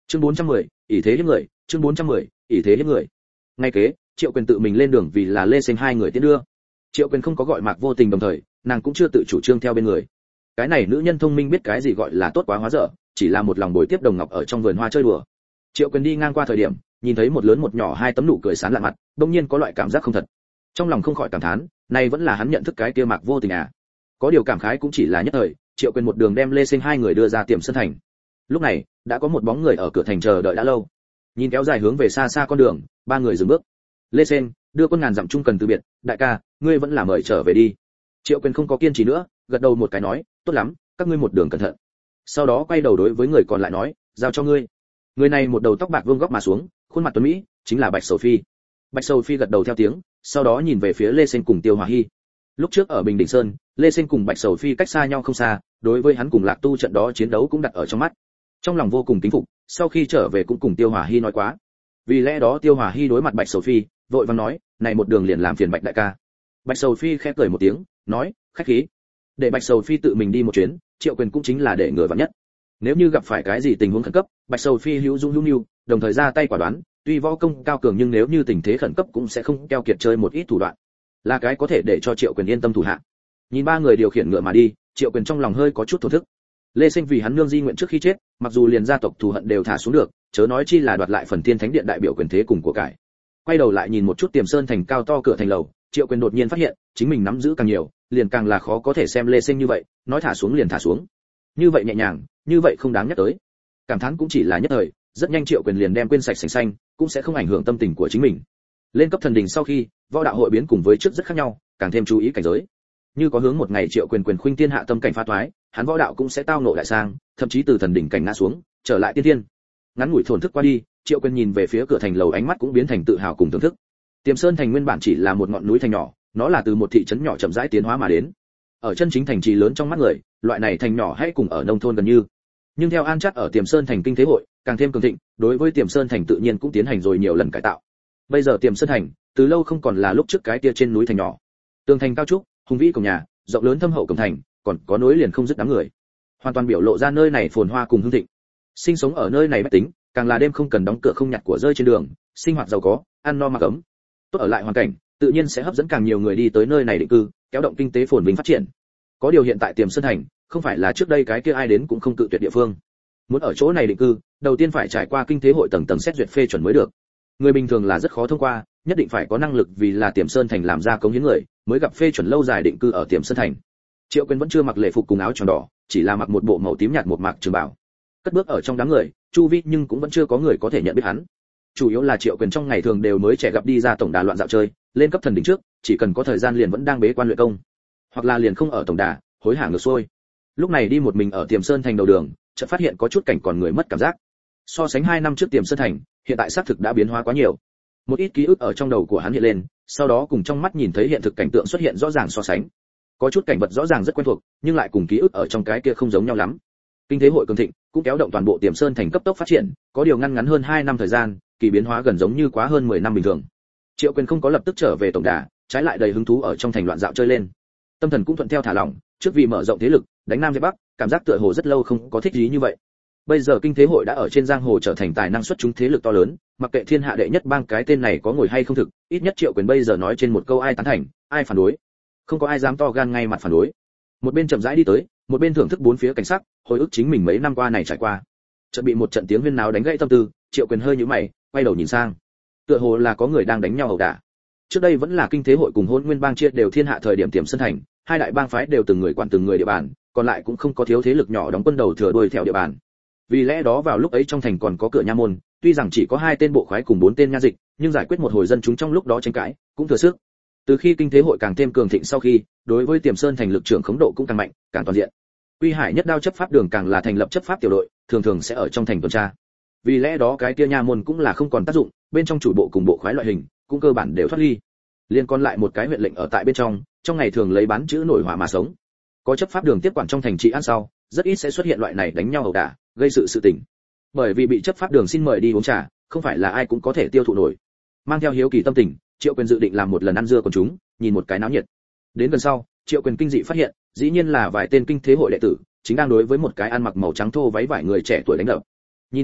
Chương 410, ỷ thế hiếp người, chương 410, ỷ thế hiếp người. Ngay kế, Triệu Quyền tự mình lên đường vì là Lê Sinh hai người tiến đưa. Triệu Quyền không có gọi Mạc Vô Tình đồng thời, nàng cũng chưa tự chủ trương theo bên người. Cái này nữ nhân thông minh biết cái gì gọi là tốt quá hóa dở, chỉ là một lòng bồi tiếp Đồng Ngọc ở trong vườn hoa chơi đùa. Triệu Quyền đi ngang qua thời điểm, nhìn thấy một lớn một nhỏ hai tấm nụ cười sán lạn mặt, đương nhiên có loại cảm giác không thật. Trong lòng không khỏi cảm thán, này vẫn là hắn nhận thức cái kia Mạc Vô Tình à? Có điều cảm khái cũng chỉ là nhất thời, Triệu Quyền một đường đem Lê Sinh hai người đưa ra Tiềm Sơn thành. Lúc này, đã có một bóng người ở cửa thành chờ đợi đã lâu. Nhìn kéo dài hướng về xa xa con đường, ba người dừng bước. Lê Sinh, đưa quân ngàn dặm chung cần từ biệt, đại ca, ngươi vẫn là mời trở về đi. Triệu Quyền không có kiên trì nữa, gật đầu một cái nói, tốt lắm, các ngươi một đường cẩn thận. Sau đó quay đầu đối với người còn lại nói, giao cho ngươi. Người này một đầu tóc bạc vương góc mà xuống, khuôn mặt tuấn mỹ, chính là Bạch Sầu Phi. Bạch Sầu Phi gật đầu theo tiếng, sau đó nhìn về phía Lê Sinh cùng Tiêu Hòa Hi. Lúc trước ở Bình Định Sơn, Lê Sinh cùng Bạch Sầu Phi cách xa nhau không xa, đối với hắn cùng Lạc Tu trận đó chiến đấu cũng đặt ở trong mắt. Trong lòng vô cùng kính phục, sau khi trở về cũng cùng Tiêu Hòa Hi nói quá. Vì lẽ đó Tiêu Hòa Hi đối mặt Bạch Sầu Phi, vội vàng nói, này một đường liền làm phiền Bạch đại ca. Bạch Sầu Phi khẽ cười một tiếng, nói, khách khí. Để Bạch Sầu Phi tự mình đi một chuyến, Triệu Quyền cũng chính là để ngừa vạn nhất. Nếu như gặp phải cái gì tình huống khẩn cấp, Bạch Sầu Phi hữu dung hữu nhu, đồng thời ra tay quả đoán, tuy võ công cao cường nhưng nếu như tình thế khẩn cấp cũng sẽ không keo kiệt chơi một ít thủ đoạn, là cái có thể để cho Triệu Quyền yên tâm thủ hạ. Nhìn ba người điều khiển ngựa mà đi, Triệu Quyền trong lòng hơi có chút thổ thức. Lê Sinh vì hắn nương di nguyện trước khi chết, mặc dù liền gia tộc thù hận đều thả xuống được, chớ nói chi là đoạt lại phần Thiên Thánh Điện đại biểu quyền thế cùng của cải. Quay đầu lại nhìn một chút Tiềm Sơn thành cao to cửa thành lầu, Triệu Quyền đột nhiên phát hiện, chính mình nắm giữ càng nhiều, liền càng là khó có thể xem Lê Sinh như vậy, nói thả xuống liền thả xuống. Như vậy nhẹ nhàng, như vậy không đáng nhắc tới. Cảm thán cũng chỉ là nhất thời, rất nhanh Triệu Quyền liền đem quên sạch sành xanh, cũng sẽ không ảnh hưởng tâm tình của chính mình. Lên cấp thần đình sau khi, võ đạo hội biến cùng với trước rất khác nhau, càng thêm chú ý cảnh giới. Như có hướng một ngày Triệu Quyền khuynh thiên hạ tâm cảnh phá toái, hắn võ đạo cũng sẽ tao ngộ đại sang, thậm chí từ thần đỉnh cảnh ngã xuống, trở lại tiên thiên. Ngắn ngủi thổn thức qua đi, Triệu Quyền nhìn về phía cửa thành lầu ánh mắt cũng biến thành tự hào cùng thưởng thức. Tiềm Sơn thành nguyên bản chỉ là một ngọn núi thành nhỏ, nó là từ một thị trấn nhỏ chậm rãi tiến hóa mà đến. Ở chân chính thành trì lớn trong mắt người, loại này thành nhỏ hay cùng ở nông thôn gần như. Nhưng theo An Trác ở Tiềm Sơn thành kinh tế hội càng thêm cường thịnh, đối với Tiềm Sơn thành tự nhiên cũng tiến hành rồi nhiều lần cải tạo. Bây giờ Tiềm Sơn thành, từ lâu không còn là lúc trước cái kia trên núi thành nhỏ. Tường thành cao trúc, hùng vĩ cổng nhà, rộng lớn thâm hậu cổng thành, còn có nối liền không dứt đám người. Hoàn toàn biểu lộ ra nơi này phồn hoa cùng hưng thịnh. Sinh sống ở nơi này bách tính, càng là đêm không cần đóng cửa không nhặt của rơi trên đường, sinh hoạt giàu có, ăn no mặc ấm. Tốt ở lại hoàn cảnh, tự nhiên sẽ hấp dẫn càng nhiều người đi tới nơi này định cư, kéo động kinh tế phồn vinh phát triển. Có điều hiện tại Tiềm Sơn thành, không phải là trước đây cái kia ai đến cũng không cự tuyệt địa phương. Muốn ở chỗ này định cư, đầu tiên phải trải qua kinh tế hội tầng tầng xét duyệt phê chuẩn mới được. Người bình thường là rất khó thông qua, nhất định phải có năng lực vì là Tiềm Sơn thành làm ra cống hiến người, mới gặp phê chuẩn lâu dài định cư ở Tiềm Sơn thành. Triệu Quyền vẫn chưa mặc lễ phục cùng áo tròn đỏ, chỉ là mặc một bộ màu tím nhạt một mạc trường bào. Cất bước ở trong đám người, chu vi nhưng cũng vẫn chưa có người có thể nhận biết hắn. Chủ yếu là Triệu Quyền trong ngày thường đều mới trẻ gặp đi ra tổng đà loạn dạo chơi, lên cấp thần đỉnh trước, chỉ cần có thời gian liền vẫn đang bế quan luyện công, hoặc là liền không ở tổng đà, hối hả ngược xuôi. Lúc này đi một mình ở Tiềm Sơn thành đầu đường, chợt phát hiện có chút cảnh còn người mất cảm giác. So sánh 2 năm trước Tiềm Sơn thành, hiện tại xác thực đã biến hóa quá nhiều. Một ít ký ức ở trong đầu của hắn hiện lên, sau đó cùng trong mắt nhìn thấy hiện thực cảnh tượng xuất hiện rõ ràng so sánh. Có chút cảnh vật rõ ràng rất quen thuộc, nhưng lại cùng ký ức ở trong cái kia không giống nhau lắm. Kinh tế hội cường thịnh, cũng kéo động toàn bộ Tiềm Sơn thành cấp tốc phát triển, có điều ngăn ngắn hơn 2 năm thời gian, kỳ biến hóa gần giống như quá hơn 10 năm bình thường. Triệu Quyền không có lập tức trở về tổng đà, trái lại đầy hứng thú ở trong thành loạn dạo chơi lên. Tâm thần cũng thuận theo thả lỏng, trước vì mở rộng thế lực, đánh nam giết bắc, cảm giác tựa hồ rất lâu không có thích gì như vậy. Bây giờ kinh tế hội đã ở trên giang hồ trở thành tài năng xuất chúng thế lực to lớn, mặc kệ thiên hạ đệ nhất bang cái tên này có ngồi hay không thực, ít nhất Triệu Quyền bây giờ nói trên một câu ai tán thành, ai phản đối, không có ai dám to gan ngay mặt phản đối. Một bên chậm rãi đi tới, một bên thưởng thức bốn phía cảnh sắc, hồi ức chính mình mấy năm qua này trải qua. Chợt bị một trận tiếng huyên náo đánh gãy tâm tư, Triệu Quyền hơi nhíu mày, quay đầu nhìn sang. Tựa hồ là có người đang đánh nhau ẩu đả. Trước đây vẫn là kinh tế hội cùng Hỗn Nguyên bang chia đều thiên hạ thời điểm Tiềm Sơn thành, hai đại bang phái đều từng người quản từng người địa bàn, còn lại cũng không có thiếu thế lực nhỏ đóng quân đầu thừa đuôi theo địa bàn. Vì lẽ đó vào lúc ấy trong thành còn có cửa nha môn, tuy rằng chỉ có 2 tên bộ khoái cùng 4 tên nha dịch, nhưng giải quyết một hồi dân chúng trong lúc đó tranh cãi, cũng thừa sức. Từ khi kinh tế hội càng thêm cường thịnh sau khi, đối với Tiềm Sơn thành lực trưởng khống độ cũng càng mạnh, càng toàn diện. Quy Hải nhất đao chấp pháp đường càng là thành lập chấp pháp tiểu đội, thường thường sẽ ở trong thành tuần tra. Vì lẽ đó cái kia nha môn cũng là không còn tác dụng, bên trong chủ bộ cùng bộ khoái loại hình, cũng cơ bản đều thoát ly. Liên còn lại một cái huyện lệnh ở tại bên trong ngày thường lấy bán chữ nổi hỏa mà sống. Có chấp pháp đường tiếp quản trong thành trị an sau, rất ít sẽ xuất hiện loại này đánh nhau ẩu đả, gây sự tình. Bởi vì bị chấp pháp đường xin mời đi uống trà, không phải là ai cũng có thể tiêu thụ nổi. Mang theo hiếu kỳ tâm tình, Triệu Quyền dự định làm một lần ăn dưa con chúng, nhìn một cái náo nhiệt. Đến gần sau, Triệu Quyền kinh dị phát hiện, dĩ nhiên là vài tên kinh tế hội đệ tử, chính đang đối với một cái ăn mặc màu trắng thô váy vải người trẻ tuổi đánh đập. Nhìn kỹ lại,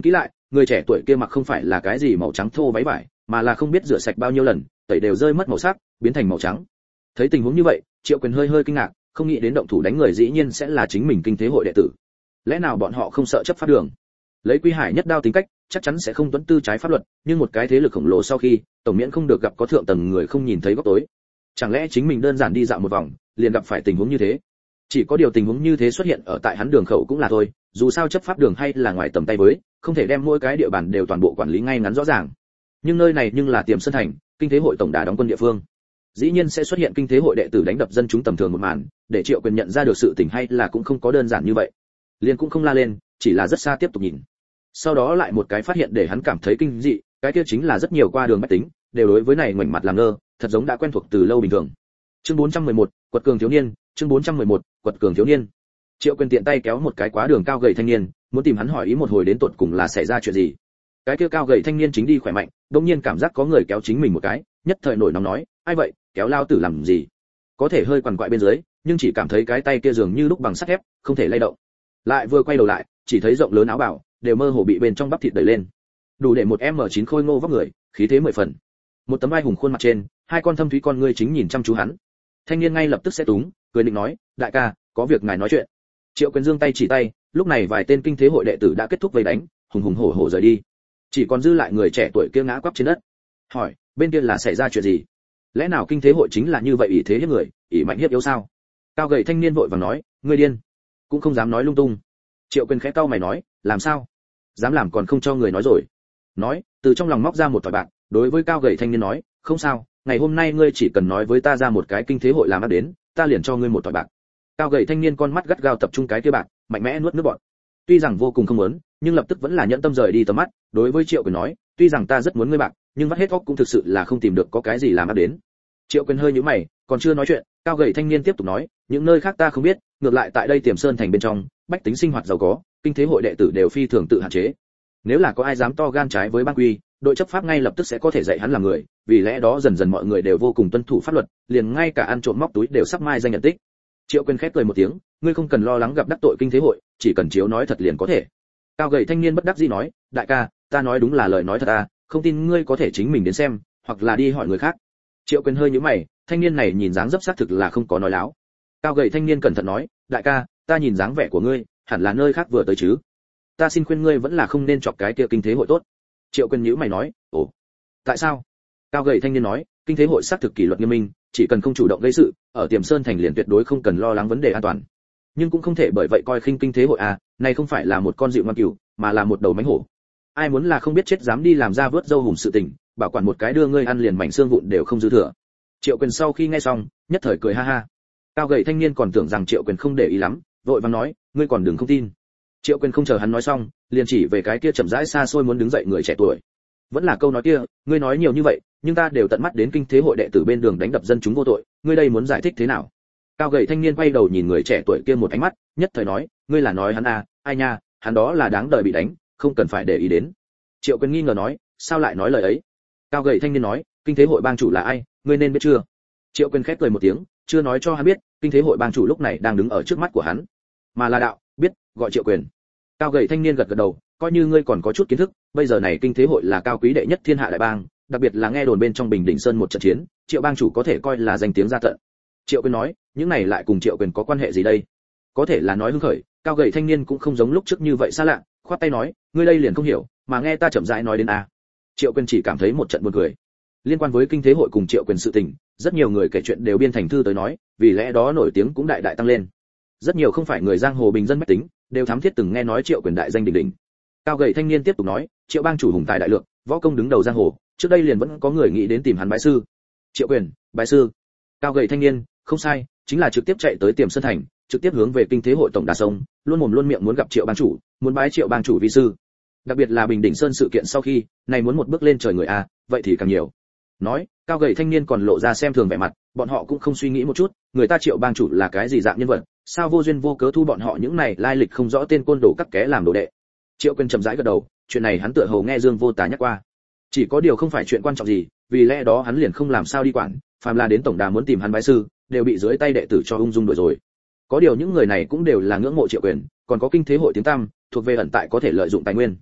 người trẻ tuổi kia mặc không phải là cái gì màu trắng thô váy vải, mà là không biết rửa sạch bao nhiêu lần, tẩy đều rơi mất màu sắc, biến thành màu trắng. Thấy tình huống như vậy, Triệu Quyền hơi kinh ngạc, không nghĩ đến động thủ đánh người dĩ nhiên sẽ là chính mình kinh thế hội đệ tử. Lẽ nào bọn họ không sợ chấp pháp đường? Lấy Quy Hải nhất đao tính cách, chắc chắn sẽ không tuân tư trái pháp luật, nhưng một cái thế lực khổng lồ sau khi, tổng miễn không được gặp có thượng tầng người không nhìn thấy góc tối. Chẳng lẽ chính mình đơn giản đi dạo một vòng, liền gặp phải tình huống như thế? Chỉ có điều tình huống như thế xuất hiện ở tại hắn đường khẩu cũng là thôi, dù sao chấp pháp đường hay là ngoài tầm tay với, không thể đem mỗi cái địa bàn đều toàn bộ quản lý ngay ngắn rõ ràng. Nhưng nơi này nhưng là Tiềm Sơn thành, kinh thế hội tổng đà đóng quân địa phương. Dĩ nhiên sẽ xuất hiện kinh thế hội đệ tử đánh đập dân chúng tầm thường một màn, để Triệu Quyền nhận ra được sự tình hay là cũng không có đơn giản như vậy. Liền cũng không la lên, chỉ là rất xa tiếp tục nhìn. Sau đó lại một cái phát hiện để hắn cảm thấy kinh dị, cái kia chính là rất nhiều qua đường bách tính đều đối với này ngoảnh mặt làm ngơ, thật giống đã quen thuộc từ lâu bình thường. Chương 411, quật cường thiếu niên, chương 411, quật cường thiếu niên. Triệu Quyền tiện tay kéo một cái quá đường cao gầy thanh niên, muốn tìm hắn hỏi ý một hồi đến tột cùng là xảy ra chuyện gì. Cái kia cao gầy thanh niên chính đi khỏe mạnh, đột nhiên cảm giác có người kéo chính mình một cái, nhất thời nổi nóng nói, ai vậy, kéo lao tử làm gì? Có thể hơi quằn quại bên dưới, nhưng chỉ cảm thấy cái tay kia dường như lúc bằng sắt thép, không thể lay động. Lại vừa quay đầu lại, chỉ thấy rộng lớn áo bào đều mơ hồ bị bên trong bắp thịt đẩy lên, đủ để một M9 khôi ngô vóc người, khí thế 10 phần. Một tấm vai hùng khuôn mặt trên, hai con thâm thúy con ngươi chính nhìn chăm chú hắn. Thanh niên ngay lập tức sẽ túng, cười định nói, đại ca, có việc ngài nói chuyện. Triệu Quyền giương tay chỉ tay, lúc này vài tên kinh thế hội đệ tử đã kết thúc vây đánh, hùng hùng hổ hổ rời đi. Chỉ còn dư lại người trẻ tuổi kia ngã quắp trên đất. Hỏi, bên kia là xảy ra chuyện gì? Lẽ nào kinh thế hội chính là như vậy ỷ thế hiếp người, ỷ mạnh hiếp yếu sao? Cao gầy thanh niên vội vàng nói, ngươi điên, cũng không dám nói lung tung. Triệu Quyền khẽ cau mày nói, làm sao? Dám làm còn không cho người nói rồi. Nói, từ trong lòng móc ra một thỏi bạc, đối với cao gầy thanh niên nói, không sao, ngày hôm nay ngươi chỉ cần nói với ta ra một cái kinh thế hội làm ác đến, ta liền cho ngươi một thỏi bạc. Cao gầy thanh niên con mắt gắt gao tập trung cái kia bạc, mạnh mẽ nuốt nước bọt. Tuy rằng vô cùng không muốn, nhưng lập tức vẫn là nhẫn tâm rời đi tầm mắt, đối với Triệu Quyền nói, tuy rằng ta rất muốn ngươi bạc, nhưng vắt hết óc cũng thực sự là không tìm được có cái gì làm ác đến. Triệu Quyền hơi nhíu mày, còn chưa nói chuyện, cao gầy thanh niên tiếp tục nói, những nơi khác ta không biết, ngược lại tại đây Tiềm Sơn thành bên trong, bách tính sinh hoạt giàu có, kinh thế hội đệ tử đều phi thường tự hạn chế. Nếu là có ai dám to gan trái với ban quy, đội chấp pháp ngay lập tức sẽ có thể dạy hắn làm người, vì lẽ đó dần dần mọi người đều vô cùng tuân thủ pháp luật, liền ngay cả ăn trộm móc túi đều sắp mai danh nhận tích. Triệu Quyền khép cười một tiếng, ngươi không cần lo lắng gặp đắc tội kinh thế hội, chỉ cần chiếu nói thật liền có thể. Cao gầy thanh niên bất đắc dĩ nói, đại ca, ta nói đúng là lời nói thật à, không tin ngươi có thể chính mình đến xem, hoặc là đi hỏi người khác. Triệu Quyền hơi nhíu mày, thanh niên này nhìn dáng dấp xác thực là không có nói láo. Cao gầy thanh niên cẩn thận nói, đại ca, ta nhìn dáng vẻ của ngươi, hẳn là nơi khác vừa tới chứ. Ta xin khuyên ngươi vẫn là không nên chọc cái kia kinh thế hội tốt. Triệu Quyền nhíu mày nói, ồ, tại sao? Cao gầy thanh niên nói, kinh thế hội xác thực kỷ luật nghiêm minh, chỉ cần không chủ động gây sự, ở Tiềm Sơn thành liền tuyệt đối không cần lo lắng vấn đề an toàn. Nhưng cũng không thể bởi vậy coi khinh kinh thế hội à, này không phải là một con dịu ngoan cừu, mà là một đầu mãnh hổ. Ai muốn là không biết chết dám đi làm ra vớt dâu hùm sự tình, bảo quản một cái đưa ngươi ăn liền mảnh xương vụn đều không dư thừa. Triệu Quyền sau khi nghe xong, nhất thời cười ha ha. Cao gầy thanh niên còn tưởng rằng Triệu Quyền không để ý lắm, vội vàng nói, ngươi còn đừng không tin. Triệu Quyền không chờ hắn nói xong, liền chỉ về cái kia chậm rãi xa xôi muốn đứng dậy người trẻ tuổi. Vẫn là câu nói kia, ngươi nói nhiều như vậy, nhưng ta đều tận mắt đến kinh thế hội đệ tử bên đường đánh đập dân chúng vô tội, ngươi đây muốn giải thích thế nào? Cao gầy thanh niên quay đầu nhìn người trẻ tuổi kia một ánh mắt, nhất thời nói, ngươi là nói hắn à, ai nha, hắn đó là đáng đời bị đánh, không cần phải để ý đến. Triệu Quyền nghi ngờ nói, sao lại nói lời ấy? Cao gầy thanh niên nói, kinh thế hội bang chủ là ai, ngươi nên biết chưa? Triệu Quyền khép cười một tiếng, chưa nói cho hắn biết, kinh thế hội bang chủ lúc này đang đứng ở trước mắt của hắn, mà là đạo, biết, gọi Triệu Quyền. Cao gầy thanh niên gật gật đầu, coi như ngươi còn có chút kiến thức, bây giờ này kinh thế hội là cao quý đệ nhất thiên hạ đại bang, đặc biệt là nghe đồn bên trong Bình Đỉnh Sơn một trận chiến, Triệu bang chủ có thể coi là danh tiếng ra tận. Triệu Quyền nói, những này lại cùng Triệu Quyền có quan hệ gì đây? Có thể là nói hứng khởi, cao gầy thanh niên cũng không giống lúc trước như vậy xa lạ, khoát tay nói, ngươi đây liền không hiểu, mà nghe ta chậm rãi nói đến a. Triệu Quyền chỉ cảm thấy một trận buồn cười. Liên quan với kinh thế hội cùng Triệu Quyền sự tình, rất nhiều người kể chuyện đều biên thành thư tới nói, vì lẽ đó nổi tiếng cũng đại đại tăng lên. Rất nhiều không phải người giang hồ bình dân bách tính, đều thám thiết từng nghe nói Triệu Quyền đại danh đỉnh đỉnh. Cao gầy thanh niên tiếp tục nói, Triệu bang chủ hùng tài đại lượng, võ công đứng đầu giang hồ, trước đây liền vẫn có người nghĩ đến tìm hắn bái sư. Triệu Quyền, bái sư? Cao gầy thanh niên, không sai, chính là trực tiếp chạy tới Tiềm Sơn thành, trực tiếp hướng về kinh thế hội tổng đà sông, luôn mồm luôn miệng muốn gặp Triệu bang chủ, muốn bái Triệu bang chủ vi sư. Đặc biệt là Bình Đỉnh Sơn sự kiện sau khi, này muốn một bước lên trời người a, vậy thì càng nhiều. Nói, cao gầy thanh niên còn lộ ra xem thường vẻ mặt, bọn họ cũng không suy nghĩ một chút, người ta Triệu bang chủ là cái gì dạng nhân vật, sao vô duyên vô cớ thu bọn họ những này lai lịch không rõ tên côn đồ cắt ké làm đồ đệ. Triệu Quyền chậm rãi gật đầu, chuyện này hắn tựa hồ nghe Dương Vô Tá nhắc qua. Chỉ có điều không phải chuyện quan trọng gì, vì lẽ đó hắn liền không làm sao đi quản, phàm là đến tổng đà muốn tìm hắn bái sư, đều bị dưới tay đệ tử cho ung dung đuổi rồi. Có điều những người này cũng đều là ngưỡng mộ Triệu Quyền, còn có kinh thế hội tiếng tăm, thuộc về ẩn tại có thể lợi dụng tài nguyên.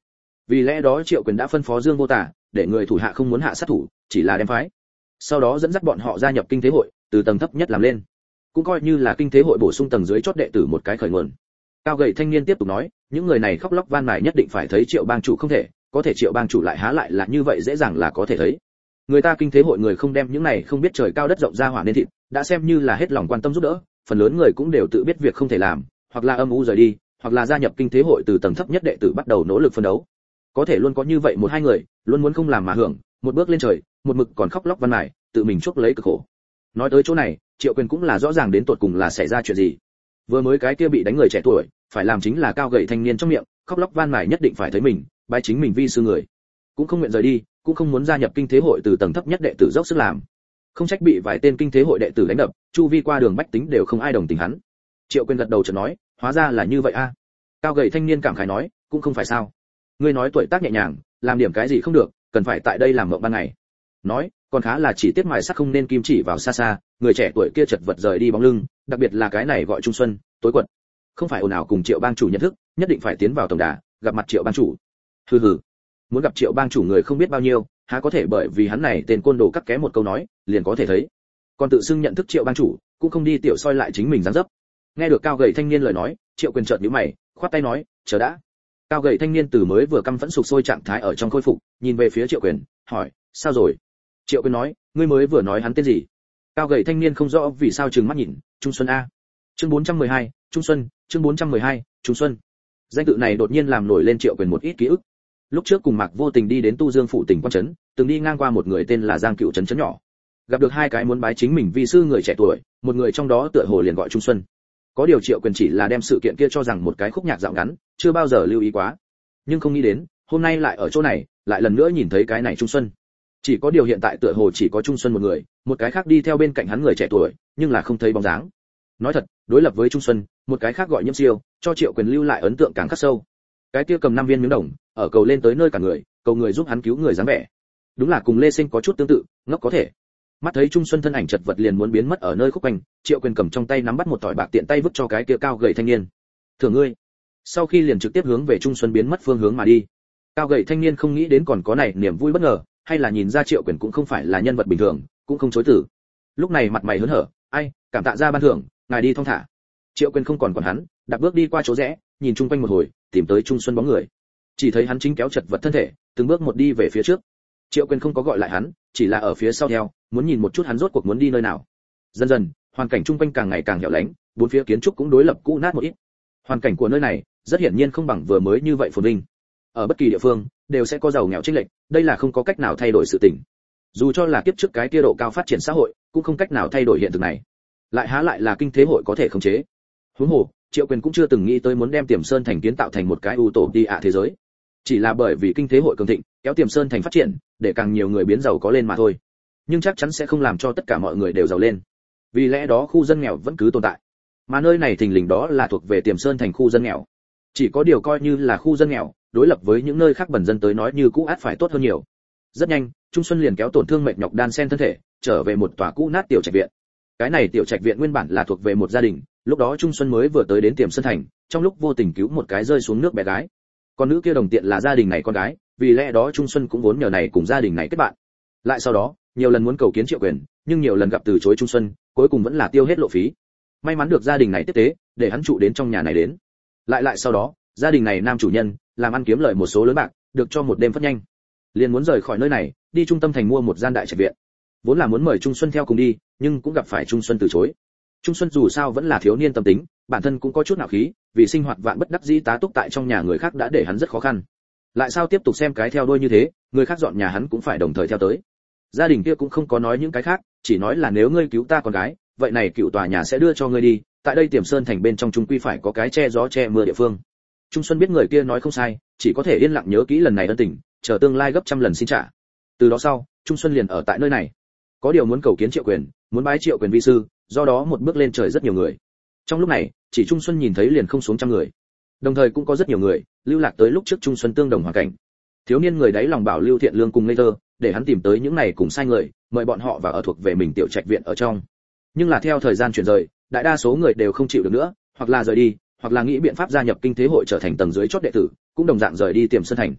Vì lẽ đó Triệu Quyền đã phân phó Dương Vô Tả, để người thủ hạ không muốn hạ sát thủ, chỉ là đem phái. Sau đó dẫn dắt bọn họ gia nhập kinh tế hội, từ tầng thấp nhất làm lên, cũng coi như là kinh tế hội bổ sung tầng dưới chót đệ tử một cái khởi nguồn. Cao gầy thanh niên tiếp tục nói, những người này khóc lóc van nài nhất định phải thấy Triệu bang chủ không thể, có thể Triệu bang chủ lại há lại là như vậy dễ dàng là có thể thấy. Người ta kinh tế hội người không đem những này không biết trời cao đất rộng ra hỏa nên thịt, đã xem như là hết lòng quan tâm giúp đỡ, phần lớn người cũng đều tự biết việc không thể làm, hoặc là âm u rời đi, hoặc là gia nhập kinh tế hội từ tầng thấp nhất đệ tử bắt đầu nỗ lực phân đấu. Có thể luôn có như vậy một hai người, luôn muốn không làm mà hưởng, một bước lên trời, một mực còn khóc lóc van nài, tự mình chuốc lấy cực khổ. Nói tới chỗ này, Triệu Quyền cũng là rõ ràng đến tột cùng là xảy ra chuyện gì. Vừa mới cái kia bị đánh người trẻ tuổi, phải làm chính là cao gầy thanh niên trong miệng, khóc lóc van nài nhất định phải thấy mình, bái chính mình vi sư người, cũng không nguyện rời đi, cũng không muốn gia nhập kinh tế hội từ tầng thấp nhất đệ tử dốc sức làm. Không trách bị vài tên kinh tế hội đệ tử đánh đập, chu vi qua đường bách tính đều không ai đồng tình hắn. Triệu Quyền gật đầu chợt nói, hóa ra là như vậy a. Cao gầy thanh niên cảm khái nói, cũng không phải sao. Ngươi nói tuổi tác nhẹ nhàng, làm điểm cái gì không được, cần phải tại đây làm mộng ban ngày. Nói, còn khá là chỉ tiết mài sắc không nên kim chỉ vào xa xa, người trẻ tuổi kia chật vật rời đi bóng lưng, đặc biệt là cái này gọi Trung Xuân, tối quật. Không phải ồn ào cùng Triệu bang chủ nhận thức, nhất định phải tiến vào tổng đà, gặp mặt Triệu bang chủ. Hừ hừ, muốn gặp Triệu bang chủ người không biết bao nhiêu, há có thể bởi vì hắn này tên côn đồ cắt ké một câu nói, liền có thể thấy. Còn tự xưng nhận thức Triệu bang chủ, cũng không đi tiểu soi lại chính mình dáng dấp. Nghe được cao gầy thanh niên lời nói, Triệu Quyền chợt nhíu mày, khoát tay nói, chờ đã. Cao gầy thanh niên từ mới vừa căm phẫn sục sôi trạng thái ở trong khôi phục, nhìn về phía Triệu Quyền, hỏi, sao rồi? Triệu Quyền nói, ngươi mới vừa nói hắn tên gì? Cao gầy thanh niên không rõ vì sao trừng mắt nhìn, Trung Xuân a. Chương 412, Trung Xuân, chương 412, Trung Xuân. Danh tự này đột nhiên làm nổi lên Triệu Quyền một ít ký ức. Lúc trước cùng Mạc Vô Tình đi đến Tu Dương phủ tỉnh Quan trấn, từng đi ngang qua một người tên là Giang Cựu trấn trấn nhỏ. Gặp được hai cái muốn bái chính mình vi sư người trẻ tuổi, một người trong đó tựa hồ liền gọi Trung Xuân. Có điều Triệu Quyền chỉ là đem sự kiện kia cho rằng một cái khúc nhạc dạo ngắn, chưa bao giờ lưu ý quá. Nhưng không nghĩ đến, hôm nay lại ở chỗ này, lại lần nữa nhìn thấy cái này Trung Xuân. Chỉ có điều hiện tại tựa hồ chỉ có Trung Xuân một người, một cái khác đi theo bên cạnh hắn người trẻ tuổi, nhưng là không thấy bóng dáng. Nói thật, đối lập với Trung Xuân, một cái khác gọi Nhiễm Siêu, cho Triệu Quyền lưu lại ấn tượng càng khắc sâu. Cái kia cầm 5 viên miếng đồng, ở cầu lên tới nơi cả người, cầu người giúp hắn cứu người dáng vẻ. Đúng là cùng Lê Sinh có chút tương tự, ngốc có thể. Mắt thấy Trung Xuân thân ảnh chật vật liền muốn biến mất ở nơi khúc quanh, Triệu Quyền cầm trong tay nắm bắt một tỏi bạc tiện tay vứt cho cái kia cao gầy thanh niên. "Thưởng ngươi." Sau khi liền trực tiếp hướng về Trung Xuân biến mất phương hướng mà đi. Cao gầy thanh niên không nghĩ đến còn có này niềm vui bất ngờ, hay là nhìn ra Triệu Quyền cũng không phải là nhân vật bình thường, cũng không chối từ. Lúc này mặt mày hớn hở, "Ai, cảm tạ ra ban thưởng, ngài đi thong thả." Triệu Quyền không còn quản hắn, đạp bước đi qua chỗ rẽ, nhìn chung quanh một hồi, tìm tới Trung Xuân bóng người. Chỉ thấy hắn chính kéo chật vật thân thể, từng bước một đi về phía trước. Triệu Quyền không có gọi lại hắn, chỉ là ở phía sau theo, muốn nhìn một chút hắn rốt cuộc muốn đi nơi nào. Dần dần, hoàn cảnh chung quanh càng ngày càng hẻo lánh, bốn phía kiến trúc cũng đối lập cũ nát một ít. Hoàn cảnh của nơi này rất hiển nhiên không bằng vừa mới như vậy phồn vinh. Ở bất kỳ địa phương đều sẽ có giàu nghèo chênh lệch, đây là không có cách nào thay đổi sự tình. Dù cho là kiếp trước cái kia độ cao phát triển xã hội, cũng không cách nào thay đổi hiện thực này. Lại há lại là kinh tế hội có thể khống chế. Huống hồ, Triệu Quyền cũng chưa từng nghĩ tới muốn đem Tiềm Sơn thành kiến tạo thành một cái utopia thế giới. Chỉ là bởi vì kinh tế hội cường thịnh, kéo Tiềm Sơn thành phát triển, để càng nhiều người biến giàu có lên mà thôi. Nhưng chắc chắn sẽ không làm cho tất cả mọi người đều giàu lên. Vì lẽ đó khu dân nghèo vẫn cứ tồn tại. Mà nơi này thình lình đó là thuộc về Tiềm Sơn thành khu dân nghèo. Chỉ có điều coi như là khu dân nghèo, đối lập với những nơi khác bần dân tới nói như cũ át phải tốt hơn nhiều. Rất nhanh, Trung Xuân liền kéo tổn thương mệt nhọc đan sen thân thể, trở về một tòa cũ nát tiểu trạch viện. Cái này tiểu trạch viện nguyên bản là thuộc về một gia đình, lúc đó Trung Xuân mới vừa tới đến Tiềm Sơn thành, trong lúc vô tình cứu một cái rơi xuống nước bé gái. Con nữ kia đồng tiện là gia đình này con gái, vì lẽ đó Trung Xuân cũng vốn nhờ này cùng gia đình này kết bạn. Lại sau đó, nhiều lần muốn cầu kiến Triệu Quyền, nhưng nhiều lần gặp từ chối Trung Xuân, cuối cùng vẫn là tiêu hết lộ phí. May mắn được gia đình này tiếp tế, để hắn trụ đến trong nhà này đến. Lại sau đó, gia đình này nam chủ nhân, làm ăn kiếm lợi một số lớn bạc, được cho một đêm phất nhanh. Liền muốn rời khỏi nơi này, đi trung tâm thành mua một gian đại trạch viện. Vốn là muốn mời Trung Xuân theo cùng đi, nhưng cũng gặp phải Trung Xuân từ chối. Trung Xuân dù sao vẫn là thiếu niên tâm tính, bản thân cũng có chút nạo khí, vì sinh hoạt vạn bất đắc dĩ tá túc tại trong nhà người khác đã để hắn rất khó khăn. Lại sao tiếp tục xem cái theo đuôi như thế, người khác dọn nhà hắn cũng phải đồng thời theo tới. Gia đình kia cũng không có nói những cái khác, chỉ nói là nếu ngươi cứu ta con gái, vậy này cựu tòa nhà sẽ đưa cho ngươi đi, tại đây Tiềm Sơn thành bên trong trung quy phải có cái che gió che mưa địa phương. Trung Xuân biết người kia nói không sai, chỉ có thể yên lặng nhớ kỹ lần này ân tình, chờ tương lai gấp trăm lần xin trả. Từ đó sau, Trung Xuân liền ở tại nơi này. Có điều muốn cầu kiến Triệu Quyền, muốn bái Triệu Quyền vi sư, do đó một bước lên trời rất nhiều người. Trong lúc này, chỉ Trung Xuân nhìn thấy liền không xuống trăm người. Đồng thời cũng có rất nhiều người lưu lạc tới lúc trước Trung Xuân tương đồng hoàn cảnh. Thiếu niên người đấy lòng bảo lưu thiện lương cùng ngây thơ, để hắn tìm tới những này cùng sai người, mời bọn họ vào ở thuộc về mình tiểu trạch viện ở trong. Nhưng là theo thời gian chuyển rời, đại đa số người đều không chịu được nữa, hoặc là rời đi, hoặc là nghĩ biện pháp gia nhập kinh tế hội trở thành tầng dưới chót đệ tử, cũng đồng dạng rời đi Tiềm Sơn thành.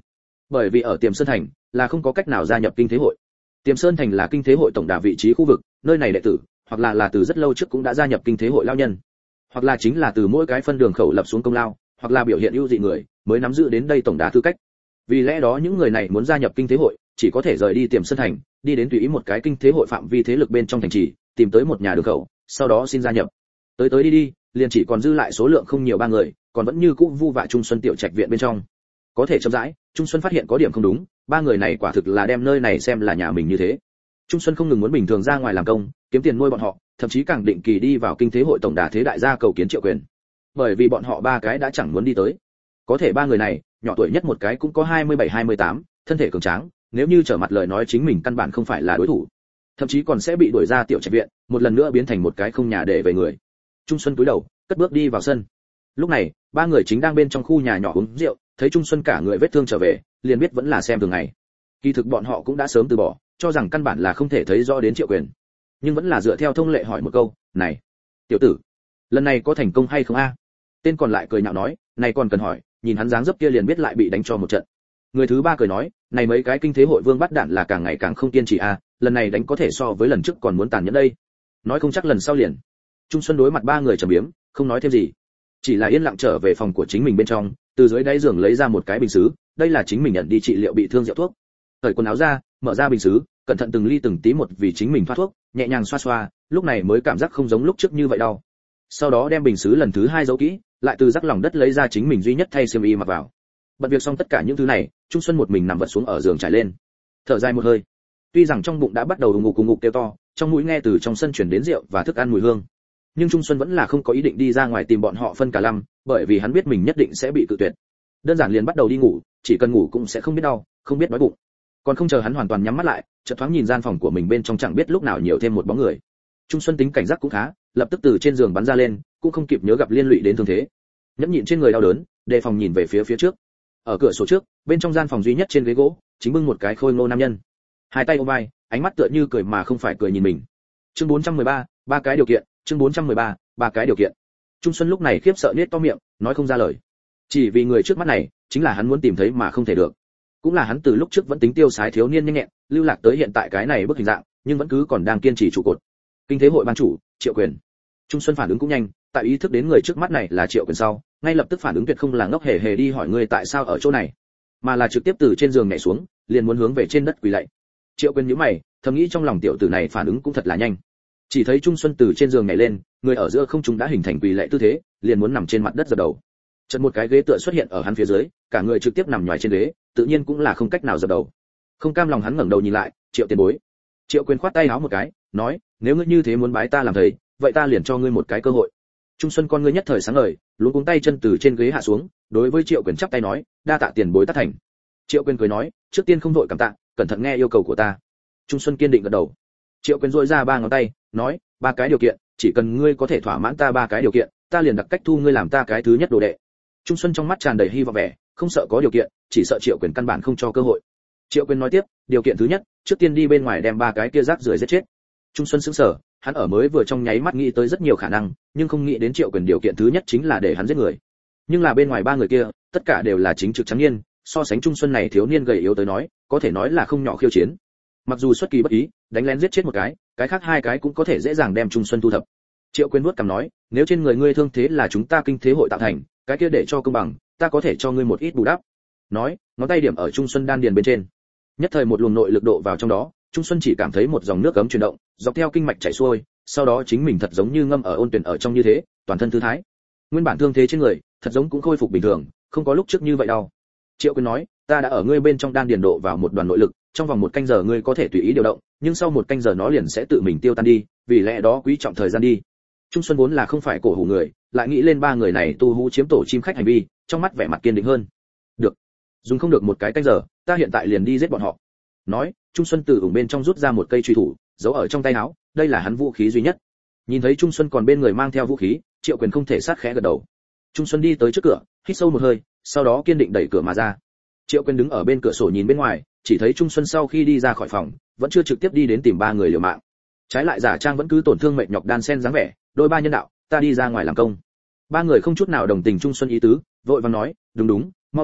Bởi vì ở Tiềm Sơn thành là không có cách nào gia nhập kinh thế hội. Tiềm Sơn thành là kinh thế hội tổng đà vị trí khu vực, nơi này đệ tử hoặc là từ rất lâu trước cũng đã gia nhập kinh thế hội lao nhân, hoặc là chính là từ mỗi cái phân đường khẩu lập xuống công lao, hoặc là biểu hiện ưu dị người mới nắm giữ đến đây tổng đà tư cách. Vì lẽ đó những người này muốn gia nhập kinh thế hội chỉ có thể rời đi Tiềm Sơn thành, đi đến tùy ý một cái kinh thế hội phạm vi thế lực bên trong thành trì, tìm tới một nhà đường khẩu, sau đó xin gia nhập. Tới đi, liền chỉ còn dư lại số lượng không nhiều 3 người, còn vẫn như cũ vu vạ Trung Xuân tiểu trạch viện bên trong. Có thể chậm rãi, Trung Xuân phát hiện có điểm không đúng, 3 người này quả thực là đem nơi này xem là nhà mình như thế. Trung Xuân không ngừng muốn bình thường ra ngoài làm công, kiếm tiền nuôi bọn họ, thậm chí càng định kỳ đi vào kinh thế hội tổng đà thế đại gia cầu kiến Triệu Quyền. Bởi vì bọn họ 3 cái đã chẳng muốn đi tới. Có thể 3 người này, nhỏ tuổi nhất một cái cũng có 27-28, thân thể cường tráng, nếu như trở mặt lời nói chính mình căn bản không phải là đối thủ, thậm chí còn sẽ bị đuổi ra tiểu trạch viện, một lần nữa biến thành một cái không nhà để về người. Trung Xuân cúi đầu, cất bước đi vào sân. Lúc này, 3 người chính đang bên trong khu nhà nhỏ uống rượu, thấy Trung Xuân cả người vết thương trở về, liền biết vẫn là xem thường ngày. Kỳ thực bọn họ cũng đã sớm từ bỏ, cho rằng căn bản là không thể thấy rõ đến Triệu Quyền, nhưng vẫn là dựa theo thông lệ hỏi một câu, "Này, tiểu tử, lần này có thành công hay không a?" Tên còn lại cười nhạo nói, "Này còn cần hỏi, nhìn hắn dáng dấp kia liền biết lại bị đánh cho một trận." Người thứ 3 cười nói, "Này mấy cái kinh thế hội vương bắt đạn là càng ngày càng không kiên trì a, lần này đánh có thể so với lần trước còn muốn tàn nhẫn đây. Nói không chắc lần sau liền." Trung Xuân đối mặt 3 người trầm biếm, không nói thêm gì, chỉ là yên lặng trở về phòng của chính mình bên trong, từ dưới đáy giường lấy ra một cái bình sứ, đây là chính mình nhận đi trị liệu bị thương rượu thuốc. Cởi quần áo ra, mở ra bình sứ, cẩn thận từng ly từng tí một vì chính mình thoát thuốc, nhẹ nhàng xoa xoa, lúc này mới cảm giác không giống lúc trước như vậy đau. Sau đó đem bình sứ lần thứ 2 giấu kỹ, lại từ rắc lòng đất lấy ra chính mình duy nhất thay xiêm y mặc vào. Bận việc xong tất cả những thứ này, Trung Xuân một mình nằm vật xuống ở giường trải lên, thở dài một hơi. Tuy rằng trong bụng đã bắt đầu ùng ục kêu to, trong mũi nghe từ trong sân truyền đến rượu và thức ăn mùi hương, nhưng Trung Xuân vẫn là không có ý định đi ra ngoài tìm bọn họ phân cả lăm, bởi vì hắn biết mình nhất định sẽ bị cự tuyệt. Đơn giản liền bắt đầu đi ngủ, chỉ cần ngủ cũng sẽ không biết đau, không biết đói bụng. Còn không chờ hắn hoàn toàn nhắm mắt lại, chợt thoáng nhìn gian phòng của mình bên trong chẳng biết lúc nào nhiều thêm một bóng người. Trung Xuân tính cảnh giác cũng khá, lập tức từ trên giường bắn ra lên, cũng không kịp nhớ gặp liên lụy đến thương thế. Nhẫn nhịn trên người đau đớn, đề phòng nhìn về phía trước. Ở cửa sổ trước, bên trong gian phòng duy nhất trên ghế gỗ, chính bưng một cái khôi ngô nam nhân. Hai tay ôm vai, ánh mắt tựa như cười mà không phải cười nhìn mình. Chương 413, 3 cái điều kiện, chương 413, 3 cái điều kiện. Trung Xuân lúc này khiếp sợ nhếch to miệng, nói không ra lời. Chỉ vì người trước mắt này, chính là hắn muốn tìm thấy mà không thể được. Cũng là hắn từ lúc trước vẫn tính tiêu sái thiếu niên nhanh nhẹn, lưu lạc tới hiện tại cái này bức hình dạng, nhưng vẫn cứ còn đang kiên trì trụ cột. Kinh thế hội ban chủ, Triệu Quyền. Trung Xuân phản ứng cũng nhanh, tại ý thức đến người trước mắt này là Triệu Quyền sau, ngay lập tức phản ứng tuyệt không là ngốc hề hề đi hỏi người tại sao ở chỗ này, mà là trực tiếp từ trên giường nhảy xuống, liền muốn hướng về trên đất quỳ lạy. Triệu Quyền nhíu mày, thầm nghĩ trong lòng tiểu tử này phản ứng cũng thật là nhanh. Chỉ thấy Trung Xuân từ trên giường nhảy lên, người ở giữa không trung đã hình thành quỳ lạy tư thế, liền muốn nằm trên mặt đất dập đầu. Chợt một cái ghế tựa xuất hiện ở hắn phía dưới, cả người trực tiếp nằm nhòi trên ghế, tự nhiên cũng là không cách nào dập đầu. Không cam lòng hắn ngẩng đầu nhìn lại, Triệu tiền bối. Triệu Quyền khoát tay áo một cái, nói, nếu ngươi như thế muốn bái ta làm thầy, vậy ta liền cho ngươi một cái cơ hội. Trung Xuân con ngươi nhất thời sáng ngời, luống cuống tay chân từ trên ghế hạ xuống, đối với Triệu Quyền chắp tay nói, đa tạ tiền bối tác thành. Triệu Quyền cười nói, trước tiên không vội cảm tạ, cẩn thận nghe yêu cầu của ta. Trung Xuân kiên định gật đầu. Triệu Quyền duỗi ra 3 ngón tay, nói, 3 cái điều kiện, chỉ cần ngươi có thể thỏa mãn ta 3 cái điều kiện, ta liền đặt cách thu ngươi làm ta cái thứ nhất đồ đệ. Trung Xuân trong mắt tràn đầy hy vọng vẻ, không sợ có điều kiện, chỉ sợ Triệu Quyền căn bản không cho cơ hội. Triệu Quyền nói tiếp, điều kiện thứ nhất, trước tiên đi bên ngoài đem 3 cái kia rác rưởi giết chết. Trung Xuân sững sờ, hắn ở mới vừa trong nháy mắt nghĩ tới rất nhiều khả năng, nhưng không nghĩ đến Triệu Quyền điều kiện thứ nhất chính là để hắn giết người. Nhưng là bên ngoài 3 người kia, tất cả đều là chính trực trắng niên, so sánh Trung Xuân này thiếu niên gầy yếu tới nói, có thể nói là không nhỏ khiêu chiến. Mặc dù xuất kỳ bất ý, đánh lén giết chết một cái khác 2 cái cũng có thể dễ dàng đem Trung Xuân thu thập. Triệu Quyền nuốt cằm nói, nếu trên người ngươi thương thế là chúng ta kinh thế hội tạo thành, cái kia để cho công bằng, ta có thể cho ngươi một ít bù đắp. Nói, ngón tay điểm ở Trung Xuân đan điền bên trên. Nhất thời một luồng nội lực độ vào trong đó, Trung Xuân chỉ cảm thấy một dòng nước ấm chuyển động, dọc theo kinh mạch chảy xuôi, sau đó chính mình thật giống như ngâm ở ôn tuyển ở trong như thế, toàn thân thư thái. Nguyên bản thương thế trên người, thật giống cũng khôi phục bình thường, không có lúc trước như vậy đau. Triệu Quyền nói, ta đã ở ngươi bên trong đan điền độ vào một đoàn nội lực, trong vòng 1 canh giờ ngươi có thể tùy ý điều động, nhưng sau 1 canh giờ nó liền sẽ tự mình tiêu tan đi, vì lẽ đó quý trọng thời gian đi. Trung Xuân vốn là không phải cổ hủ người, lại nghĩ lên 3 người này tu hú chiếm tổ chim khách hành vi, trong mắt vẻ mặt kiên định hơn. Được, dùng không được 1 cái canh giờ, ta hiện tại liền đi giết bọn họ. Nói, Trung Xuân từ ủng bên trong rút ra một cây truy thủ, giấu ở trong tay áo, đây là hắn vũ khí duy nhất. Nhìn thấy Trung Xuân còn bên người mang theo vũ khí, Triệu Quyền không thể sát khẽ gật đầu. Trung Xuân đi tới trước cửa, hít sâu một hơi, sau đó kiên định đẩy cửa mà ra. Triệu Quyền đứng ở bên cửa sổ nhìn bên ngoài, chỉ thấy Trung Xuân sau khi đi ra khỏi phòng, vẫn chưa trực tiếp đi đến tìm 3 người liều mạng. Trái lại giả trang vẫn cứ tổn thương mệt nhọc đan sen dáng vẻ, đôi ba nhân đạo, ta đi ra ngoài làm công. 3 người không chút nào đồng tình Trung Xuân ý tứ, vội vàng nói, đúng, mau đi đi,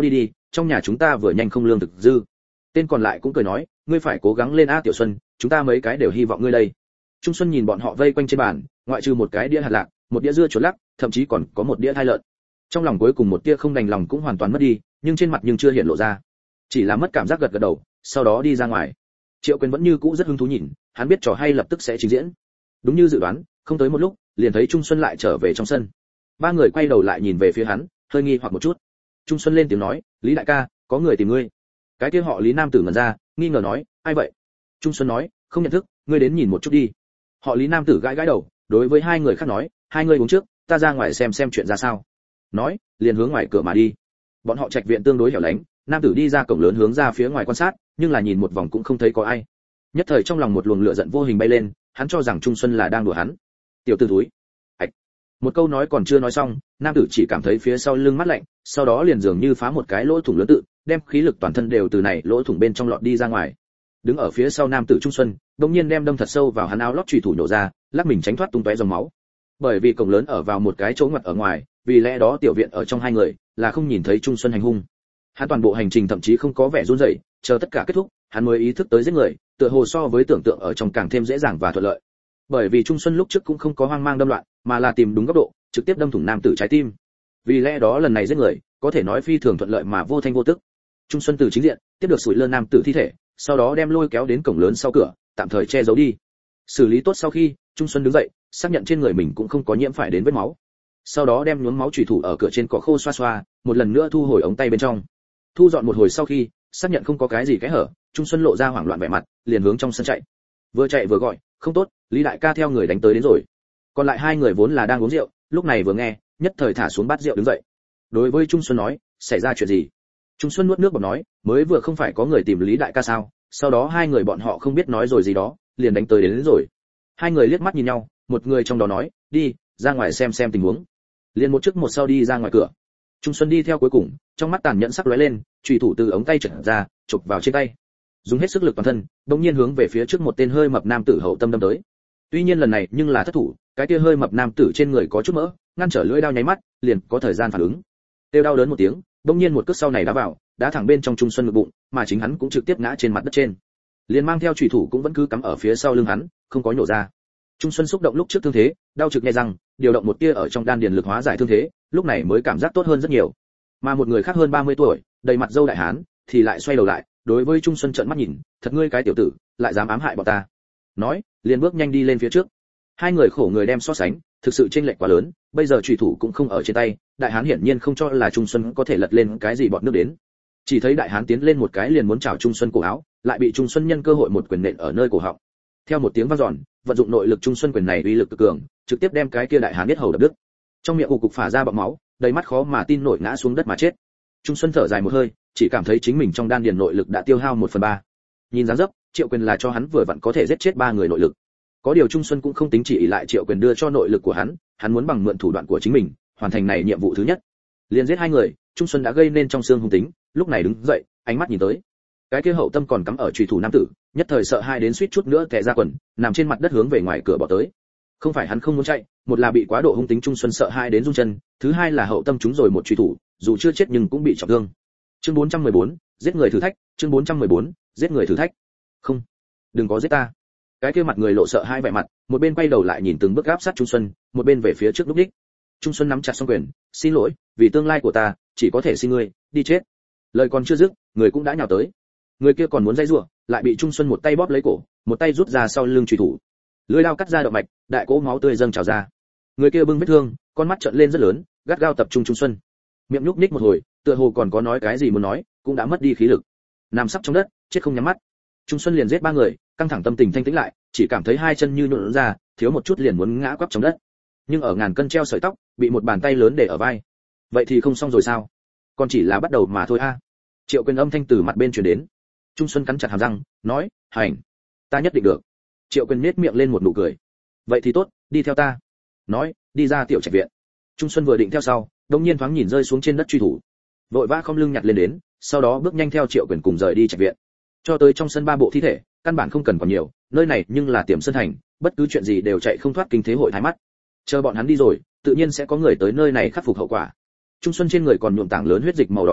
trong nhà chúng ta vừa nhanh không lương thực dư. Tên còn lại cũng cười nói, ngươi phải cố gắng lên a Tiểu Xuân, chúng ta mấy cái đều hy vọng ngươi đây. Trung Xuân nhìn bọn họ vây quanh trên bàn, ngoại trừ một cái đĩa hạt lạc, một đĩa dưa chuột lắc, thậm chí còn có một đĩa thai lợn. Trong lòng cuối cùng một tia không đành lòng cũng hoàn toàn mất đi, nhưng trên mặt nhưng chưa hiện lộ ra, chỉ là mất cảm giác gật gật đầu, sau đó đi ra ngoài. Triệu Quyền vẫn như cũ rất hứng thú nhìn, hắn biết trò hay lập tức sẽ trình diễn. Đúng như dự đoán, không tới một lúc, liền thấy Trung Xuân lại trở về trong sân. Ba người quay đầu lại nhìn về phía hắn, hơi nghi hoặc một chút. Trung Xuân lên tiếng nói, Lý đại ca, có người tìm ngươi. Cái kia họ Lý nam tử ngẩn ra, nghi ngờ nói, ai vậy? Trung Xuân nói, không nhận thức, ngươi đến nhìn một chút đi. Họ Lý nam tử gãi gãi đầu, đối với hai người khác nói, hai người uống trước, ta ra ngoài xem chuyện ra sao. Nói, liền hướng ngoài cửa mà đi. Bọn họ trạch viện tương đối hẻo lánh, nam tử đi ra cổng lớn hướng ra phía ngoài quan sát, nhưng là nhìn một vòng cũng không thấy có ai. Nhất thời trong lòng một luồng lửa giận vô hình bay lên, hắn cho rằng Trung Xuân là đang đùa hắn. Tiểu tử thúi. Ảch. Một câu nói còn chưa nói xong, nam tử chỉ cảm thấy phía sau lưng mát lạnh, sau đó liền dường như phá một cái lỗ thủng lớn tự, đem khí lực toàn thân đều từ này lỗ thủng bên trong lọt đi ra ngoài. Đứng ở phía sau nam tử Trung Xuân, đột nhiên đem đâm thật sâu vào hắn áo lót chùy thủ nổ ra, lắc mình tránh thoát tung tóe dòng máu. Bởi vì cổng lớn ở vào một cái chỗ ngoặt ở ngoài, vì lẽ đó tiểu viện ở trong hai người là không nhìn thấy Trung Xuân hành hung. Hắn toàn bộ hành trình thậm chí không có vẻ run rẩy, chờ tất cả kết thúc, hắn mới ý thức tới giết người, tựa hồ so với tưởng tượng ở trong càng thêm dễ dàng và thuận lợi. Bởi vì Trung Xuân lúc trước cũng không có hoang mang đâm loạn, mà là tìm đúng góc độ, trực tiếp đâm thủng nam tử trái tim. Vì lẽ đó lần này giết người, có thể nói phi thường thuận lợi mà vô thanh vô tức. Trung Xuân từ chính diện tiếp được sủi lơ nam tử thi thể, sau đó đem lôi kéo đến cổng lớn sau cửa, tạm thời che giấu đi. Xử lý tốt sau khi, Trung Xuân đứng dậy, xác nhận trên người mình cũng không có nhiễm phải đến vết máu. Sau đó đem nhuốm máu chủy thủ ở cửa trên cỏ khô xoa xoa, một lần nữa thu hồi ống tay bên trong. Thu dọn một hồi sau khi, xác nhận không có cái gì kẽ hở, Trung Xuân lộ ra hoảng loạn vẻ mặt, liền hướng trong sân chạy. Vừa chạy vừa gọi, không tốt, Lý đại ca theo người đánh tới đến rồi. Còn lại hai người vốn là đang uống rượu, lúc này vừa nghe, nhất thời thả xuống bát rượu đứng dậy. Đối với Trung Xuân nói, xảy ra chuyện gì? Trung Xuân nuốt nước bọt nói, mới vừa không phải có người tìm Lý đại ca sao? Sau đó hai người bọn họ không biết nói rồi gì đó, liền đánh tới đến rồi. Hai người liếc mắt nhìn nhau, một người trong đó nói, đi, ra ngoài xem tình huống. Liền một trước một sau đi ra ngoài cửa. Trung Xuân đi theo cuối cùng, trong mắt tàn nhẫn sắc lóe lên, chùy thủ từ ống tay trượt ra, chụp vào trên tay. Dùng hết sức lực toàn thân, đột nhiên hướng về phía trước một tên hơi mập nam tử hậu tâm đâm tới. Tuy nhiên lần này nhưng là thất thủ, cái kia hơi mập nam tử trên người có chút mỡ, ngăn trở lưỡi đao nháy mắt, liền có thời gian phản ứng. Tiêu đau đớn một tiếng, đột nhiên một cước sau này đá vào, đá thẳng bên trong Trung Xuân ngực bụng, mà chính hắn cũng trực tiếp ngã trên mặt đất trên. Liền mang theo chùy thủ cũng vẫn cứ cắm ở phía sau lưng hắn, không có nhổ ra. Trung Xuân xúc động lúc trước thương thế, đau trực nghe răng, điều động một tia ở trong đan điền lực hóa giải thương thế, lúc này mới cảm giác tốt hơn rất nhiều. Mà một người khác hơn 30 tuổi, đầy mặt râu đại hán, thì lại xoay đầu lại, đối với Trung Xuân trợn mắt nhìn, thật ngươi cái tiểu tử, lại dám ám hại bọn ta. Nói, liền bước nhanh đi lên phía trước. Hai người khổ người đem so sánh, thực sự chênh lệch quá lớn, bây giờ chủy thủ cũng không ở trên tay, đại hán hiển nhiên không cho là Trung Xuân có thể lật lên cái gì bọt nước đến. Chỉ thấy đại hán tiến lên một cái liền muốn chảo Trung Xuân cổ áo, lại bị Trung Xuân nhân cơ hội một quyền nện ở nơi cổ họng. Theo một tiếng vang dọn, vận dụng nội lực Trung Xuân quyền này uy lực cực cường, trực tiếp đem cái kia đại hán biết hầu đập đứt. Trong miệng cục phả ra bọt máu, đầy mắt khó mà tin nổi ngã xuống đất mà chết. Trung Xuân thở dài một hơi, chỉ cảm thấy chính mình trong đan điền nội lực đã tiêu hao 1/3. Nhìn dáng dấp, Triệu Quyền là cho hắn vừa vặn có thể giết chết 3 người nội lực. Có điều Trung Xuân cũng không tính chỉ ỷ lại Triệu Quyền đưa cho nội lực của hắn muốn bằng mượn thủ đoạn của chính mình, hoàn thành này nhiệm vụ thứ nhất. Liên giết 2 người, Trung Xuân đã gây nên trong xương hung tính, lúc này đứng dậy, ánh mắt nhìn tới. Cái kia hậu tâm còn cắm ở chùy thủ nam tử, nhất thời sợ hai đến suýt chút nữa tè ra quần, nằm trên mặt đất hướng về ngoài cửa bỏ tới. Không phải hắn không muốn chạy, một là bị quá độ hung tính Trung Xuân sợ hai đến run chân, thứ hai là hậu tâm trúng rồi một chùy thủ, dù chưa chết nhưng cũng bị trọng thương. Chương 414, giết người thử thách, chương 414, giết người thử thách. Không, đừng có giết ta. Cái kia mặt người lộ sợ hai vẻ mặt, một bên quay đầu lại nhìn từng bước áp sát Trung Xuân, một bên về phía trước lúc đích. Trung Xuân nắm chặt song quyền, xin lỗi, vì tương lai của ta, chỉ có thể xin ngươi đi chết. Lời còn chưa dứt, người cũng đã nhào tới. Người kia còn muốn dây rủa, lại bị Trung Xuân một tay bóp lấy cổ, một tay rút ra sau lưng chùy thủ. Lưỡi dao cắt ra động mạch, đại cỗ máu tươi dâng trào ra. Người kia bưng vết thương, con mắt trợn lên rất lớn, gắt gao tập trung Trung Xuân. Miệng nhúc nhích một hồi, tựa hồ còn có nói cái gì muốn nói, cũng đã mất đi khí lực. Nằm sấp trong đất, chết không nhắm mắt. Trung Xuân liền giết 3 người, căng thẳng tâm tình thanh tĩnh lại, chỉ cảm thấy hai chân như nhũn ra, thiếu một chút liền muốn ngã quắp trong đất. Nhưng ở ngàn cân treo sợi tóc, bị một bàn tay lớn để ở vai. Vậy thì không xong rồi sao? Còn chỉ là bắt đầu mà thôi a. Triệu Quyền âm thanh từ mặt bên truyền đến. Trung Xuân cắn chặt hàm răng, nói, "Hành, ta nhất định được." Triệu Quyền nhếch miệng lên một nụ cười. "Vậy thì tốt, đi theo ta." Nói, đi ra tiểu trạch viện. Trung Xuân vừa định theo sau, đột nhiên thoáng nhìn rơi xuống trên đất truy thủ, vội vã không lưng nhặt lên đến, sau đó bước nhanh theo Triệu Quyền cùng rời đi trạch viện. Cho tới trong sân 3 bộ thi thể, căn bản không cần còn nhiều, nơi này nhưng là Tiềm Sơn thành, bất cứ chuyện gì đều chạy không thoát kinh thế hội thái mắt. Chờ bọn hắn đi rồi, tự nhiên sẽ có người tới nơi này khắc phục hậu quả. Trung Xuân trên người còn nhuộm tảng lớn huyết dịch màu đỏ tươi,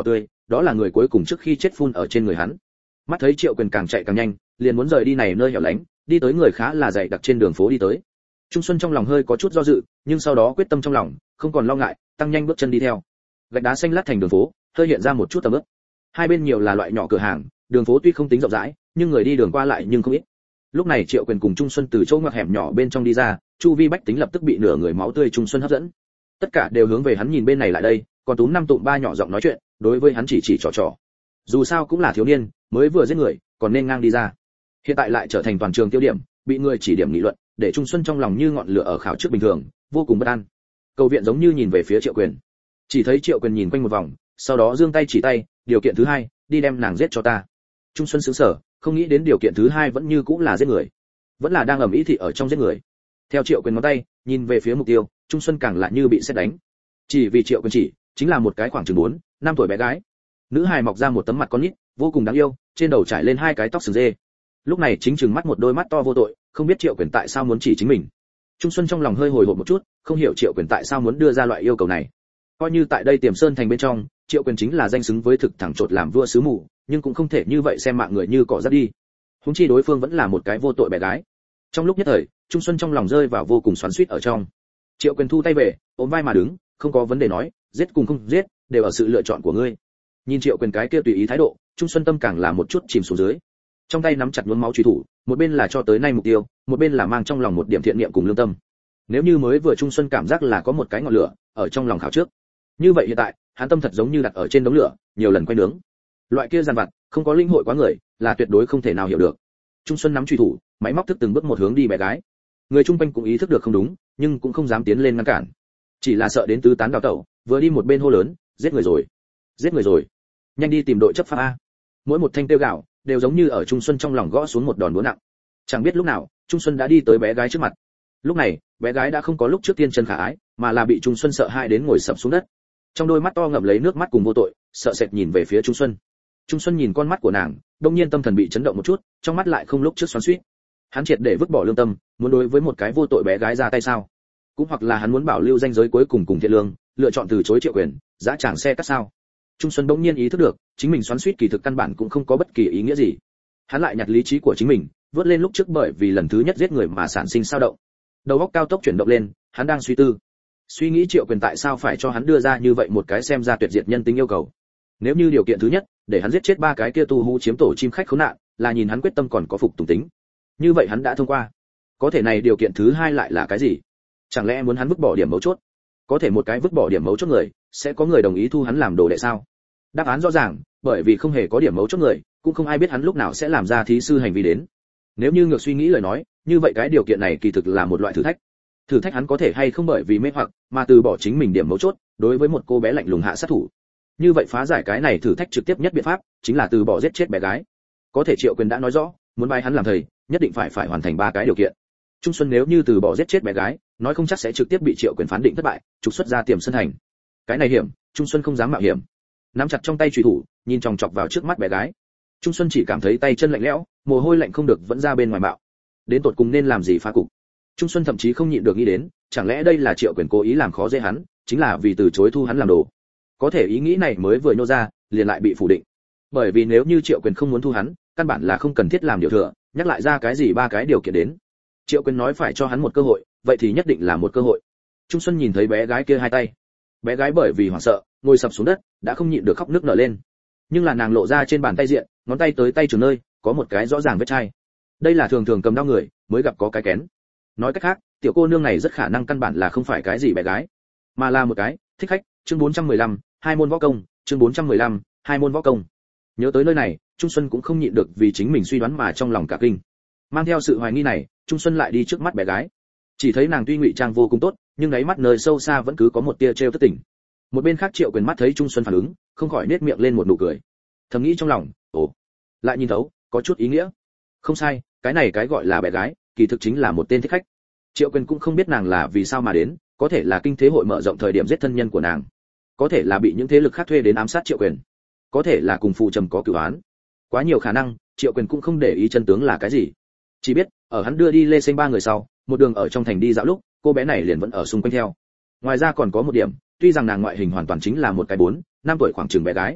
đó là người cuối cùng trước khi chết phun ở trên người hắn. Mắt thấy Triệu Quyền càng chạy càng nhanh, liền muốn rời đi này nơi hẻo lánh, đi tới người khá là dày đặc trên đường phố đi tới. Trung Xuân trong lòng hơi có chút do dự, nhưng sau đó quyết tâm trong lòng, không còn lo ngại, tăng nhanh bước chân đi theo. Gạch đá xanh lát thành đường phố, hơi hiện ra một chút tầm ướt. Hai bên nhiều là loại nhỏ cửa hàng, đường phố tuy không tính rộng rãi, nhưng người đi đường qua lại nhưng không ít. Lúc này Triệu Quyền cùng Trung Xuân từ chỗ ngoặc hẻm nhỏ bên trong đi ra, chu vi bách tính lập tức bị nửa người máu tươi Trung Xuân hấp dẫn. Tất cả đều hướng về hắn nhìn bên này lại đây, còn túm năm tụm ba nhỏ giọng nói chuyện, đối với hắn chỉ trò trò. Dù sao cũng là thiếu niên, mới vừa giết người, còn nên ngang đi ra. Hiện tại lại trở thành toàn trường tiêu điểm, bị người chỉ điểm nghị luận, để Trung Xuân trong lòng như ngọn lửa ở khảo trước bình thường, vô cùng bất an. Cầu viện giống như nhìn về phía Triệu Quyền. Chỉ thấy Triệu Quyền nhìn quanh một vòng, sau đó giương tay chỉ tay, điều kiện thứ hai, đi đem nàng giết cho ta. Trung Xuân sững sờ, không nghĩ đến điều kiện thứ hai vẫn như cũng là giết người, vẫn là đang ầm ĩ thị ở trong giết người. Theo Triệu Quyền ngón tay, nhìn về phía mục tiêu, Trung Xuân càng lại như bị sét đánh. Chỉ vì Triệu Quyền chỉ, chính là một cái khoảng chừng 4, 5 tuổi bé gái. Nữ hài mọc ra một tấm mặt con nít, vô cùng đáng yêu, trên đầu trải lên hai cái tóc sừng dê. Lúc này chính trừng mắt một đôi mắt to vô tội, không biết Triệu Quyền tại sao muốn chỉ chính mình. Trung Xuân trong lòng hơi hồi hộp một chút, không hiểu Triệu Quyền tại sao muốn đưa ra loại yêu cầu này. Coi như tại đây Tiềm Sơn thành bên trong, Triệu Quyền chính là danh xứng với thực thẳng chột làm vua sứ mù, nhưng cũng không thể như vậy xem mạng người như cỏ rác đi. Huống chi đối phương vẫn là một cái vô tội bé gái. Trong lúc nhất thời, Trung Xuân trong lòng rơi vào vô cùng xoắn xuýt ở trong. Triệu Quyền thu tay về, ôm vai mà đứng, không có vấn đề nói, giết cùng không giết, đều ở sự lựa chọn của ngươi. Nhìn Triệu Quyền cái kia tùy ý thái độ, Trung Xuân tâm càng là một chút chìm xuống dưới. Trong tay nắm chặt nhuốm máu truy thủ, một bên là cho tới nay mục tiêu, một bên là mang trong lòng một điểm thiện niệm cùng lương tâm. Nếu như mới vừa Trung Xuân cảm giác là có một cái ngọn lửa ở trong lòng khảo trước, như vậy hiện tại, hắn tâm thật giống như đặt ở trên đống lửa, nhiều lần quay nướng. Loại kia giàn vặt, không có linh hội quá người, là tuyệt đối không thể nào hiểu được. Trung Xuân nắm truy thủ, máy móc thức từng bước một hướng đi bé gái. Người chung quanh cũng ý thức được không đúng, nhưng cũng không dám tiến lên ngăn cản. Chỉ là sợ đến tứ tán đào tẩu, vừa đi một bên hô lớn, giết người rồi, giết người rồi, nhanh đi tìm đội chấp pháp a. Mỗi một thanh tiêu gạo đều giống như ở Trung Xuân trong lòng gõ xuống một đòn búa nặng. Chẳng biết lúc nào, Trung Xuân đã đi tới bé gái trước mặt. Lúc này, bé gái đã không có lúc trước tiên chân khả ái, mà là bị Trung Xuân sợ hãi đến ngồi sập xuống đất. Trong đôi mắt to ngập lấy nước mắt cùng vô tội, sợ sệt nhìn về phía Trung Xuân. Trung Xuân nhìn con mắt của nàng, đột nhiên tâm thần bị chấn động một chút, trong mắt lại không lúc trước xoắn xuýt. Hắn triệt để vứt bỏ lương tâm, muốn đối với một cái vô tội bé gái ra tay sao? Cũng hoặc là hắn muốn bảo lưu danh giới cuối cùng cùng thiện lương, lựa chọn từ chối Triệu Quyền, dã tràng xe cắt sao? Trung Xuân bỗng nhiên ý thức được, chính mình xoắn xuýt kỳ thực căn bản cũng không có bất kỳ ý nghĩa gì. Hắn lại nhặt lý trí của chính mình, vớt lên lúc trước bởi vì lần thứ nhất giết người mà sản sinh sao động. Đầu óc cao tốc chuyển động lên, hắn đang suy tư. Suy nghĩ Triệu Quyền tại sao phải cho hắn đưa ra như vậy một cái xem ra tuyệt diệt nhân tính yêu cầu. Nếu như điều kiện thứ nhất, để hắn giết chết ba cái kia tu hú chiếm tổ chim khách khốn nạn, là nhìn hắn quyết tâm còn có phục tùng tính. Như vậy hắn đã thông qua. Có thể này điều kiện thứ hai lại là cái gì? Chẳng lẽ muốn hắn vứt bỏ điểm mấu chốt? Có thể một cái vứt bỏ điểm mấu chốt người, sẽ có người đồng ý thu hắn làm đồ đệ sao? Đáp án rõ ràng, bởi vì không hề có điểm mấu chốt người, cũng không ai biết hắn lúc nào sẽ làm ra thí sư hành vi đến. Nếu như ngược suy nghĩ lời nói, như vậy cái điều kiện này kỳ thực là một loại thử thách. Thử thách hắn có thể hay không bởi vì mê hoặc mà từ bỏ chính mình điểm mấu chốt, đối với một cô bé lạnh lùng hạ sát thủ. Như vậy phá giải cái này thử thách trực tiếp nhất biện pháp, chính là từ bỏ giết chết bé gái. Có thể Triệu Quyền đã nói rõ, muốn bái hắn làm thầy, nhất định phải hoàn thành ba cái điều kiện. Trung Xuân nếu như từ bỏ giết chết bé gái, nói không chắc sẽ trực tiếp bị Triệu Quyền phán định thất bại, trục xuất ra Tiềm Sơn thành. Cái này hiểm, Trung Xuân không dám mạo hiểm. Nắm chặt trong tay chùy thủ, nhìn chòng chọc vào trước mắt bé gái. Trung Xuân chỉ cảm thấy tay chân lạnh lẽo, mồ hôi lạnh không được vẫn ra bên ngoài bạo. Đến tột cùng nên làm gì phá cục? Trung Xuân thậm chí không nhịn được nghĩ đến, chẳng lẽ đây là Triệu Quyền cố ý làm khó dễ hắn, chính là vì từ chối thu hắn làm đồ. Có thể ý nghĩ này mới vừa nhô ra, liền lại bị phủ định. Bởi vì nếu như Triệu Quyền không muốn thu hắn, căn bản là không cần thiết làm điều thừa, nhắc lại ra cái gì ba cái điều kiện đến. Triệu Quyền nói phải cho hắn một cơ hội, vậy thì nhất định là một cơ hội. Trung Xuân nhìn thấy bé gái kia hai tay. Bé gái bởi vì hoảng sợ, ngồi sập xuống đất, đã không nhịn được khóc nức nở lên. Nhưng là nàng lộ ra trên bàn tay diện, ngón tay tới tay trường nơi, có một cái rõ ràng vết chai. Đây là thường thường cầm đau người mới gặp có cái kén. Nói cách khác, tiểu cô nương này rất khả năng căn bản là không phải cái gì bé gái, mà là một cái thích khách. Chương 415, hai môn võ công. Chương 415, hai môn võ công. Nhớ tới nơi này, Trung Xuân cũng không nhịn được vì chính mình suy đoán mà trong lòng cả kinh. Mang theo sự hoài nghi này, Trung Xuân lại đi trước mắt bé gái. Chỉ thấy nàng tuy ngụy trang vô cùng tốt, nhưng đáy mắt nơi sâu xa vẫn cứ có một tia trêu tức tỉnh. Một bên khác Triệu Quyền mắt thấy Trung Xuân phản ứng, không khỏi nết miệng lên một nụ cười. Thầm nghĩ trong lòng, ồ, lại nhìn thấu, có chút ý nghĩa. Không sai, cái này cái gọi là bé gái, kỳ thực chính là một tên thích khách. Triệu Quyền cũng không biết nàng là vì sao mà đến, có thể là kinh thế hội mở rộng thời điểm giết thân nhân của nàng, có thể là bị những thế lực khác thuê đến ám sát Triệu Quyền, có thể là cùng phù trầm có cửu án. Quá nhiều khả năng, Triệu Quyền cũng không để ý chân tướng là cái gì. Chỉ biết, ở hắn đưa đi Lê Sinh ba người sau, một đường ở trong thành đi dạo lúc, cô bé này liền vẫn ở xung quanh theo. Ngoài ra còn có một điểm, tuy rằng nàng ngoại hình hoàn toàn chính là một cái 4, 5 tuổi khoảng chừng bé gái,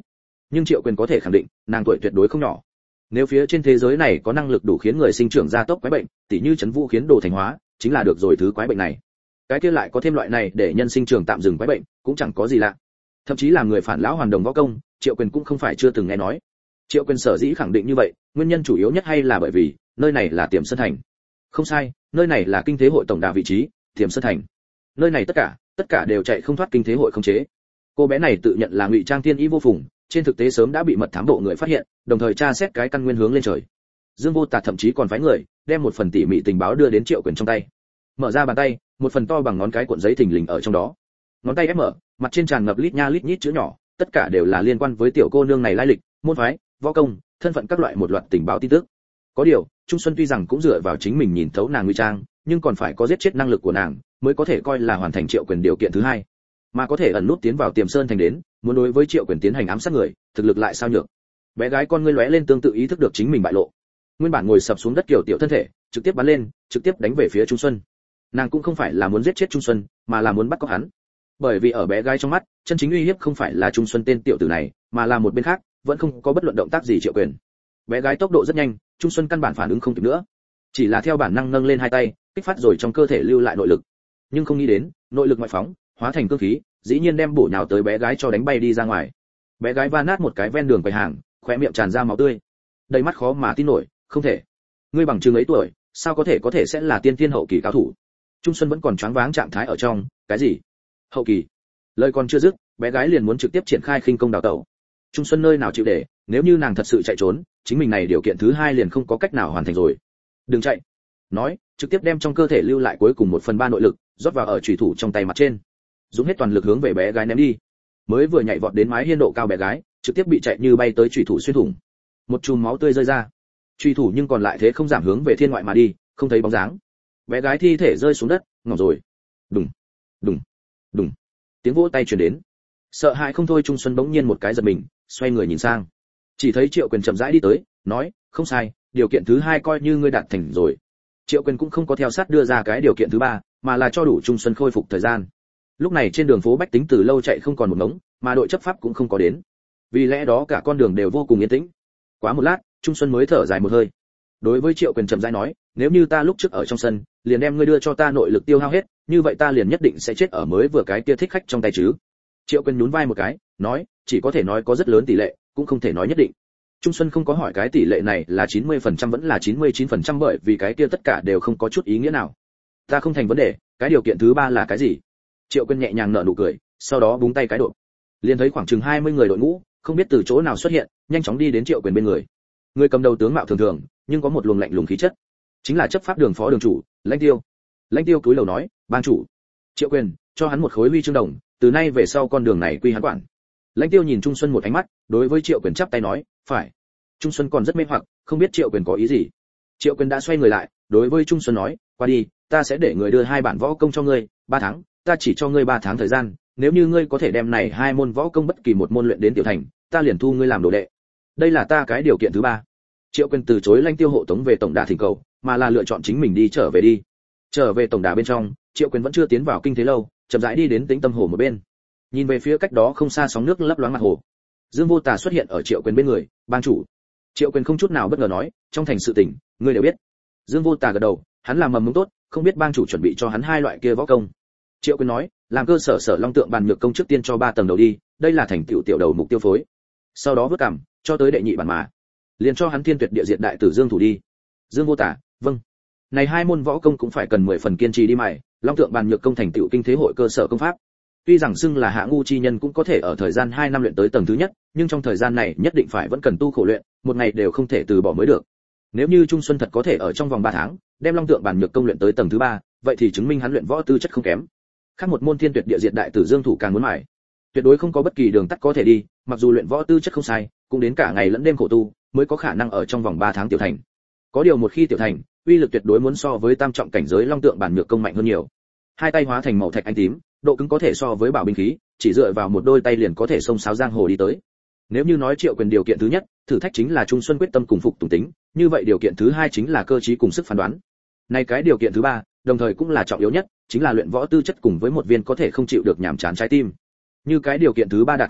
Nhưng Triệu Quyền có thể khẳng định, nàng tuổi tuyệt đối không nhỏ. Nếu phía trên thế giới này có năng lực đủ khiến người sinh trưởng ra tốc quái bệnh, tỉ như trấn vũ khiến đồ thành hóa, chính là được rồi thứ quái bệnh này. Cái kia lại có thêm loại này để nhân sinh trưởng tạm dừng quái bệnh, cũng chẳng có gì lạ. Thậm chí là người phản lão hoàn đồng võ công, Triệu Quyền cũng không phải chưa từng nghe nói. Triệu Quyền sở dĩ khẳng định như vậy, nguyên nhân chủ yếu nhất hay là bởi vì nơi này là Tiềm Sơn thành. Không sai, nơi này là kinh thế hội tổng đà vị trí, Tiềm Sơn thành. Nơi này tất cả đều chạy không thoát kinh thế hội khống chế. Cô bé này tự nhận là ngụy trang tiên y vô phùng, trên thực tế sớm đã bị mật thám bộ người phát hiện, đồng thời tra xét cái căn nguyên hướng lên trời. Dương Vô Tà thậm chí còn phái người đem một phần tỉ mỉ tình báo đưa đến Triệu Quyền trong tay. Mở ra bàn tay, một phần to bằng ngón cái cuộn giấy thình lình ở trong đó. Ngón tay ép mở, mặt trên tràn ngập lít nha lít nhít chữ nhỏ, tất cả đều là liên quan với tiểu cô nương này lai lịch, môn phái, võ công, thân phận các loại một loạt tình báo tin tức. Có điều, Trung Xuân tuy rằng cũng dựa vào chính mình nhìn thấu nàng ngụy trang, nhưng còn phải có giết chết năng lực của nàng, mới có thể coi là hoàn thành Triệu Quyền điều kiện thứ hai. Mà có thể ẩn nút tiến vào Tiềm Sơn thành đến, muốn đối với Triệu Quyền tiến hành ám sát người, thực lực lại sao nhược. Bé gái con ngươi lóe lên tương tự ý thức được chính mình bại lộ. Nguyên bản ngồi sập xuống đất kiểu tiểu thân thể, trực tiếp bắn lên, trực tiếp đánh về phía Trung Xuân. Nàng cũng không phải là muốn giết chết Trung Xuân, mà là muốn bắt cóc hắn. Bởi vì ở bé gái trong mắt, chân chính uy hiếp không phải là Trung Xuân tên tiểu tử này, mà là một bên khác, vẫn không có bất luận động tác gì Triệu Quyền. Bé gái tốc độ rất nhanh, Trung Xuân căn bản phản ứng không kịp nữa, chỉ là theo bản năng nâng lên hai tay, kích phát rồi trong cơ thể lưu lại nội lực. Nhưng không nghĩ đến, nội lực ngoại phóng, hóa thành cương khí, dĩ nhiên đem bổ nhào tới bé gái cho đánh bay đi ra ngoài. Bé gái va nát một cái ven đường quầy hàng, khóe miệng tràn ra máu tươi. Đầy mắt khó mà tin nổi, không thể. Ngươi bằng chừng ấy tuổi, sao có thể sẽ là tiên tiên hậu kỳ cao thủ? Trung Xuân vẫn còn choáng váng trạng thái ở trong, cái gì? Hậu kỳ? Lời còn chưa dứt, bé gái liền muốn trực tiếp triển khai khinh công đào tẩu. Trung Xuân nơi nào chịu để, nếu như nàng thật sự chạy trốn, chính mình này điều kiện thứ hai liền không có cách nào hoàn thành rồi. Đừng chạy. Nói, trực tiếp đem trong cơ thể lưu lại cuối cùng 1/3 nội lực, rót vào ở chủy thủ trong tay mặt trên. Dùng hết toàn lực hướng về bé gái ném đi. Mới vừa nhảy vọt đến mái hiên độ cao bé gái, trực tiếp bị chạy như bay tới chủy thủ xuyên thủng. Một chùm máu tươi rơi ra. Chủy thủ nhưng còn lại thế không giảm hướng về thiên ngoại mà đi, không thấy bóng dáng. Bé gái thi thể rơi xuống đất, ngỏm rồi. Đùng, đùng, đùng. Tiếng vỗ tay truyền đến. Sợ hãi không thôi, Trung Xuân bỗng nhiên một cái giật mình, xoay người nhìn sang. Chỉ thấy Triệu Quyền chậm rãi đi tới, nói, không sai, điều kiện thứ hai coi như ngươi đạt thành rồi. Triệu Quyền cũng không có theo sát đưa ra cái điều kiện thứ ba, mà là cho đủ Trung Xuân khôi phục thời gian. Lúc này trên đường phố bách tính từ lâu chạy không còn một ngống, mà đội chấp pháp cũng không có đến. Vì lẽ đó cả con đường đều vô cùng yên tĩnh. Quá một lát, Trung Xuân mới thở dài một hơi. Đối với Triệu Quyền chậm rãi nói, nếu như ta lúc trước ở trong sân, liền đem ngươi đưa cho ta nội lực tiêu hao hết, như vậy ta liền nhất định sẽ chết ở mới vừa cái kia thích khách trong tay chứ. Triệu Quyền nhún vai một cái, nói, chỉ có thể nói có rất lớn tỷ lệ, cũng không thể nói nhất định. Trung Xuân không có hỏi cái tỷ lệ này là 90% vẫn là 99% bởi vì cái kia tất cả đều không có chút ý nghĩa nào. Ta không thành vấn đề, cái điều kiện thứ ba là cái gì? Triệu Quyền nhẹ nhàng nở nụ cười, sau đó búng tay cái độ. Liền thấy khoảng chừng 20 người đội ngũ, không biết từ chỗ nào xuất hiện, nhanh chóng đi đến Triệu Quyền bên người. Người cầm đầu tướng mạo thường thường, nhưng có một luồng lạnh lùng khí chất. Chính là chấp pháp đường phó đường chủ, Lãnh Tiêu. Lãnh Tiêu cúi đầu nói, "Bang chủ." Triệu Quyền cho hắn một khối huy chương đồng, từ nay về sau con đường này quy hắn quản. Lãnh Tiêu nhìn Trung Xuân một ánh mắt, đối với Triệu Quyền chắp tay nói, "Phải." Trung Xuân còn rất mê hoặc, không biết Triệu Quyền có ý gì. Triệu Quyền đã xoay người lại, đối với Trung Xuân nói, "Qua đi, ta sẽ để người đưa 2 bản võ công cho ngươi, 3 tháng, ta chỉ cho ngươi 3 tháng thời gian, nếu như ngươi có thể đem này 2 môn võ công bất kỳ một môn luyện đến tiểu thành, ta liền thu ngươi làm đồ đệ. Đây là ta cái điều kiện thứ 3." Triệu Quyền từ chối Lãnh Tiêu hộ tống về tổng đà thỉnh cầu, mà là lựa chọn chính mình đi trở về đi. Trở về tổng đà bên trong, Triệu Quyền vẫn chưa tiến vào kinh thế lâu, chậm rãi đi đến Tĩnh Tâm hồ một bên. Nhìn về phía cách đó không xa sóng nước lấp loáng mặt hồ. Dương Vô Tà xuất hiện ở Triệu Quyền bên người, "Bang chủ." Triệu Quyền không chút nào bất ngờ nói, "Trong thành sự tình, ngươi đều biết." Dương Vô Tà gật đầu, hắn làm mầm mống tốt, không biết bang chủ chuẩn bị cho hắn 2 loại kia võ công. Triệu Quyền nói, làm cơ sở Sở Long Tượng Bàn Nhược công trước tiên cho 3 tầng đầu đi, đây là thành tựu tiểu đầu mục tiêu phối. Sau đó vớt cằm, cho tới đệ nhị bản mà, liền cho hắn Thiên Tuyệt Địa Diệt Đại Tử Dương thủ đi. Dương Vô Tà, vâng. Này 2 môn võ công cũng phải cần 10 phần kiên trì đi mài, Long Tượng Bàn Nhược công thành tựu kinh thế hội cơ sở công pháp. Tuy rằng xưng là hạ ngu chi nhân cũng có thể ở thời gian 2 năm luyện tới tầng thứ nhất, nhưng trong thời gian này nhất định phải vẫn cần tu khổ luyện, một ngày đều không thể từ bỏ mới được. Nếu như Trung Xuân thật có thể ở trong vòng 3 tháng, đem Long Tượng Bàn Nhược công luyện tới tầng thứ 3, vậy thì chứng minh hắn luyện võ tư chất không kém. Khác một môn Thiên Tuyệt Địa Diệt Đại Tử Dương thủ càng muốn mài. Tuyệt đối không có bất kỳ đường tắt có thể đi, mặc dù luyện võ tư chất không sai, cũng đến cả ngày lẫn đêm khổ tu, mới có khả năng ở trong vòng 3 tháng tiểu thành. Có điều một khi tiểu thành, uy lực tuyệt đối muốn so với tam trọng cảnh giới Long Tượng Bàn Nhược công mạnh hơn nhiều. 2 tay hóa thành màu thạch anh tím, độ cứng có thể so với bảo binh khí, chỉ dựa vào một đôi tay liền có thể xông xáo giang hồ đi tới. Nếu như nói Triệu Quyền điều kiện thứ nhất, thử thách chính là Trung Xuân quyết tâm cùng phục tùng tính, như vậy điều kiện thứ hai chính là cơ trí cùng sức phán đoán. Này cái điều kiện thứ ba, đồng thời cũng là trọng yếu nhất, chính là luyện võ tư chất cùng với một viên có thể không chịu được nhàm chán trái tim. Như cái điều kiện thứ ba đạt không được,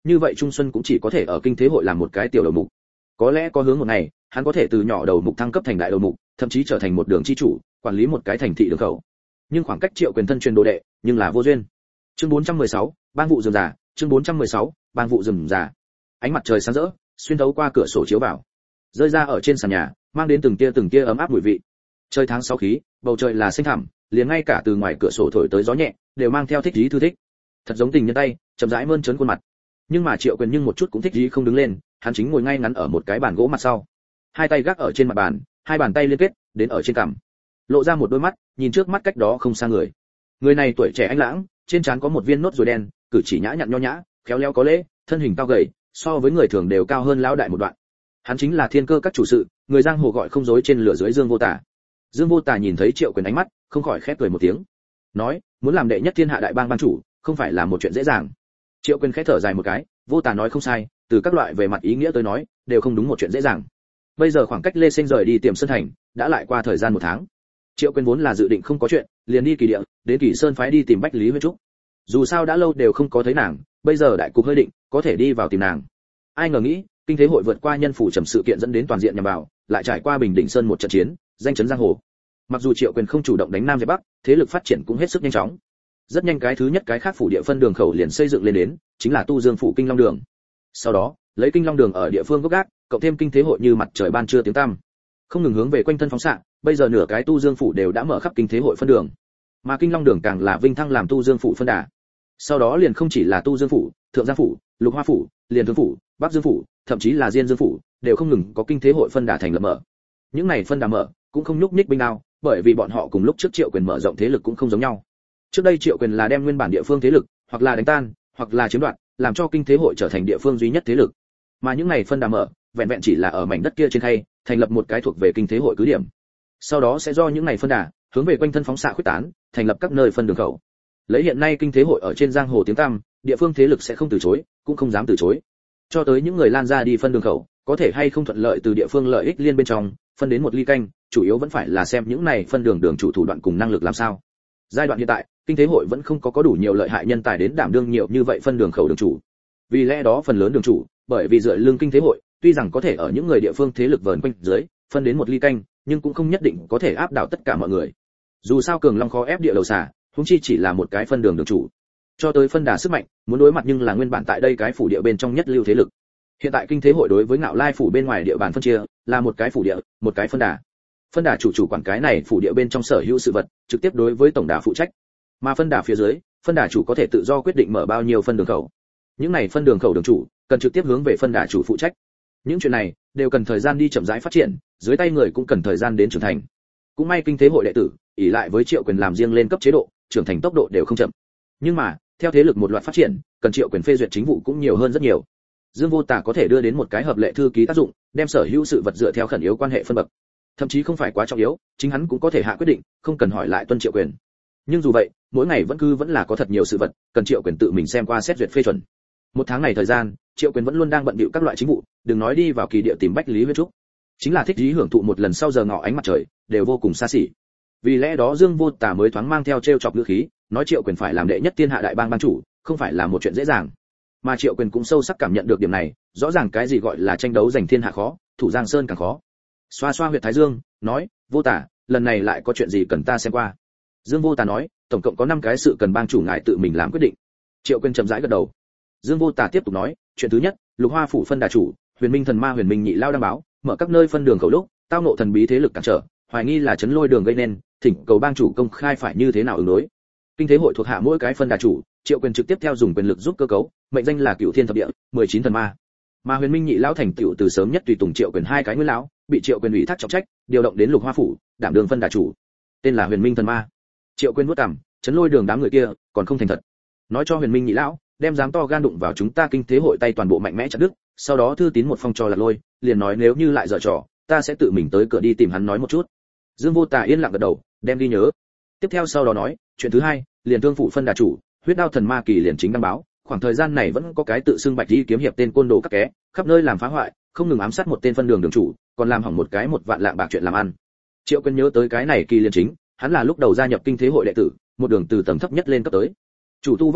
như vậy Trung Xuân cũng chỉ có thể ở kinh thế hội làm một cái tiểu đầu mục. Có lẽ có hướng một ngày, hắn có thể từ nhỏ đầu mục thăng cấp thành đại đầu mục, thậm chí trở thành một đường chi chủ, quản lý một cái thành thị đường khẩu. Nhưng khoảng cách Triệu Quyền thân truyền đồ đệ, nhưng là vô duyên. Chương 416, bang vụ rừng già, chương 416, bang vụ rừng già. Ánh mặt trời sáng rỡ, xuyên thấu qua cửa sổ chiếu vào, rơi ra ở trên sàn nhà, mang đến từng tia ấm áp mùi vị. Trời tháng 6 khí, bầu trời là xanh thẳm, liền ngay cả từ ngoài cửa sổ thổi tới gió nhẹ, đều mang theo thích ý thư thích. Thật giống tình nhân tay, chậm rãi mơn trớn khuôn mặt. Nhưng mà Triệu Quyền nhưng một chút cũng thích ý không đứng lên, hắn chính ngồi ngay ngắn ở một cái bàn gỗ mặt sau, hai tay gác ở trên mặt bàn, hai bàn tay liên kết đến ở trên cằm, lộ ra một đôi mắt, nhìn trước mắt cách đó không xa người. Người này tuổi trẻ anh lãng, trên trán có một viên nốt ruồi đen, cử chỉ nhã nhặn nho nhã, khéo léo có lễ, thân hình cao gầy, so với người thường đều cao hơn lão đại một đoạn. Hắn chính là Thiên Cơ các chủ sự, người giang hồ gọi không dối trên lửa dưới Dương Vô Tả. Dương Vô Tả nhìn thấy Triệu Quyền ánh mắt, không khỏi khép cười một tiếng, nói, muốn làm đệ nhất thiên hạ đại bang bang chủ, không phải là một chuyện dễ dàng. Triệu Quyền khẽ thở dài một cái, Vô Tả nói không sai, từ các loại về mặt ý nghĩa tới nói, đều không đúng một chuyện dễ dàng. Bây giờ khoảng cách Lê Sinh rời đi Tiềm Sơn thành, đã lại qua thời gian 1 tháng. Triệu Quyền vốn là dự định không có chuyện, liền đi Kỳ Địa, đến Kỳ Sơn phái đi tìm Bách Lý Huyết Trúc. Dù sao đã lâu đều không có thấy nàng, bây giờ đại cục hơi định, có thể đi vào tìm nàng. Ai ngờ nghĩ, kinh thế hội vượt qua nhân phủ trầm sự kiện dẫn đến toàn diện nhằm vào, lại trải qua Bình Định Sơn một trận chiến, danh chấn giang hồ. Mặc dù Triệu Quyền không chủ động đánh Nam dẹp Bắc, thế lực phát triển cũng hết sức nhanh chóng. Rất nhanh cái thứ nhất cái khác phủ địa phân đường khẩu liền xây dựng lên đến, chính là Tu Dương phủ Kinh Long đường. Sau đó, lấy Kinh Long đường ở địa phương gốc gác, cộng thêm kinh thế hội như mặt trời ban trưa tiếng tăm, không ngừng hướng về quanh thân phóng xạ, bây giờ nửa cái Tu Dương phủ đều đã mở khắp kinh thế hội phân đường, mà Kinh Long đường càng là vinh thăng làm Tu Dương phủ phân đà. Sau đó liền không chỉ là Tu Dương phủ, Thượng Giang phủ, Lục Hoa phủ, Liên Thương phủ, Bắc Dương phủ, thậm chí là Diên Dương phủ, đều không ngừng có kinh thế hội phân đà thành lập mở. Những này phân đà mở, cũng không nhúc nhích binh nào, bởi vì bọn họ cùng lúc trước Triệu Quyền mở rộng thế lực cũng không giống nhau. Trước đây Triệu Quyền là đem nguyên bản địa phương thế lực, hoặc là đánh tan, hoặc là chiếm đoạt, làm cho kinh thế hội trở thành địa phương duy nhất thế lực. Mà những này phân đà mở, vẹn vẹn chỉ là ở mảnh đất kia trên khay, thành lập một cái thuộc về kinh thế hội cứ điểm. Sau đó sẽ do những này phân đà, hướng về quanh thân phóng xạ khuyết tán, thành lập các nơi phân đường khẩu. Lấy hiện nay kinh thế hội ở trên giang hồ tiếng tăm, địa phương thế lực sẽ không từ chối, cũng không dám từ chối. Cho tới những người lan ra đi phân đường khẩu, có thể hay không thuận lợi từ địa phương lợi ích liên bên trong, phân đến một ly canh, chủ yếu vẫn phải là xem những này phân đường đường chủ thủ đoạn cùng năng lực làm sao. Giai đoạn hiện tại, kinh thế hội vẫn không có đủ nhiều lợi hại nhân tài đến đảm đương nhiều như vậy phân đường khẩu đường chủ. Vì lẽ đó phần lớn đường chủ, bởi vì dựa lưng kinh thế hội, tuy rằng có thể ở những người địa phương thế lực vờn quanh dưới, phân đến một ly canh, nhưng cũng không nhất định có thể áp đảo tất cả mọi người. Dù sao cường long khó ép địa đầu xà, huống chi chỉ là một cái phân đường đường chủ. Cho tới phân đà sức mạnh, muốn đối mặt nhưng là nguyên bản tại đây cái phủ địa bên trong nhất lưu thế lực. Hiện tại kinh thế hội đối với Ngạo Lai phủ bên ngoài địa bàn phân chia, là một cái phủ địa, một cái phân đà. Phân đà chủ quản cái này phủ địa bên trong sở hữu sự vật, trực tiếp đối với tổng đà phụ trách. Mà phân đà phía dưới, phân đà chủ có thể tự do quyết định mở bao nhiêu phân đường khẩu. Những này phân đường khẩu đường chủ, cần trực tiếp hướng về phân đà chủ phụ trách. Những chuyện này đều cần thời gian đi chậm rãi phát triển, dưới tay người cũng cần thời gian đến trưởng thành. Cũng may kinh thế hội đệ tử, ỷ lại với Triệu Quyền làm riêng lên cấp chế độ, trưởng thành tốc độ đều không chậm. Nhưng mà, theo thế lực một loạt phát triển, cần Triệu Quyền phê duyệt chính vụ cũng nhiều hơn rất nhiều. Dương Vô Tả có thể đưa đến một cái hợp lệ thư ký tác dụng, đem sở hữu sự vật dựa theo khẩn yếu quan hệ phân bậc. Thậm chí không phải quá trọng yếu, chính hắn cũng có thể hạ quyết định, không cần hỏi lại tuân Triệu Quyền. Nhưng dù vậy, mỗi ngày vẫn là có thật nhiều sự vật, cần Triệu Quyền tự mình xem qua xét duyệt phê chuẩn. 1 tháng này thời gian, Triệu Quyền vẫn luôn đang bận bịu các loại chính vụ, đừng nói đi vào Kỳ Địa tìm Bách Lý Huyết Trúc, chính là thích ý hưởng thụ một lần sau giờ ngọ ánh mặt trời, đều vô cùng xa xỉ. Vì lẽ đó Dương Vô Tả mới thoáng mang theo trêu chọc ngữ khí, nói Triệu Quyền phải làm đệ nhất thiên hạ đại bang bang chủ, không phải là một chuyện dễ dàng. Mà Triệu Quyền cũng sâu sắc cảm nhận được điểm này, rõ ràng cái gì gọi là tranh đấu giành thiên hạ khó, thủ Giang Sơn càng khó. Xoa xoa huyệt thái dương, nói, Vô Tả, lần này lại có chuyện gì cần ta xem qua. Dương Vô Tả nói, tổng cộng có 5 cái sự cần bang chủ ngài tự mình làm quyết định. Triệu Quyền chậm rãi gật đầu. Dương Vô Tả tiếp tục nói, chuyện thứ nhất, Lục Hoa phủ phân đà chủ, Huyền Minh thần ma Huyền Minh nhị lao đăng báo, mở các nơi phân đường khẩu lúc, tao ngộ thần bí thế lực cản trở, hoài nghi là chấn lôi đường gây nên, thỉnh cầu bang chủ công khai phải như thế nào ứng đối. Kinh thế hội thuộc hạ mỗi cái phân đà chủ, Triệu Quyền trực tiếp theo dùng quyền lực giúp cơ cấu, mệnh danh là Cửu Thiên thập địa, 19 thần ma. Mà Huyền Minh nhị lão thành tựu từ sớm nhất tùy tùng Triệu Quyền 2 cái nguyên lão, bị Triệu Quyền ủy thác trọng trách, điều động đến Lục Hoa phủ, đảm đương phân đà chủ. Tên là Huyền Minh thần ma. Triệu Quyền vuốt cằm, chấn lôi đường đám người kia, còn không thành thật. Nói cho Huyền Minh nhị lão, đem dám to gan đụng vào chúng ta kinh thế hội tay toàn bộ mạnh mẽ chặt đứt, sau đó thư tín một phong cho Lạc Lôi, liền nói nếu như lại giở trò, ta sẽ tự mình tới cửa đi tìm hắn nói một chút. Dương Vô Tả yên lặng gật đầu, đem ghi nhớ. Tiếp theo sau đó nói, chuyện thứ hai, liền thương phụ phân đà chủ, huyết đao thần ma kỳ liền chính đăng báo, khoảng thời gian này vẫn có cái tự xưng Bạch Di kiếm hiệp tên côn đồ các ké, khắp nơi làm phá hoại, không ngừng ám sát một tên phân đường đường chủ, còn làm hỏng một cái 1 vạn lạng bạc chuyện làm ăn. Triệu Quyền nhớ tới cái này kỳ liền chính, hắn là lúc đầu gia nhập kinh thế hội đệ tử, một đường từ tầng thấp nhất lên cấp tới chủ tu võ công,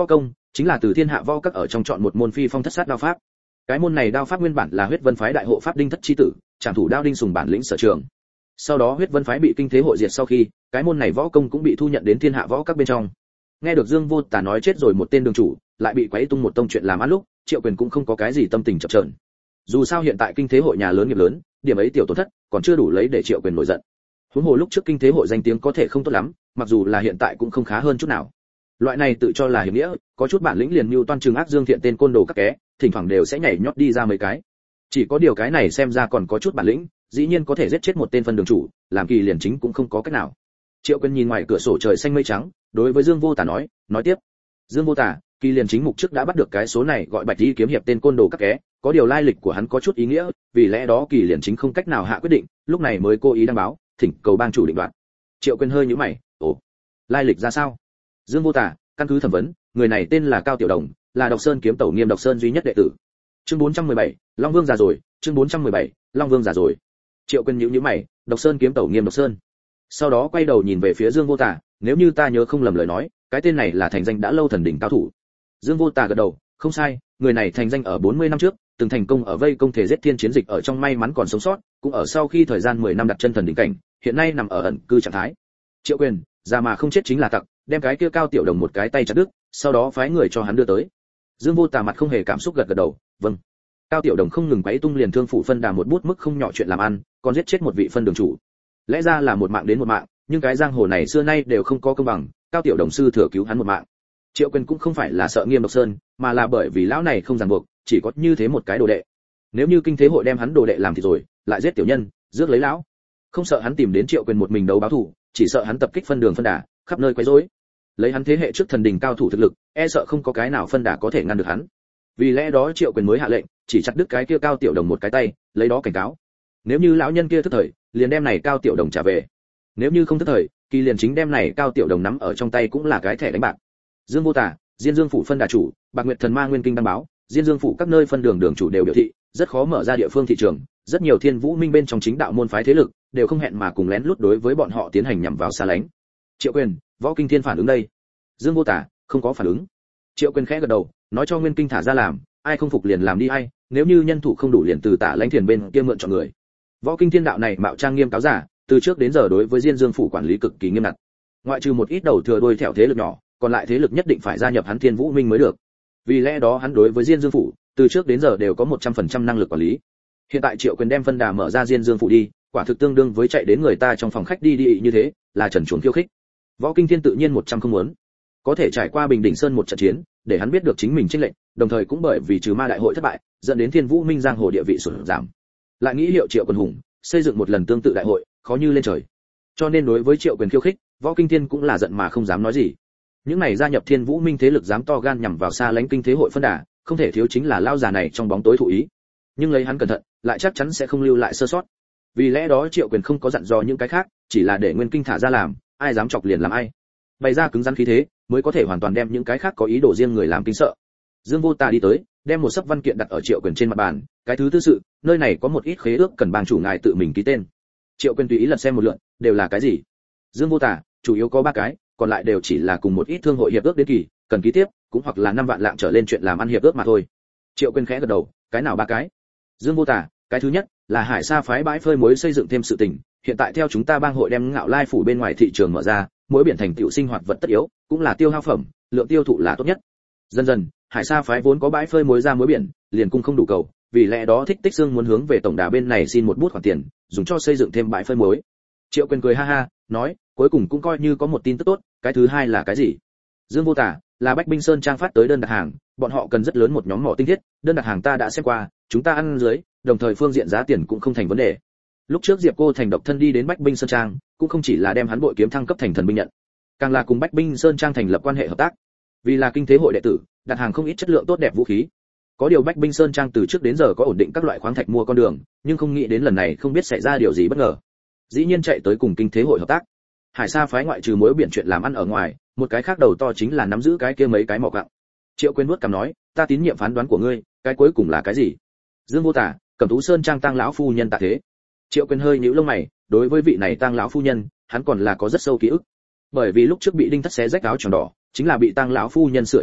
chính là từ Thiên Hạ Võ Các ở trong chọn một môn phi phong thất sát đao pháp. Cái môn này đao pháp nguyên bản là Huyết Vân phái đại hộ pháp Đinh Thất chi tử, trảm thủ đao Đinh Sùng bản lĩnh sở trường. Sau đó Huyết Vân phái bị Kinh Thế hội diệt sau khi, cái môn này võ công cũng bị thu nhận đến Thiên Hạ Võ Các bên trong. Nghe được Dương Vô Tả nói chết rồi một tên đường chủ, lại bị quấy tung một tông chuyện làm ăn lúc, Triệu Quyền cũng không có cái gì tâm tình chập chờn. Dù sao hiện tại Kinh Thế hội nhà lớn nghiệp lớn, điểm ấy tiểu tổn thất, còn chưa đủ lấy để Triệu Quyền nổi giận. Huống hồ lúc trước Kinh Thế hội danh tiếng có thể không tốt lắm, mặc dù là hiện tại cũng không khá hơn chút nào. Loại này tự cho là hiểm nghĩa, có chút bản lĩnh liền mưu toan trừng ác Dương Thiện tên côn đồ các ké, thỉnh thoảng đều sẽ nhảy nhót đi ra mấy cái. Chỉ có điều cái này xem ra còn có chút bản lĩnh, dĩ nhiên có thể giết chết một tên phân đường chủ, làm Kỳ liền chính cũng không có cách nào. Triệu Quyền nhìn ngoài cửa sổ trời xanh mây trắng, đối với Dương Vô Tả nói tiếp. Dương Vô Tả, Kỳ liền chính mục trước đã bắt được cái số này gọi Bạch Y kiếm hiệp tên côn đồ các ké, có điều lai lịch của hắn có chút ý nghĩa, vì lẽ đó Kỳ liền chính không cách nào hạ quyết định, lúc này mới cố ý đăng báo, thỉnh cầu bang chủ định đoạt. Triệu Quyền hơi nhíu mày, ồ, lai lịch ra sao? Dương Vô Tả, căn cứ thẩm vấn, người này tên là Cao Tiểu Đồng, là Độc Sơn kiếm tẩu Nghiêm Độc Sơn duy nhất đệ tử. Chương 417, Long Vương già rồi, chương 417, Long Vương già rồi. Triệu Quyền nhíu mày, Độc Sơn kiếm tẩu Nghiêm Độc Sơn. Sau đó quay đầu nhìn về phía Dương Vô Tả, nếu như ta nhớ không lầm lời nói, cái tên này là thành danh đã lâu thần đỉnh cao thủ. Dương Vô Tả gật đầu, không sai, người này thành danh ở 40 năm trước, từng thành công ở vây công thể giết thiên chiến dịch ở trong may mắn còn sống sót, cũng ở sau khi thời gian 10 năm đặt chân thần đỉnh cảnh, hiện nay nằm ở ẩn cư trạng thái. Triệu Quyền, già mà không chết chính là tặc, đem cái kia Cao Tiểu Đồng một cái tay chặt đứt, sau đó phái người cho hắn đưa tới. Dương Vô Tả mặt không hề cảm xúc gật đầu, vâng. Cao Tiểu Đồng không ngừng quấy tung liền thương phủ phân đà một bút mức không nhỏ chuyện làm ăn, còn giết chết một vị phân đường chủ. Lẽ ra là một mạng đến một mạng, nhưng cái giang hồ này xưa nay đều không có công bằng, Cao Tiểu Đồng sư thừa cứu hắn một mạng. Triệu Quyền cũng không phải là sợ Nghiêm Độc Sơn, mà là bởi vì lão này không ràng buộc, chỉ có như thế một cái đồ đệ. Nếu như Kinh Thế hội đem hắn đồ đệ làm thì rồi, lại giết tiểu nhân, rước lấy lão. Không sợ hắn tìm đến Triệu Quyền một mình đấu báo thù, chỉ sợ hắn tập kích phân đường phân đà, khắp nơi quấy rối. Lấy hắn thế hệ trước thần đình cao thủ thực lực, e sợ không có cái nào phân đà có thể ngăn được hắn. Vì lẽ đó Triệu Quyền mới hạ lệnh, chỉ chặt đứt cái kia Cao Tiểu Đồng một cái tay, lấy đó cảnh cáo. Nếu như lão nhân kia thức thời, liền đem này Cao Tiểu Đồng trả về. Nếu như không thức thời, Kỳ liền chính đem này Cao Tiểu Đồng nắm ở trong tay cũng là cái thẻ đánh bạc. Dương Vô Tả, Diên Dương phủ phân đà chủ, Bạc Nguyệt Thần Ma Nguyên Kinh đăng báo, Diên Dương phủ các nơi phân đường đường chủ đều biểu thị, rất khó mở ra địa phương thị trường, rất nhiều Thiên Vũ Minh bên trong chính đạo môn phái thế lực đều không hẹn mà cùng lén lút đối với bọn họ tiến hành nhằm vào xa lánh. Triệu Quyền, Võ Kinh Thiên phản ứng đây. Dương Vô Tả, không có phản ứng. Triệu Quyền khẽ gật đầu, nói cho Nguyên Kinh thả ra làm, ai không phục liền làm đi ai, nếu như nhân thủ không đủ liền từ Tả Lãnh Thiền bên kia mượn chọn người. Võ Kinh Thiên đạo này mạo trang nghiêm cáo giả, từ trước đến giờ đối với Diên Dương phủ quản lý cực kỳ nghiêm ngặt. Ngoại trừ một ít đầu thừa đuôi thẹo thế lực nhỏ, còn lại thế lực nhất định phải gia nhập hắn Thiên Vũ Minh mới được. Vì lẽ đó hắn đối với Diên Dương phủ, từ trước đến giờ đều có 100% năng lực quản lý. Hiện tại Triệu Quyền đem phân đà mở ra Diên Dương phủ đi, quả thực tương đương với chạy đến người ta trong phòng khách đi như thế, là trần chuồng khiêu khích. Võ Kinh Thiên tự nhiên 100 không muốn. Có thể trải qua Bình Đỉnh Sơn một trận chiến, để hắn biết được chính mình chênh lệch, đồng thời cũng bởi vì trừ ma đại hội thất bại, dẫn đến Thiên Vũ Minh giang hồ địa vị sụt giảm. Lại nghĩ hiệu Triệu Quyền hùng, xây dựng một lần tương tự đại hội, khó như lên trời. Cho nên đối với Triệu Quyền khiêu khích, Võ Kinh Thiên cũng là giận mà không dám nói gì. Những này gia nhập Thiên Vũ Minh thế lực dám to gan nhằm vào xa lánh Kinh Thế hội phân đà, không thể thiếu chính là lao già này trong bóng tối thụ ý. Nhưng lấy hắn cẩn thận, lại chắc chắn sẽ không lưu lại sơ sót. Vì lẽ đó Triệu Quyền không có dặn dò những cái khác, chỉ là để Nguyên Kinh thả ra làm, ai dám chọc liền làm ai. Bày ra cứng rắn khí thế, mới có thể hoàn toàn đem những cái khác có ý đồ riêng người làm kinh sợ. Dương Vô Tả đi tới, đem một sấp văn kiện đặt ở Triệu Quyền trên mặt bàn, cái thứ tư sự, nơi này có một ít khế ước cần bang chủ ngài tự mình ký tên. Triệu Quyền tùy ý lật xem một lượt, đều là cái gì? Dương Vô Tả, chủ yếu có 3 cái, còn lại đều chỉ là cùng một ít thương hội hiệp ước đến kỳ, cần ký tiếp, cũng hoặc là 5 vạn lạng trở lên chuyện làm ăn hiệp ước mà thôi. Triệu Quyền khẽ gật đầu, cái nào 3 cái? Dương Vô Tả, cái thứ nhất là Hải Sa phái bãi phơi muối xây dựng thêm sự tình, hiện tại theo chúng ta bang hội đem Ngạo Lai phủ bên ngoài thị trường mở ra, muối biển thành tựu sinh hoạt vật tất yếu, cũng là tiêu hao phẩm, lượng tiêu thụ là tốt nhất. Dần dần, Hải Sa phái vốn có bãi phơi muối ra muối biển, liền cung không đủ cầu, vì lẽ đó Thích Tích Xương muốn hướng về tổng đà bên này xin một bút khoản tiền, dùng cho xây dựng thêm bãi phơi muối. Triệu Quyền cười ha ha, nói, cuối cùng cũng coi như có một tin tức tốt, cái thứ hai là cái gì? Dương Vô Tả, là Bách Binh Sơn Trang phát tới đơn đặt hàng, bọn họ cần rất lớn một nhóm mỏ tinh thiết, đơn đặt hàng ta đã xem qua, chúng ta ăn dưới, đồng thời phương diện giá tiền cũng không thành vấn đề. Lúc trước Diệp Cô Thành độc thân đi đến Bách Binh Sơn Trang, cũng không chỉ là đem hắn bội kiếm thăng cấp thành thần binh nhận, càng là cùng Bách Binh Sơn Trang thành lập quan hệ hợp tác. Vì là Kinh Thế hội đệ tử, đặt hàng không ít chất lượng tốt đẹp vũ khí. Có điều Bách Binh Sơn Trang từ trước đến giờ có ổn định các loại khoáng thạch mua con đường, nhưng không nghĩ đến lần này không biết xảy ra điều gì bất ngờ. Dĩ nhiên chạy tới cùng Kinh Thế hội hợp tác. Hải Sa phái ngoại trừ muối biển chuyện làm ăn ở ngoài, một cái khác đầu to chính là nắm giữ cái kia mấy cái mỏ quặng. Triệu Quyền nuốt cằm nói, ta tín nhiệm phán đoán của ngươi, cái cuối cùng là cái gì? Dương Vô Tả, Cẩm Tú Sơn Trang tang lão phu nhân tạ thế. Triệu Quyền hơi nhíu lông mày, đối với vị này tang lão phu nhân, hắn còn là có rất sâu ký ức. Bởi vì lúc trước bị Đinh Thất xé rách áo choàng đỏ, chính là bị tang lão phu nhân sửa chữa tốt,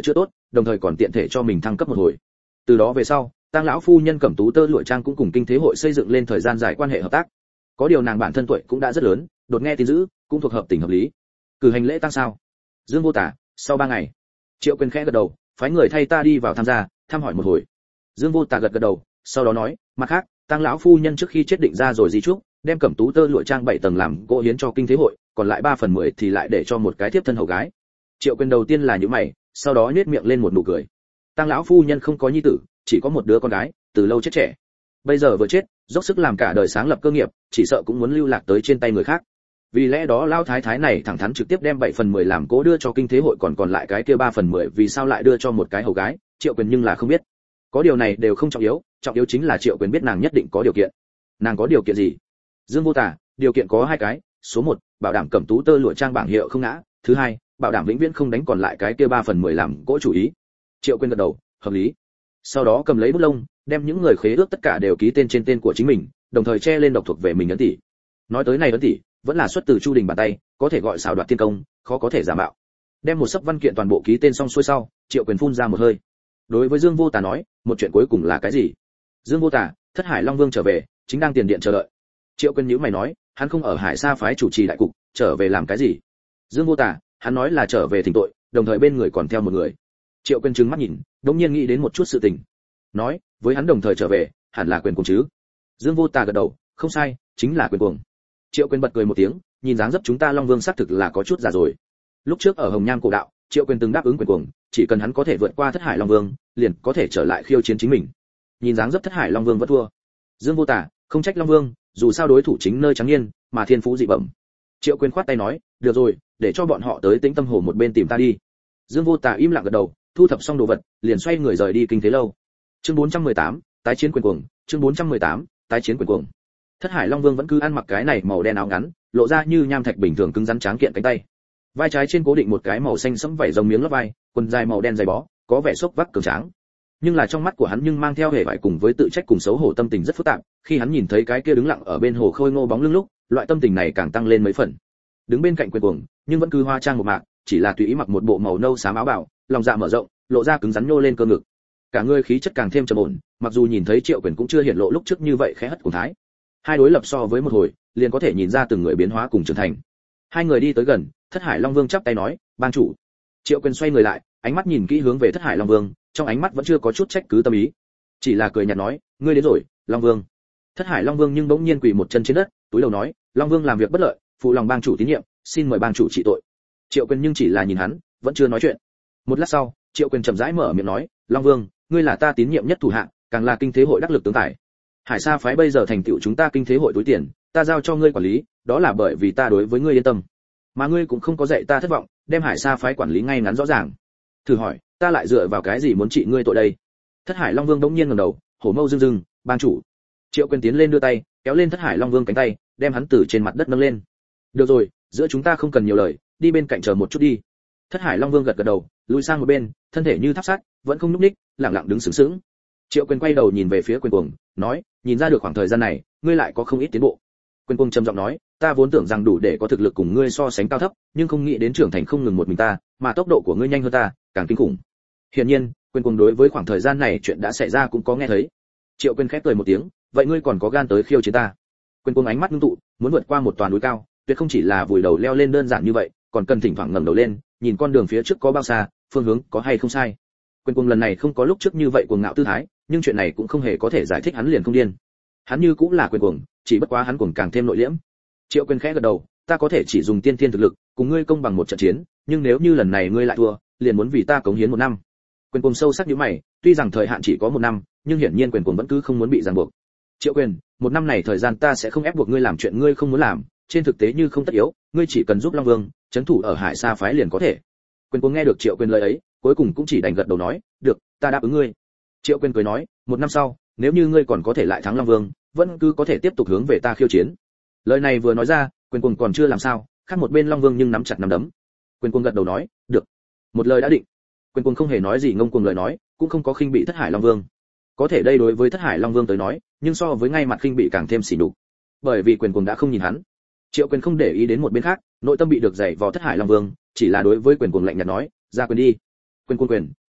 đồng thời còn tiện thể cho mình thăng cấp một hồi. Từ đó về sau, Tang lão phu nhân Cẩm Tú Tơ lụa trang cũng cùng kinh thế hội xây dựng lên thời gian dài quan hệ hợp tác. Có điều nàng bản thân tuổi cũng đã rất lớn, đột nghe tin dữ, cũng thuộc hợp tình hợp lý. Cử hành lễ tang sao? Dương Vô Tả, sau 3 ngày. Triệu Quyền khẽ gật đầu, phái người thay ta đi vào tham gia, thăm hỏi một hồi. Dương Vô Tả gật gật đầu, sau đó nói, mặt khác, Tang lão phu nhân trước khi chết định ra rồi di chúc, đem Cẩm Tú Tơ lụa trang 7 tầng làm gỗ hiến cho kinh thế hội, còn lại 3/10 thì lại để cho một cái tiếp thân hầu gái. Triệu Quyền đầu tiên là nhíu mày, sau đó nhếch miệng lên một nụ cười. Tang lão phu nhân không có nhi tử, chỉ có một đứa con gái, từ lâu chết trẻ. Bây giờ vừa chết, dốc sức làm cả đời sáng lập cơ nghiệp, chỉ sợ cũng muốn lưu lạc tới trên tay người khác. Vì lẽ đó lão thái thái này thẳng thắn trực tiếp đem 7/10 làm cố đưa cho kinh thế hội, còn lại cái kia 3/10 vì sao lại đưa cho một cái hầu gái, Triệu Quyền nhưng là không biết. Có điều này đều không trọng yếu chính là Triệu Quyền biết nàng nhất định có điều kiện. Nàng có điều kiện gì? Dương Vô Tả, điều kiện có 2 cái, số 1, bảo đảm Cẩm Tú Tơ lụa trang bảng hiệu không ngã, thứ 2, bảo đảm vĩnh viễn không đánh còn lại cái kia 3/10 làm cố chủ ý. Triệu Quyền gật đầu, hợp lý. Sau đó cầm lấy bút lông, đem những người khế ước tất cả đều ký tên trên tên của chính mình, đồng thời che lên độc thuộc về mình ấn tỷ. Nói tới này ấn tỷ, vẫn là xuất từ Chu Đình bàn tay, có thể gọi xảo đoạt tiên công, khó có thể giả mạo. Đem một sấp văn kiện toàn bộ ký tên xong xuôi sau, Triệu Quyền phun ra một hơi. Đối với Dương Vô Tả nói, một chuyện cuối cùng là cái gì? Dương Vô Tả, Thất Hải Long Vương trở về, chính đang tiền điện chờ đợi. Triệu Quyền nhíu mày nói, hắn không ở Hải Sa phái chủ trì đại cục, trở về làm cái gì? Dương Vô Tả, hắn nói là trở về thỉnh tội, đồng thời bên người còn theo một người. Triệu Quyền trừng mắt nhìn, đống nhiên nghĩ đến một chút sự tình. Nói, với hắn đồng thời trở về, hẳn là Quyền Cuồng chứ? Dương Vô Tả gật đầu, không sai, chính là Quyền Cuồng. Triệu Quyền bật cười một tiếng, nhìn dáng dấp chúng ta Long Vương xác thực là có chút già rồi. Lúc trước ở Hồng Nham cổ đạo, Triệu Quyền từng đáp ứng Quyền Cuồng, chỉ cần hắn có thể vượt qua Thất Hải Long Vương, liền có thể trở lại khiêu chiến chính mình. Nhìn dáng dấp Thất Hải Long Vương vẫn thua. Dương Vô Tả, không trách Long Vương, dù sao đối thủ chính nơi trắng niên, mà thiên phú dị bẩm. Triệu Quyền khoát tay nói, được rồi, để cho bọn họ tới Tĩnh Tâm Hồ một bên tìm ta đi. Dương Vô Tả im lặng gật đầu, thu thập xong đồ vật, liền xoay người rời đi kinh thế lâu. Chương 418, tái chiến Quyền Cuồng, chương 418, tái chiến Quyền Cuồng. Thất Hải Long Vương vẫn cứ ăn mặc cái này màu đen áo ngắn, lộ ra như nham thạch bình thường cứng rắn tráng kiện cánh tay. Vai trái trên cố định một cái màu xanh sẫm vảy rồng miếng lót vai, quần dài màu đen dày bó, có vẻ xốc vác cường tráng. Nhưng là trong mắt của hắn nhưng mang theo hề vải cùng với tự trách cùng xấu hổ tâm tình rất phức tạp, khi hắn nhìn thấy cái kia đứng lặng ở bên hồ khôi ngô bóng lưng lúc, loại tâm tình này càng tăng lên mấy phần. Đứng bên cạnh Quyền Cuồng, nhưng vẫn cứ hoa trang một mạc, chỉ là tùy ý mặc một bộ màu nâu xám áo bào, lòng dạ mở rộng, lộ ra cứng rắn nhô lên cơ ngực. Cả người khí chất càng thêm trầm ổn, mặc dù nhìn thấy Triệu Quyền cũng chưa hiện lộ lúc trước như vậy khẽ hất cùng thái. Hai đối lập so với một hồi, liền có thể nhìn ra từng người biến hóa cùng trưởng thành. Hai người đi tới gần, Thất Hải Long Vương chắp tay nói, "Bang chủ." Triệu Quyền xoay người lại, ánh mắt nhìn kỹ hướng về Thất Hải Long Vương, trong ánh mắt vẫn chưa có chút trách cứ tâm ý, chỉ là cười nhạt nói, "Ngươi đến rồi, Long Vương." Thất Hải Long Vương nhưng bỗng nhiên quỳ một chân trên đất, túi đầu nói, "Long Vương làm việc bất lợi, phụ lòng bang chủ tín nhiệm, xin mời bang chủ trị tội." Triệu Quyền nhưng chỉ là nhìn hắn, vẫn chưa nói chuyện. Một lát sau, Triệu Quyền chậm rãi mở miệng nói, "Long Vương, ngươi là ta tín nhiệm nhất thủ hạ, càng là kinh thế hội đắc lực tướng tài. Hải Sa phái bây giờ thành tựu chúng ta kinh thế hội túi tiền, ta giao cho ngươi quản lý, đó là bởi vì ta đối với ngươi yên tâm. Mà ngươi cũng không có dạy ta thất vọng, đem Hải Sa phái quản lý ngay ngắn rõ ràng. Thử hỏi, ta lại dựa vào cái gì muốn trị ngươi tội đây?" Thất Hải Long Vương bỗng nhiên ngẩng đầu, hổ mâu rưng rưng, "Bang chủ." Triệu Quyền tiến lên đưa tay, kéo lên Thất Hải Long Vương cánh tay, đem hắn từ trên mặt đất nâng lên. "Được rồi, giữa chúng ta không cần nhiều lời, đi bên cạnh chờ một chút đi." Thất Hải Long Vương gật gật đầu, lùi sang một bên, thân thể như tháp sắt, vẫn không nhúc nhích, lặng lặng đứng sững sững. Triệu Quyền quay đầu nhìn về phía Quyền Cuồng, nói, "Nhìn ra được khoảng thời gian này, ngươi lại có không ít tiến bộ." Quyền Cuồng trầm giọng nói, "Ta vốn tưởng rằng đủ để có thực lực cùng ngươi so sánh cao thấp, nhưng không nghĩ đến trưởng thành không ngừng một mình ta, mà tốc độ của ngươi nhanh hơn ta, càng kinh khủng." Hiển nhiên, Quyền Cuồng đối với khoảng thời gian này chuyện đã xảy ra cũng có nghe thấy. Triệu Quyền khép cười một tiếng, "Vậy ngươi còn có gan tới khiêu chiến ta?" Quyền Cuồng ánh mắt ngưng tụ, muốn vượt qua một toàn núi cao, tuyệt không chỉ là vùi đầu leo lên đơn giản như vậy, còn cần thỉnh thoảng ngẩng đầu lên, nhìn con đường phía trước có bao xa, phương hướng có hay không sai. Quyền Cuồng lần này không có lúc trước như vậy cuồng ngạo tư thái, nhưng chuyện này cũng không hề có thể giải thích hắn liền không điên. Hắn như cũng là Quyền Cuồng, chỉ bất quá hắn cuồng càng thêm nội liễm. Triệu Quyền khẽ gật đầu, "Ta có thể chỉ dùng tiên thiên thực lực, cùng ngươi công bằng một trận chiến, nhưng nếu như lần này ngươi lại thua, liền muốn vì ta cống hiến 1 năm." Quyền Cuồng sâu sắc nhíu mày, tuy rằng thời hạn chỉ có 1 năm, nhưng hiển nhiên Quyền Cuồng vẫn cứ không muốn bị ràng buộc. "Triệu Quyền, 1 năm này thời gian ta sẽ không ép buộc ngươi làm chuyện ngươi không muốn làm, trên thực tế như không tất yếu, ngươi chỉ cần giúp Long Vương trấn thủ ở Hải Sa phái liền có thể." Quyền Cuồng nghe được Triệu Quyền lời ấy, cuối cùng cũng chỉ đành gật đầu nói, "Được, ta đáp ứng ngươi." Triệu Quyền cười nói, "1 năm sau, nếu như ngươi còn có thể lại thắng Long Vương, vẫn cứ có thể tiếp tục hướng về ta khiêu chiến." Lời này vừa nói ra, Quyền Cuồng còn chưa làm sao, khác một bên Long Vương nhưng nắm chặt nắm đấm. Quyền Cuồng gật đầu nói, "Được." Một lời đã định. Quyền Cuồng không hề nói gì ngông cuồng lời nói, cũng không có khinh bị Thất Hải Long Vương. Có thể đây đối với Thất Hải Long Vương tới nói, nhưng so với ngay mặt khinh bị càng thêm sỉ nhục. Bởi vì Quyền Cuồng đã không nhìn hắn. Triệu Quyền không để ý đến một bên khác, nội tâm bị được dày vò Thất Hải Long Vương, chỉ là đối với Quyền Cuồng lạnh nhạt nói, "Ra quyền đi." Quyền Cuồng quyền,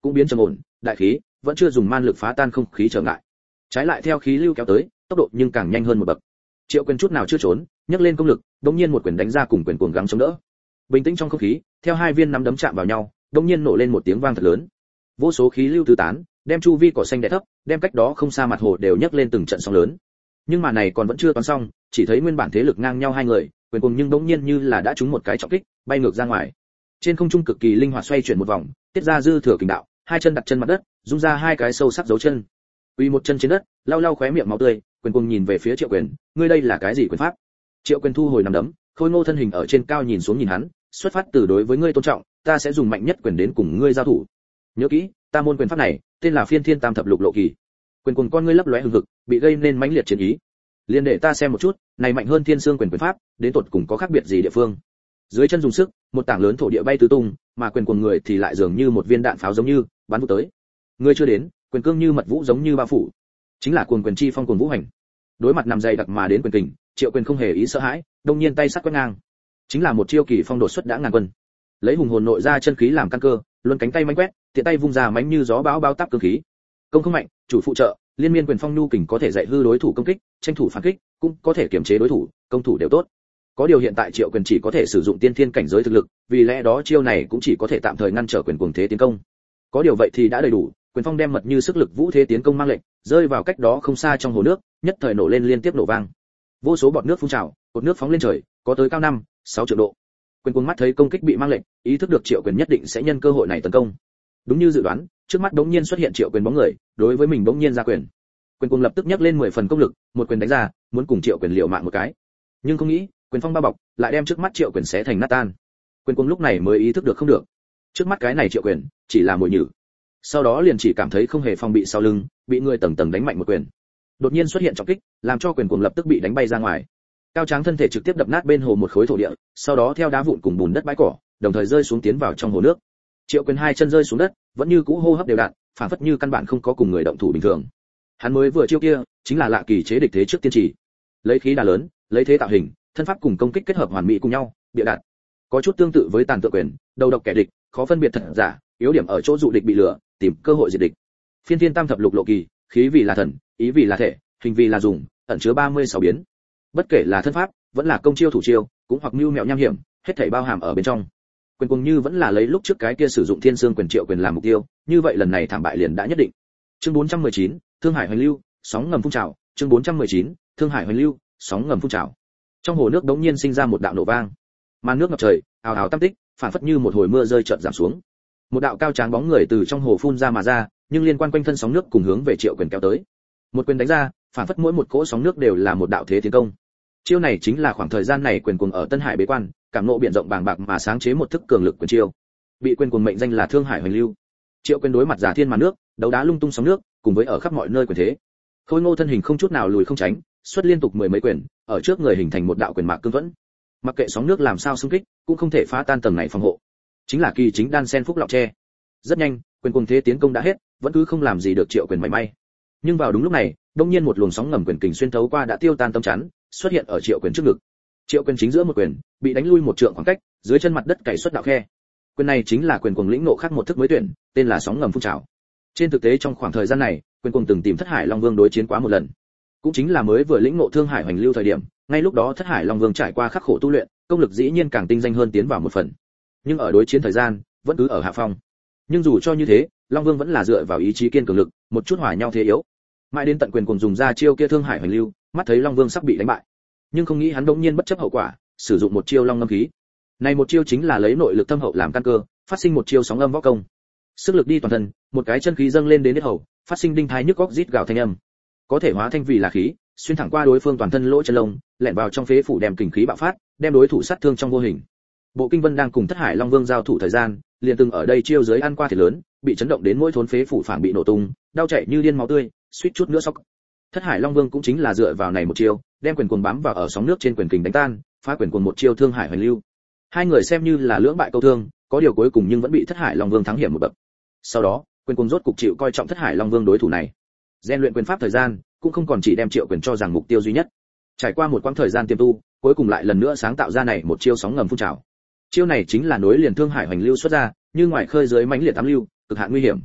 cũng biến trầm ổn, đại khí vẫn chưa dùng man lực phá tan không khí trở ngại, trái lại theo khí lưu kéo tới, tốc độ nhưng càng nhanh hơn một bậc. Triệu Quyền chút nào chưa trốn, nhấc lên công lực, đống nhiên một quyền đánh ra cùng quyền cuồng gắng chống đỡ. Bình tĩnh trong không khí, theo hai viên nắm đấm chạm vào nhau, đống nhiên nổ lên một tiếng vang thật lớn. Vô số khí lưu tứ tán, đem chu vi cỏ xanh đè thấp, đem cách đó không xa mặt hồ đều nhấc lên từng trận sóng lớn. Nhưng mà này còn vẫn chưa toàn xong, chỉ thấy nguyên bản thế lực ngang nhau hai người, quyền cuồng nhưng đống nhiên như là đã trúng một cái trọng kích, bay ngược ra ngoài. Trên không trung cực kỳ linh hoạt xoay chuyển một vòng, tiết ra dư thừa kình đạo, hai chân đặt chân mặt đất, dung ra hai cái sâu sắc dấu chân. Quỳ một chân trên đất, lau lau khóe miệng máu tươi, quyền cuồng nhìn về phía Triệu Quyền, ngươi đây là cái gì quyền pháp? Triệu Quyền thu hồi nắm đấm, khôi ngô thân hình ở trên cao nhìn xuống nhìn hắn, xuất phát từ đối với ngươi tôn trọng, ta sẽ dùng mạnh nhất quyền đến cùng ngươi giao thủ. Nhớ kỹ, ta môn quyền pháp này, tên là Phiên Thiên Tam Thập Lục Lộ Kỳ. Quyền cuồng con ngươi lấp lóe hừng hực, bị gây nên mãnh liệt chiến ý. Liên để ta xem một chút, này mạnh hơn Thiên Xương quyền quyền pháp, đến tột cùng có khác biệt gì địa phương? Dưới chân dùng sức, một tảng lớn thổ địa bay tứ tung, mà quyền cuồng người thì lại dường như một viên đạn pháo giống như bắn vụt tới. Ngươi chưa đến, quyền cương như mật vũ giống như bao phủ, chính là cuồng quyền chi phong cuồng vũ hành. Đối mặt nằm dày đặc mà đến quyền kình, Triệu Quyền không hề ý sợ hãi, đông nhiên tay sắt quét ngang, chính là một chiêu kỳ phong đột xuất đã ngàn quân. Lấy hùng hồn nội ra chân khí làm căn cơ, luân cánh tay mánh quét, tiện tay vung ra mánh như gió bão bao táp cương khí. Công không mạnh, chủ phụ trợ, liên miên quyền phong nhu kình có thể dạy hư đối thủ công kích, tranh thủ phản kích, cũng có thể kiểm chế đối thủ, công thủ đều tốt. Có điều hiện tại Triệu Quyền chỉ có thể sử dụng tiên thiên cảnh giới thực lực, vì lẽ đó chiêu này cũng chỉ có thể tạm thời ngăn trở quyền cuồng thế tiến công. Có điều vậy thì đã đầy đủ, quyền phong đem mật như sức lực vũ thế tiến công mang lệnh, rơi vào cách đó không xa trong hồ nước, nhất thời nổ lên liên tiếp nổ vang. Vô số bọt nước phun trào, cột nước phóng lên trời, có tới cao 5-6 triệu độ. Quyền cuồng mắt thấy công kích bị mang lệnh, ý thức được Triệu Quyền nhất định sẽ nhân cơ hội này tấn công. Đúng như dự đoán, trước mắt đống nhiên xuất hiện Triệu Quyền bóng người, đối với mình đống nhiên ra quyền. Quyền cuồng lập tức nhấc lên 10 phần công lực, một quyền đánh ra, muốn cùng Triệu Quyền liều mạng một cái. Nhưng không nghĩ, quyền phong bao bọc, lại đem trước mắt Triệu Quyền xé thành nát tan. Quyền cuồng lúc này mới ý thức được không được. Trước mắt cái này Triệu Quyền, chỉ là mồi nhử. Sau đó liền chỉ cảm thấy không hề phòng bị sau lưng, bị người tầng tầng đánh mạnh một quyền. Đột nhiên xuất hiện trọng kích, làm cho quyền cuồng lập tức bị đánh bay ra ngoài. Cao tráng thân thể trực tiếp đập nát bên hồ một khối thổ địa, sau đó theo đá vụn cùng bùn đất bãi cỏ, đồng thời rơi xuống tiến vào trong hồ nước. Triệu Quyền hai chân rơi xuống đất, vẫn như cũ hô hấp đều đặn, phản phất như căn bản không có cùng người động thủ bình thường. Hắn mới vừa chiêu kia, chính là lạ kỳ chế địch thế trước tiên chỉ. Lấy khí đà lớn, lấy thế tạo hình, thân pháp cùng công kích kết hợp hoàn mỹ cùng nhau, bịa đặt. Có chút tương tự với tàn tượng quyền, đầu độc kẻ địch, khó phân biệt thật giả, yếu điểm ở chỗ dụ địch bị lừa, tìm cơ hội diệt địch. Phiên Thiên Tam Thập Lục Lộ Kỳ, khí vì là thần, ý vì là thể, hình vì là dùng, ẩn chứa 36 biến. Bất kể là thân pháp, vẫn là công chiêu thủ chiêu, cũng hoặc mưu mẹo nham hiểm, hết thảy bao hàm ở bên trong. Quyền cuồng như vẫn là lấy lúc trước cái kia sử dụng Thiên Xương quyền Triệu Quyền làm mục tiêu, như vậy lần này thảm bại liền đã nhất định. Chương 419, Thương Hải hoành lưu, sóng ngầm phun trào. Chương 419, Thương Hải hoành lưu, sóng ngầm phun trào. Trong hồ nước đống nhiên sinh ra một đạo nổ vang, màn nước ngập trời, ào ào tam tích, phản phất như một hồi mưa rơi chợt giảm xuống. Một đạo cao tráng bóng người từ trong hồ phun ra mà ra, nhưng liên quan quanh thân sóng nước cùng hướng về Triệu Quyền kéo tới. Một quyền đánh ra, phản phất mỗi một cỗ sóng nước đều là một đạo thế tiến công. Chiêu này chính là khoảng thời gian này quyền cuồng ở Tân Hải bế quan, cảm ngộ biển rộng bàng bạc mà sáng chế một thức cường lực quyền chiêu. Bị quyền cuồng mệnh danh là Thương Hải hoành lưu. Triệu Quyền đối mặt giả thiên màn nước, đấu đá lung tung sóng nước, cùng với ở khắp mọi nơi quyền thế. Khôi ngô thân hình không chút nào lùi không tránh, xuất liên tục mười mấy quyền, ở trước người hình thành một đạo quyền mạc cương thuẫn. Mặc kệ sóng nước làm sao xung kích, cũng không thể phá tan tầng này phòng hộ. Chính là kỳ chính đan sen phúc lọng tre. Rất nhanh, quyền cuồng thế tiến công đã hết, vẫn cứ không làm gì được Triệu Quyền mảy may. Nhưng vào đúng lúc này, đột nhiên một luồng sóng ngầm quyền kình xuyên thấu qua đã tiêu tan tâm chắn, xuất hiện ở Triệu Quyền trước ngực. Triệu Quyền chính giữa một quyền, bị đánh lui một trượng khoảng cách, dưới chân mặt đất cày xuất đạo khe. Quyền này chính là quyền cuồng lĩnh ngộ khác một thức mới tuyển, tên là sóng ngầm phun trào. Trên thực tế trong khoảng thời gian này, quyền cuồng từng tìm Thất Hải Long Vương đối chiến quá một lần. Cũng chính là mới vừa lĩnh ngộ Thương Hải hoành lưu thời điểm, ngay lúc đó Thất Hải Long Vương trải qua khắc khổ tu luyện, công lực dĩ nhiên càng tinh danh hơn tiến vào một phần. Nhưng ở đối chiến thời gian, vẫn cứ ở hạ phong. Nhưng dù cho như thế, Long Vương vẫn là dựa vào ý chí kiên cường lực, một chút hòa nhau thế yếu. Mãi đến tận quyền cuồng dùng ra chiêu kia Thương Hải hoành lưu, mắt thấy Long Vương sắp bị đánh bại. Nhưng không nghĩ hắn đột nhiên bất chấp hậu quả, sử dụng một chiêu Long Ngâm khí. Này một chiêu chính là lấy nội lực thâm hậu làm căn cơ, phát sinh một chiêu sóng âm võ công. Sức lực đi toàn thân, một cái chân khí dâng lên đến hết hầu, phát sinh đinh thai nhức óc rít gào thanh âm. Có thể hóa thanh vì là khí, xuyên thẳng qua đối phương toàn thân lỗ chân lông, lẻn vào trong phế phủ đem kình khí bạo phát, đem đối thủ sát thương trong vô hình. Bộ Kinh Vân đang cùng Thất Hải Long Vương giao thủ thời gian, liền từng ở đây chiêu dưới ăn qua thiệt lớn, bị chấn động đến mỗi thốn phế phủ phản bị nổ tung, đau chảy như điên máu tươi, suýt chút nữa sốc. Thất Hải Long Vương cũng chính là dựa vào này một chiêu, đem quyền cuồng bám vào ở sóng nước trên quyền kình đánh tan, phá quyền cuồng một chiêu Thương Hải hoành lưu. Hai người xem như là lưỡng bại câu thương, có điều cuối cùng nhưng vẫn bị Thất Hải Long Vương thắng hiểm một bậc. Sau đó, quyền cuồng rốt cục chịu coi trọng Thất Hải Long Vương đối thủ này. Gen luyện quyền pháp thời gian, cũng không còn chỉ đem Triệu Quyền cho rằng mục tiêu duy nhất. Trải qua một quãng thời gian tiềm tu, cuối cùng lại lần nữa sáng tạo ra này một chiêu sóng ngầm phun trào. Chiêu này chính là nối liền Thương Hải hoành lưu xuất ra, như ngoài khơi dưới mãnh liệt ám lưu, cực hạn nguy hiểm,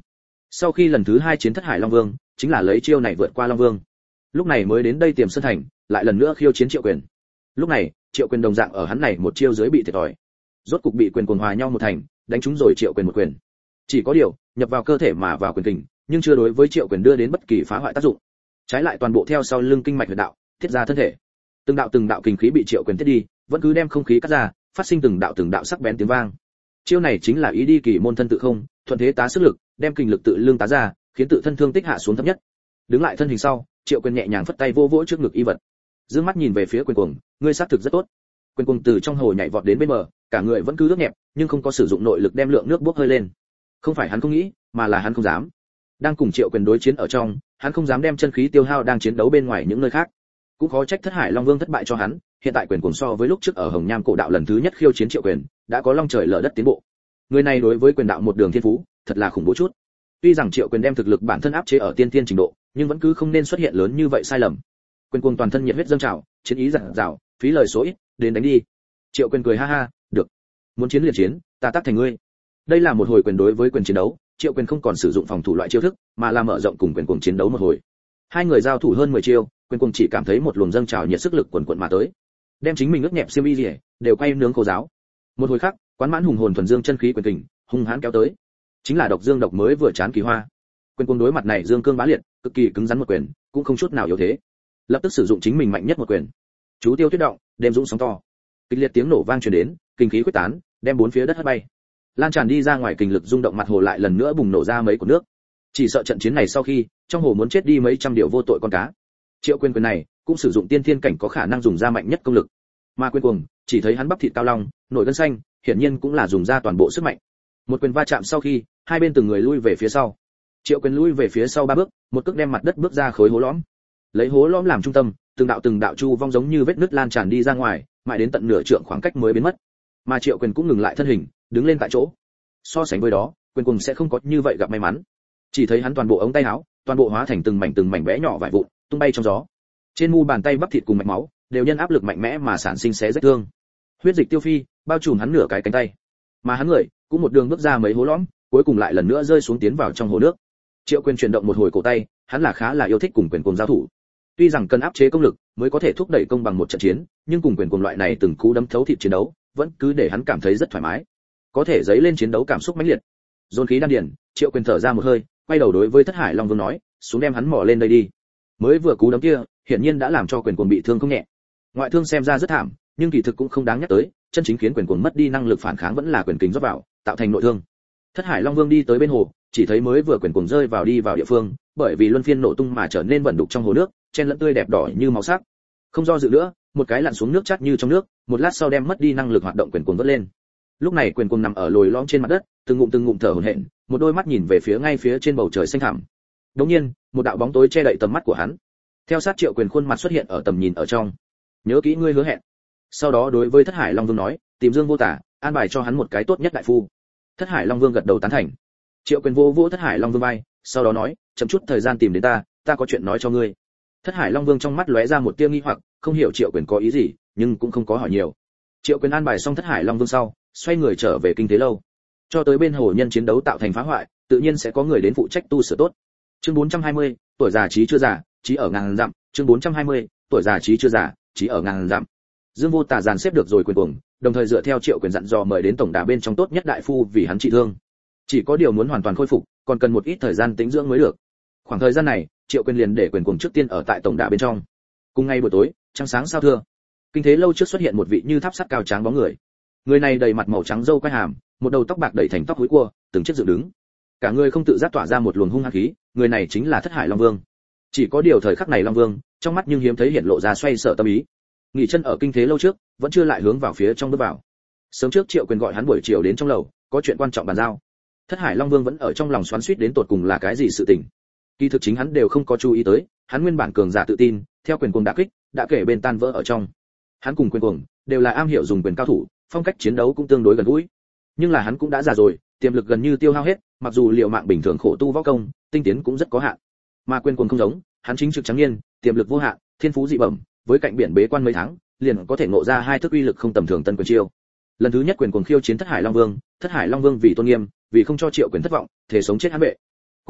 Sau khi lần thứ 2 chiến thất hải long vương, chính là lấy chiêu này vượt qua long vương. Lúc này mới đến đây Tiềm Sơn thành, lại lần nữa khiêu chiến Triệu Quyền. Lúc này, Triệu Quyền đồng dạng ở hắn này một chiêu dưới bị thiệt thòi. Rốt cục bị quyền cuồng hòa nhau một thành, đánh trúng rồi Triệu Quyền một quyền. Chỉ có điều, nhập vào cơ thể mà vào quyền kình, nhưng chưa đối với Triệu Quyền đưa đến bất kỳ phá hoại tác dụng. Trái lại toàn bộ theo sau lưng kinh mạch huyệt đạo, thiết ra thân thể. Từng đạo kình khí bị Triệu Quyền tiết đi, vẫn cứ đem không khí cắt ra, phát sinh từng đạo sắc bén tiếng vang. Chiêu này chính là ý đi kỳ môn thân tự không, thuận thế tá sức lực, đem kinh lực tự lương tá ra, khiến tự thân thương tích hạ xuống thấp nhất. Đứng lại thân hình sau, Triệu Quyền nhẹ nhàng phất tay vô vỗ trước ngực y vật. Dương mắt nhìn về phía Quyền Cuồng, ngươi xác thực rất tốt. Quyền Cuồng từ trong hồ nhảy vọt đến bên bờ, cả người vẫn cứ ướt nhẹp, nhưng không có sử dụng nội lực đem lượng nước bốc hơi lên. Không phải hắn không nghĩ, mà là hắn không dám. Đang cùng Triệu Quyền đối chiến ở trong, hắn không dám đem chân khí tiêu hao đang chiến đấu bên ngoài những nơi khác. Cũng khó trách Thất Hải Long Vương thất bại cho hắn, hiện tại Quyền Cuồng so với lúc trước ở Hồng Nham cổ đạo lần thứ nhất khiêu chiến Triệu Quyền, đã có long trời lở đất tiến bộ. Người này đối với quyền đạo một đường thiên phú, thật là khủng bố chút. Tuy rằng Triệu Quyền đem thực lực bản thân áp chế ở tiên thiên trình độ, nhưng vẫn cứ không nên xuất hiện lớn như vậy sai lầm. Quyền Cuồng toàn thân nhiệt huyết dâng trào, chiến ý dạt dào, phí lời số ít, đến đánh đi. Triệu Quyền cười ha ha, được, muốn chiến liền chiến, ta tác thành ngươi. Đây là một hồi quyền đối với quyền chiến đấu, Triệu Quyền không còn sử dụng phòng thủ loại chiêu thức, mà là mở rộng cùng Quyền Cuồng chiến đấu một hồi. Hai người giao thủ hơn 10 chiêu, Quyền Cuồng chỉ cảm thấy một luồng dâng trào nhiệt sức lực quần quần mà tới, đem chính mình ướt nhẹp xiêm y liễu đều quay nướng khô giáo. Một hồi khác, quán mãn hùng hồn thuần dương chân khí quyền kình, hung hãn kéo tới. Chính là độc dương độc mới vừa chán kỳ hoa. Quyền Cuồng đối mặt này dương cương bá liệt, cực kỳ cứng rắn một quyền, cũng không chút nào yếu thế. Lập tức sử dụng chính mình mạnh nhất một quyền. Chú tiêu tuyết động, đêm dũng sóng to. Kịch liệt tiếng nổ vang truyền đến, kinh khí quyết tán, đem bốn phía đất hất bay. Lan tràn đi ra ngoài kình lực rung động mặt hồ lại lần nữa bùng nổ ra mấy cột nước. Chỉ sợ trận chiến này sau khi, trong hồ muốn chết đi mấy trăm điều vô tội con cá. Triệu Quyền quyền này, cũng sử dụng tiên thiên cảnh có khả năng dùng ra mạnh nhất công lực. Mà Quyền Cuồng, chỉ thấy hắn bắp thịt cao long, nổi gân xanh, hiển nhiên cũng là dùng ra toàn bộ sức mạnh. Một quyền va chạm sau khi, hai bên từng người lui về phía sau. Triệu Quyền lui về phía sau 3 bước, một cước đem mặt đất bước ra khối hố lõm. Lấy hố lõm làm trung tâm, từng đạo chu vong giống như vết nứt lan tràn đi ra ngoài, mãi đến tận nửa trượng khoảng cách mới biến mất. Mà Triệu Quyền cũng ngừng lại thân hình, đứng lên tại chỗ. So sánh với đó, Quyền Cuồng sẽ không có như vậy gặp may mắn. Chỉ thấy hắn toàn bộ ống tay áo, toàn bộ hóa thành từng mảnh bé nhỏ vải vụn, tung bay trong gió. Trên mu bàn tay bắp thịt cùng mạch máu đều nhân áp lực mạnh mẽ mà sản sinh xé rách thương. Huyết dịch tiêu phi, bao trùm hắn nửa cái cánh tay. Mà hắn người cũng một đường bước ra mấy hố lõm, cuối cùng lại lần nữa rơi xuống tiến vào trong hồ nước. Triệu Quyền chuyển động một hồi cổ tay, hắn là khá là yêu thích cùng Quyền Cuồng giao thủ. Tuy rằng cần áp chế công lực mới có thể thúc đẩy công bằng một trận chiến, nhưng cùng Quyền Cuồng loại này từng cú đấm thấu thịt chiến đấu, vẫn cứ để hắn cảm thấy rất thoải mái. Có thể dấy lên chiến đấu cảm xúc mãnh liệt. Dồn khí đan điền, Triệu Quyền thở ra một hơi, quay đầu đối với Thất Hải Long Vương nói, xuống đem hắn mò lên đây đi. Mới vừa cú đấm kia, hiển nhiên đã làm cho Quyền Cuồng bị thương không nhẹ. Ngoại thương xem ra rất thảm, nhưng kỳ thực cũng không đáng nhắc tới, chân chính khiến Quyền Cuồng mất đi năng lực phản kháng vẫn là quyền kình rót vào, tạo thành nội thương. Thất Hải Long Vương đi tới bên hồ, chỉ thấy mới vừa Quyền Cuồng rơi vào đi vào địa phương, bởi vì luân phiên nổ tung mà trở nên bẩn đục trong hồ nước, chen lẫn tươi đẹp đỏ như máu sắc. Không do dự nữa, một cái lặn xuống nước chát như trong nước, một lát sau đem mất đi năng lực hoạt động Quyền Cuồng vớt lên. Lúc này Quyền Cuồng nằm ở lồi lõm trên mặt đất, từng ngụm thở hổn hển, một đôi mắt nhìn về phía ngay phía trên bầu trời xanh thẳm. Đột nhiên, một đạo bóng tối che đậy tầm mắt của hắn. Theo sát Triệu Quyền khuôn mặt xuất hiện ở tầm nhìn ở trong. Nhớ kỹ ngươi hứa hẹn. Sau đó đối với Thất Hải Long Vương nói, tìm Dương Vô Tả, an bài cho hắn một cái tốt nhất đại phu. Thất Hải Long Vương gật đầu tán thành. Triệu Quyền vô vỗ Thất Hải Long Vương vai, sau đó nói, chậm chút thời gian tìm đến ta có chuyện nói cho ngươi. Thất Hải Long Vương trong mắt lóe ra một tia nghi hoặc, không hiểu Triệu Quyền có ý gì, nhưng cũng không có hỏi nhiều. Triệu Quyền an bài xong Thất Hải Long Vương sau, xoay người trở về kinh thế lâu. Cho tới bên hồ nhân chiến đấu tạo thành phá hoại, tự nhiên sẽ có người đến phụ trách tu sửa tốt. Chương 420, tuổi già trí chưa già, trí ở ngàn dặm. Chương 420, tuổi già trí chưa già, trí ở ngàn dặm. Dương Vô Tả dàn xếp được rồi Quyền Cuồng, đồng thời dựa theo Triệu Quyền dặn dò mời đến tổng đà bên trong tốt nhất đại phu vì hắn trị thương. Chỉ có điều muốn hoàn toàn khôi phục, còn cần một ít thời gian tĩnh dưỡng mới được. Khoảng thời gian này, Triệu Quyền liền để Quyền Cuồng trước tiên ở tại tổng đà bên trong. Cùng ngày buổi tối, trăng sáng sao thưa, kinh thế lâu trước xuất hiện một vị như tháp sắt cao tráng bóng người. Người này đầy mặt màu trắng râu quai hàm, một đầu tóc bạc đẩy thành tóc húi cua, từng chiếc dựng đứng. Cả người không tự giác tỏa ra một luồng hung hăng khí, người này chính là Thất Hải Long Vương. Chỉ có điều thời khắc này Long Vương, trong mắt nhưng hiếm thấy hiện lộ ra xoay sở tâm ý. Nghỉ chân ở kinh thế lâu trước, vẫn chưa lại hướng vào phía trong bước vào. Sớm trước Triệu Quyền gọi hắn buổi chiều đến trong lầu, có chuyện quan trọng bàn giao. Thất Hải Long Vương vẫn ở trong lòng xoắn xuýt đến tột cùng là cái gì sự tình. Kỳ thực chính hắn đều không có chú ý tới, hắn nguyên bản cường giả tự tin, theo Quyền Cuồng đả kích, đã kể bên tan vỡ ở trong. Hắn cùng Quyền Cuồng đều là am hiểu dùng quyền cao thủ, phong cách chiến đấu cũng tương đối gần gũi. Nhưng là hắn cũng đã già rồi, tiềm lực gần như tiêu hao hết, mặc dù liệu mạng bình thường khổ tu võ công, tinh tiến cũng rất có hạn. Mà Quyền Cuồng không giống, hắn chính trực trắng niên, tiềm lực vô hạn, thiên phú dị bẩm, với cạnh biển bế quan mấy tháng, liền có thể ngộ ra hai thức uy lực không tầm thường tân quyền chiêu. Lần thứ nhất Quyền Cuồng khiêu chiến Thất Hải Long Vương, Thất Hải Long Vương vì tôn nghiêm, vì không cho Triệu Quyền thất vọng, thể sống chết hắn bệ.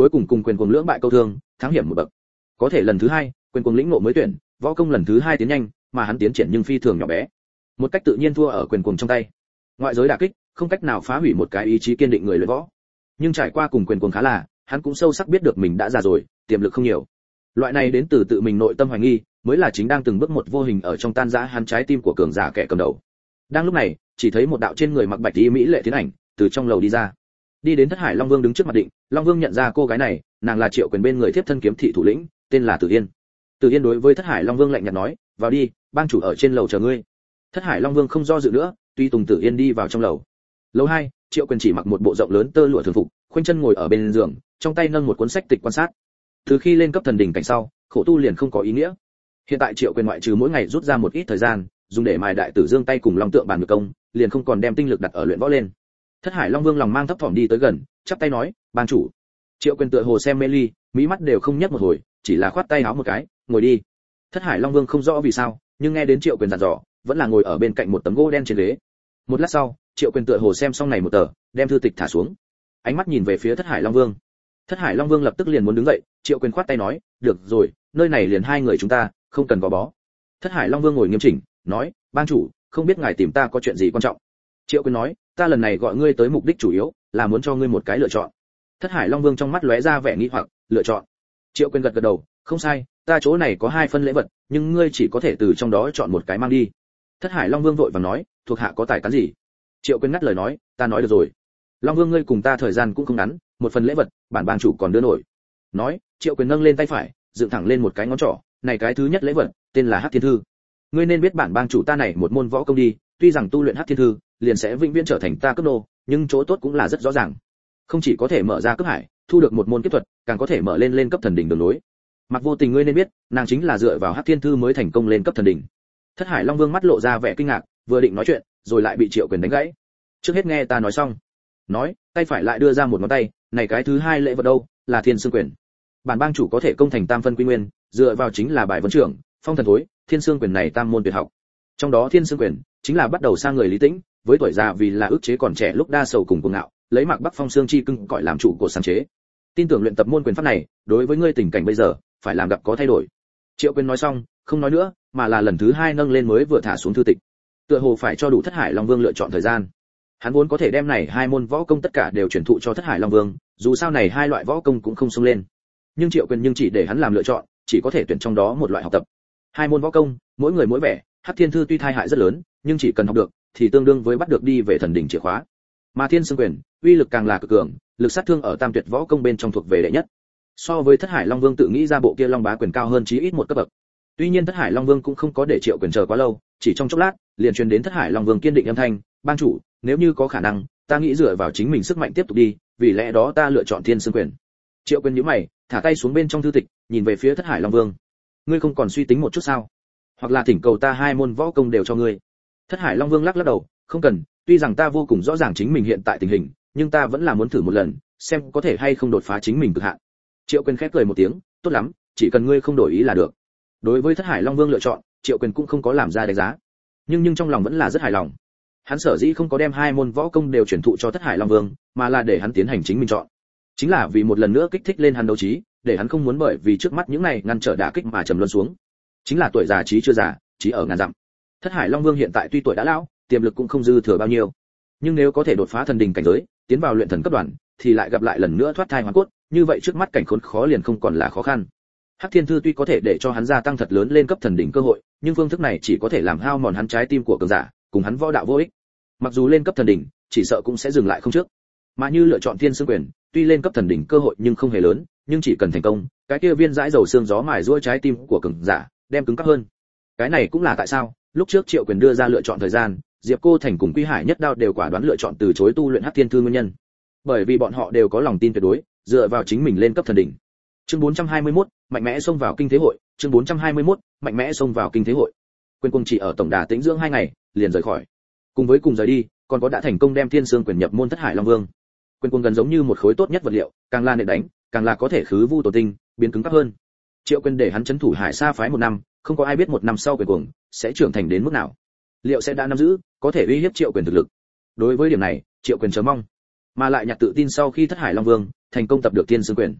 cuối cùng cùng quyền cuồng lưỡng bại câu thương, thắng hiểm một bậc. Có thể lần thứ hai, quyền cuồng lĩnh ngộ mới tuyển, võ công lần thứ hai tiến nhanh, mà hắn tiến triển nhưng phi thường nhỏ bé, một cách tự nhiên thua ở quyền cuồng trong tay. Ngoại giới đả kích, không cách nào phá hủy một cái ý chí kiên định người luyện võ. Nhưng trải qua cùng quyền cuồng khá là, hắn cũng sâu sắc biết được mình đã già rồi, tiềm lực không nhiều. Loại này đến từ tự mình nội tâm hoài nghi, mới là chính đang từng bước một vô hình ở trong tan rã hắn trái tim của cường giả kẻ cầm đầu. Đang lúc này, chỉ thấy một đạo trên người mặc bạch y mỹ lệ tiến ảnh, từ trong lầu đi ra. Đi đến Thất Hải Long Vương đứng trước mặt Định, Long Vương nhận ra cô gái này, nàng là Triệu Quyền bên người tiếp thân kiếm thị thủ lĩnh, tên là Tử Yên. Tử Yên đối với Thất Hải Long Vương lạnh nhạt nói, "Vào đi, bang chủ ở trên lầu chờ ngươi." Thất Hải Long Vương không do dự nữa, tuy tùng Tử Yên đi vào trong lầu. Lầu 2, Triệu Quyền chỉ mặc một bộ rộng lớn tơ lụa thường phục, khoanh chân ngồi ở bên giường, trong tay nâng một cuốn sách tịch quan sát. Từ khi lên cấp thần đỉnh cảnh sau, khổ tu liền không có ý nghĩa. Hiện tại Triệu Quyền ngoại trừ mỗi ngày rút ra một ít thời gian, dùng để mài đại tử dương tay cùng long tượng bàn ngược công, liền không còn đem tinh lực đặt ở luyện võ lên. Thất Hải Long Vương lòng mang thấp thỏm đi tới gần, chắp tay nói, "Bang chủ." Triệu Quyền tựa hồ xem mê ly, mí mắt đều không nhấc một hồi, chỉ là khoát tay áo một cái, "Ngồi đi." Thất Hải Long Vương không rõ vì sao, nhưng nghe đến Triệu Quyền dặn dò, vẫn là ngồi ở bên cạnh một tấm gỗ đen trên ghế. Một lát sau, Triệu Quyền tựa hồ xem xong này một tờ, đem thư tịch thả xuống, ánh mắt nhìn về phía Thất Hải Long Vương. Thất Hải Long Vương lập tức liền muốn đứng dậy, Triệu Quyền khoát tay nói, "Được rồi, nơi này liền hai người chúng ta, không cần gò bó." Thất Hải Long Vương ngồi nghiêm chỉnh, nói, "Bang chủ, không biết ngài tìm ta có chuyện gì quan trọng?" Triệu Quyền nói, "Ta lần này gọi ngươi tới mục đích chủ yếu là muốn cho ngươi một cái lựa chọn." Thất Hải Long Vương trong mắt lóe ra vẻ nghi hoặc, "Lựa chọn?" Triệu Quyền gật gật đầu, "Không sai, ta chỗ này có hai phân lễ vật, nhưng ngươi chỉ có thể từ trong đó chọn một cái mang đi." Thất Hải Long Vương vội vàng nói, "Thuộc hạ có tài cán gì?" Triệu Quyền ngắt lời nói, "Ta nói được rồi. Long Vương ngươi cùng ta thời gian cũng không ngắn, một phần lễ vật, bản bang chủ còn đưa nổi." Nói, Triệu Quyền nâng lên tay phải, dựng thẳng lên một cái ngón trỏ, "Này cái thứ nhất lễ vật, tên là Hắc Thiên Thư. Ngươi nên biết bản bang chủ ta này một môn võ công đi, tuy rằng tu luyện Hắc Thiên Thư, liền sẽ vĩnh viễn trở thành ta cấp nô, nhưng chỗ tốt cũng là rất rõ ràng. Không chỉ có thể mở ra cấp hải, thu được một môn kiếp thuật, càng có thể mở lên cấp thần đỉnh đường lối. Mặc Vô Tình ngươi nên biết, nàng chính là dựa vào Hắc Thiên Thư mới thành công lên cấp thần đỉnh." Thất Hải Long Vương mắt lộ ra vẻ kinh ngạc, vừa định nói chuyện, rồi lại bị Triệu Quyền đánh gãy. "Trước hết nghe ta nói xong." Nói, tay phải lại đưa ra một ngón tay, "Này cái thứ hai lễ vật đâu, là Thiên Xương Quyền. Bản bang chủ có thể công thành tam phân quy nguyên, dựa vào chính là bài vấn trưởng, phong thần thối, Thiên Xương Quyền này tam môn tuyệt học. Trong đó Thiên Xương Quyền chính là bắt đầu sang người lý tĩnh, với tuổi già vì là ức chế còn trẻ lúc đa sầu cùng cuồng ngạo, lấy Mạc Bắc Phong xương chi cưng cõi làm trụ của sáng chế. Tin tưởng luyện tập môn quyền pháp này, đối với ngươi tình cảnh bây giờ, phải làm gặp có thay đổi." Triệu Quyền nói xong, không nói nữa, mà là lần thứ hai nâng lên mới vừa thả xuống thư tịch. Tựa hồ phải cho đủ Thất Hải Long Vương lựa chọn thời gian. Hắn vốn có thể đem này hai môn võ công tất cả đều truyền thụ cho Thất Hải Long Vương, dù sao này hai loại võ công cũng không xông lên. Nhưng Triệu Quyền nhưng chỉ để hắn làm lựa chọn, chỉ có thể tuyển trong đó một loại học tập. Hai môn võ công, mỗi người mỗi vẻ, Hắc Thiên Thư tuy thai hại rất lớn, nhưng chỉ cần học được thì tương đương với bắt được đi về thần đỉnh chìa khóa. Mà Thiên Xương Quyền, uy lực càng là cực cường, lực sát thương ở tam tuyệt võ công bên trong thuộc về đệ nhất. So với Thất Hải Long Vương tự nghĩ ra bộ kia Long Bá Quyền cao hơn chí ít một cấp bậc. Tuy nhiên Thất Hải Long Vương cũng không có để Triệu Quyền chờ quá lâu, chỉ trong chốc lát, liền truyền đến Thất Hải Long Vương kiên định âm thanh, "Bang chủ, nếu như có khả năng, ta nghĩ dựa vào chính mình sức mạnh tiếp tục đi, vì lẽ đó ta lựa chọn Thiên Xương Quyền." Triệu Quyền nhíu mày, thả tay xuống bên trong thư tịch, nhìn về phía Thất Hải Long Vương. "Ngươi không còn suy tính một chút sao? Hoặc là thỉnh cầu ta hai môn võ công đều cho ngươi?" Thất Hải Long Vương lắc lắc đầu, "Không cần, tuy rằng ta vô cùng rõ ràng chính mình hiện tại tình hình, nhưng ta vẫn là muốn thử một lần, xem có thể hay không đột phá chính mình cực hạn." Triệu Quyền khép cười một tiếng, "Tốt lắm, chỉ cần ngươi không đổi ý là được." Đối với Thất Hải Long Vương lựa chọn, Triệu Quyền cũng không có làm ra đánh giá, nhưng trong lòng vẫn là rất hài lòng. Hắn sở dĩ không có đem hai môn võ công đều truyền thụ cho Thất Hải Long Vương, mà là để hắn tiến hành chính mình chọn, chính là vì một lần nữa kích thích lên hắn đấu trí, để hắn không muốn bởi vì trước mắt những này ngăn trở đả kích mà trầm luân xuống. Chính là tuổi già trí chưa già, trí ở ngàn dặm. Thất Hải Long Vương hiện tại tuy tuổi đã lão, tiềm lực cũng không dư thừa bao nhiêu, nhưng nếu có thể đột phá thần đỉnh cảnh giới, tiến vào luyện thần cấp đoạn, thì lại gặp lại lần nữa thoát thai hóa cốt, như vậy trước mắt cảnh khốn khó liền không còn là khó khăn. Hắc Thiên Thư tuy có thể để cho hắn gia tăng thật lớn lên cấp thần đỉnh cơ hội, nhưng phương thức này chỉ có thể làm hao mòn hắn trái tim của cường giả, cùng hắn võ đạo vô ích. Mặc dù lên cấp thần đỉnh, chỉ sợ cũng sẽ dừng lại không trước. Mà như lựa chọn Thiên Xương Quyền, tuy lên cấp thần đỉnh cơ hội nhưng không hề lớn, nhưng chỉ cần thành công, cái kia viên dãi dầu xương gió mài giũa trái tim của cường giả, đem cứng cáp hơn. Cái này cũng là tại sao, lúc trước Triệu Quyền đưa ra lựa chọn thời gian, Diệp Cô Thành cùng Quy Hải Nhất Đao đều quả đoán lựa chọn từ chối tu luyện Hắc Thiên Thư nguyên nhân. Bởi vì bọn họ đều có lòng tin tuyệt đối, dựa vào chính mình lên cấp thần đỉnh. Chương 421, mạnh mẽ xông vào kinh thế hội, chương 421, mạnh mẽ xông vào kinh thế hội. Quyền Quân chỉ ở tổng đà tĩnh dưỡng 2 ngày, liền rời khỏi. Cùng với cùng rời đi, còn có đã thành công đem Thiên Xương Quyền nhập môn Thất Hải Long Vương. Quyền Quân gần giống như một khối tốt nhất vật liệu, càng là nện đánh, càng là có thể khứ vu tổ tinh, biến cứng cáp hơn. Triệu Quyền để hắn trấn thủ Hải Sa phái 1 năm, không có ai biết 1 năm sau Quyền Quân sẽ trưởng thành đến mức nào. Liệu sẽ đã nắm giữ, có thể uy hiếp Triệu Quyền thực lực. Đối với điểm này, Triệu Quyền chờ mong, mà lại nhặt tự tin sau khi Thất Hải Long Vương thành công tập được Thiên Xương Quyền.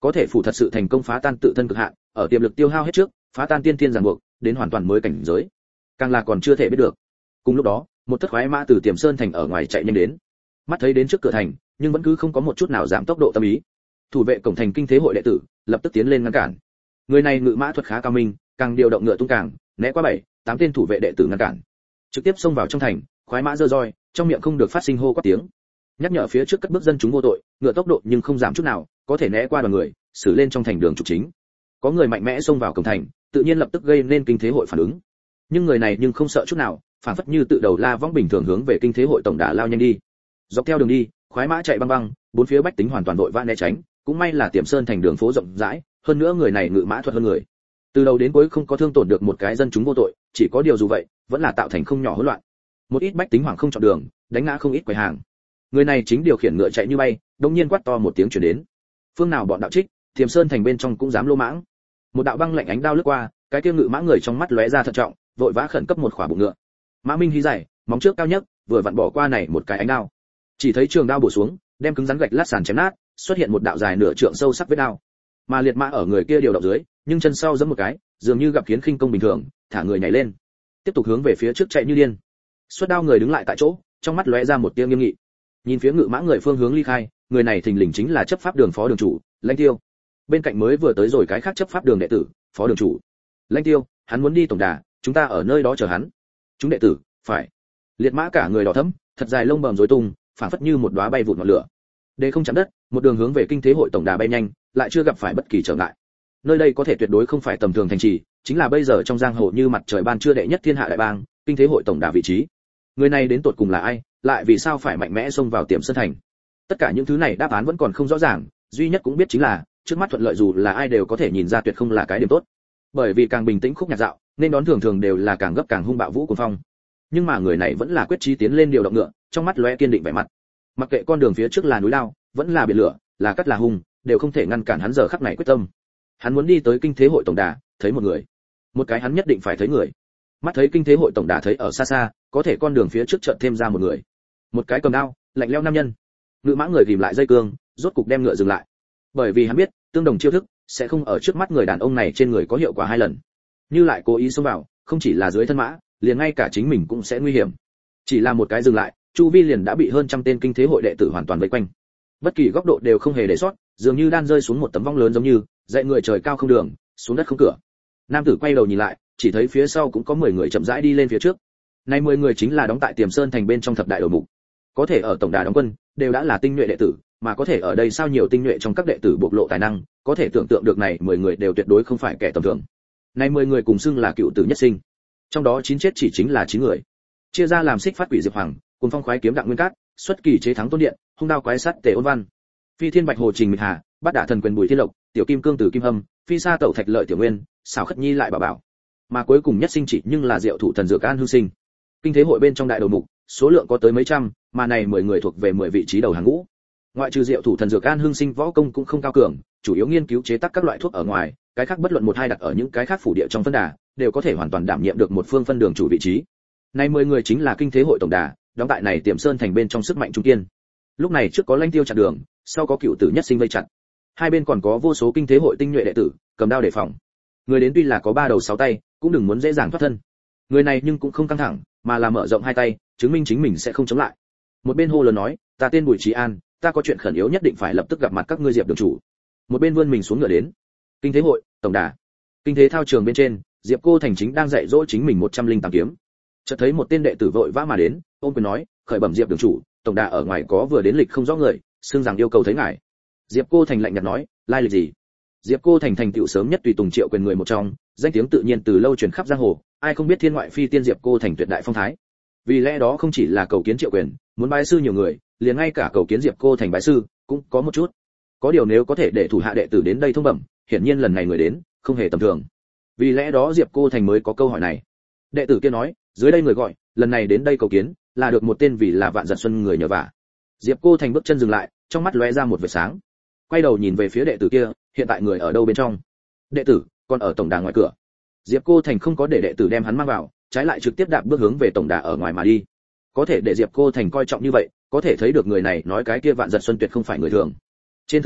có thể phủ thật sự thành công phá tan tự thân cực hạn, ở tiềm lực tiêu hao hết trước, phá tan tiên thiên ràng buộc, đến hoàn toàn mới cảnh giới. Càng là còn chưa thể biết được. Cùng lúc đó, một thất khoái mã từ Tiềm Sơn thành ở ngoài chạy nhanh đến. Mắt thấy đến trước cửa thành, nhưng vẫn cứ không có một chút nào giảm tốc độ tâm ý. Thủ vệ cổng thành kinh thế hội đệ tử, lập tức tiến lên ngăn cản. Người này ngự mã thuật khá cao minh, càng điều động ngựa tung càng, né qua 7-8 tên thủ vệ đệ tử ngăn cản. Trực tiếp xông vào trong thành, khoái mã giơ roi, trong miệng không được phát sinh hô quát tiếng. Nhắc nhở phía trước cất bước dân chúng vô tội, ngựa tốc độ nhưng không giảm chút nào, có thể né qua đoàn người, xử lên trong thành đường trục chính. Có người mạnh mẽ xông vào cổng thành, tự nhiên lập tức gây nên kinh thế hội phản ứng. Nhưng người này nhưng không sợ chút nào, phản phất như tự đầu la vong bình thường hướng về kinh thế hội tổng đà lao nhanh đi. Dọc theo đường đi, khoái mã chạy băng băng, bốn phía bách tính hoàn toàn vội vã né tránh, cũng may là Tiềm Sơn thành đường phố rộng rãi, hơn nữa người này ngự mã thuật hơn người. Từ đầu đến cuối không có thương tổn được một cái dân chúng vô tội, chỉ có điều dù vậy, vẫn là tạo thành không nhỏ hỗn loạn. Một ít bách tính hoảng không chọn đường, đánh ngã không ít quầy hàng. Người này chính điều khiển ngựa chạy như bay, đột nhiên quát to một tiếng truyền đến. Phương nào bọn đạo trích, Tiềm Sơn thành bên trong cũng dám lô mãng. Một đạo băng lạnh ánh đao lướt qua, cái kia ngự mã người trong mắt lóe ra thận trọng, vội vã khẩn cấp một khỏa bụng ngựa. Mã Minh hí dài, móng trước cao nhất, vừa vặn bỏ qua này một cái ánh đao. Chỉ thấy trường đao bổ xuống, đem cứng rắn gạch lát sàn chém nát, xuất hiện một đạo dài nửa trượng sâu sắc vết đao. Mà liệt mã ở người kia điều động dưới, nhưng chân sau giẫm một cái, dường như gặp kiến khinh công bình thường, thả người nhảy lên, tiếp tục hướng về phía trước chạy như điên. Xuất đao người đứng lại tại chỗ, trong mắt lóe ra một tia nghiêm nghị. Nhìn phía ngự mã người phương hướng ly khai, người này thình lình chính là chấp pháp đường phó đường chủ, Lãnh Tiêu. Bên cạnh mới vừa tới rồi cái khác chấp pháp đường đệ tử, phó đường chủ. Lãnh Tiêu, hắn muốn đi tổng đà, chúng ta ở nơi đó chờ hắn. Chúng đệ tử, phải. Liệt mã cả người đỏ thẫm, thật dài lông bờm rối tung, phảng phất như một đóa bay vụt ngọn lửa. Để không chạm đất, một đường hướng về kinh thế hội tổng đà bay nhanh, lại chưa gặp phải bất kỳ trở ngại. Nơi đây có thể tuyệt đối không phải tầm thường thành trì, chính là bây giờ trong giang hồ như mặt trời ban trưa đệ nhất thiên hạ đại bang, kinh thế hội tổng đà vị trí. Người này đến tột cùng là ai, lại vì sao phải mạnh mẽ xông vào Tiềm Sơn thành? Tất cả những thứ này đáp án vẫn còn không rõ ràng, duy nhất cũng biết chính là, trước mắt thuận lợi dù là ai đều có thể nhìn ra tuyệt không là cái điểm tốt. Bởi vì càng bình tĩnh khúc nhạc dạo, nên đón thường thường đều là càng gấp càng hung bạo vũ cuồng phong. Nhưng mà người này vẫn là quyết chí tiến lên điều động ngựa, trong mắt lóe kiên định vẻ mặt. Mặc kệ con đường phía trước là núi lao, vẫn là biển lửa, là cắt là hung, đều không thể ngăn cản hắn giờ khắc này quyết tâm. Hắn muốn đi tới kinh thế hội tổng đà, thấy một người. Một cái hắn nhất định phải thấy người. Mắt thấy kinh thế hội tổng đà thấy ở xa xa, có thể con đường phía trước chợt thêm ra một người. Một cái cầm đao, lạnh lẽo nam nhân. Ngự mã người ghim lại dây cương, rốt cục đem ngựa dừng lại. Bởi vì hắn biết, tương đồng chiêu thức sẽ không ở trước mắt người đàn ông này trên người có hiệu quả hai lần. Như lại cố ý xông vào, không chỉ là dưới thân mã, liền ngay cả chính mình cũng sẽ nguy hiểm. Chỉ là một cái dừng lại, chu vi liền đã bị hơn trăm tên kinh thế hội đệ tử hoàn toàn vây quanh. Bất kỳ góc độ đều không hề để sót, dường như đan rơi xuống một tấm vong lớn giống như, dạy người trời cao không đường, xuống đất không cửa. Nam tử quay đầu nhìn lại, chỉ thấy phía sau cũng có 10 người chậm rãi đi lên phía trước. Nay 10 người chính là đóng tại Tiềm Sơn thành bên trong thập đại đầu mục. Có thể ở tổng đà đóng quân, đều đã là tinh nhuệ đệ tử, mà có thể ở đây sao nhiều tinh nhuệ trong các đệ tử bộc lộ tài năng, có thể tưởng tượng được này 10 người đều tuyệt đối không phải kẻ tầm thường. Nay 10 người cùng xưng là cựu tử nhất sinh. Trong đó 9 chết chỉ chính là 9 người. Chia ra làm Xích Phát Quỷ Diệp Hoàng, cùng Phong Khoái Kiếm Đặng Nguyên Cát, Xuất Kỳ Chế Thắng Tôn Điện, Hung Đao Quái Sắt Tề Ôn Văn, Phi Thiên Bạch Hồ Trình Mịch Hà, Bát Đả Thần Quyền Bùi Thiên Lộc, Tiểu Kim Cương Tử Kim Hâm, Phi Sa Tẩu Thạch Lợi Tiểu Nguyên, Xảo Khất Nhi lại bảo bảo. Mà cuối cùng nhất sinh chỉ nhưng là Diệu Thủ Thần Dược An Hương Sinh. Kinh thế hội bên trong đại đầu mục, số lượng có tới mấy trăm, mà này 10 người thuộc về 10 vị trí đầu hàng ngũ. Ngoại trừ Diệu Thủ Thần Dược An Hương Sinh võ công cũng không cao cường, chủ yếu nghiên cứu chế tác các loại thuốc ở ngoài, cái khác bất luận một hai đặt ở những cái khác phủ địa trong phân đà, đều có thể hoàn toàn đảm nhiệm được một phương phân đường chủ vị trí. Này 10 người chính là kinh thế hội tổng đà, đóng tại này Tiềm Sơn thành bên trong sức mạnh trung kiên. Lúc này trước có Lãnh Tiêu chặn đường, sau có cựu tử nhất sinh vây chặn. Hai bên còn có vô số kinh thế hội tinh nhuệ đệ tử, cầm đao đề phòng. Người đến tuy là có 3 đầu 6 tay, cũng đừng muốn dễ dàng thoát thân. Người này nhưng cũng không căng thẳng, mà là mở rộng hai tay, chứng minh chính mình sẽ không chống lại. Một bên hô lớn nói, ta tên Bùi Trí An, ta có chuyện khẩn yếu nhất định phải lập tức gặp mặt các ngươi Diệp đường chủ. Một bên vươn mình xuống ngựa đến. Kinh thế hội, tổng đà. Kinh thế thao trường bên trên, Diệp Cô Thành chính đang dạy dỗ chính mình 108 kiếm. Chợt thấy một tên đệ tử vội vã mà đến, ôm quyền nói, khởi bẩm Diệp đường chủ, tổng đà ở ngoài có vừa đến lịch không rõ người, xưng rằng yêu cầu thấy ngài. Diệp Cô Thành lạnh nhạt nói, lai lịch gì? Diệp Cô Thành thành tựu sớm nhất tùy tùng Triệu Quyền người một trong, danh tiếng tự nhiên từ lâu truyền khắp giang hồ, ai không biết thiên ngoại phi tiên Diệp Cô Thành tuyệt đại phong thái. Vì lẽ đó không chỉ là cầu kiến Triệu Quyền, muốn bái sư nhiều người, liền ngay cả cầu kiến Diệp Cô Thành bái sư cũng có một chút. Có điều nếu có thể để thủ hạ đệ tử đến đây thông bẩm, hiển nhiên lần này người đến không hề tầm thường. Vì lẽ đó Diệp Cô Thành mới có câu hỏi này. Đệ tử kia nói, dưới đây người gọi, lần này đến đây cầu kiến, là được một tên vì là Vạn Giật Xuân người nhờ vả. Diệp Cô Thành bước chân dừng lại, trong mắt lóe ra một vệt sáng. Quay đầu nhìn về phía đệ tử kia, hiện tại người ở đâu bên trong? Đệ tử còn ở tổng đà ngoài cửa. Diệp Cô Thành không có để đệ tử đem hắn mang vào, trái lại trực tiếp đạp bước hướng về tổng đà ở ngoài mà đi. Có thể để Diệp Cô Thành coi trọng như vậy, có thể thấy được người này nói cái kia Vạn Giật Xuân tuyệt không phải người thường. Trên thực tế,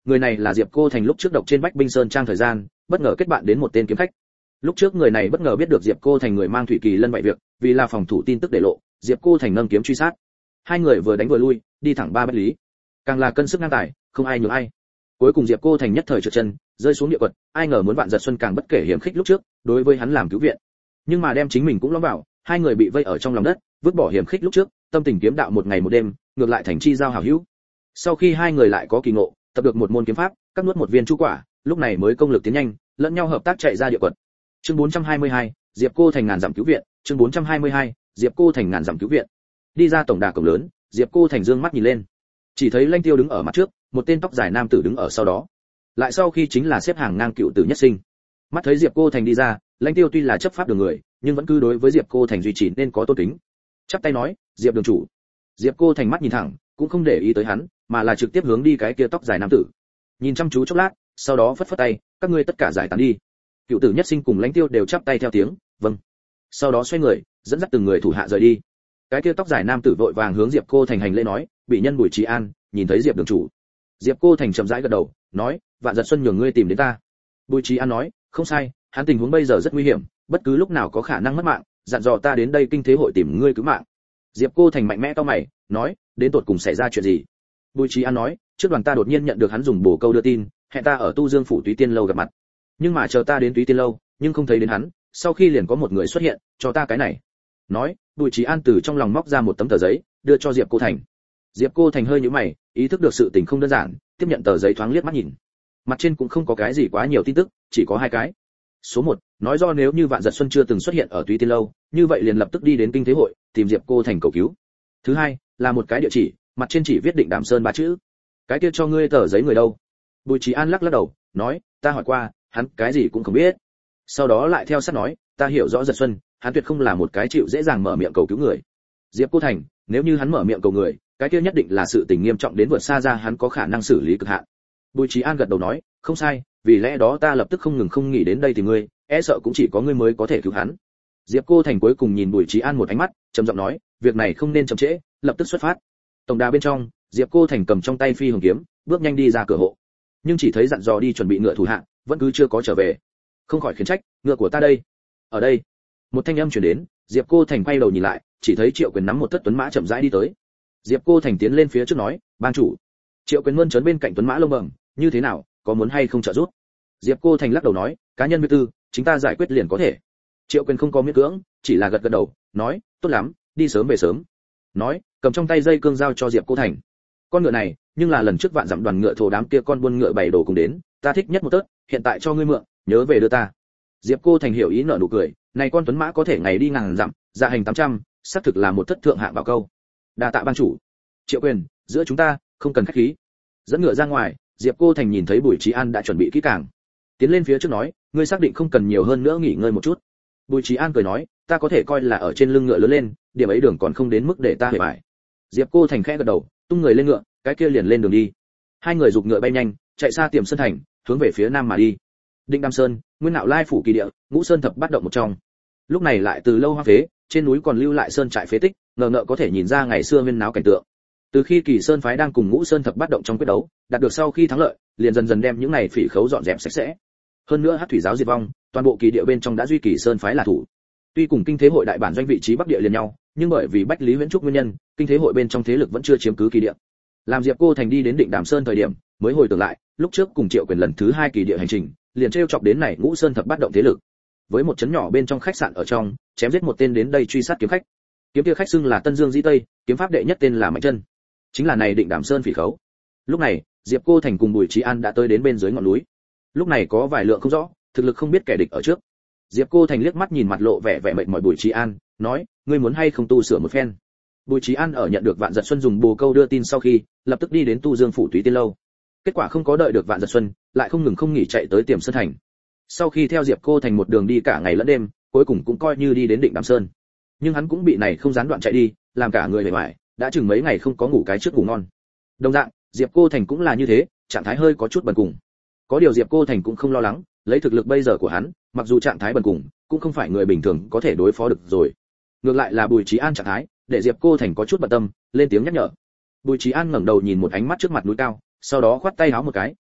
người này là Diệp Cô Thành lúc trước độc trên Bách Binh Sơn trang thời gian, bất ngờ kết bạn đến một tên kiếm khách. Lúc trước người này bất ngờ biết được Diệp Cô Thành người mang thủy kỳ lân vậy việc, vì là phòng thủ tin tức để lộ, Diệp Cô Thành nâng kiếm truy sát. Hai người vừa đánh vừa lui, đi thẳng 3 bách lý. Càng là cân sức ngang tài, không ai nhường ai. Cuối cùng Diệp Cô Thành nhất thời trượt chân, rơi xuống địa quật, ai ngờ muốn Vạn Giật Xuân càng bất kể hiểm khích lúc trước, đối với hắn làm cứu viện. Nhưng mà đem chính mình cũng lõm vào, hai người bị vây ở trong lòng đất, vứt bỏ hiểm khích lúc trước, tâm tình kiếm đạo một ngày một đêm, ngược lại thành chi giao hảo hữu. Sau khi hai người lại có kỳ ngộ, tập được một môn kiếm pháp, cắt nuốt một viên chu quả, lúc này mới công lực tiến nhanh, lẫn nhau hợp tác chạy ra địa quật. Chương 422, Diệp Cô Thành ngàn dặm cứu viện, chương 422, Diệp Cô Thành ngàn dặm cứu viện. Đi ra tổng đà cổng lớn, Diệp Cô Thành dương mắt nhìn lên, chỉ thấy Lanh Tiêu đứng ở mặt trước, một tên tóc dài nam tử đứng ở sau đó. Lại sau khi chính là xếp hàng ngang cựu tử Nhất Sinh. Mắt thấy Diệp Cô Thành đi ra, Lanh Tiêu tuy là chấp pháp đường người, nhưng vẫn cứ đối với Diệp Cô Thành duy trì nên có tôn kính. Chắp tay nói, Diệp đường chủ. Diệp Cô Thành mắt nhìn thẳng, cũng không để ý tới hắn, mà là trực tiếp hướng đi cái kia tóc dài nam tử. Nhìn chăm chú chốc lát, sau đó phất phất tay, các ngươi tất cả giải tán đi. Cựu tử Nhất Sinh cùng Lãnh Tiêu đều chắp tay theo tiếng, vâng. Sau đó xoay người, dẫn dắt từng người thủ hạ rời đi. Cái kia tóc dài nam tử vội vàng hướng Diệp Cô Thành hành lễ nói, bị nhân Bùi Trí An, nhìn thấy Diệp đường chủ. Diệp Cô Thành chậm rãi gật đầu, nói, Vạn Giật Xuân nhường ngươi tìm đến ta. Bùi Trí An nói, không sai, hắn tình huống bây giờ rất nguy hiểm, bất cứ lúc nào có khả năng mất mạng, dặn dò ta đến đây kinh thế hội tìm ngươi cứu mạng. Diệp Cô Thành mạnh mẽ cau mày, nói, đến tột cùng xảy ra chuyện gì? Bùi Trí An nói, trước đoàn ta đột nhiên nhận được hắn dùng bổ câu đưa tin, hẹn ta ở Tu Dương phủ Túy Tiên lâu gặp mặt. Nhưng mà chờ ta đến Túy Tiên lâu, nhưng không thấy đến hắn, sau khi liền có một người xuất hiện, cho ta cái này. Nói, Bùi Trí An từ trong lòng móc ra một tấm tờ giấy, đưa cho Diệp Cô Thành. Diệp Cô Thành hơi nhíu mày, ý thức được sự tình không đơn giản, tiếp nhận tờ giấy thoáng liếc mắt nhìn. Mặt trên cũng không có cái gì quá nhiều tin tức, chỉ có hai cái. Số 1, nói do nếu như Vạn Giật Xuân chưa từng xuất hiện ở Túy Tiên lâu, như vậy liền lập tức đi đến kinh thế hội, tìm Diệp Cô Thành cầu cứu. Thứ hai, là một cái địa chỉ, mặt trên chỉ viết Định Đàm Sơn 3 chữ. Cái kia cho ngươi tờ giấy người đâu? Bùi Trí An lắc lắc đầu, nói, ta hỏi qua, hắn cái gì cũng không biết. Sau đó lại theo sát nói, ta hiểu rõ Giật Xuân, hắn tuyệt không là một cái chịu dễ dàng mở miệng cầu cứu người. Diệp Cô Thành, nếu như hắn mở miệng cầu người, cái kia nhất định là sự tình nghiêm trọng đến vượt xa ra hắn có khả năng xử lý cực hạn. Bùi Trí An gật đầu nói, không sai, vì lẽ đó ta lập tức không nghĩ đến đây thì ngươi, e sợ cũng chỉ có ngươi mới có thể cứu hắn. Diệp Cô Thành cuối cùng nhìn Bùi Trí An một ánh mắt, trầm giọng nói, việc này không nên chậm trễ, lập tức xuất phát. Tổng đà bên trong, Diệp Cô Thành cầm trong tay phi hồng kiếm, bước nhanh đi ra cửa hộ. Nhưng chỉ thấy dặn dò đi chuẩn bị ngựa thủ hạ, vẫn cứ chưa có trở về. Không khỏi khiển trách, ngựa của ta đây. Ở đây. Một thanh âm truyền đến, Diệp Cô Thành quay đầu nhìn lại, chỉ thấy Triệu Quyền nắm một thất tuấn mã chậm rãi đi tới. Diệp Cô Thành tiến lên phía trước nói, bang chủ. Triệu Quyền mơn trớn bên cạnh tuấn mã lông bẩm, như thế nào, có muốn hay không trợ giúp? Diệp Cô Thành lắc đầu nói, cá nhân với tư, chúng ta giải quyết liền có thể. Triệu Quyền không có miễn cưỡng, chỉ là gật gật đầu, nói, tốt lắm, đi sớm về sớm. Nói, cầm trong tay dây cương giao cho Diệp Cô Thành. Con ngựa này, nhưng là lần trước Vạn Dặm đoàn ngựa thổ đám kia con buôn ngựa bày đồ cùng đến, ta thích nhất một tớt, hiện tại cho ngươi mượn, nhớ về đưa ta. Diệp Cô Thành hiểu ý nở nụ cười, này con tuấn mã có thể ngày đi ngàn dặm, dạ hành 800, xác thực là một thất thượng hạng bảo câu. Đa tạ ban chủ. Triệu Quyền, giữa chúng ta không cần khách khí. Dẫn ngựa ra ngoài, Diệp Cô Thành nhìn thấy Bùi Trí An đã chuẩn bị kỹ càng, tiến lên phía trước nói, ngươi xác định không cần nhiều hơn nữa nghỉ ngơi một chút. Bùi Trí An cười nói, ta có thể coi là ở trên lưng ngựa lớn lên, điểm ấy đường còn không đến mức để ta hề bại. Diệp Cô Thành khẽ gật đầu, tung người lên ngựa, cái kia liền lên đường đi. Hai người giục ngựa bay nhanh, chạy xa Tiềm Sơn thành, hướng về phía nam mà đi. Định Đàm Sơn, Nguyên Nạo Lai phủ kỳ địa, Ngũ Sơn thập bát động một trong. Lúc này lại từ lâu hoa phế, trên núi còn lưu lại sơn trại phế tích, ngờ có thể nhìn ra ngày xưa huyên náo cảnh tượng. Từ khi Kỳ Sơn phái đang cùng Ngũ Sơn thập bát động trong quyết đấu, đạt được sau khi thắng lợi, liền dần dần đem những này phỉ khấu dọn dẹp sạch sẽ. Hơn nữa Hắc thủy giáo diệt vong, toàn bộ kỳ địa bên trong đã duy Kỳ Sơn phái là thủ. Tuy cùng kinh thế hội đại bản doanh vị trí bắc địa liền nhau, nhưng bởi vì Bách Lý Huyễn Trúc nguyên nhân, kinh thế hội bên trong thế lực vẫn chưa chiếm cứ kỳ địa. Làm Diệp Cô Thành đi đến Định Đàm Sơn thời điểm, mới hồi tưởng lại, lúc trước cùng Triệu Quyền lần thứ 2 kỳ địa hành trình, liền trêu chọc đến này Ngũ Sơn thập bát động thế lực. Với một trấn nhỏ bên trong khách sạn ở trong, chém giết một tên đến đây truy sát kiếm khách. Kiếm kia khách xưng là Tân Dương Dĩ Tây, kiếm pháp đệ nhất tên là Mạnh Chân. Chính là này Định Đàm Sơn phỉ khấu. Lúc này, Diệp Cô Thành cùng Bùi Trí An đã tới đến bên dưới ngọn núi. Lúc này có vài lượng không rõ, thực lực không biết kẻ địch ở trước. Diệp Cô Thành liếc mắt nhìn mặt lộ vẻ mệt mỏi Bùi Trí An, nói, ngươi muốn hay không tu sửa một phen. Bùi Trí An ở nhận được Vạn Giật Xuân dùng bồ câu đưa tin sau khi, lập tức đi đến Tu Dương phủ Túy Tiên lâu. Kết quả không có đợi được Vạn Giật Xuân, lại không nghỉ chạy tới Tiềm Sơn thành. Sau khi theo Diệp Cô Thành một đường đi cả ngày lẫn đêm, cuối cùng cũng coi như đi đến Định Đàm Sơn. Nhưng hắn cũng bị này không gián đoạn chạy đi, làm cả người mệt mỏi, đã chừng mấy ngày không có ngủ cái trước ngủ ngon. Đồng dạng, Diệp Cô Thành cũng là như thế, trạng thái hơi có chút bần cùng. Có điều Diệp Cô Thành cũng không lo lắng, lấy thực lực bây giờ của hắn, mặc dù trạng thái bần cùng, cũng không phải người bình thường có thể đối phó được rồi. Ngược lại là Bùi Trí An trạng thái, để Diệp Cô Thành có chút bận tâm, lên tiếng nhắc nhở. Bùi Trí An ngẩng đầu nhìn một ánh mắt trước mặt núi cao, sau đó khoát tay háo một cái,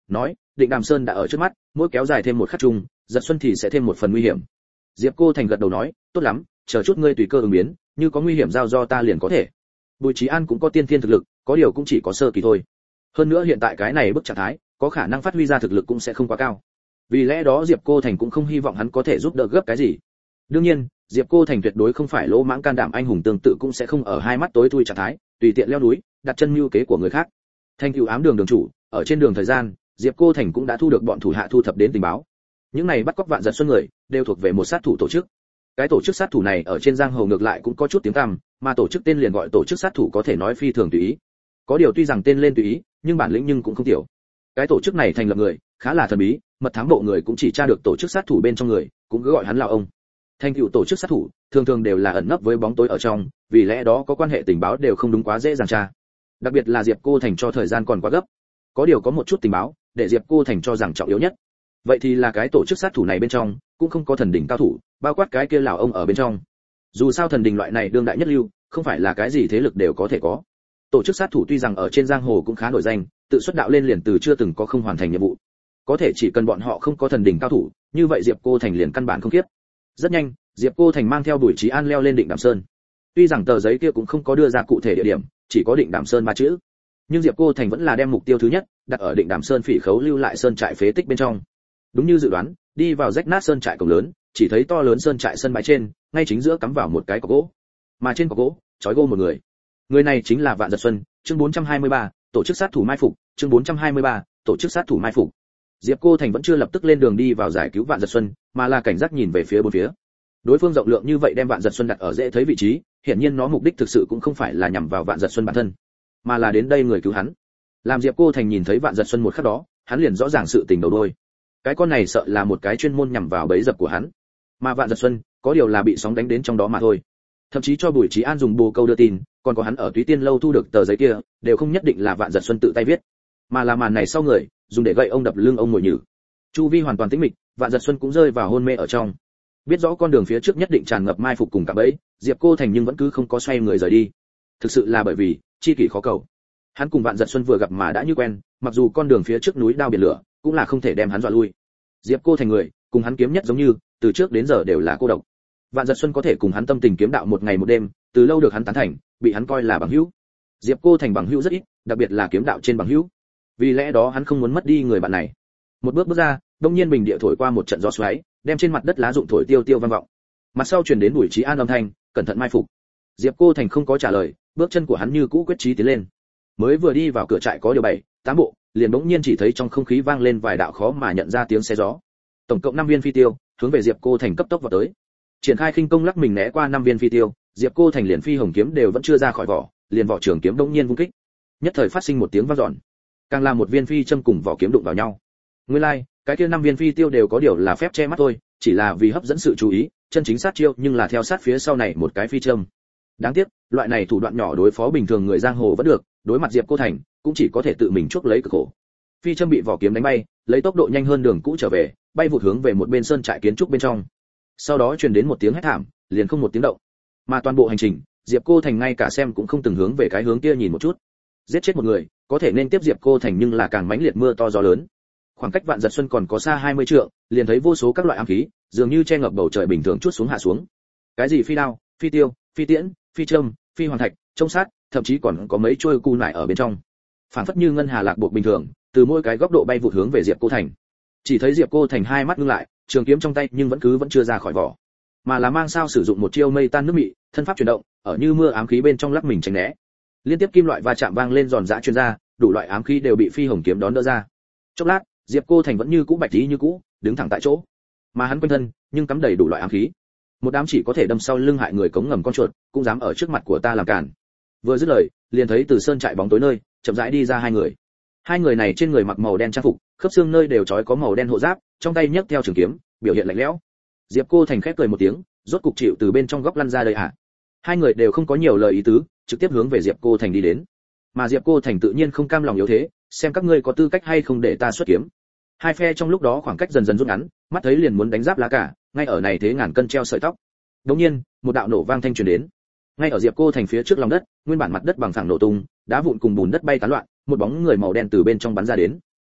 nói Định Đàm Sơn đã ở trước mắt, mỗi kéo dài thêm một khắc chung, Giật Xuân thì sẽ thêm một phần nguy hiểm. Diệp Cô Thành gật đầu nói, tốt lắm, chờ chút ngươi tùy cơ ứng biến, như có nguy hiểm giao do ta liền có thể. Bùi Chí An cũng có tiên thiên thực lực, có điều cũng chỉ có sơ kỳ thôi. Hơn nữa hiện tại cái này bức trạng thái, có khả năng phát huy ra thực lực cũng sẽ không quá cao. Vì lẽ đó Diệp Cô Thành cũng không hy vọng hắn có thể giúp đỡ gấp cái gì. Đương nhiên, Diệp Cô Thành tuyệt đối không phải lỗ mãng can đảm anh hùng, tương tự cũng sẽ không ở hai mắt tối thui trạng thái, tùy tiện leo núi, đặt chân mưu kế của người khác. Thanh cửu ám đường đường chủ, ở trên đường thời gian, Diệp Cô Thành cũng đã thu được bọn thủ hạ thu thập đến tình báo. Những này bắt cóc Vạn Giật Xuân người, đều thuộc về một sát thủ tổ chức. Cái tổ chức sát thủ này ở trên giang hồ ngược lại cũng có chút tiếng tăm, mà tổ chức tên liền gọi tổ chức sát thủ có thể nói phi thường tùy ý. Có điều tuy rằng tên lên tùy ý, nhưng bản lĩnh nhưng cũng không tiểu. Cái tổ chức này thành lập người, khá là thần bí, mật thám bộ người cũng chỉ tra được tổ chức sát thủ bên trong người, cũng cứ gọi hắn là ông. Thành tựu tổ chức sát thủ, thường thường đều là ẩn nấp với bóng tối ở trong, vì lẽ đó có quan hệ tình báo đều không đúng quá dễ dàng tra. Đặc biệt là Diệp Cô Thành cho thời gian còn quá gấp. Có điều có một chút tình báo, để Diệp Cô Thành cho rằng trọng yếu nhất. Vậy thì là cái tổ chức sát thủ này bên trong, cũng không có thần đỉnh cao thủ, bao quát cái kia lão ông ở bên trong. Dù sao thần đỉnh loại này đương đại nhất lưu, không phải là cái gì thế lực đều có thể có. Tổ chức sát thủ tuy rằng ở trên giang hồ cũng khá nổi danh, tự xuất đạo lên liền từ chưa từng có không hoàn thành nhiệm vụ. Có thể chỉ cần bọn họ không có thần đỉnh cao thủ, như vậy Diệp Cô Thành liền căn bản không kiếp. Rất nhanh, Diệp Cô Thành mang theo Bùi Chí An leo lên Định Đàm Sơn. Tuy rằng tờ giấy kia cũng không có đưa ra cụ thể địa điểm, chỉ có Định Đàm Sơn ba chữ, nhưng Diệp Cô Thành vẫn là đem mục tiêu thứ nhất đặt ở Định Đàm Sơn phỉ khấu lưu lại sơn trại phế tích bên trong. Đúng như dự đoán, đi vào rách nát sơn trại cổng lớn, chỉ thấy to lớn sơn trại sân bãi trên, ngay chính giữa cắm vào một cái cọc gỗ, mà trên cọc gỗ trói gô một người. Người này chính là Vạn Giật Xuân. Chương 423, tổ chức sát thủ mai phục. Chương 423, tổ chức sát thủ mai phục. Diệp Cô Thành vẫn chưa lập tức lên đường đi vào giải cứu Vạn Giật Xuân, mà là cảnh giác nhìn về phía bốn phía. Đối phương rộng lượng như vậy đem Vạn Giật Xuân đặt ở dễ thấy vị trí, hiển nhiên nó mục đích thực sự cũng không phải là nhằm vào Vạn Giật Xuân bản thân, mà là đến đây người cứu hắn. Làm Diệp Cô Thành nhìn thấy Vạn Giật Xuân một khắc đó, hắn liền rõ ràng sự tình đầu đuôi. Cái con này sợ là một cái chuyên môn nhằm vào bẫy dập của hắn, mà Vạn Giật Xuân có điều là bị sóng đánh đến trong đó mà thôi. Thậm chí cho Bùi Chí An dùng bồ câu đưa tin, còn có hắn ở Túy Tiên lâu thu được tờ giấy kia, đều không nhất định là Vạn Giật Xuân tự tay viết, mà là màn này sau người dùng để gậy ông đập lưng ông ngồi nhử. Chu vi hoàn toàn tĩnh mịch, Vạn Giật Xuân cũng rơi vào hôn mê ở trong. Biết rõ con đường phía trước nhất định tràn ngập mai phục cùng cả bẫy, Diệp Cô Thành nhưng vẫn cứ không có xoay người rời đi. Thực sự là bởi vì chi kỷ khó cầu. Hắn cùng Vạn Giật Xuân vừa gặp mà đã như quen, mặc dù con đường phía trước núi đao biển lửa, cũng là không thể đem hắn dọa lui. Diệp Cô Thành người, cùng hắn kiếm nhất giống như, từ trước đến giờ đều là cô độc. Vạn Giật Xuân có thể cùng hắn tâm tình kiếm đạo một ngày một đêm, từ lâu được hắn tán thành, bị hắn coi là bằng hữu. Diệp Cô Thành bằng hữu rất ít, đặc biệt là kiếm đạo trên bằng hữu. Vì lẽ đó hắn không muốn mất đi người bạn này. Một bước ra, đông nhiên bình địa thổi qua một trận gió xoáy, đem trên mặt đất lá rụng thổi tiêu tiêu vang vọng. Mặt sau truyền đến Bùi Chí An âm thanh, cẩn thận mai phục. Diệp Cô Thành không có trả lời, bước chân của hắn như cũ quyết chí tiến lên. Mới vừa đi vào cửa trại có điều 7-8 bộ, liền bỗng nhiên chỉ thấy trong không khí vang lên vài đạo khó mà nhận ra tiếng xé gió. Tổng cộng 5 viên phi tiêu, hướng về Diệp Cô Thành cấp tốc vào tới. Triển khai khinh công lắc mình né qua 5 viên phi tiêu, Diệp Cô Thành liền phi hồng kiếm đều vẫn chưa ra khỏi vỏ, liền vỏ trường kiếm bỗng nhiên vung kích. Nhất thời phát sinh một tiếng vang dọn, càng làm một viên phi châm cùng vỏ kiếm đụng vào nhau. Nguyên lai, cái kia 5 viên phi tiêu đều có điều là phép che mắt thôi, chỉ là vì hấp dẫn sự chú ý, chân chính sát chiêu nhưng là theo sát phía sau này một cái phi châm. Đáng tiếc, loại này thủ đoạn nhỏ đối phó bình thường người giang hồ vẫn được, đối mặt Diệp Cô Thành, cũng chỉ có thể tự mình chuốc lấy cực khổ. Phi châm bị vỏ kiếm đánh bay, lấy tốc độ nhanh hơn đường cũ trở về, bay vụt hướng về một bên sơn trại kiến trúc bên trong. Sau đó truyền đến một tiếng hét thảm, liền không một tiếng động. Mà toàn bộ hành trình, Diệp Cô Thành ngay cả xem cũng không từng hướng về cái hướng kia nhìn một chút. Giết chết một người, có thể nên tiếp Diệp Cô Thành nhưng là càng mãnh liệt mưa to gió lớn. Khoảng cách Vạn Giật Xuân còn có xa 20 trượng, liền thấy vô số các loại ám khí, dường như che ngập bầu trời bình thường chuốt xuống hạ xuống. Cái gì phi đao, phi tiêu, phi tiễn, phi châm, phi hoàn thạch, trông sát, thậm chí còn có mấy trôi cu nải ở bên trong. Phản phất như ngân hà lạc buộc bình thường, từ mỗi cái góc độ bay vụt hướng về Diệp Cô Thành. Chỉ thấy Diệp Cô Thành hai mắt ngưng lại, trường kiếm trong tay nhưng vẫn chưa ra khỏi vỏ, mà là mang sao sử dụng một chiêu mây tan nước mị, thân pháp chuyển động, ở như mưa ám khí bên trong lắc mình tránh né. Liên tiếp kim loại va chạm vang lên giòn giã truyền ra, đủ loại ám khí đều bị phi hồng kiếm đón đỡ ra. Chốc lát, Diệp Cô Thành vẫn như cũ bạch tí như cũ, đứng thẳng tại chỗ, mà hắn quanh thân nhưng cắm đầy đủ loại ám khí. Một đám chỉ có thể đâm sau lưng hại người cống ngầm con chuột, cũng dám ở trước mặt của ta làm cản. Vừa dứt lời, liền thấy từ sơn trại bóng tối nơi, chậm rãi đi ra hai người. Hai người này trên người mặc màu đen trang phục, khớp xương nơi đều trói có màu đen hộ giáp, trong tay nhấc theo trường kiếm, biểu hiện lạnh lẽo. Diệp Cô Thành khép cười một tiếng, rốt cục chịu từ bên trong góc lăn ra đây à? Hai người đều không có nhiều lời ý tứ, trực tiếp hướng về Diệp Cô Thành đi đến. Mà Diệp Cô Thành tự nhiên không cam lòng yếu thế, xem các ngươi có tư cách hay không để ta xuất kiếm. Hai phe trong lúc đó khoảng cách dần dần rút ngắn, mắt thấy liền muốn đánh giáp lá cả, ngay ở này thế ngàn cân treo sợi tóc. Đột nhiên, một đạo nổ vang thanh truyền đến. Ngay ở Diệp Cô Thành phía trước lòng đất, nguyên bản mặt đất bằng phẳng nổ tung, đá vụn cùng bùn đất bay tán loạn, một bóng người màu đen từ bên trong bắn ra đến.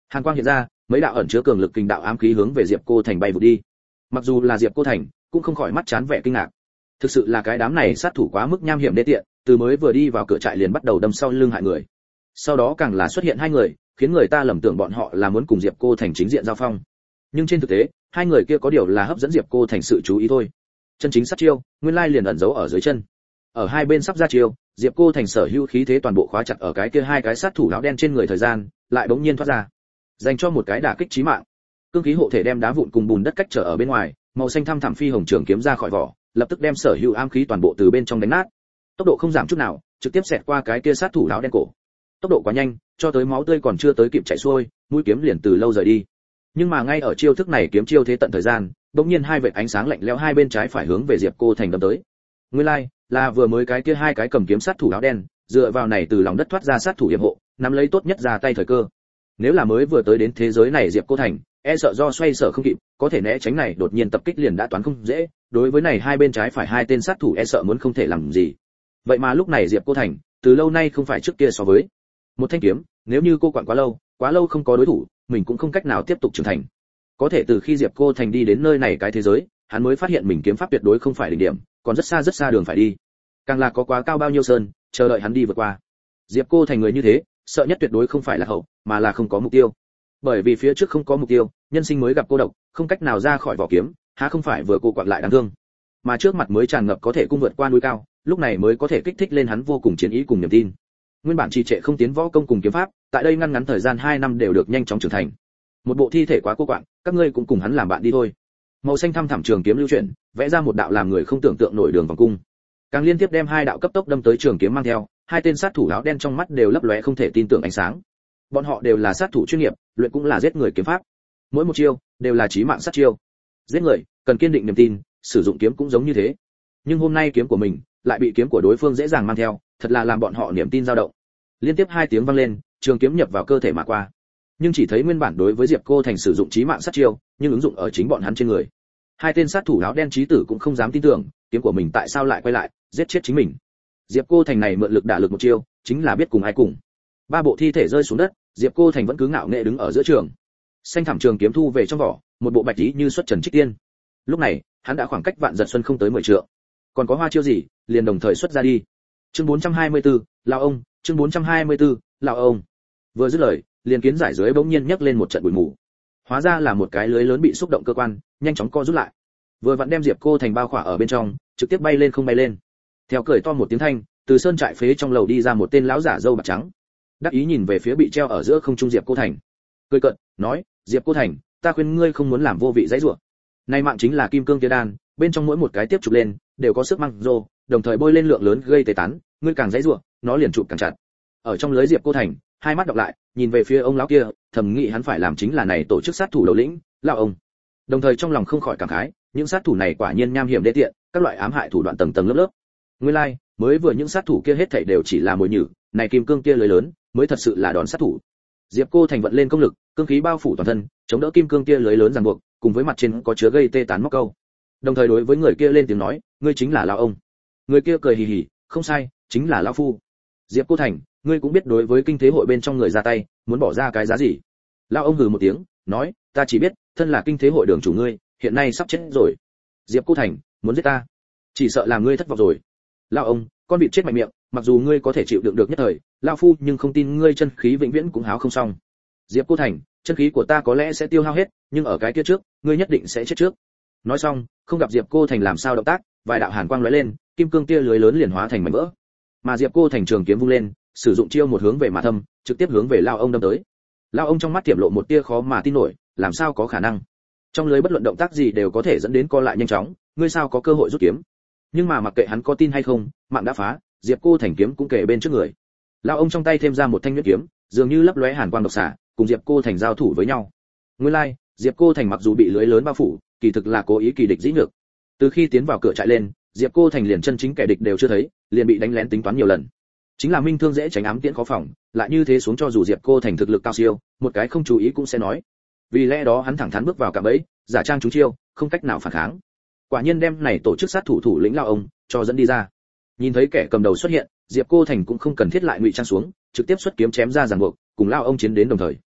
Hàn quang hiện ra, mấy đạo ẩn chứa cường lực kình đạo ám khí hướng về Diệp Cô Thành bay vụt đi. Mặc dù là Diệp Cô Thành, cũng không khỏi mắt chán vẻ kinh ngạc. Thực sự là cái đám này sát thủ quá mức nham hiểm đê tiện, từ mới vừa đi vào cửa trại liền bắt đầu đâm sau lưng hại người. Sau đó càng là xuất hiện hai người, khiến người ta lầm tưởng bọn họ là muốn cùng Diệp Cô Thành chính diện giao phong. Nhưng trên thực tế, hai người kia có điều là hấp dẫn Diệp Cô Thành sự chú ý thôi. Chân chính sát chiêu, nguyên lai liền ẩn giấu ở dưới chân. Ở hai bên sắp ra chiêu, Diệp Cô Thành sở hữu khí thế toàn bộ khóa chặt ở cái kia hai cái sát thủ áo đen trên người, thời gian lại bỗng nhiên thoát ra, dành cho một cái đả kích chí mạng. Cương khí hộ thể đem đá vụn cùng bùn đất cách trở ở bên ngoài, màu xanh thăm thẳm phi hồng trường kiếm ra khỏi vỏ, lập tức đem sở hữu ám khí toàn bộ từ bên trong đánh nát. Tốc độ không giảm chút nào, trực tiếp xẹt qua cái kia sát thủ áo đen cổ. Tốc độ quá nhanh, cho tới máu tươi còn chưa tới kịp chảy xuôi, mũi kiếm liền từ lâu rời đi. Nhưng mà ngay ở chiêu thức này kiếm chiêu thế tận thời gian, bỗng nhiên hai vệt ánh sáng lạnh lẽo hai bên trái phải hướng về Diệp Cô Thành đâm tới. Nguyên lai là vừa mới cái kia hai cái cầm kiếm sát thủ áo đen, dựa vào này từ lòng đất thoát ra sát thủ hiểm hộ, nắm lấy tốt nhất ra tay thời cơ. Nếu là mới vừa tới đến thế giới này Diệp Cô Thành, e sợ do xoay sở không kịp, có thể né tránh này đột nhiên tập kích liền đã toán không dễ, đối với này hai bên trái phải hai tên sát thủ e sợ muốn không thể làm gì. Vậy mà lúc này Diệp Cô Thành, từ lâu nay không phải trước kia so với. Một thanh kiếm, nếu như cô quản quá lâu không có đối thủ, mình cũng không cách nào tiếp tục trưởng thành. Có thể từ khi Diệp Cô Thành đi đến nơi này cái thế giới, hắn mới phát hiện mình kiếm pháp tuyệt đối không phải đỉnh điểm, còn rất xa đường phải đi. Càng là có quá cao bao nhiêu sơn, chờ đợi hắn đi vượt qua. Diệp Cô Thành người như thế, sợ nhất tuyệt đối không phải là hậu, mà là không có mục tiêu. Bởi vì phía trước không có mục tiêu, nhân sinh mới gặp cô độc, không cách nào ra khỏi vỏ kiếm, há không phải vừa cô quặn lại đáng thương. Mà trước mặt mới tràn ngập có thể cung vượt qua núi cao, lúc này mới có thể kích thích lên hắn vô cùng chiến ý cùng niềm tin. Nguyên bản trì trệ không tiến võ công cùng kiếm pháp, tại đây ngăn ngắn thời gian 2 năm đều được nhanh chóng trưởng thành. Một bộ thi thể quá cô quạng, các ngươi cũng cùng hắn làm bạn đi thôi. Màu xanh thăm thẳm trường kiếm lưu chuyển, vẽ ra một đạo làm người không tưởng tượng nổi đường vòng cung. Càng liên tiếp đem hai đạo cấp tốc đâm tới trường kiếm mang theo, hai tên sát thủ áo đen trong mắt đều lấp lóe không thể tin tưởng ánh sáng. Bọn họ đều là sát thủ chuyên nghiệp, luyện cũng là giết người kiếm pháp. Mỗi một chiêu đều là chí mạng sát chiêu. Giết người cần kiên định niềm tin, sử dụng kiếm cũng giống như thế. Nhưng hôm nay kiếm của mình lại bị kiếm của đối phương dễ dàng mang theo, thật là làm bọn họ niềm tin dao động. Liên tiếp 2 tiếng vang lên, trường kiếm nhập vào cơ thể mà qua. Nhưng chỉ thấy nguyên bản đối với Diệp Cô Thành sử dụng chí mạng sát chiêu, nhưng ứng dụng ở chính bọn hắn trên người. Hai tên sát thủ áo đen chí tử cũng không dám tin tưởng, kiếm của mình tại sao lại quay lại, giết chết chính mình. Diệp Cô Thành này mượn lực đả lực một chiêu, chính là biết cùng ai cùng. 3 bộ thi thể rơi xuống đất, Diệp Cô Thành vẫn cứ ngạo nghễ đứng ở giữa trường. Xanh thẳm trường kiếm thu về trong vỏ, một bộ bạch ý như xuất trần trích tiên. Lúc này, hắn đã khoảng cách Vạn Giật Xuân không tới 10 trượng. Còn có hoa chiêu gì, liền đồng thời xuất ra đi. Chương 424, lão ông, chương 424, lão ông. Vừa dứt lời, liền kiến giải dưới bỗng nhiên nhấc lên một trận bụi mù. Hóa ra là một cái lưới lớn bị xúc động cơ quan, nhanh chóng co rút lại. Vừa vặn đem Diệp Cô Thành bao khỏa ở bên trong, trực tiếp bay lên không bay lên. Theo cười to một tiếng thanh, từ sơn trại phế trong lầu đi ra một tên lão giả râu bạc trắng. Đắc ý nhìn về phía bị treo ở giữa không trung Diệp Cô Thành. Cười cợt, nói: "Diệp Cô Thành, ta khuyên ngươi không muốn làm vô vị dãy rủa. Này mạng chính là kim cương tia đan, bên trong mỗi một cái tiếp chụp lên, đều có sức mang rô, đồng thời bôi lên lượng lớn gây tê tán, ngươi càng dãy rủa, nó liền chụp càng chặt." Ở trong lưới Diệp Cô Thành, hai mắt đọc lại, nhìn về phía ông lão kia, thầm nghĩ hắn phải làm chính là này tổ chức sát thủ đầu lĩnh, lão ông. Đồng thời trong lòng không khỏi cảm khái, những sát thủ này quả nhiên nham hiểm đê tiện, các loại ám hại thủ đoạn tầng tầng lớp lớp. Nguyên lai, mới vừa những sát thủ kia hết thảy đều chỉ là mồi nhử, này kim cương kia lưới lớn, mới thật sự là đòn sát thủ. Diệp Cô Thành vận lên công lực, cương khí bao phủ toàn thân, chống đỡ kim cương kia lưới lớn ràng buộc, cùng với mặt trên có chứa gây tê tán móc câu. Đồng thời đối với người kia lên tiếng nói, ngươi chính là lão ông. Người kia cười hì hì, không sai, chính là lão phu. Diệp Cô Thành, ngươi cũng biết đối với kinh thế hội bên trong người ra tay, muốn bỏ ra cái giá gì. Lão ông hừ một tiếng, nói, ta chỉ biết, thân là kinh thế hội đường chủ ngươi, hiện nay sắp chết rồi. Diệp Cô Thành, muốn giết ta, chỉ sợ làm ngươi thất vọng rồi. Lão ông, con vịt chết mạnh miệng, mặc dù ngươi có thể chịu đựng được nhất thời, lão phu nhưng không tin ngươi chân khí vĩnh viễn cũng háo không xong. Diệp Cô Thành, chân khí của ta có lẽ sẽ tiêu hao hết, nhưng ở cái kia trước, ngươi nhất định sẽ chết trước. Nói xong, không gặp Diệp Cô Thành làm sao động tác, vài đạo hàn quang lóe lên, kim cương tia lưới lớn liền hóa thành mảnh vỡ. Mà Diệp Cô Thành trường kiếm vung lên, sử dụng chiêu một hướng về mà thâm, trực tiếp hướng về lão ông đâm tới. Lão ông trong mắt tiệm lộ một tia khó mà tin nổi, làm sao có khả năng? Trong lưới bất luận động tác gì đều có thể dẫn đến co lại nhanh chóng, ngươi sao có cơ hội rút kiếm? Nhưng mà mặc kệ hắn có tin hay không, mạng đã phá, Diệp Cô Thành kiếm cũng kề bên trước người. Lão ông trong tay thêm ra một thanh nhuyễn kiếm, dường như lấp lóe hàn quang độc xạ, cùng Diệp Cô Thành giao thủ với nhau. Nguyên lai, Diệp Cô Thành mặc dù bị lưới lớn bao phủ, kỳ thực là cố ý kỳ địch dĩ nhược. Từ khi tiến vào cửa trại lên, Diệp Cô Thành liền chân chính kẻ địch đều chưa thấy, liền bị đánh lén tính toán nhiều lần. Chính là minh thương dễ tránh ám tiễn khó phòng, lại như thế xuống cho dù Diệp Cô Thành thực lực cao siêu, một cái không chú ý cũng sẽ nói. Vì lẽ đó hắn thẳng thắn bước vào cạm bẫy, giả trang trúng chiêu, không cách nào phản kháng. Quả nhiên đem này tổ chức sát thủ thủ lĩnh lão ông cho dẫn đi ra. Nhìn thấy kẻ cầm đầu xuất hiện, Diệp Cô Thành cũng không cần thiết lại ngụy trang xuống, trực tiếp xuất kiếm chém ra ràng buộc, cùng lão ông chiến đến đồng thời.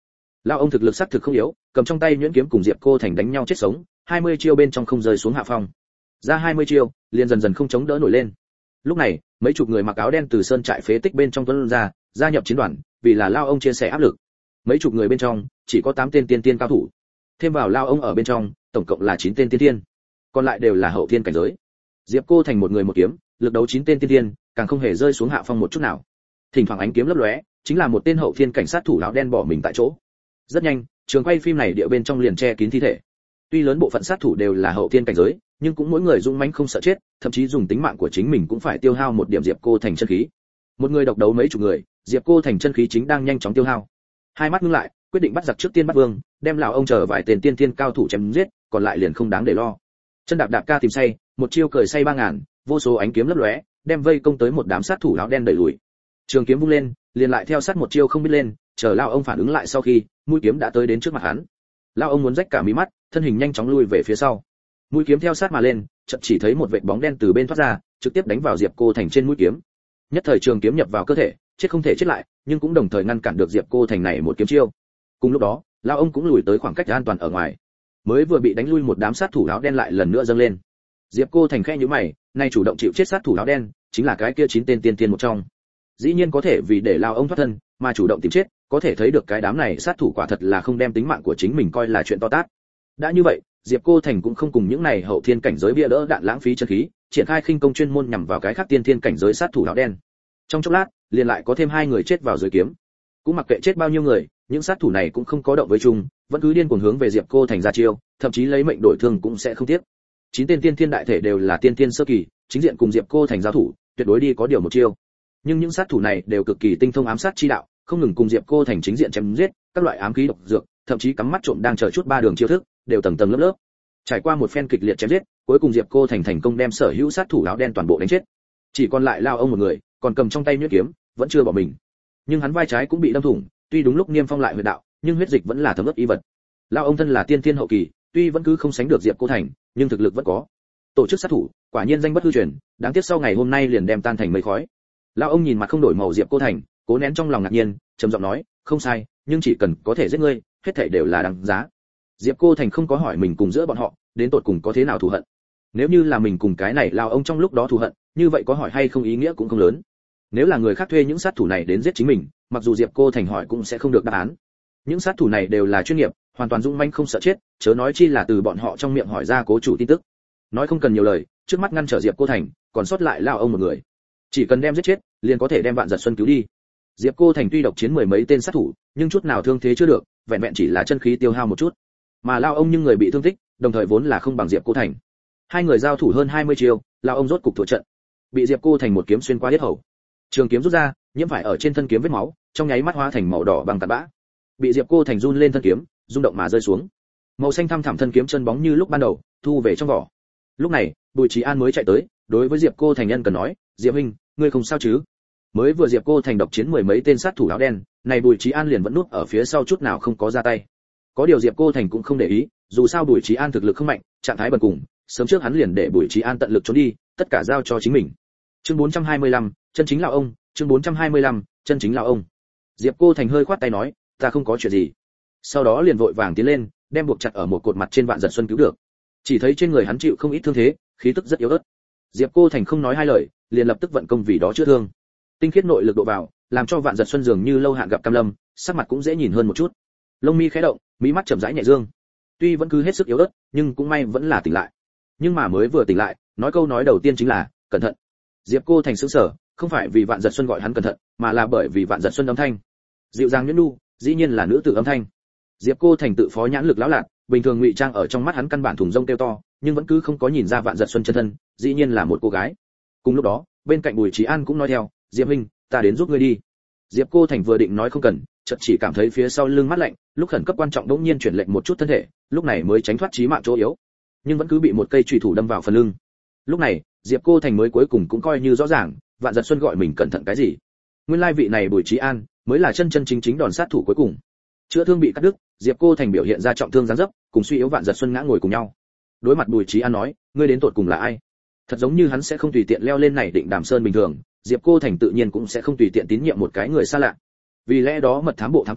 Lão ông thực lực sắc thực không yếu, cầm trong tay nhuyễn kiếm cùng Diệp Cô Thành đánh nhau chết sống, 20 chiêu bên trong không rơi xuống hạ phong. Ra 20 chiêu, liền dần dần không chống đỡ nổi lên. Lúc này, mấy chục người mặc áo đen từ sơn trại phế tích bên trong tuôn ra, gia nhập chiến đoàn, vì là Lão ông chia sẻ áp lực. Mấy chục người bên trong, chỉ có 8 tên tiên tiên cao thủ. Thêm vào Lão ông ở bên trong, tổng cộng là 9 tên tiên tiên. Còn lại đều là hậu thiên cảnh giới. Diệp Cô Thành một người một kiếm, lực đấu 9 tên tiên tiên, càng không hề rơi xuống hạ phong một chút nào. Thỉnh thoảng ánh kiếm lấp lóe, chính là một tên hậu thiên cảnh sát thủ áo đen bỏ mình tại chỗ. Rất nhanh, trường quay phim này địa bên trong liền che kín thi thể. Tuy lớn bộ phận sát thủ đều là hậu thiên cảnh giới, nhưng cũng mỗi người dũng mãnh không sợ chết, thậm chí dùng tính mạng của chính mình cũng phải tiêu hao một điểm Diệp Cô Thành chân khí. Một người độc đấu mấy chục người, Diệp Cô Thành chân khí chính đang nhanh chóng tiêu hao. Hai mắt ngưng lại, quyết định bắt giặc trước tiên bắt vương, đem lão ông chờ vài tên tiên tiên cao thủ chém giết, còn lại liền không đáng để lo. Chân đạp đạp ca tìm say, một chiêu cười say 3000, vô số ánh kiếm lấp lóe, đem vây công tới một đám sát thủ áo đen đẩy lùi. Trường kiếm vung lên, liền lại theo sát một chiêu không biết lên, chờ lão ông phản ứng lại sau khi, mũi kiếm đã tới đến trước mặt hắn. Lão ông muốn rách cả mí mắt, thân hình nhanh chóng lui về phía sau. Mũi kiếm theo sát mà lên, chợt chỉ thấy một vệt bóng đen từ bên thoát ra, trực tiếp đánh vào Diệp Cô Thành trên mũi kiếm. Nhất thời trường kiếm nhập vào cơ thể, chết không thể chết lại, nhưng cũng đồng thời ngăn cản được Diệp Cô Thành này một kiếm chiêu. Cùng lúc đó, lão ông cũng lùi tới khoảng cách an toàn ở ngoài. Mới vừa bị đánh lui một đám sát thủ áo đen lại lần nữa dâng lên. Diệp Cô Thành khẽ nhíu mày, nay chủ động chịu chết sát thủ áo đen, chính là cái kia 9 tên tiên tiên một trong. Dĩ nhiên có thể vì để lão ông thoát thân, mà chủ động tìm chết, có thể thấy được cái đám này sát thủ quả thật là không đem tính mạng của chính mình coi là chuyện to tát. Đã như vậy, Diệp Cô Thành cũng không cùng những này hậu thiên cảnh giới bia đỡ đạn lãng phí chân khí, triển khai khinh công chuyên môn nhằm vào cái khác tiên thiên cảnh giới sát thủ áo đen. Trong chốc lát, liền lại có thêm 2 người chết vào dưới kiếm. Cũng mặc kệ chết bao nhiêu người, những sát thủ này cũng không có động với chung, vẫn cứ điên cuồng hướng về Diệp Cô Thành ra chiêu, thậm chí lấy mệnh đổi thương cũng sẽ không tiếc. 9 tên tiên thiên đại thể đều là tiên thiên sơ kỳ, chính diện cùng Diệp Cô Thành giao thủ, tuyệt đối đi có điều một chiêu. Nhưng những sát thủ này đều cực kỳ tinh thông ám sát chi đạo, không ngừng cùng Diệp Cô Thành chính diện chém giết, các loại ám khí độc dược, thậm chí cắm mắt trộm đang chờ chút 3 đường chiêu thức, đều tầng tầng lớp lớp. Trải qua một phen kịch liệt chém giết, cuối cùng Diệp Cô Thành thành công đem sở hữu sát thủ áo đen toàn bộ đánh chết. Chỉ còn lại Lao ông một người, còn cầm trong tay nhuyễn kiếm, vẫn chưa bỏ mình. Nhưng hắn vai trái cũng bị đâm thủng, tuy đúng lúc niêm phong lại huyệt đạo, nhưng huyết dịch vẫn là thấm ướt y vật. Lao ông thân là tiên thiên hậu kỳ, tuy vẫn cứ không sánh được Diệp Cô Thành, nhưng thực lực vẫn có. Tổ chức sát thủ, quả nhiên danh bất hư truyền, đáng tiếc sau ngày hôm nay liền đem tan thành mây khói. Lao ông nhìn mặt không đổi màu Diệp Cô Thành, cố nén trong lòng ngạc nhiên, trầm giọng nói, không sai, nhưng chỉ cần có thể giết ngươi, hết thảy đều là đáng giá. Diệp Cô Thành không có hỏi mình cùng giữa bọn họ, đến tột cùng có thế nào thù hận. Nếu như là mình cùng cái này Lao ông trong lúc đó thù hận, như vậy có hỏi hay không ý nghĩa cũng không lớn. Nếu là người khác thuê những sát thủ này đến giết chính mình, mặc dù Diệp Cô Thành hỏi cũng sẽ không được đáp án. Những sát thủ này đều là chuyên nghiệp, hoàn toàn dũng mãnh không sợ chết, chớ nói chi là từ bọn họ trong miệng hỏi ra cố chủ tin tức. Nói không cần nhiều lời, trước mắt ngăn trở Diệp Cô Thành, còn sót lại Lao ông một người. Chỉ cần đem giết chết, liền có thể đem Vạn Giật Xuân cứu đi. Diệp Cô Thành tuy độc chiến 10 mấy tên sát thủ, nhưng chút nào thương thế chưa được, vẹn vẹn chỉ là chân khí tiêu hao một chút. Mà Lao ông nhưng người bị thương tích, đồng thời vốn là không bằng Diệp Cô Thành. Hai người giao thủ hơn 20 chiêu, Lao ông rốt cục thua trận. Bị Diệp Cô Thành một kiếm xuyên qua yết hầu. Trường kiếm rút ra, nhiễm phải ở trên thân kiếm vết máu, trong nháy mắt hóa thành màu đỏ bằng tạt bã. Bị Diệp Cô Thành run lên thân kiếm, rung động mà rơi xuống. Màu xanh thăm thẳm thân kiếm chân bóng như lúc ban đầu, thu về trong vỏ. Lúc này, Bùi Trí An mới chạy tới, đối với Diệp Cô Thành nhân cần nói, Diệp huynh, ngươi không sao chứ? Mới vừa Diệp Cô Thành độc chiến 10 mấy tên sát thủ áo đen, này Bùi Trí An liền vẫn núp ở phía sau chút nào không có ra tay. Có điều Diệp Cô Thành cũng không để ý, dù sao Bùi Trí An thực lực không mạnh, trạng thái bần cùng, sớm trước hắn liền để Bùi Trí An tận lực trốn đi, tất cả giao cho chính mình. Chương 425, chân chính lão ông, chương 425, chân chính lão ông. Diệp Cô Thành hơi khoát tay nói, ta không có chuyện gì. Sau đó liền vội vàng tiến lên, đem buộc chặt ở một cột mặt trên Vạn Giật Xuân cứu được. Chỉ thấy trên người hắn chịu không ít thương thế, khí tức rất yếu ớt. Diệp Cô Thành không nói hai lời, liền lập tức vận công vì đó chữa thương. Tinh khiết nội lực độ vào, làm cho Vạn Giật Xuân dường như lâu hạn gặp cam lâm, sắc mặt cũng dễ nhìn hơn một chút. Lông mi khẽ động, mí mắt chậm rãi nhẹ dương. Tuy vẫn cứ hết sức yếu ớt, nhưng cũng may vẫn là tỉnh lại. Nhưng mà mới vừa tỉnh lại, nói câu nói đầu tiên chính là cẩn thận. Diệp Cô Thành sững sờ, không phải vì Vạn Giật Xuân gọi hắn cẩn thận, mà là bởi vì Vạn Giật Xuân âm thanh dịu dàng nhuyễn nhu, dĩ nhiên là nữ tử âm thanh. Diệp Cô Thành tự phó nhãn lực lão lạt, bình thường ngụy trang ở trong mắt hắn căn bản thùng rông kêu to, nhưng vẫn cứ không có nhìn ra Vạn Giật Xuân chân thân, dĩ nhiên là một cô gái. Cùng lúc đó, bên cạnh Bùi Trí An cũng nói theo, Diệp huynh, ta đến giúp ngươi đi. Diệp Cô Thành vừa định nói không cần, chợt chỉ cảm thấy phía sau lưng mát lạnh, lúc khẩn cấp quan trọng đống nhiên chuyển lệnh một chút thân thể, lúc này mới tránh thoát chí mạng chỗ yếu, nhưng vẫn cứ bị một cây chùy thủ đâm vào phần lưng. Lúc này, Diệp Cô Thành mới cuối cùng cũng coi như rõ ràng, Vạn Giật Xuân gọi mình cẩn thận cái gì. Nguyên lai vị này Bùi Trí An mới là chân chân chính chính đòn sát thủ cuối cùng. Chữa thương bị cắt đứt, Diệp Cô Thành biểu hiện ra trọng thương giáng dấp, cùng suy yếu Vạn Giật Xuân ngã ngồi cùng nhau. Đối mặt Bùi Trí An nói, ngươi đến tột cùng là ai? Thật giống như hắn sẽ không tùy tiện leo lên này Định Đàm Sơn bình thường, Diệp Cô Thành tự nhiên cũng sẽ không tùy tiện tín nhiệm một cái người xa lạ. Vì lẽ đó mật thám bộ thám tử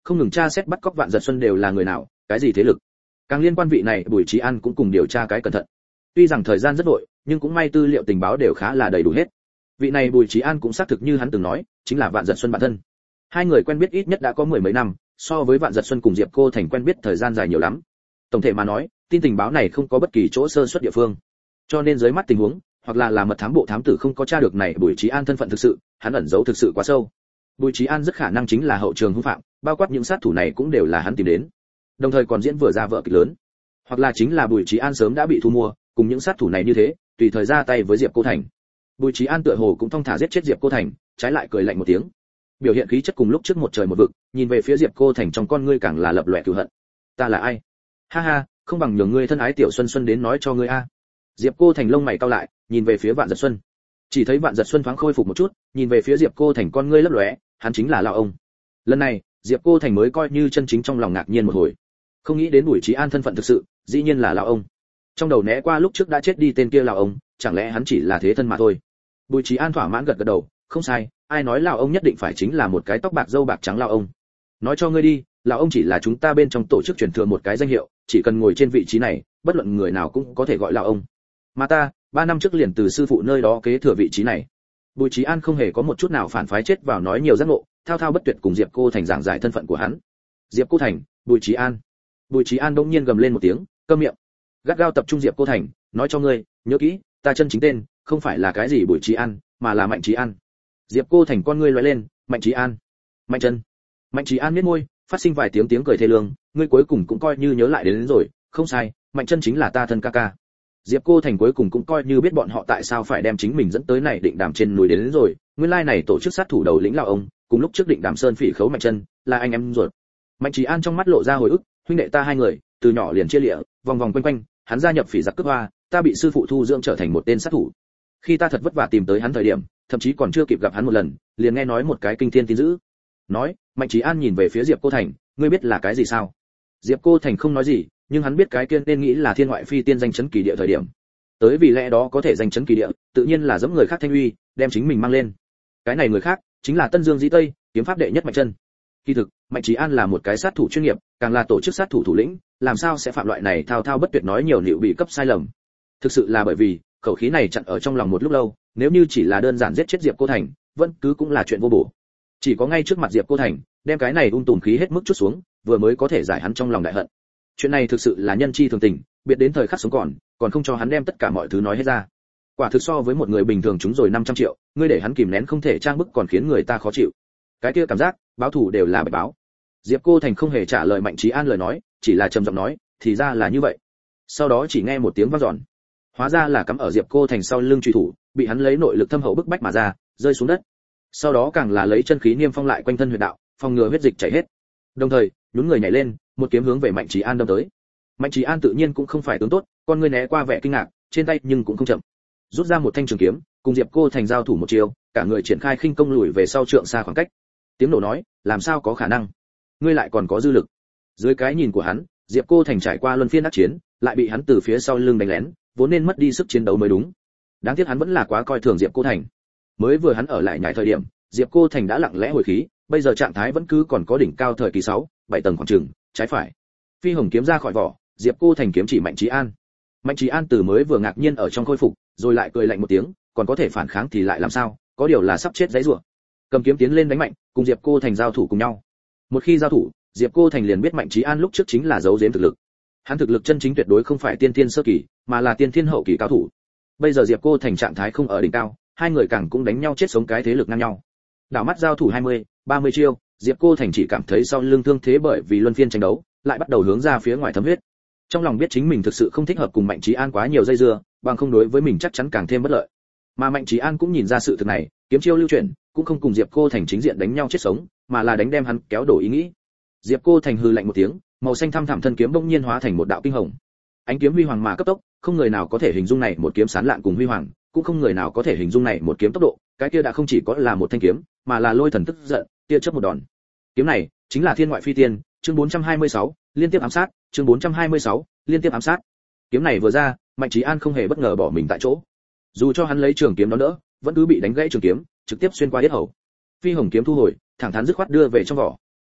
không ngừng tra xét bắt cóc Vạn Giật Xuân đều là người nào, cái gì thế lực. Càng liên quan vị này Bùi Trí An cũng cùng điều tra cái cẩn thận. Tuy rằng thời gian rất vội, nhưng cũng may tư liệu tình báo đều khá là đầy đủ hết. Vị này Bùi Trí An cũng xác thực như hắn từng nói, chính là Vạn Giật Xuân bản thân. Hai người quen biết ít nhất đã có mười mấy năm, so với Vạn Giật Xuân cùng Diệp Cô Thành quen biết thời gian dài nhiều lắm. Tổng thể mà nói, tin tình báo này không có bất kỳ chỗ sơ suất địa phương. Cho nên dưới mắt tình huống, hoặc là mật thám bộ thám tử không có tra được này Bùi Trí An thân phận thực sự, hắn ẩn giấu thực sự quá sâu. Bùi Trí An rất khả năng chính là hậu trường hung phạm, bao quát những sát thủ này cũng đều là hắn tìm đến. Đồng thời còn diễn vừa ra vở kịch lớn. Hoặc là chính là Bùi Trí An sớm đã bị thu mua, cùng những sát thủ này như thế, tùy thời ra tay với Diệp Cô Thành. Bùi Trí An tựa hồ cũng thong thả giết chết Diệp Cô Thành, trái lại cười lạnh một tiếng. Biểu hiện khí chất cùng lúc trước một trời một vực, nhìn về phía Diệp Cô Thành trong con ngươi càng là lập lòe cừu hận. Ta là ai? Ha ha, không bằng nhường ngươi thân ái tiểu Xuân Xuân đến nói cho ngươi a. Diệp Cô Thành lông mày cau lại, nhìn về phía Vạn Giật Xuân. Chỉ thấy Vạn Giật Xuân thoáng khôi phục một chút, nhìn về phía Diệp Cô Thành con ngươi lấp lóe, hắn chính là lão ông. Lần này, Diệp Cô Thành mới coi như chân chính trong lòng ngạc nhiên một hồi. Không nghĩ đến Bùi Trí An thân phận thực sự, dĩ nhiên là lão ông. Trong đầu né qua lúc trước đã chết đi tên kia lão ông, chẳng lẽ hắn chỉ là thế thân mà thôi. Bùi Trí An thỏa mãn gật gật đầu, không sai, ai nói lão ông nhất định phải chính là một cái tóc bạc râu bạc trắng lão ông. Nói cho ngươi đi, lão ông chỉ là chúng ta bên trong tổ chức truyền thừa một cái danh hiệu, chỉ cần ngồi trên vị trí này, bất luận người nào cũng có thể gọi lão ông. Mà ta, 3 năm trước liền từ sư phụ nơi đó kế thừa vị trí này. Bùi Trí An không hề có một chút nào phản phái chết vào nói nhiều giác ngộ, thao thao bất tuyệt cùng Diệp Cô Thành giảng giải thân phận của hắn. Diệp Cô Thành, Bùi Trí An. Bùi Trí An đột nhiên gầm lên một tiếng, câm miệng. Gắt gao tập trung Diệp Cô Thành, nói cho ngươi, nhớ kỹ, ta chân chính tên không phải là cái gì Bùi Trí An, mà là Mạnh Trí An. Diệp Cô Thành con ngươi lóe lên, Mạnh Trí An. Mạnh chân. Mạnh Trí An nhếch môi, phát sinh vài tiếng cười thê lương, ngươi cuối cùng cũng coi như nhớ lại đến rồi, không sai, Mạnh chân chính là ta thân ca ca. Diệp Cô Thành cuối cùng cũng coi như biết bọn họ tại sao phải đem chính mình dẫn tới này Định Đàm trên núi đến rồi, nguyên lai này tổ chức sát thủ đầu lĩnh lão ông, cùng lúc trước Định Đàm Sơn phỉ khấu Mạnh chân, là anh em ruột. Mạnh Trí An trong mắt lộ ra hồi ức, huynh đệ ta hai người, từ nhỏ liền chia lìa, vòng vòng quanh quanh, hắn gia nhập phỉ giặc cướp hoa, ta bị sư phụ thu dưỡng trở thành một tên sát thủ. Khi ta thật vất vả tìm tới hắn thời điểm, thậm chí còn chưa kịp gặp hắn một lần, liền nghe nói một cái kinh thiên tin dữ. Nói, Mạnh Trí An nhìn về phía Diệp Cô Thành, ngươi biết là cái gì sao? Diệp Cô Thành không nói gì, nhưng hắn biết cái kia nên nghĩ là thiên ngoại phi tiên danh chấn kỳ địa thời điểm. Tới vì lẽ đó có thể danh chấn kỳ địa, tự nhiên là giẫm người khác thanh uy, đem chính mình mang lên. Cái này người khác, chính là Tân Dương Dĩ Tây, kiếm pháp đệ nhất Mạnh chân. Kỳ thực, Mạnh Trí An là một cái sát thủ chuyên nghiệp, càng là tổ chức sát thủ thủ lĩnh, làm sao sẽ phạm loại này thao thao bất tuyệt nói nhiều liệu bị cấp sai lầm. Thực sự là bởi vì, khẩu khí này chặn ở trong lòng một lúc lâu, nếu như chỉ là đơn giản giết chết Diệp Cô Thành, vẫn cứ cũng là chuyện vô bổ. Chỉ có ngay trước mặt Diệp Cô Thành, đem cái này tùm khí hết mức chút xuống, vừa mới có thể giải hắn trong lòng đại hận. Chuyện này thực sự là nhân chi thường tình, biệt đến thời khắc sống còn không cho hắn đem tất cả mọi thứ nói hết ra. Quả thực so với một người bình thường chúng rồi 500 triệu, ngươi để hắn kìm nén không thể trang bức còn khiến người ta khó chịu. Cái kia cảm giác, báo thù đều là bạch báo. Diệp Cô Thành không hề trả lời Mạnh Trí An lời nói, chỉ là trầm giọng nói, thì ra là như vậy. Sau đó chỉ nghe một tiếng vang dọn. Hóa ra là cắm ở Diệp Cô Thành sau lưng truy thủ, bị hắn lấy nội lực thâm hậu bức bách mà ra, rơi xuống đất. Sau đó càng là lấy chân khí niêm phong lại quanh thân huyệt đạo, phòng ngừa huyết dịch chảy hết. Đồng thời, nhún người nhảy lên, một kiếm hướng về Mạnh Trí An đâm tới. Mạnh Trí An tự nhiên cũng không phải tướng tốt, con ngươi né qua vẻ kinh ngạc, trên tay nhưng cũng không chậm. Rút ra một thanh trường kiếm, cùng Diệp Cô Thành giao thủ một chiều, cả người triển khai khinh công lùi về sau trượng xa khoảng cách. Tiếng nổ nói, làm sao có khả năng? Ngươi lại còn có dư lực. Dưới cái nhìn của hắn, Diệp Cô Thành trải qua luân phiên đắc chiến, lại bị hắn từ phía sau lưng đánh lén, vốn nên mất đi sức chiến đấu mới đúng. Đáng tiếc hắn vẫn là quá coi thường Diệp Cô Thành. Mới vừa hắn ở lại nhảy thời điểm, Diệp Cô Thành đã lặng lẽ hồi khí, bây giờ trạng thái vẫn cứ còn có đỉnh cao thời kỳ 6, 7 tầng khoảng chừng, trái phải. Phi hồng kiếm ra khỏi vỏ, Diệp Cô Thành kiếm chỉ Mạnh Trí An. Mạnh Trí An từ mới vừa ngạc nhiên ở trong khôi phục, rồi lại cười lạnh một tiếng, còn có thể phản kháng thì lại làm sao, có điều là sắp chết giãy giụa. Cầm kiếm tiến lên đánh Mạnh, cùng Diệp Cô Thành giao thủ cùng nhau. Một khi giao thủ, Diệp Cô Thành liền biết Mạnh Trí An lúc trước chính là giấu giếm thực lực. Hắn thực lực chân chính tuyệt đối không phải tiên thiên sơ kỳ, mà là tiên thiên hậu kỳ cao thủ. Bây giờ Diệp Cô Thành trạng thái không ở đỉnh cao, hai người càng cũng đánh nhau chết sống cái thế lực ngang nhau. Đảo mắt giao thủ 20, 30 chiêu, Diệp Cô Thành chỉ cảm thấy sau lưng thương thế bởi vì luân phiên tranh đấu, lại bắt đầu hướng ra phía ngoài thấm huyết. Trong lòng biết chính mình thực sự không thích hợp cùng Mạnh Trí An quá nhiều dây dưa, bằng không đối với mình chắc chắn càng thêm bất lợi. Mà Mạnh Trí An cũng nhìn ra sự thực này, kiếm chiêu lưu chuyển, cũng không cùng Diệp Cô Thành chính diện đánh nhau chết sống, mà là đánh đem hắn kéo đổ ý nghĩ. Diệp Cô Thành hừ lạnh một tiếng, màu xanh thăm thẳm thân kiếm bỗng nhiên hóa thành một đạo kinh hồng. Ánh kiếm huy hoàng mà cấp tốc, không người nào có thể hình dung này một kiếm sán lạn cùng huy hoàng, cũng không người nào có thể hình dung này một kiếm tốc độ, cái kia đã không chỉ có là một thanh kiếm, mà là lôi thần tức giận, tia chớp một đòn. Kiếm này chính là Thiên Ngoại Phi Tiên, chương 426, liên tiếp ám sát, chương 426, liên tiếp ám sát. Kiếm này vừa ra, Mạnh Trí An không hề bất ngờ bỏ mình tại chỗ. Dù cho hắn lấy trường kiếm đó đỡ, vẫn cứ bị đánh gãy trường kiếm, trực tiếp xuyên qua yết hầu. Phi hồng kiếm thu hồi, thẳng thắn dứt khoát đưa về trong vỏ.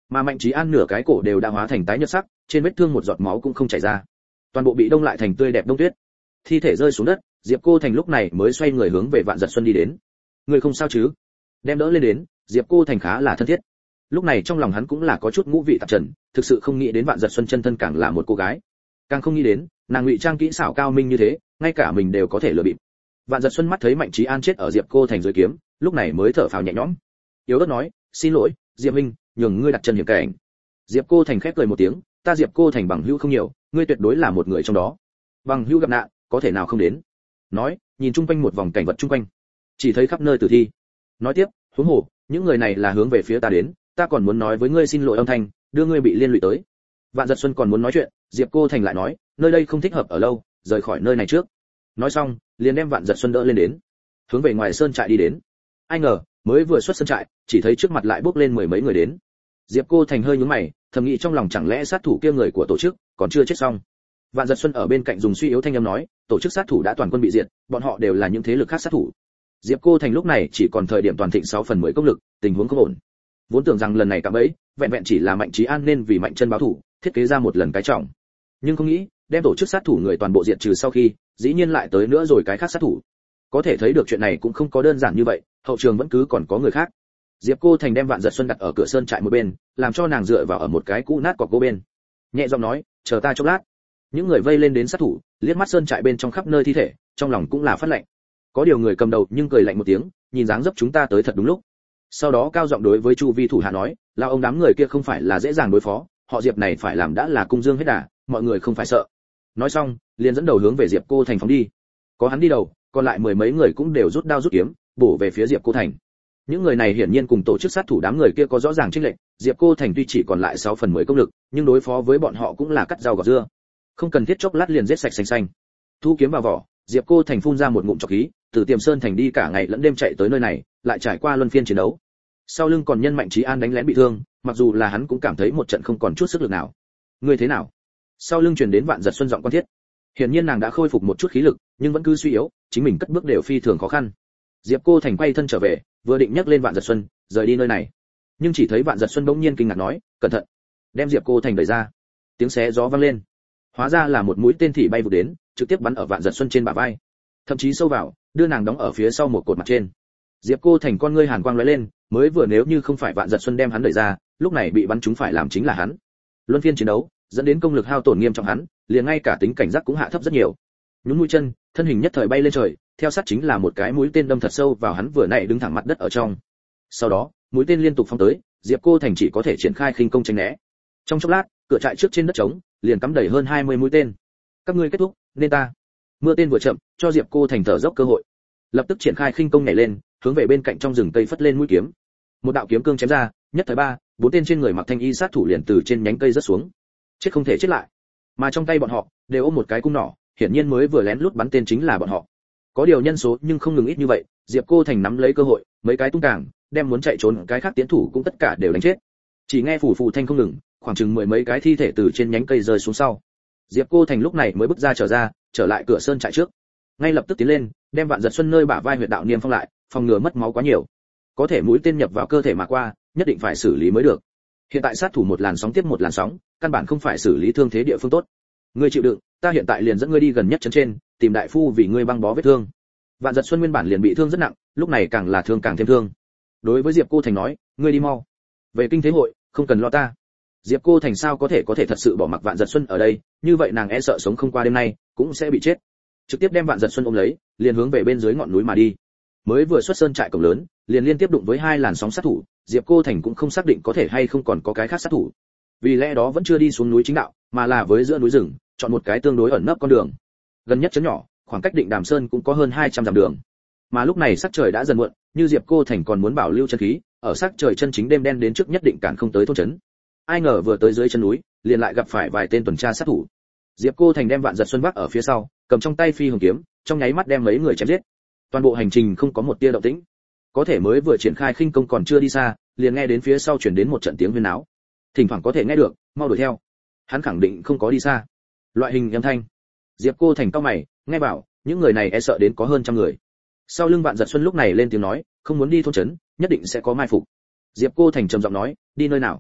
mà Mạnh Chí An nửa cái cổ đều đã hóa thành tái nhợt sắc, trên vết thương một giọt máu cũng không chảy ra, toàn bộ bị đông lại thành tươi đẹp đông tuyết. Thi thể rơi xuống đất, Diệp Cô Thành lúc này mới xoay người hướng về Vạn Giật Xuân đi đến. Người không sao chứ? Đem đỡ lên đến, Diệp Cô Thành khá là thân thiết. Lúc này trong lòng hắn cũng là có chút ngũ vị tạp trần, thực sự không nghĩ đến Vạn Giật Xuân chân thân càng là một cô gái, càng không nghĩ đến nàng ngụy trang kỹ xảo cao minh như thế, ngay cả mình đều có thể lừa bịp. Vạn Giật Xuân mắt thấy Mạnh Chí An chết ở Diệp Cô Thành dưới kiếm, lúc này mới thở phào nhẹ nhõm, yếu ớt nói, xin lỗi, Diệp huynh, nhường ngươi đặt chân hiểm cảnh. Diệp Cô Thành khép cười một tiếng, ta Diệp Cô Thành bằng hữu không nhiều, ngươi tuyệt đối là một người trong đó. Bằng hữu gặp nạn, có thể nào không đến? Nói, nhìn chung quanh một vòng cảnh vật chung quanh, chỉ thấy khắp nơi tử thi. Nói tiếp, huống hồ, những người này là hướng về phía ta đến, ta còn muốn nói với ngươi xin lỗi âm thanh, đưa ngươi bị liên lụy tới. Vạn Giật Xuân còn muốn nói chuyện, Diệp Cô Thành lại nói, nơi đây không thích hợp ở lâu, rời khỏi nơi này trước. Nói xong, liền đem Vạn Giật Xuân đỡ lên đến, hướng về ngoài sơn trại đi đến. Ai ngờ, mới vừa xuất sơn trại, chỉ thấy trước mặt lại bước lên mười mấy người đến. Diệp Cô Thành hơi nhướng mày, thầm nghĩ trong lòng chẳng lẽ sát thủ kia người của tổ chức còn chưa chết xong. Vạn Giật Xuân ở bên cạnh dùng suy yếu thanh âm nói, tổ chức sát thủ đã toàn quân bị diệt, bọn họ đều là những thế lực khác sát thủ. Diệp Cô Thành lúc này chỉ còn thời điểm toàn thịnh 6/10 công lực, tình huống không ổn. Vốn tưởng rằng lần này cạm bẫy, vẹn vẹn chỉ là Mạnh Chí An nên vì Mạnh Chân báo thủ, thiết kế ra một lần cái trọng. Nhưng không nghĩ, đem tổ chức sát thủ người toàn bộ diệt trừ sau khi, dĩ nhiên lại tới nữa rồi cái khác sát thủ. Có thể thấy được chuyện này cũng không có đơn giản như vậy, hậu trường vẫn cứ còn có người khác. Diệp Cô Thành đem Vạn Giật Xuân đặt ở cửa sơn trại một bên, làm cho nàng dựa vào ở một cái cũ nát cọc gỗ bên. Nhẹ giọng nói, chờ ta chốc lát. Những người vây lên đến sát thủ, liếc mắt sơn trại bên trong khắp nơi thi thể, trong lòng cũng là phát lạnh. Có điều người cầm đầu nhưng cười lạnh một tiếng, nhìn dáng dấp chúng ta tới thật đúng lúc. Sau đó cao giọng đối với chu vi thủ hạ nói, lao ông đám người kia không phải là dễ dàng đối phó, họ Diệp này phải làm đã là cung dương hết đà, mọi người không phải sợ. Nói xong, liền dẫn đầu hướng về Diệp Cô Thành phóng đi. Có hắn đi đầu, còn lại mười mấy người cũng đều rút đao rút kiếm, bổ về phía Diệp Cô Thành. Những người này hiển nhiên cùng tổ chức sát thủ đám người kia có rõ ràng chênh lệch, Diệp Cô Thành tuy chỉ còn lại 6/10 công lực, nhưng đối phó với bọn họ cũng là cắt rau gọt dưa. Không cần thiết chốc lát liền giết sạch xanh xanh. Thu kiếm vào vỏ, Diệp Cô Thành phun ra một ngụm trọc khí, từ Tiềm Sơn thành đi cả ngày lẫn đêm chạy tới nơi này, lại trải qua luân phiên chiến đấu. Sau lưng còn nhân Mạnh Chí An đánh lén bị thương, mặc dù là hắn cũng cảm thấy một trận không còn chút sức lực nào. Ngươi thế nào? Sau lưng truyền đến Vạn Giật Xuân giọng quan thiết. Hiển nhiên nàng đã khôi phục một chút khí lực, nhưng vẫn cứ suy yếu, chính mình cất bước đều phi thường khó khăn. Diệp Cô Thành quay thân trở về, vừa định nhấc lên Vạn Giật Xuân, rời đi nơi này. Nhưng chỉ thấy Vạn Giật Xuân bỗng nhiên kinh ngạc nói, cẩn thận. Đem Diệp Cô Thành đẩy ra. Tiếng xé gió vang lên. Hóa ra là một mũi tên thỉ bay vụt đến, trực tiếp bắn ở Vạn Giật Xuân trên bả vai, thậm chí sâu vào, đưa nàng đóng ở phía sau một cột mặt trên. Diệp Cô Thành con ngươi hàn quang lóe lên, mới vừa nếu như không phải Vạn Giật Xuân đem hắn đẩy ra, lúc này bị bắn trúng phải làm chính là hắn. Luân phiên chiến đấu, dẫn đến công lực hao tổn nghiêm trọng hắn, liền ngay cả tính cảnh giác cũng hạ thấp rất nhiều. Nhún mũi chân, thân hình nhất thời bay lên trời, theo sát chính là một cái mũi tên đâm thật sâu vào hắn vừa nãy đứng thẳng mặt đất ở trong. Sau đó, mũi tên liên tục phóng tới, Diệp Cô Thành chỉ có thể triển khai khinh công tránh né. Trong chốc lát, cửa trại trước trên đất trống, liền cắm đầy hơn 20 mũi tên. Các ngươi kết thúc, nên ta. Mưa tên vừa chậm, cho Diệp Cô Thành thở dốc cơ hội. Lập tức triển khai khinh công nhảy lên, hướng về bên cạnh trong rừng cây phất lên mũi kiếm. Một đạo kiếm cương chém ra, nhất thời bốn tên trên người mặc thanh y sát thủ liền từ trên nhánh cây rớt xuống. Chết không thể chết lại. Mà trong tay bọn họ đều ôm một cái cung nỏ, hiển nhiên mới vừa lén lút bắn tên chính là bọn họ. Có điều nhân số nhưng không ngừng ít như vậy, Diệp Cô Thành nắm lấy cơ hội, mấy cái tung càng, đem muốn chạy trốn cái khác tiến thủ cũng tất cả đều đánh chết. Chỉ nghe phù phù thanh không ngừng, khoảng chừng mười mấy cái thi thể từ trên nhánh cây rơi xuống sau. Diệp Cô Thành lúc này mới bước ra trở lại cửa sơn trại trước. Ngay lập tức tiến lên, đem Vạn Giật Xuân nơi bả vai huyệt đạo niêm phong lại, phòng ngừa mất máu quá nhiều. Có thể mũi tên nhập vào cơ thể mà qua, nhất định phải xử lý mới được. Hiện tại sát thủ một làn sóng tiếp một làn sóng, căn bản không phải xử lý thương thế địa phương tốt. Ngươi chịu đựng, ta hiện tại liền dẫn ngươi đi gần nhất trấn trên, tìm đại phu vì ngươi băng bó vết thương. Vạn Giật Xuân nguyên bản liền bị thương rất nặng, lúc này càng là thương càng thêm thương. Đối với Diệp Cô Thành nói, ngươi đi mau. Về kinh thế hội, không cần lo ta. Diệp Cô Thành sao có thể thật sự bỏ mặc Vạn Giật Xuân ở đây, như vậy nàng e sợ sống không qua đêm nay, cũng sẽ bị chết. Trực tiếp đem Vạn Giật Xuân ôm lấy, liền hướng về bên dưới ngọn núi mà đi. Mới vừa xuất sơn trại cổng lớn, liền liên tiếp đụng với hai làn sóng sát thủ, Diệp Cô Thành cũng không xác định có thể hay không còn có cái khác sát thủ. Vì lẽ đó vẫn chưa đi xuống núi chính đạo, mà là với giữa núi rừng, chọn một cái tương đối ẩn nấp con đường. Gần nhất trấn nhỏ, khoảng cách Định Đàm Sơn cũng có hơn 200 dặm đường. Mà lúc này sắc trời đã dần muộn, như Diệp Cô Thành còn muốn bảo lưu chân khí, ở sắc trời chân chính đêm đen đến trước nhất định cản không tới thôn trấn. Ai ngờ vừa tới dưới chân núi, liền lại gặp phải vài tên tuần tra sát thủ. Diệp Cô Thành đem Vạn Giật Xuân vác ở phía sau, cầm trong tay phi hồng kiếm, trong nháy mắt đem mấy người chém giết. Toàn bộ hành trình không có một tia động tĩnh. Có thể mới vừa triển khai khinh công còn chưa đi xa, liền nghe đến phía sau truyền đến một trận tiếng huyên náo. Thỉnh thoảng có thể nghe được, mau đuổi theo. Hắn khẳng định không có đi xa. Loại hình âm thanh. Diệp Cô Thành cau mày, nghe bảo, những người này e sợ đến có hơn trăm người. Sau lưng Vạn Giật Xuân lúc này lên tiếng nói, không muốn đi thôn trấn, nhất định sẽ có mai phục. Diệp Cô Thành trầm giọng nói, đi nơi nào?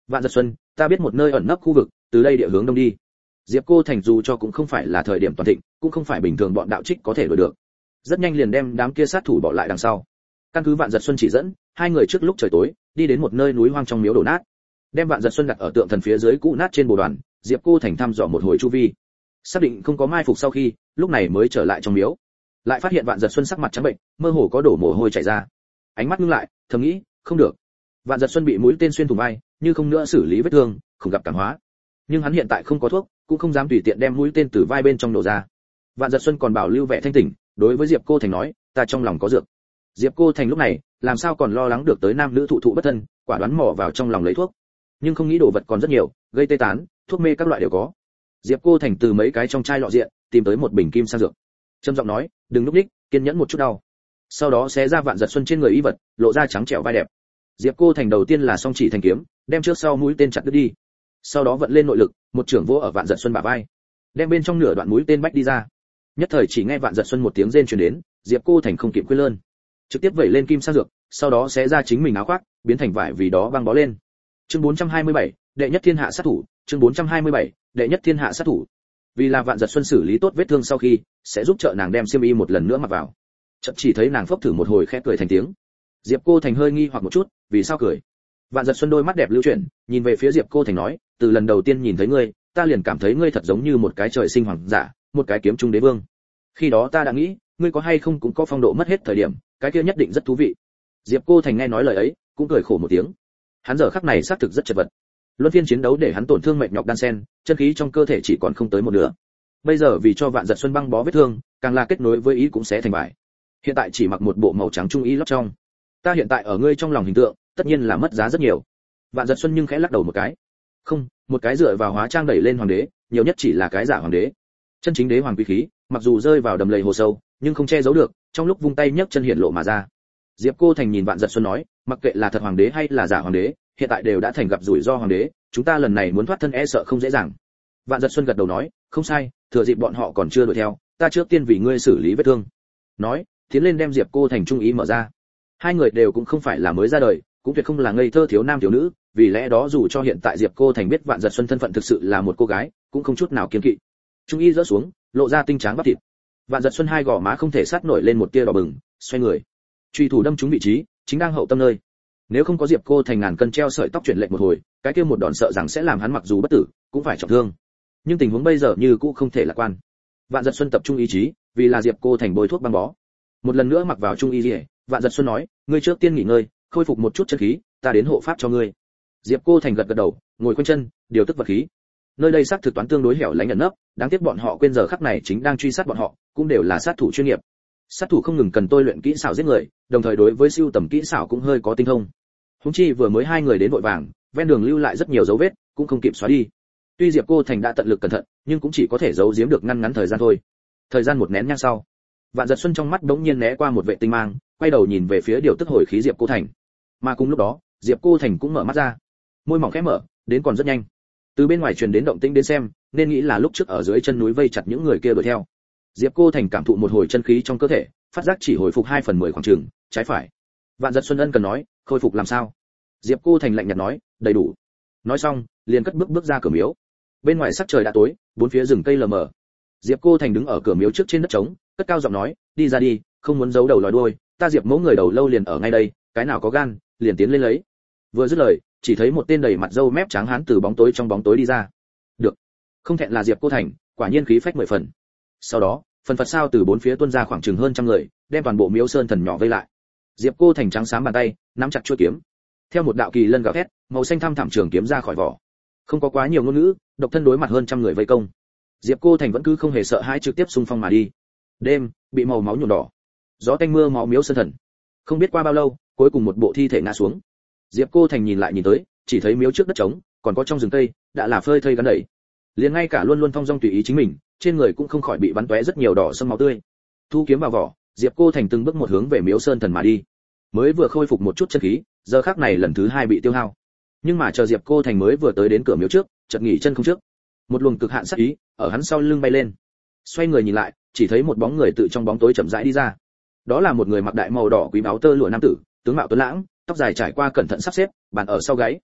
Vạn Giật Xuân, ta biết một nơi ẩn nấp khu vực, từ đây địa hướng đông đi. Diệp Cô Thành dù cho cũng không phải là thời điểm toàn thịnh, cũng không phải bình thường bọn đạo trích có thể đuổi được. Rất nhanh liền đem đám kia sát thủ bỏ lại đằng sau. Căn cứ Vạn Giật Xuân chỉ dẫn, hai người trước lúc trời tối, đi đến một nơi núi hoang trong miếu đổ nát. Đem Vạn Giật Xuân đặt ở tượng thần phía dưới cũ nát trên bồ đoàn, Diệp Cô Thành thăm dò một hồi chu vi. Xác định không có mai phục sau khi, lúc này mới trở lại trong miếu. Lại phát hiện Vạn Giật Xuân sắc mặt trắng bệnh, mơ hồ có đổ mồ hôi chảy ra. Ánh mắt ngưng lại, thầm nghĩ, không được. Vạn Giật Xuân bị mũi tên xuyên thủng vai, như không nữa xử lý vết thương, không gặp cảm hóa. Nhưng hắn hiện tại không có thuốc, cũng không dám tùy tiện đem mũi tên từ vai bên trong nổ ra. Vạn Giật Xuân còn bảo lưu vẻ thanh tỉnh, đối với Diệp Cô Thành nói, ta trong lòng có dược. Diệp Cô Thành lúc này, làm sao còn lo lắng được tới nam nữ thụ thụ bất thân, quả đoán mò vào trong lòng lấy thuốc. Nhưng không nghĩ đồ vật còn rất nhiều, gây tê tán, thuốc mê các loại đều có. Diệp Cô Thành từ mấy cái trong chai lọ diện, tìm tới một bình kim sang dược. Trầm giọng nói, đừng lúc ních, kiên nhẫn một chút đau. Sau đó xé ra Vạn Giật Xuân trên người y vật, lộ ra trắng trẻo vai đẹp. Diệp Cô Thành đầu tiên là song chỉ thành kiếm, đem trước sau mũi tên chặt đứt đi. Sau đó vận lên nội lực, một chưởng vỗ ở Vạn Giật Xuân bả vai, đem bên trong nửa đoạn mũi tên bách đi ra. Nhất thời chỉ nghe Vạn Giật Xuân một tiếng rên truyền đến, Diệp Cô Thành không kịp quên lơn, trực tiếp vẩy lên kim sang dược, sau đó xé ra chính mình áo khoác, biến thành vải vì đó băng bó lên. Chương 427, đệ nhất thiên hạ sát thủ, chương 427, đệ nhất thiên hạ sát thủ. Vì là Vạn Giật Xuân xử lý tốt vết thương sau khi, sẽ giúp trợ nàng đem xiêm y một lần nữa mặc vào. Chợt chỉ thấy nàng phốc thử một hồi khẽ cười thành tiếng. Diệp Cô Thành hơi nghi hoặc một chút, vì sao cười? Vạn Giật Xuân đôi mắt đẹp lưu chuyển, nhìn về phía Diệp Cô Thành nói, từ lần đầu tiên nhìn thấy ngươi, ta liền cảm thấy ngươi thật giống như một cái trời sinh hoàng giả, một cái kiếm trung đế vương. Khi đó ta đã nghĩ, ngươi có hay không cũng có phong độ mất hết thời điểm, cái kia nhất định rất thú vị. Diệp Cô Thành nghe nói lời ấy, cũng cười khổ một tiếng. Hắn giờ khắc này xác thực rất chật vật. Luân phiên chiến đấu để hắn tổn thương mệt nhọc đan sen, chân khí trong cơ thể chỉ còn không tới một nửa. Bây giờ vì cho Vạn Giật Xuân băng bó vết thương, càng là kết nối với ý cũng sẽ thành bại. Hiện tại chỉ mặc một bộ màu trắng trung y lót trong. Ta hiện tại ở ngươi trong lòng hình tượng, tất nhiên là mất giá rất nhiều. Vạn Giật Xuân nhưng khẽ lắc đầu một cái. Không, một cái dựa vào hóa trang đẩy lên hoàng đế, nhiều nhất chỉ là cái giả hoàng đế. Chân chính đế hoàng quý khí, mặc dù rơi vào đầm lầy hồ sâu, nhưng không che giấu được, trong lúc vung tay nhấc chân hiện lộ mà ra. Diệp Cô Thành nhìn Vạn Giật Xuân nói, mặc kệ là thật hoàng đế hay là giả hoàng đế, hiện tại đều đã thành gặp rủi ro hoàng đế, chúng ta lần này muốn thoát thân e sợ không dễ dàng. Vạn Giật Xuân gật đầu nói, không sai, thừa dịp bọn họ còn chưa đuổi theo, ta trước tiên vì ngươi xử lý vết thương. Nói, tiến lên đem Diệp Cô Thành trung ý mở ra. Hai người đều cũng không phải là mới ra đời, cũng tuyệt không là ngây thơ thiếu nam thiếu nữ, vì lẽ đó dù cho hiện tại Diệp Cô Thành biết Vạn Giật Xuân thân phận thực sự là một cô gái, cũng không chút nào kiêng kỵ. Trung y rỡ xuống, lộ ra tinh tráng bắp thịt. Vạn Giật Xuân hai gò má không thể sát nổi lên một tia đỏ bừng, xoay người, truy thủ đâm trúng vị trí, chính đang hậu tâm nơi. Nếu không có Diệp Cô Thành ngàn cân treo sợi tóc chuyển lệnh một hồi, cái kia một đòn sợ rằng sẽ làm hắn mặc dù bất tử, cũng phải trọng thương. Nhưng tình huống bây giờ như cũ không thể lạc quan. Vạn Giật Xuân tập trung ý chí, vì là Diệp Cô Thành bôi thuốc băng bó. Một lần nữa mặc vào trung y liễu, Vạn Giật Xuân nói, ngươi trước tiên nghỉ ngơi, khôi phục một chút chân khí, ta đến hộ pháp cho ngươi. Diệp Cô Thành gật gật đầu, ngồi quanh chân, điều tức vật khí. Nơi đây xác thực toán tương đối hẻo lánh ẩn nấp, đáng tiếc bọn họ quên giờ khắc này chính đang truy sát bọn họ, cũng đều là sát thủ chuyên nghiệp. Sát thủ không ngừng cần tôi luyện kỹ xảo giết người, đồng thời đối với siêu tầm kỹ xảo cũng hơi có tinh thông. Huống chi vừa mới hai người đến vội vàng, ven đường lưu lại rất nhiều dấu vết, cũng không kịp xóa đi. Tuy Diệp Cô Thành đã tận lực cẩn thận, nhưng cũng chỉ có thể giấu giếm được ngăn thời gian thôi. Thời gian một nén nhang sau, Vạn Giật Xuân trong mắt bỗng nhiên né qua một vệ tinh mang, quay đầu nhìn về phía điều tức hồi khí Diệp Cô Thành. Mà cùng lúc đó, Diệp Cô Thành cũng mở mắt ra, môi mỏng khẽ mở, đến còn rất nhanh. Từ bên ngoài truyền đến động tĩnh đến xem, nên nghĩ là lúc trước ở dưới chân núi vây chặt những người kia đuổi theo. Diệp Cô Thành cảm thụ một hồi chân khí trong cơ thể, phát giác chỉ hồi phục 2/10 khoảng chừng, trái phải. Vạn Giật Xuân ân cần nói, khôi phục làm sao? Diệp Cô Thành lạnh nhạt nói, đầy đủ. Nói xong, liền cất bước ra cửa miếu. Bên ngoài sắc trời đã tối, bốn phía rừng cây lờ mờ. Diệp Cô Thành đứng ở cửa miếu trước trên đất trống, cất cao giọng nói, đi ra đi, không muốn giấu đầu lòi đuôi, ta Diệp mẫu người đầu lâu liền ở ngay đây, cái nào có gan, liền tiến lên lấy. Vừa dứt lời, chỉ thấy một tên đầy mặt râu mép trắng hán từ bóng tối trong bóng tối đi ra. Được, không thẹn là Diệp Cô Thành, quả nhiên khí phách 10 phần. Sau đó, phần phật sao từ bốn phía tuôn ra khoảng chừng hơn trăm người, đem toàn bộ miếu sơn thần nhỏ vây lại. Diệp Cô Thành trắng sáng bàn tay, nắm chặt chuôi kiếm. Theo một đạo kỳ lân gào thét, màu xanh thăm thẳm trường kiếm ra khỏi vỏ. Không có quá nhiều ngôn ngữ, độc thân đối mặt hơn trăm người vây công. Diệp Cô Thành vẫn cứ không hề sợ hãi trực tiếp xung phong mà đi. Đêm bị màu máu nhuộm đỏ, gió tanh mưa máu miếu sơn thần. Không biết qua bao lâu, cuối cùng một bộ thi thể ngã xuống. Diệp Cô Thành nhìn lại nhìn tới, chỉ thấy miếu trước đất trống, còn có trong rừng cây đã là phơi thây gắn đầy. Liền ngay cả luôn luôn thong dong tùy ý chính mình, trên người cũng không khỏi bị bắn tóe rất nhiều đỏ sẫm máu tươi. Thu kiếm vào vỏ, Diệp Cô Thành từng bước một hướng về miếu sơn thần mà đi. Mới vừa khôi phục một chút chân khí, giờ khắc này lần thứ hai bị tiêu hao. Nhưng mà chờ Diệp Cô Thành mới vừa tới đến cửa miếu trước, chợt nghỉ chân không trước. Một luồng cực hạn sát ý ở hắn sau lưng bay lên. Xoay người nhìn lại, chỉ thấy một bóng người tự trong bóng tối chậm rãi đi ra. Đó là một người mặc đại màu đỏ quý báu tơ lụa nam tử, tướng mạo tuấn lãng, tóc dài trải qua cẩn thận sắp xếp, bàn ở sau gáy.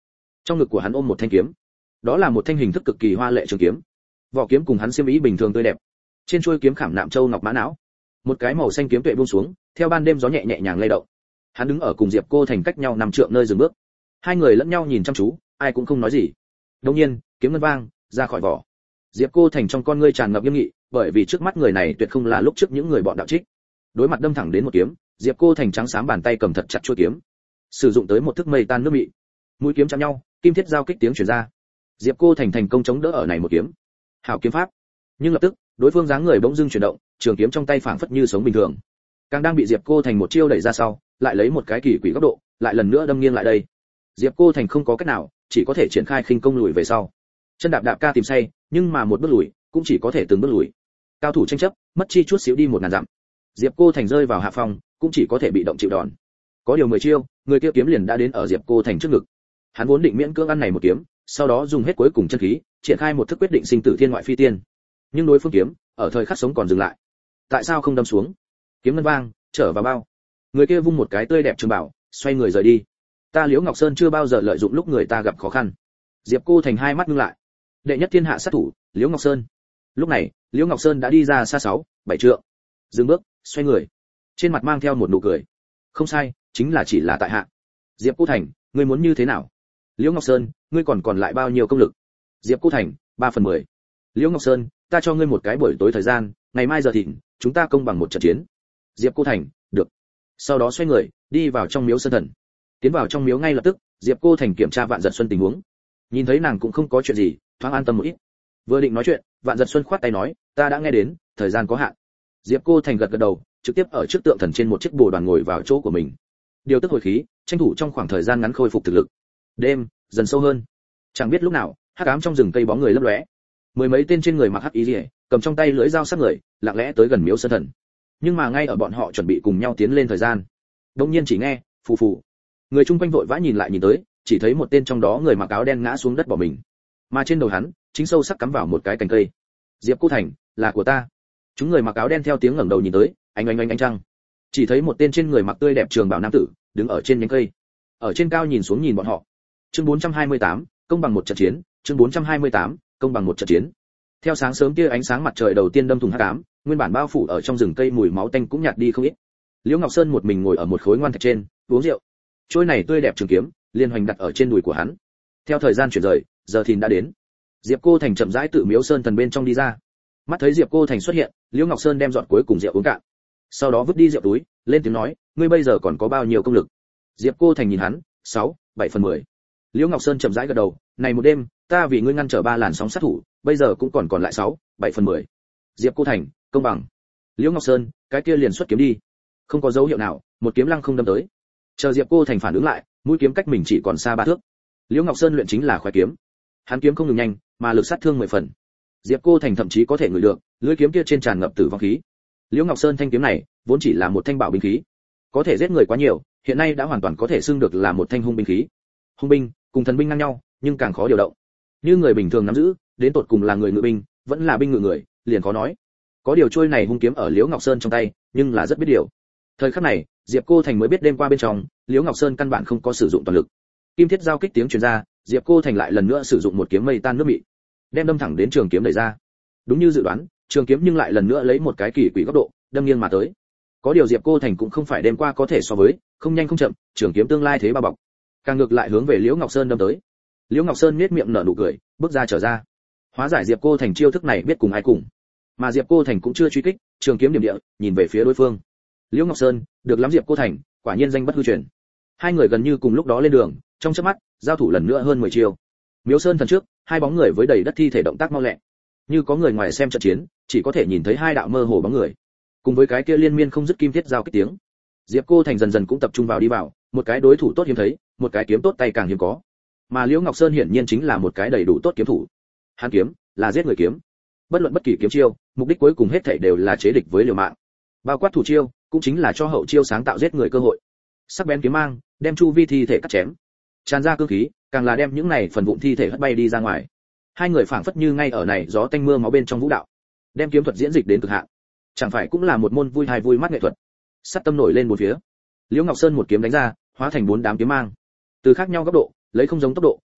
Trong ngực của hắn ôm một thanh kiếm, đó là một thanh hình thức cực kỳ hoa lệ trường kiếm, vỏ kiếm cùng hắn xiêm y bình thường tươi đẹp, trên chuôi kiếm khảm nạm châu ngọc mã não, một cái màu xanh kiếm tuệ buông xuống, theo ban đêm gió nhẹ nhẹ nhàng lay động. Hắn đứng ở cùng Diệp Cô Thành cách nhau 5 trượng nơi dừng bước, hai người lẫn nhau nhìn chăm chú, ai cũng không nói gì. Đột nhiên, kiếm ngân vang ra khỏi vỏ. Diệp Cô Thành trong con ngươi tràn ngập nghiêm nghị, bởi vì trước mắt người này tuyệt không là lúc trước những người bọn đạo trích. Đối mặt đâm thẳng đến một kiếm, Diệp Cô Thành trắng xám bàn tay cầm thật chặt chuôi kiếm, sử dụng tới một thức mây tan nước mị. Mũi kiếm chạm nhau, kim thiết giao kích tiếng truyền ra. Diệp Cô Thành thành công chống đỡ ở này một kiếm. Hảo kiếm pháp. Nhưng lập tức, đối phương dáng người bỗng dưng chuyển động, trường kiếm trong tay phảng phất như sống bình thường. Càng đang bị Diệp Cô Thành một chiêu đẩy ra sau, lại lấy một cái kỳ quỷ góc độ, lại lần nữa đâm nghiêng lại đây. Diệp Cô Thành không có cách nào, chỉ có thể triển khai khinh công lùi về sau. Chân đạp đạp ca tìm say, nhưng mà một bước lùi, cũng chỉ có thể từng bước lùi. Cao thủ tranh chấp, mất chi chút xíu đi 1000 dặm. Diệp Cô Thành rơi vào hạ phòng, cũng chỉ có thể bị động chịu đòn. Có điều 10 chiêu, người kia kiếm liền đã đến ở Diệp Cô Thành trước ngực. Hắn vốn định miễn cưỡng ăn này một kiếm, sau đó dùng hết cuối cùng chân khí, triển khai một thức quyết định sinh tử thiên ngoại phi tiên. Nhưng đối phương kiếm, ở thời khắc sống còn dừng lại. Tại sao không đâm xuống? Kiếm ngân vang, trở vào bao. Người kia vung một cái tươi đẹp trường bảo, xoay người rời đi. Ta Liễu Ngọc Sơn chưa bao giờ lợi dụng lúc người ta gặp khó khăn. Diệp Cô Thành hai mắt ngưng lại. Đệ nhất thiên hạ sát thủ, Liễu Ngọc Sơn. Lúc này, Liễu Ngọc Sơn đã đi ra xa 6-7 trượng. Dừng bước, xoay người. Trên mặt mang theo một nụ cười. Không sai, chính là chỉ là tại hạ. Diệp Cô Thành, ngươi muốn như thế nào? Liễu Ngọc Sơn, ngươi còn lại bao nhiêu công lực? Diệp Cô Thành, 3/10. Liễu Ngọc Sơn, ta cho ngươi một cái buổi tối thời gian, ngày mai giờ thịnh, chúng ta công bằng một trận chiến. Diệp Cô Thành, được. Sau đó xoay người, đi vào trong miếu sơn thần. Tiến vào trong miếu ngay lập tức, Diệp Cô Thành kiểm tra Vạn Giật Xuân tình huống. Nhìn thấy nàng cũng không có chuyện gì, thoáng an tâm một ít. Vừa định nói chuyện, Vạn Giật Xuân khoát tay nói, ta đã nghe đến, thời gian có hạn. Diệp Cô Thành gật gật đầu, trực tiếp ở trước tượng thần trên một chiếc bồ đoàn ngồi vào chỗ của mình. Điều tức hồi khí, tranh thủ trong khoảng thời gian ngắn khôi phục thực lực. Đêm dần sâu hơn, chẳng biết lúc nào, hắc ám trong rừng cây bóng người lấp lóe. Mười mấy tên trên người mặc hắc y liễu, cầm trong tay lưỡi dao sắc người, lặng lẽ tới gần miếu sơn thần. Nhưng mà ngay ở bọn họ chuẩn bị cùng nhau tiến lên thời gian, đột nhiên chỉ nghe phù phù, người chung quanh vội vã nhìn lại nhìn tới, chỉ thấy một tên trong đó người mặc áo đen ngã xuống đất bỏ mình, mà trên đầu hắn chính sâu sắc cắm vào một cái cành cây. Diệp Cô Thành, là của ta. Chúng người mặc áo đen theo tiếng ngẩng đầu nhìn tới, ánh trăng, chỉ thấy một tên trên người mặc tươi đẹp trường bào nam tử đứng ở trên nhánh cây, ở trên cao nhìn xuống nhìn bọn họ. Chương 428, công bằng một trận chiến. Chương 428, công bằng một trận chiến. Theo sáng sớm tia ánh sáng mặt trời đầu tiên đâm thủng hắc ám, nguyên bản bao phủ ở trong rừng cây mùi máu tanh cũng nhạt đi không ít. Liễu Ngọc Sơn một mình ngồi ở một khối ngoan thạch trên, uống rượu. Trôi này tươi đẹp trường kiếm, liên hoành đặt ở trên đùi của hắn. Theo thời gian chuyển rời, giờ thìn đã đến. Diệp Cô Thành chậm rãi tự miếu sơn thần bên trong đi ra. Mắt thấy Diệp Cô Thành xuất hiện, Liễu Ngọc Sơn đem giọt cuối cùng rượu uống cạn. Sau đó vứt đi rượu túi, lên tiếng nói, ngươi bây giờ còn có bao nhiêu công lực? Diệp Cô Thành nhìn hắn, 6-7/10. Liễu Ngọc Sơn chậm rãi gật đầu, này một đêm, ta vì ngươi ngăn trở 3 làn sóng sát thủ, bây giờ cũng còn lại 6-7/10. Diệp Cô Thành, công bằng. Liễu Ngọc Sơn, cái kia liền xuất kiếm đi. Không có dấu hiệu nào, một kiếm lăng không đâm tới. Chờ Diệp Cô Thành phản ứng lại, mũi kiếm cách mình chỉ còn xa 3 thước. Liễu Ngọc Sơn luyện chính là khoái kiếm. Hắn kiếm không ngừng nhanh, mà lực sát thương 10 phần. Diệp Cô Thành thậm chí có thể ngửi được, lưỡi kiếm kia trên tràn ngập tử vong khí. Liễu Ngọc Sơn thanh kiếm này, vốn chỉ là một thanh bảo binh khí, có thể giết người quá nhiều, hiện nay đã hoàn toàn có thể xưng được là một thanh hung binh khí. Hung binh, cùng thần binh ngang nhau, nhưng càng khó điều động. Như người bình thường nắm giữ, đến tột cùng là người ngự binh, vẫn là binh ngự người, liền khó nói. Có điều trôi này hung kiếm ở Liễu Ngọc Sơn trong tay, nhưng là rất biết điều. Thời khắc này, Diệp Cô Thành mới biết đêm qua bên trong, Liễu Ngọc Sơn căn bản không có sử dụng toàn lực. Kim thiết giao kích tiếng truyền ra, Diệp Cô Thành lại lần nữa sử dụng một kiếm mây tan nước mị, đem đâm thẳng đến trường kiếm đẩy ra. Đúng như dự đoán, trường kiếm nhưng lại lần nữa lấy một cái kỳ quỷ góc độ, đâm nghiêng mà tới. Có điều Diệp Cô Thành cũng không phải đêm qua có thể so với, không nhanh không chậm, trường kiếm tương lai thế bao bọc, càng ngược lại hướng về Liễu Ngọc Sơn đâm tới. Liễu Ngọc Sơn nhếch miệng nở nụ cười, bước ra trở ra. Hóa giải Diệp Cô Thành chiêu thức này biết cùng ai cùng. Mà Diệp Cô Thành cũng chưa truy kích, trường kiếm điểm địa, nhìn về phía đối phương. Liễu Ngọc Sơn, được lắm Diệp Cô Thành, quả nhiên danh bất hư truyền. Hai người gần như cùng lúc đó lên đường, trong chớp mắt, giao thủ lần nữa hơn 10 chiêu. Miếu Sơn thần trước, hai bóng người với đầy đất thi thể động tác mau lẹ. Như có người ngoài xem trận chiến, chỉ có thể nhìn thấy hai đạo mơ hồ bóng người. Cùng với cái kia liên miên không dứt kim thiết giao kích tiếng. Diệp Cô Thành dần dần cũng tập trung vào đi vào, một cái đối thủ tốt hiếm thấy, một cái kiếm tốt tay càng hiếm có. Mà Liễu Ngọc Sơn hiển nhiên chính là một cái đầy đủ tốt kiếm thủ. Hắn kiếm là giết người kiếm. Bất luận bất kỳ kiếm chiêu, mục đích cuối cùng hết thảy đều là chế địch với liều mạng. Bao quát thủ chiêu, cũng chính là cho hậu chiêu sáng tạo giết người cơ hội. Sắc bén kiếm mang, đem chu vi thi thể cắt chém. Tràn ra cương khí, càng là đem những này phần vụn thi thể hất bay đi ra ngoài. Hai người phảng phất như ngay ở này gió tanh mưa máu bên trong vũ đạo, đem kiếm thuật diễn dịch đến cực hạn. Chẳng phải cũng là một môn vui hay vui mắt nghệ thuật. Sát tâm nổi lên bốn phía. Liễu Ngọc Sơn một kiếm đánh ra, hóa thành 4 đám kiếm mang. Từ khác nhau góc độ, lấy không giống tốc độ,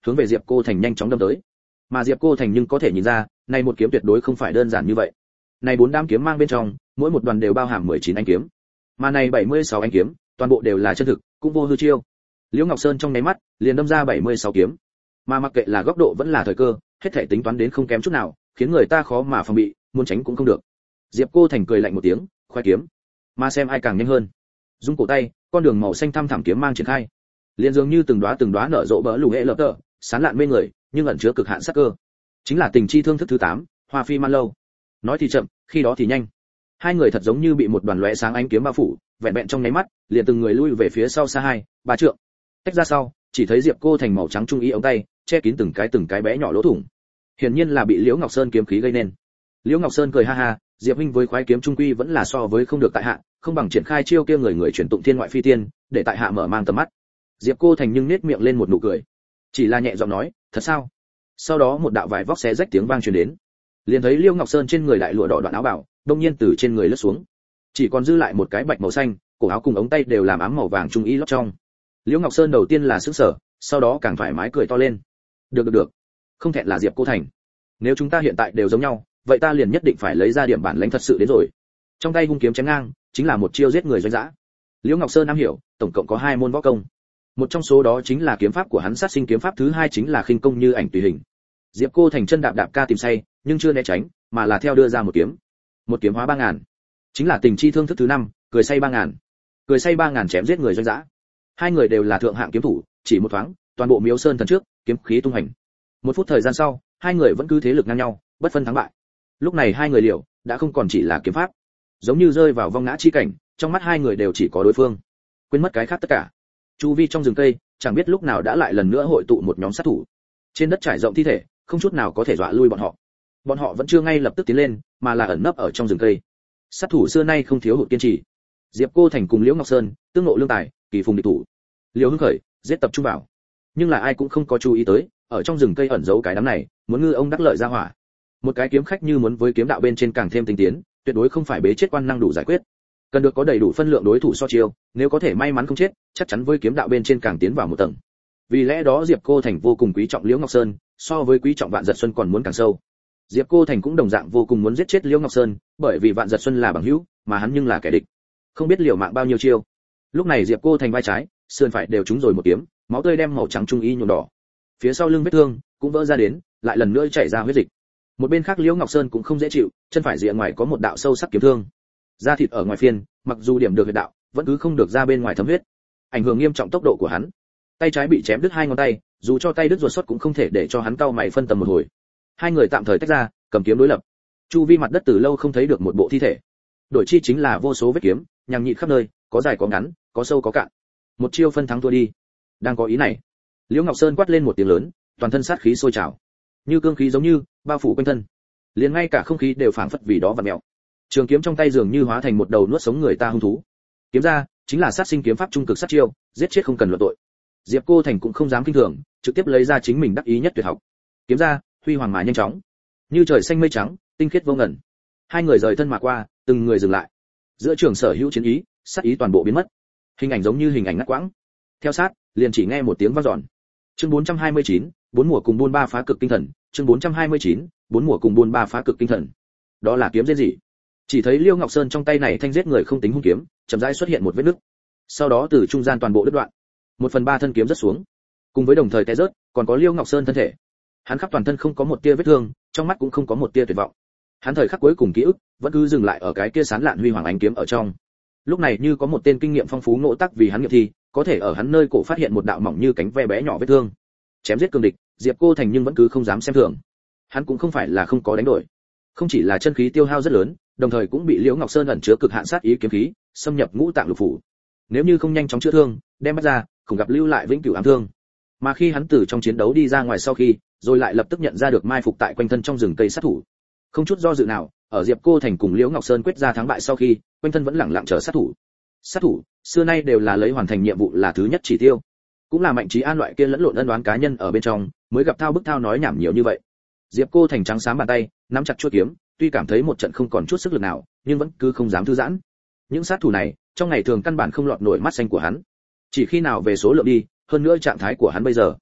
hướng về Diệp Cô Thành nhanh chóng đâm tới. Mà Diệp Cô Thành nhưng có thể nhìn ra, này một kiếm tuyệt đối không phải đơn giản như vậy. Này 4 đám kiếm mang bên trong, mỗi một đoàn đều bao hàm 19 ánh kiếm. Mà này 76 ánh kiếm, toàn bộ đều là chân thực, cũng vô hư chiêu. Liễu Ngọc Sơn trong nháy mắt, liền đâm ra 76 kiếm. Mà mặc kệ là góc độ vẫn là thời cơ, hết thảy tính toán đến không kém chút nào, khiến người ta khó mà phòng bị, muốn tránh cũng không được. Diệp Cô Thành cười lạnh một tiếng, khoe kiếm. Mà xem ai càng nhanh hơn. Dung cổ tay, con đường màu xanh thăm thẳm kiếm mang triển khai. Liên dường như từng đóa nở rộ bỡ lù hệ lợp tợ, sán lạn mê người, nhưng ẩn chứa cực hạn sắc cơ. Chính là tình chi thương thức thứ 8, Hoa Phi Man Lâu. Nói thì chậm, khi đó thì nhanh. Hai người thật giống như bị một đoàn lóe sáng ánh kiếm bao phủ, vẹn vẹn trong nháy mắt, liền từng người lui về phía sau xa 2-3 trượng. Tách ra sau, chỉ thấy Diệp Cô Thành màu trắng trung y ống tay, che kín từng cái bé nhỏ lỗ thủng. Hiển nhiên là bị Liễu Ngọc Sơn kiếm khí gây nên. Liễu Ngọc Sơn cười ha ha, Diệp huynh với khoái kiếm trung quy vẫn là so với không được tại hạ, không bằng triển khai chiêu kia người truyền tụng thiên ngoại phi tiên, để tại hạ mở mang tầm mắt. Diệp Cô Thành nhưng nhếch miệng lên một nụ cười, chỉ là nhẹ giọng nói, thật sao? Sau đó một đạo vải vóc xé rách tiếng vang truyền đến, liền thấy Liễu Ngọc Sơn trên người đại lụa đỏ đoạn áo bảo, đột nhiên từ trên người lướt xuống, chỉ còn dư lại một cái bạch màu xanh, cổ áo cùng ống tay đều làm ám màu vàng trung y lót trong. Liễu Ngọc Sơn đầu tiên là sững sờ, sau đó càng thoải mái cười to lên. Được, không thẹn là Diệp Cô Thành. Nếu chúng ta hiện tại đều giống nhau, vậy ta liền nhất định phải lấy ra điểm bản lĩnh thật sự đến rồi. Trong tay hung kiếm chém ngang, chính là một chiêu giết người doanh dã. Liễu Ngọc Sơn am hiểu, tổng cộng có 2 môn võ công. Một trong số đó chính là kiếm pháp của hắn sát sinh kiếm pháp, thứ hai chính là khinh công như ảnh tùy hình. Diệp Cô Thành chân đạp ca tìm say, nhưng chưa né tránh, mà là theo đưa ra một kiếm hóa 3000. Chính là tình chi thương thức thứ 5, cười say 3000. Cười say 3000 chém giết người doanh dã. Hai người đều là thượng hạng kiếm thủ, chỉ một thoáng, toàn bộ Miếu Sơn thần trước, kiếm khí tung hành. 1 phút thời gian sau, hai người vẫn cứ thế lực ngang nhau, bất phân thắng bại. Lúc này hai người liều, đã không còn chỉ là kiếm pháp, giống như rơi vào vong ngã chi cảnh, trong mắt hai người đều chỉ có đối phương, quên mất cái khác tất cả. Chu vi trong rừng cây, chẳng biết lúc nào đã lại lần nữa hội tụ một nhóm sát thủ. Trên đất trải rộng thi thể, không chút nào có thể dọa lui bọn họ. Bọn họ vẫn chưa ngay lập tức tiến lên, mà là ẩn nấp ở trong rừng cây. Sát thủ xưa nay không thiếu hụt kiên trì. Diệp Cô Thành cùng Liễu Ngọc Sơn, tương ngộ lương tài, kỳ phùng địch thủ. Liễu Hưng khởi, giết tập trung vào. Nhưng là ai cũng không có chú ý tới, ở trong rừng cây ẩn giấu cái đám này, muốn ngư ông đắc lợi ra hỏa. Một cái kiếm khách như muốn với kiếm đạo bên trên càng thêm tinh tiến, tuyệt đối không phải bế chết quan năng đủ giải quyết. Cần được có đầy đủ phân lượng đối thủ so chiêu, nếu có thể may mắn không chết, chắc chắn với kiếm đạo bên trên càng tiến vào một tầng. Vì lẽ đó Diệp Cô Thành vô cùng quý trọng Liễu Ngọc Sơn, so với quý trọng Vạn Giật Xuân còn muốn càng sâu. Diệp Cô Thành cũng đồng dạng vô cùng muốn giết chết Liễu Ngọc Sơn, bởi vì Vạn Giật Xuân là bằng hữu, mà hắn nhưng là kẻ địch. Không biết liều mạng bao nhiêu chiêu. Lúc này Diệp Cô Thành vai trái, sườn phải đều trúng rồi một kiếm, máu tươi đem màu trắng trung y nhuộm đỏ. Phía sau lưng vết thương cũng vỡ ra đến, lại lần nữa chảy ra huyết dịch. Một bên khác Liễu Ngọc Sơn cũng không dễ chịu, chân phải rìa ngoài có một đạo sâu sắc kiếm thương. Da thịt ở ngoài phiên, mặc dù điểm được huyệt đạo, vẫn cứ không được ra bên ngoài thấm huyết, ảnh hưởng nghiêm trọng tốc độ của hắn. Tay trái bị chém đứt 2 ngón tay, dù cho tay đứt ruột xuất cũng không thể để cho hắn cau mày phân tâm một hồi. Hai người tạm thời tách ra, cầm kiếm đối lập. Chu vi mặt đất từ lâu không thấy được một bộ thi thể, đổi chi chính là vô số vết kiếm, nhằng nhịt khắp nơi, có dài có ngắn, có sâu có cạn. Một chiêu phân thắng thua đi. Đang có ý này, Liễu Ngọc Sơn quát lên một tiếng lớn, toàn thân sát khí sôi trào, như cương khí giống như bao phủ quanh thân, liền ngay cả không khí đều phảng phất vì đó vặn mèo. Trường kiếm trong tay dường như hóa thành một đầu nuốt sống người ta hung thú. Kiếm ra, chính là sát sinh kiếm pháp trung cực sát chiêu, giết chết không cần luận tội. Diệp Cô Thành cũng không dám kinh thường, trực tiếp lấy ra chính mình đắc ý nhất tuyệt học. Kiếm ra, huy hoàng mà nhanh chóng, như trời xanh mây trắng, tinh khiết vô ngần. Hai người rời thân mà qua, từng người dừng lại. Giữa trường sở hữu chiến ý, sát ý toàn bộ biến mất. Hình ảnh giống như hình ảnh ngắt quãng. Theo sát, liền chỉ nghe một tiếng vang dọn. Chương 429, 4 mùa cùng buôn ba phá cực kinh thần, chương 429, 4 mùa cùng buôn ba phá cực kinh thần. Đó là kiếm giết gì? Chỉ thấy Liêu Ngọc Sơn trong tay này thanh giết người không tính hung kiếm, chậm rãi xuất hiện một vết nứt. Sau đó từ trung gian toàn bộ đứt đoạn. 1/3 thân kiếm rớt xuống. Cùng với đồng thời té rớt, còn có Liêu Ngọc Sơn thân thể. Hắn khắp toàn thân không có một tia vết thương, trong mắt cũng không có một tia tuyệt vọng. Hắn thời khắc cuối cùng ký ức vẫn cứ dừng lại ở cái kia sán lạn huy hoàng ánh kiếm ở trong. Lúc này như có một tên kinh nghiệm phong phú ngộ tác vì hắn nghiệm thi, có thể ở hắn nơi cổ phát hiện một đạo mỏng như cánh ve bé nhỏ vết thương. Chém giết cường địch, Diệp Cô Thành nhưng vẫn cứ không dám xem thường. Hắn cũng không phải là không có đánh đổi, không chỉ là chân khí tiêu hao rất lớn, đồng thời cũng bị Liễu Ngọc Sơn ẩn chứa cực hạn sát ý kiếm khí, xâm nhập ngũ tạng lục phủ. Nếu như không nhanh chóng chữa thương, đem bắt ra, không gặp lưu lại vĩnh cửu ám thương. Mà khi hắn từ trong chiến đấu đi ra ngoài sau khi, rồi lại lập tức nhận ra được mai phục tại quanh thân trong rừng cây sát thủ. Không chút do dự nào, ở Diệp Cô Thành cùng Liễu Ngọc Sơn quyết ra thắng bại sau khi, quanh thân vẫn lẳng lặng chờ sát thủ. Sát thủ xưa nay đều là lấy hoàn thành nhiệm vụ là thứ nhất chỉ tiêu, cũng là Mạnh Trí An loại kia lẫn lộn ân oán cá nhân ở bên trong mới gặp thao bức thao nói nhảm nhiều như vậy. Diệp Cô Thành trắng xám bàn tay nắm chặt chuôi kiếm, tuy cảm thấy một trận không còn chút sức lực nào, nhưng vẫn cứ không dám thư giãn. Những sát thủ này trong ngày thường căn bản không lọt nổi mắt xanh của hắn, chỉ khi nào về số lượng đi, hơn nữa trạng thái của hắn bây giờ,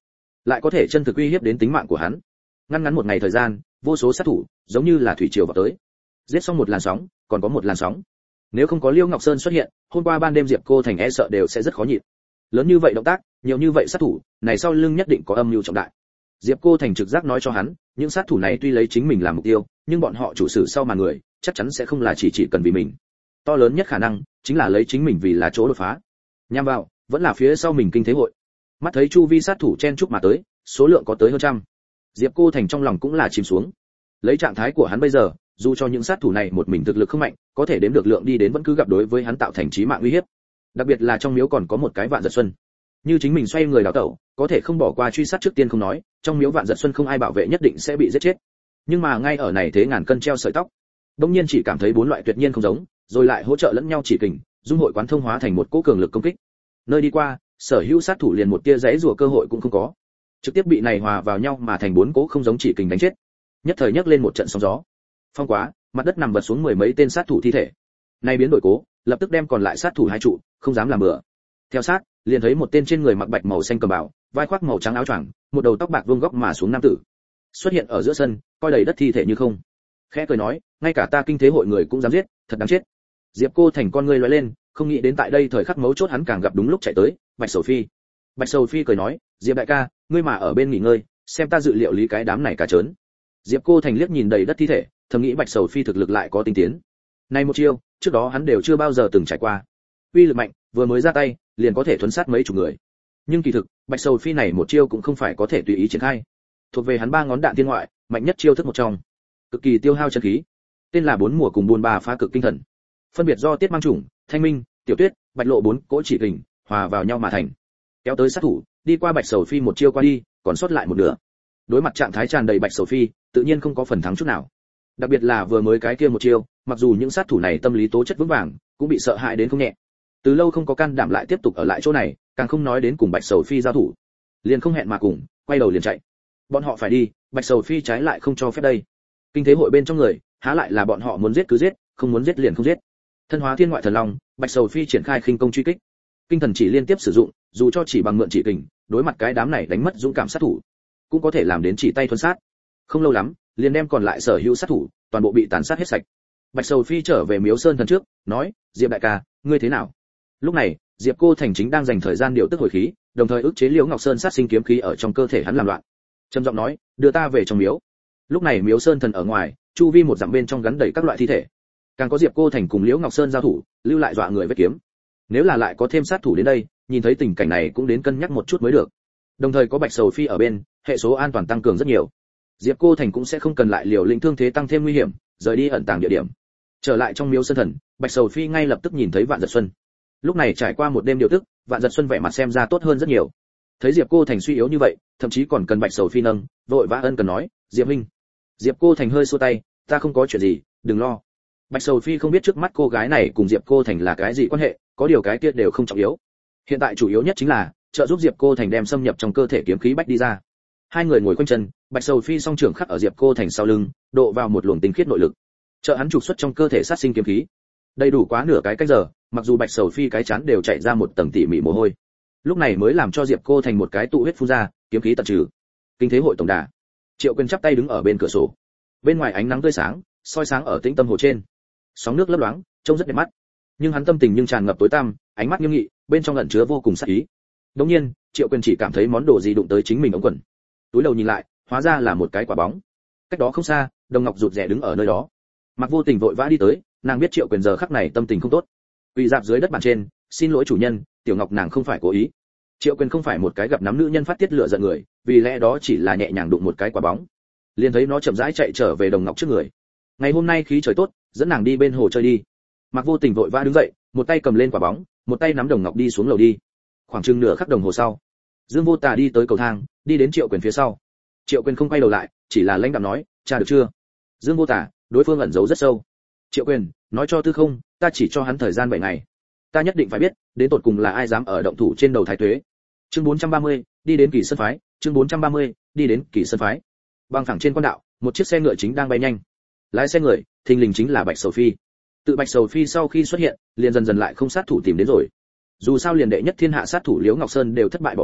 lại có thể chân thực uy hiếp đến tính mạng của hắn. Ngắn một ngày thời gian, vô số sát thủ giống như là thủy triều vào tới, giết xong một làn sóng còn có một làn sóng. Nếu không có Liễu Ngọc Sơn xuất hiện, hôm qua ban đêm Diệp Cô Thành e sợ đều sẽ rất khó nhịn. Lớn như vậy động tác, nhiều như vậy sát thủ, này sau lưng nhất định có âm mưu trọng đại. Diệp Cô Thành trực giác nói cho hắn, những sát thủ này tuy lấy chính mình làm mục tiêu, nhưng bọn họ chủ sử sau màn người, chắc chắn sẽ không là chỉ cần vì mình. To lớn nhất khả năng chính là lấy chính mình vì là chỗ đột phá. Nhằm vào, vẫn là phía sau mình kinh thế hội. Mắt thấy chu vi sát thủ chen chúc mà tới, số lượng có tới hơn trăm. Diệp Cô Thành trong lòng cũng là chìm xuống. Lấy trạng thái của hắn bây giờ, dù cho những sát thủ này một mình thực lực không mạnh, có thể đếm được lượng đi đến vẫn cứ gặp đối với hắn tạo thành chí mạng uy hiếp. Đặc biệt là trong miếu còn có một cái Vạn Giật Xuân. Như chính mình xoay người đào tẩu, có thể không bỏ qua truy sát trước tiên không nói, trong miếu Vạn Giật Xuân không ai bảo vệ nhất định sẽ bị giết chết. Nhưng mà ngay ở này thế ngàn cân treo sợi tóc. Đông nhiên chỉ cảm thấy bốn loại tuyệt nhiên không giống, rồi lại hỗ trợ lẫn nhau chỉ kình, dung hội quán thông hóa thành một cỗ cường lực công kích. Nơi đi qua, sở hữu sát thủ liền một tia giãy rùa cơ hội cũng không có, trực tiếp bị này hòa vào nhau mà thành bốn cỗ không giống chỉ kình đánh chết. Nhất thời nhấc lên một trận sóng gió. Phong quá, mặt đất nằm vật xuống mười mấy tên sát thủ thi thể. Này biến đổi cố, lập tức đem còn lại sát thủ hai trụ, không dám làm bừa. Theo sát, liền thấy một tên trên người mặc bạch màu xanh cầm bào, vai khoác màu trắng áo choàng, một đầu tóc bạc vuông góc mà xuống nam tử, xuất hiện ở giữa sân, coi đầy đất thi thể như không. Khẽ cười nói, ngay cả ta kinh thế hội người cũng dám giết, thật đáng chết. Diệp Cô Thành con ngươi lóe lên, không nghĩ đến tại đây thời khắc mấu chốt hắn càng gặp đúng lúc chạy tới, Bạch Sầu Phi. Bạch Sầu Phi cười nói, Diệp đại ca, ngươi mà ở bên nghỉ ngơi, xem ta dự liệu lý cái đám này cả trớn. Diệp Cô Thành liếc nhìn đầy đất thi thể, thầm nghĩ Bạch Sầu Phi thực lực lại có tinh tiến. Này một chiêu, trước đó hắn đều chưa bao giờ từng trải qua. Uy lực mạnh, vừa mới ra tay, liền có thể thuấn sát mấy chục người. Nhưng kỳ thực, Bạch Sầu Phi này một chiêu cũng không phải có thể tùy ý triển khai. Thuộc về hắn ba ngón đạn tiên ngoại, mạnh nhất chiêu thức một trong. Cực kỳ tiêu hao chân khí. Tên là bốn mùa cùng buôn ba phá cực kinh thần. Phân biệt do Tiết Mang Chủng, Thanh Minh, Tiểu Tuyết, Bạch Lộ bốn cỗ chỉ kình, hòa vào nhau mà thành. Kéo tới sát thủ, đi qua Bạch Sầu Phi một chiêu qua đi, còn sót lại một nửa. Đối mặt trạng thái tràn đầy Bạch Sầu Phi, tự nhiên không có phần thắng chút nào. Đặc biệt là vừa mới cái kia một chiêu, mặc dù những sát thủ này tâm lý tố chất vững vàng, cũng bị sợ hãi đến không nhẹ. Từ lâu không có can đảm lại tiếp tục ở lại chỗ này, càng không nói đến cùng Bạch Sầu Phi giao thủ. Liền không hẹn mà cùng, quay đầu liền chạy. Bọn họ phải đi, Bạch Sầu Phi trái lại không cho phép đây. Kinh thế hội bên trong người, há lại là bọn họ muốn giết cứ giết, không muốn giết liền không giết. Thân hóa thiên ngoại thần long, Bạch Sầu Phi triển khai khinh công truy kích. Kinh thần chỉ liên tiếp sử dụng, dù cho chỉ bằng mượn chỉ kình, đối mặt cái đám này đánh mất dũng cảm sát thủ, cũng có thể làm đến chỉ tay thuần sát. Không lâu lắm, liền đem còn lại sở hữu sát thủ, toàn bộ bị tàn sát hết sạch. Bạch Sầu Phi trở về Miếu Sơn thần trước, nói, Diệp đại ca, ngươi thế nào? Lúc này, Diệp Cô Thành chính đang dành thời gian điều tức hồi khí, đồng thời ức chế Liễu Ngọc Sơn sát sinh kiếm khí ở trong cơ thể hắn làm loạn. Trầm giọng nói, đưa ta về trong miếu. Lúc này Miếu Sơn thần ở ngoài, chu vi một dặm bên trong gắn đầy các loại thi thể. Càng có Diệp Cô Thành cùng Liễu Ngọc Sơn giao thủ, lưu lại dọa người vết kiếm. Nếu là lại có thêm sát thủ đến đây, nhìn thấy tình cảnh này cũng đến cân nhắc một chút mới được. Đồng thời có Bạch Sầu Phi ở bên, hệ số an toàn tăng cường rất nhiều. Diệp Cô Thành cũng sẽ không cần lại liều lĩnh thương thế tăng thêm nguy hiểm, rời đi ẩn tàng địa điểm. Trở lại trong Miếu Sơn thần, Bạch Sầu Phi ngay lập tức nhìn thấy Vạn Giật Xuân. Lúc này trải qua một đêm điều tức, Vạn Giật Xuân vẻ mặt xem ra tốt hơn rất nhiều. Thấy Diệp Cô Thành suy yếu như vậy, thậm chí còn cần Bạch Sầu Phi nâng, vội vã ân cần nói, Diệp huynh. Diệp Cô Thành hơi xua tay, ta không có chuyện gì, đừng lo. Bạch Sầu Phi không biết trước mắt cô gái này cùng Diệp Cô Thành là cái gì quan hệ, có điều cái kia đều không trọng yếu. Hiện tại chủ yếu nhất chính là trợ giúp Diệp Cô Thành đem xâm nhập trong cơ thể kiếm khí bách đi ra. Hai người ngồi quanh chân, Bạch Sầu Phi song trưởng khắc ở Diệp Cô Thành sau lưng, độ vào một luồng tinh khiết nội lực, trợ hắn trục xuất trong cơ thể sát sinh kiếm khí. Đầy đủ quá nửa cái canh giờ, mặc dù Bạch Sầu Phi cái chán đều chảy ra một tầng tỉ mỉ mồ hôi. Lúc này mới làm cho Diệp Cô Thành một cái tụ huyết phun ra, kiếm khí tận trừ. Kinh thế hội tổng đà. Triệu Quyền chắp tay đứng ở bên cửa sổ. Bên ngoài ánh nắng tươi sáng, soi sáng ở tĩnh tâm hồ trên. Sóng nước lấp loáng, trông rất đẹp mắt. Nhưng hắn tâm tình nhưng tràn ngập tối tăm, ánh mắt nghiêm nghị, bên trong ẩn chứa vô cùng sát ý. Đống nhiên, Triệu Quyền chỉ cảm thấy món đồ gì đụng tới chính mình ống quần. Túi đầu nhìn lại, hóa ra là một cái quả bóng. Cách đó không xa, Đồng Ngọc rụt rè đứng ở nơi đó. Mặc Vô Tình vội vã đi tới, nàng biết Triệu Quyền giờ khắc này tâm tình không tốt. Quỳ dạp dưới đất bàn trên, xin lỗi chủ nhân, Tiểu Ngọc nàng không phải cố ý. Triệu Quyền không phải một cái gặp nắm nữ nhân phát tiết lửa giận người, vì lẽ đó chỉ là nhẹ nhàng đụng một cái quả bóng. Liền thấy nó chậm rãi chạy trở về Đồng Ngọc trước người. Ngày hôm nay khí trời tốt, dẫn nàng đi bên hồ chơi đi. Mặc Vô Tình vội vã đứng dậy, một tay cầm lên quả bóng, một tay nắm Đồng Ngọc đi xuống lầu đi. Khoảng chừng nửa khắc đồng hồ sau, Dương Vô Tà đi tới cầu thang, đi đến Triệu Quyền phía sau. Triệu Quyền không quay đầu lại, chỉ là lãnh đạm nói, "Cha được chưa?" Dương Vô Tà, đối phương ẩn giấu rất sâu. Triệu Quyền, nói cho Tư Không, ta chỉ cho hắn thời gian 7 ngày. Ta nhất định phải biết, đến tột cùng là ai dám ở động thủ trên đầu Thái Tuế. Chương 430, đi đến Kỳ Sơn phái, chương 430, đi đến Kỳ Sơn phái. Băng thẳng trên quan đạo, một chiếc xe ngựa chính đang bay nhanh. Lái xe người, thình lình chính là Bạch Sầu Phi. Tự Bạch Sầu Phi sau khi xuất hiện, liền dần dần lại không sát thủ tìm đến rồi. Dù sao liền đệ nhất thiên hạ sát thủ Liễu Ngọc Sơn đều thất bại bỏ mình,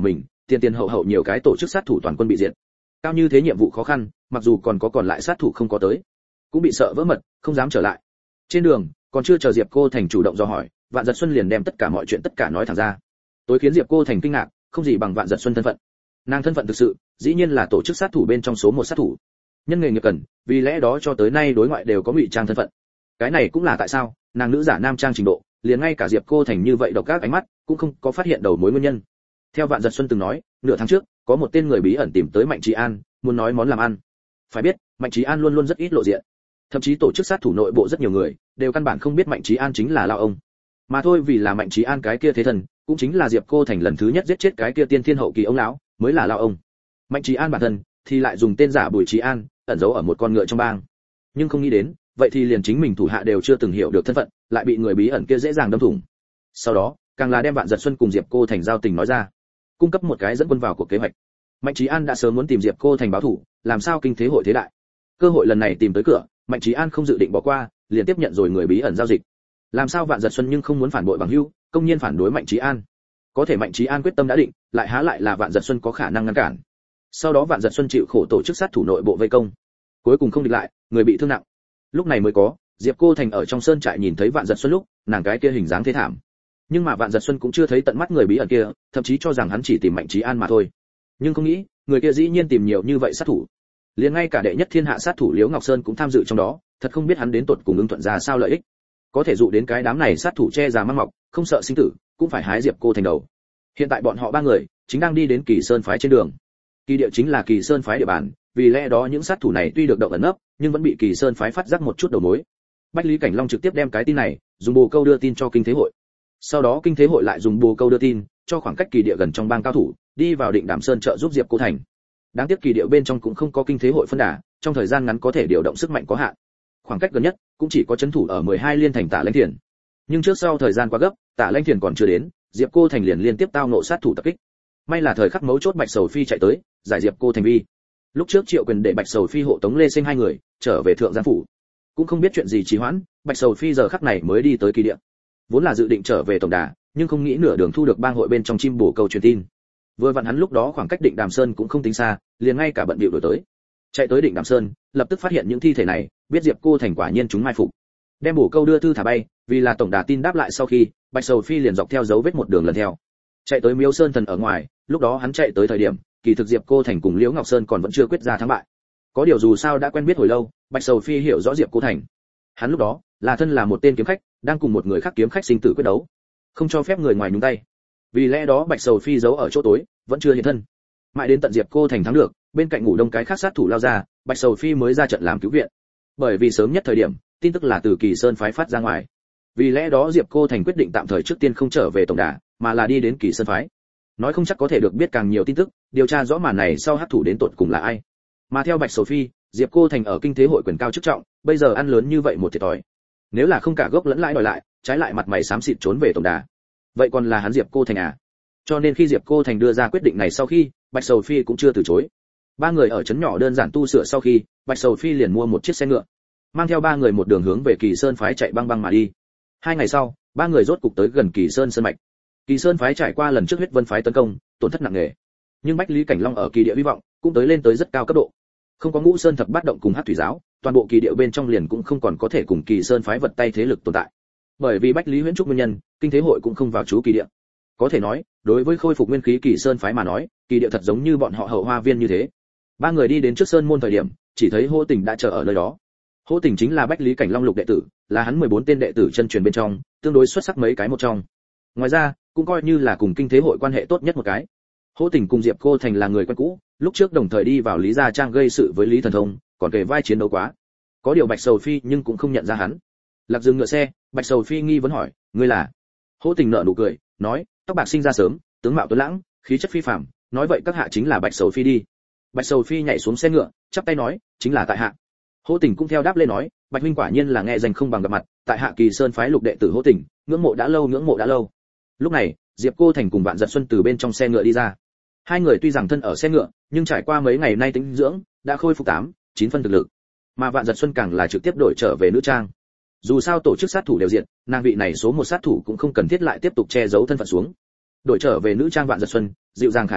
tiền tiền hậu hậu nhiều cái tổ chức sát thủ toàn quân bị diệt. Cao như thế nhiệm vụ khó khăn, mặc dù còn lại sát thủ không có tới, cũng bị sợ vỡ mật, không dám trở lại. Trên đường, còn chưa chờ Diệp Cô Thành chủ động do hỏi, Vạn Giật Xuân liền đem tất cả mọi chuyện tất cả nói thẳng ra. Tối khiến Diệp Cô Thành kinh ngạc, không gì bằng Vạn Giật Xuân thân phận. Nàng thân phận thực sự, dĩ nhiên là tổ chức sát thủ bên trong số 1 sát thủ. Nhân nghề nghiệp cần, vì lẽ đó cho tới nay đối ngoại đều có ngụy trang thân phận. Cái này cũng là tại sao, nàng nữ giả nam trang trình độ, liền ngay cả Diệp Cô Thành như vậy độc ác ánh mắt, cũng không có phát hiện đầu mối nguyên nhân. Theo Vạn Giật Xuân từng nói, nửa tháng trước, có một tên người bí ẩn tìm tới Mạnh Trí An, muốn nói món làm ăn. Phải biết, Mạnh Trí An luôn luôn rất ít lộ diện. Thậm chí tổ chức sát thủ nội bộ rất nhiều người đều căn bản không biết Mạnh Trí An chính là lao ông. Mà thôi vì là Mạnh Trí An cái kia thế thần, cũng chính là Diệp Cô Thành lần thứ nhất giết chết cái kia tiên thiên hậu kỳ ông lão, mới là lao ông. Mạnh Trí An bản thân thì lại dùng tên giả Bùi Trí An, ẩn giấu ở một con ngựa trong bang. Nhưng không nghĩ đến, vậy thì liền chính mình thủ hạ đều chưa từng hiểu được thân phận, lại bị người bí ẩn kia dễ dàng đâm thủng. Sau đó, càng là đem Vạn Giật Xuân cùng Diệp Cô Thành giao tình nói ra, cung cấp một cái dẫn quân vào cuộc kế hoạch. Mạnh Trí An đã sớm muốn tìm Diệp Cô Thành báo thù, làm sao kinh thế hội thế đại. Cơ hội lần này tìm tới cửa, Mạnh Trí An không dự định bỏ qua, liền tiếp nhận rồi người bí ẩn giao dịch. Làm sao Vạn Giật Xuân nhưng không muốn phản bội bằng hữu, công nhiên phản đối Mạnh Trí An. Có thể Mạnh Trí An quyết tâm đã định, lại há lại là Vạn Giật Xuân có khả năng ngăn cản. Sau đó Vạn Giật Xuân chịu khổ tổ chức sát thủ nội bộ vây công, cuối cùng không địch lại, người bị thương nặng. Lúc này mới có Diệp Cô Thành ở trong sơn trại nhìn thấy Vạn Giật Xuân lúc, nàng cái kia hình dáng thê thảm. Nhưng mà Vạn Giật Xuân cũng chưa thấy tận mắt người bí ẩn kia, thậm chí cho rằng hắn chỉ tìm Mạnh Trí An mà thôi. Nhưng không nghĩ, người kia dĩ nhiên tìm nhiều như vậy sát thủ. Liền ngay cả đệ nhất thiên hạ sát thủ Liễu Ngọc Sơn cũng tham dự trong đó, thật không biết hắn đến tột cùng ứng thuận ra sao lợi ích. Có thể dụ đến cái đám này sát thủ che già mang mọc, không sợ sinh tử, cũng phải hái Diệp Cô Thành đầu. Hiện tại bọn họ 3 người chính đang đi đến Kỳ Sơn phái trên đường. Kỳ địa chính là Kỳ Sơn phái địa bàn, vì lẽ đó những sát thủ này tuy được động ẩn nấp, nhưng vẫn bị Kỳ Sơn phái phát giác một chút đầu mối. Bách Lý Cảnh Long trực tiếp đem cái tin này dùng bồ câu đưa tin cho kinh thế hội. Sau đó kinh thế hội lại dùng bồ câu đưa tin cho khoảng cách kỳ địa gần trong bang cao thủ, đi vào Định Đàm Sơn trợ giúp Diệp Cô Thành. Đáng tiếc kỳ địa bên trong cũng không có kinh thế hội phân đà, trong thời gian ngắn có thể điều động sức mạnh có hạn. Khoảng cách gần nhất cũng chỉ có trấn thủ ở 12 liên thành Tả Lãnh Thiền. Nhưng trước sau thời gian quá gấp, Tả Lãnh Thiền còn chưa đến, Diệp Cô Thành liền liên tiếp tao ngộ sát thủ tập kích. May là thời khắc mấu chốt Bạch Sầu Phi chạy tới, giải Diệp Cô Thành vi. Lúc trước Triệu Quyền để Bạch Sầu Phi hộ tống Lê Sinh 2 người trở về Thượng Giang phủ, cũng không biết chuyện gì trì hoãn, Bạch Sầu Phi giờ khắc này mới đi tới kỳ địa. Vốn là dự định trở về tổng đà, nhưng không nghĩ nửa đường thu được bang hội bên trong chim bổ câu truyền tin. Vừa vặn hắn lúc đó khoảng cách Định Đàm Sơn cũng không tính xa, liền ngay cả bận bịu đổi tới. Chạy tới Định Đàm Sơn, lập tức phát hiện những thi thể này, biết Diệp Cô Thành quả nhiên chúng mai phục. Đem bổ câu đưa thư thả bay, vì là tổng đà tin đáp lại sau khi, Bạch Sầu Phi liền dọc theo dấu vết một đường lần theo. Chạy tới Miếu Sơn Thần ở ngoài, lúc đó hắn chạy tới thời điểm, kỳ thực Diệp Cô Thành cùng Liễu Ngọc Sơn còn vẫn chưa quyết ra thắng bại. Có điều dù sao đã quen biết hồi lâu, Bạch Sầu Phi hiểu rõ Diệp Cô Thành. Hắn lúc đó là thân là một tên kiếm khách, đang cùng một người khác kiếm khách sinh tử quyết đấu, không cho phép người ngoài nhúng tay. Vì lẽ đó Bạch Sầu Phi giấu ở chỗ tối, vẫn chưa hiện thân. Mãi đến tận Diệp Cô Thành thắng được, bên cạnh Ngủ Đông cái khác sát thủ lao ra, Bạch Sầu Phi mới ra trận làm cứu viện. Bởi vì sớm nhất thời điểm, tin tức là từ Kỳ Sơn phái phát ra ngoài. Vì lẽ đó Diệp Cô Thành quyết định tạm thời trước tiên không trở về tổng đà, mà là đi đến Kỳ Sơn phái. Nói không chắc có thể được biết càng nhiều tin tức, điều tra rõ màn này sau hắc thủ đến tột cùng là ai. Mà theo Bạch Sầu Phi, Diệp Cô Thành ở kinh thế hội quyền cao chức trọng, bây giờ ăn lớn như vậy một thiệt thòi. Nếu là không cả gốc lẫn lãi đòi lại, trái lại mặt mày xám xịt trốn về tổng đà, vậy còn là hắn Diệp Cô Thành à? Cho nên khi Diệp Cô Thành đưa ra quyết định này sau khi, Bạch Sầu Phi cũng chưa từ chối. 3 người ở trấn nhỏ đơn giản tu sửa sau khi, Bạch Sầu Phi liền mua một chiếc xe ngựa, mang theo 3 người một đường hướng về Kỳ Sơn phái chạy băng băng mà đi. 2 ngày sau, 3 người rốt cục tới gần Kỳ Sơn sơn mạch. Kỳ Sơn phái trải qua lần trước Huyết Vân phái tấn công, tổn thất nặng nề. Nhưng Bách Lý Cảnh Long ở kỳ địa hy vọng cũng lên tới rất cao cấp độ. Không có Ngũ Sơn thập bát động cùng Hắc thủy giáo, toàn bộ kỳ địa bên trong liền cũng không còn có thể cùng Kỳ Sơn phái vật tay thế lực tồn tại. Bởi vì Bách Lý Huyễn Trúc nguyên nhân, kinh thế hội cũng không vào chú kỳ địa. Có thể nói, đối với khôi phục nguyên khí Kỳ Sơn phái mà nói, kỳ địa thật giống như bọn họ hậu hoa viên như thế. 3 người đi đến trước sơn môn thời điểm, chỉ thấy Hỗ Tình đã chờ ở nơi đó. Hỗ Tình chính là Bách Lý Cảnh Long lục đệ tử, là hắn 14 tên đệ tử chân truyền bên trong, tương đối xuất sắc mấy cái một trong. Ngoài ra, cũng coi như là cùng kinh thế hội quan hệ tốt nhất một cái. Hỗ Tình cùng Diệp Cô Thành là người quen cũ, lúc trước đồng thời đi vào Lý Gia Trang gây sự với Lý Thần Thông, còn kề vai chiến đấu quá. Có điều Bạch Sầu Phi nhưng cũng không nhận ra hắn. Lạc dừng ngựa xe, Bạch Sầu Phi nghi vấn hỏi, ngươi là? Hỗ Tình nở nụ cười, nói, tóc bạc sinh ra sớm, tướng mạo tuấn lãng, khí chất phi phàm, nói vậy các hạ chính là Bạch Sầu Phi đi. Bạch Sầu Phi nhảy xuống xe ngựa, chắp tay nói, chính là tại hạ. Hỗ Tình cũng theo đáp lên nói, Bạch huynh quả nhiên là nghe danh không bằng gặp mặt, tại hạ Kỳ Sơn phái lục đệ tử Hỗ Tình, ngưỡng mộ đã lâu. Lúc này, Diệp Cô Thành cùng Vạn Giật Xuân từ bên trong xe ngựa đi ra. 2 người tuy rằng thân ở xe ngựa, nhưng trải qua mấy ngày nay tĩnh dưỡng, đã khôi phục 8-9 phân thực lực. Mà Vạn Giật Xuân càng là trực tiếp đổi trở về nữ trang. Dù sao tổ chức sát thủ đều diện, nàng vị này số 1 sát thủ cũng không cần thiết lại tiếp tục che giấu thân phận xuống. Đổi trở về nữ trang Vạn Giật Xuân, dịu dàng khả nhân,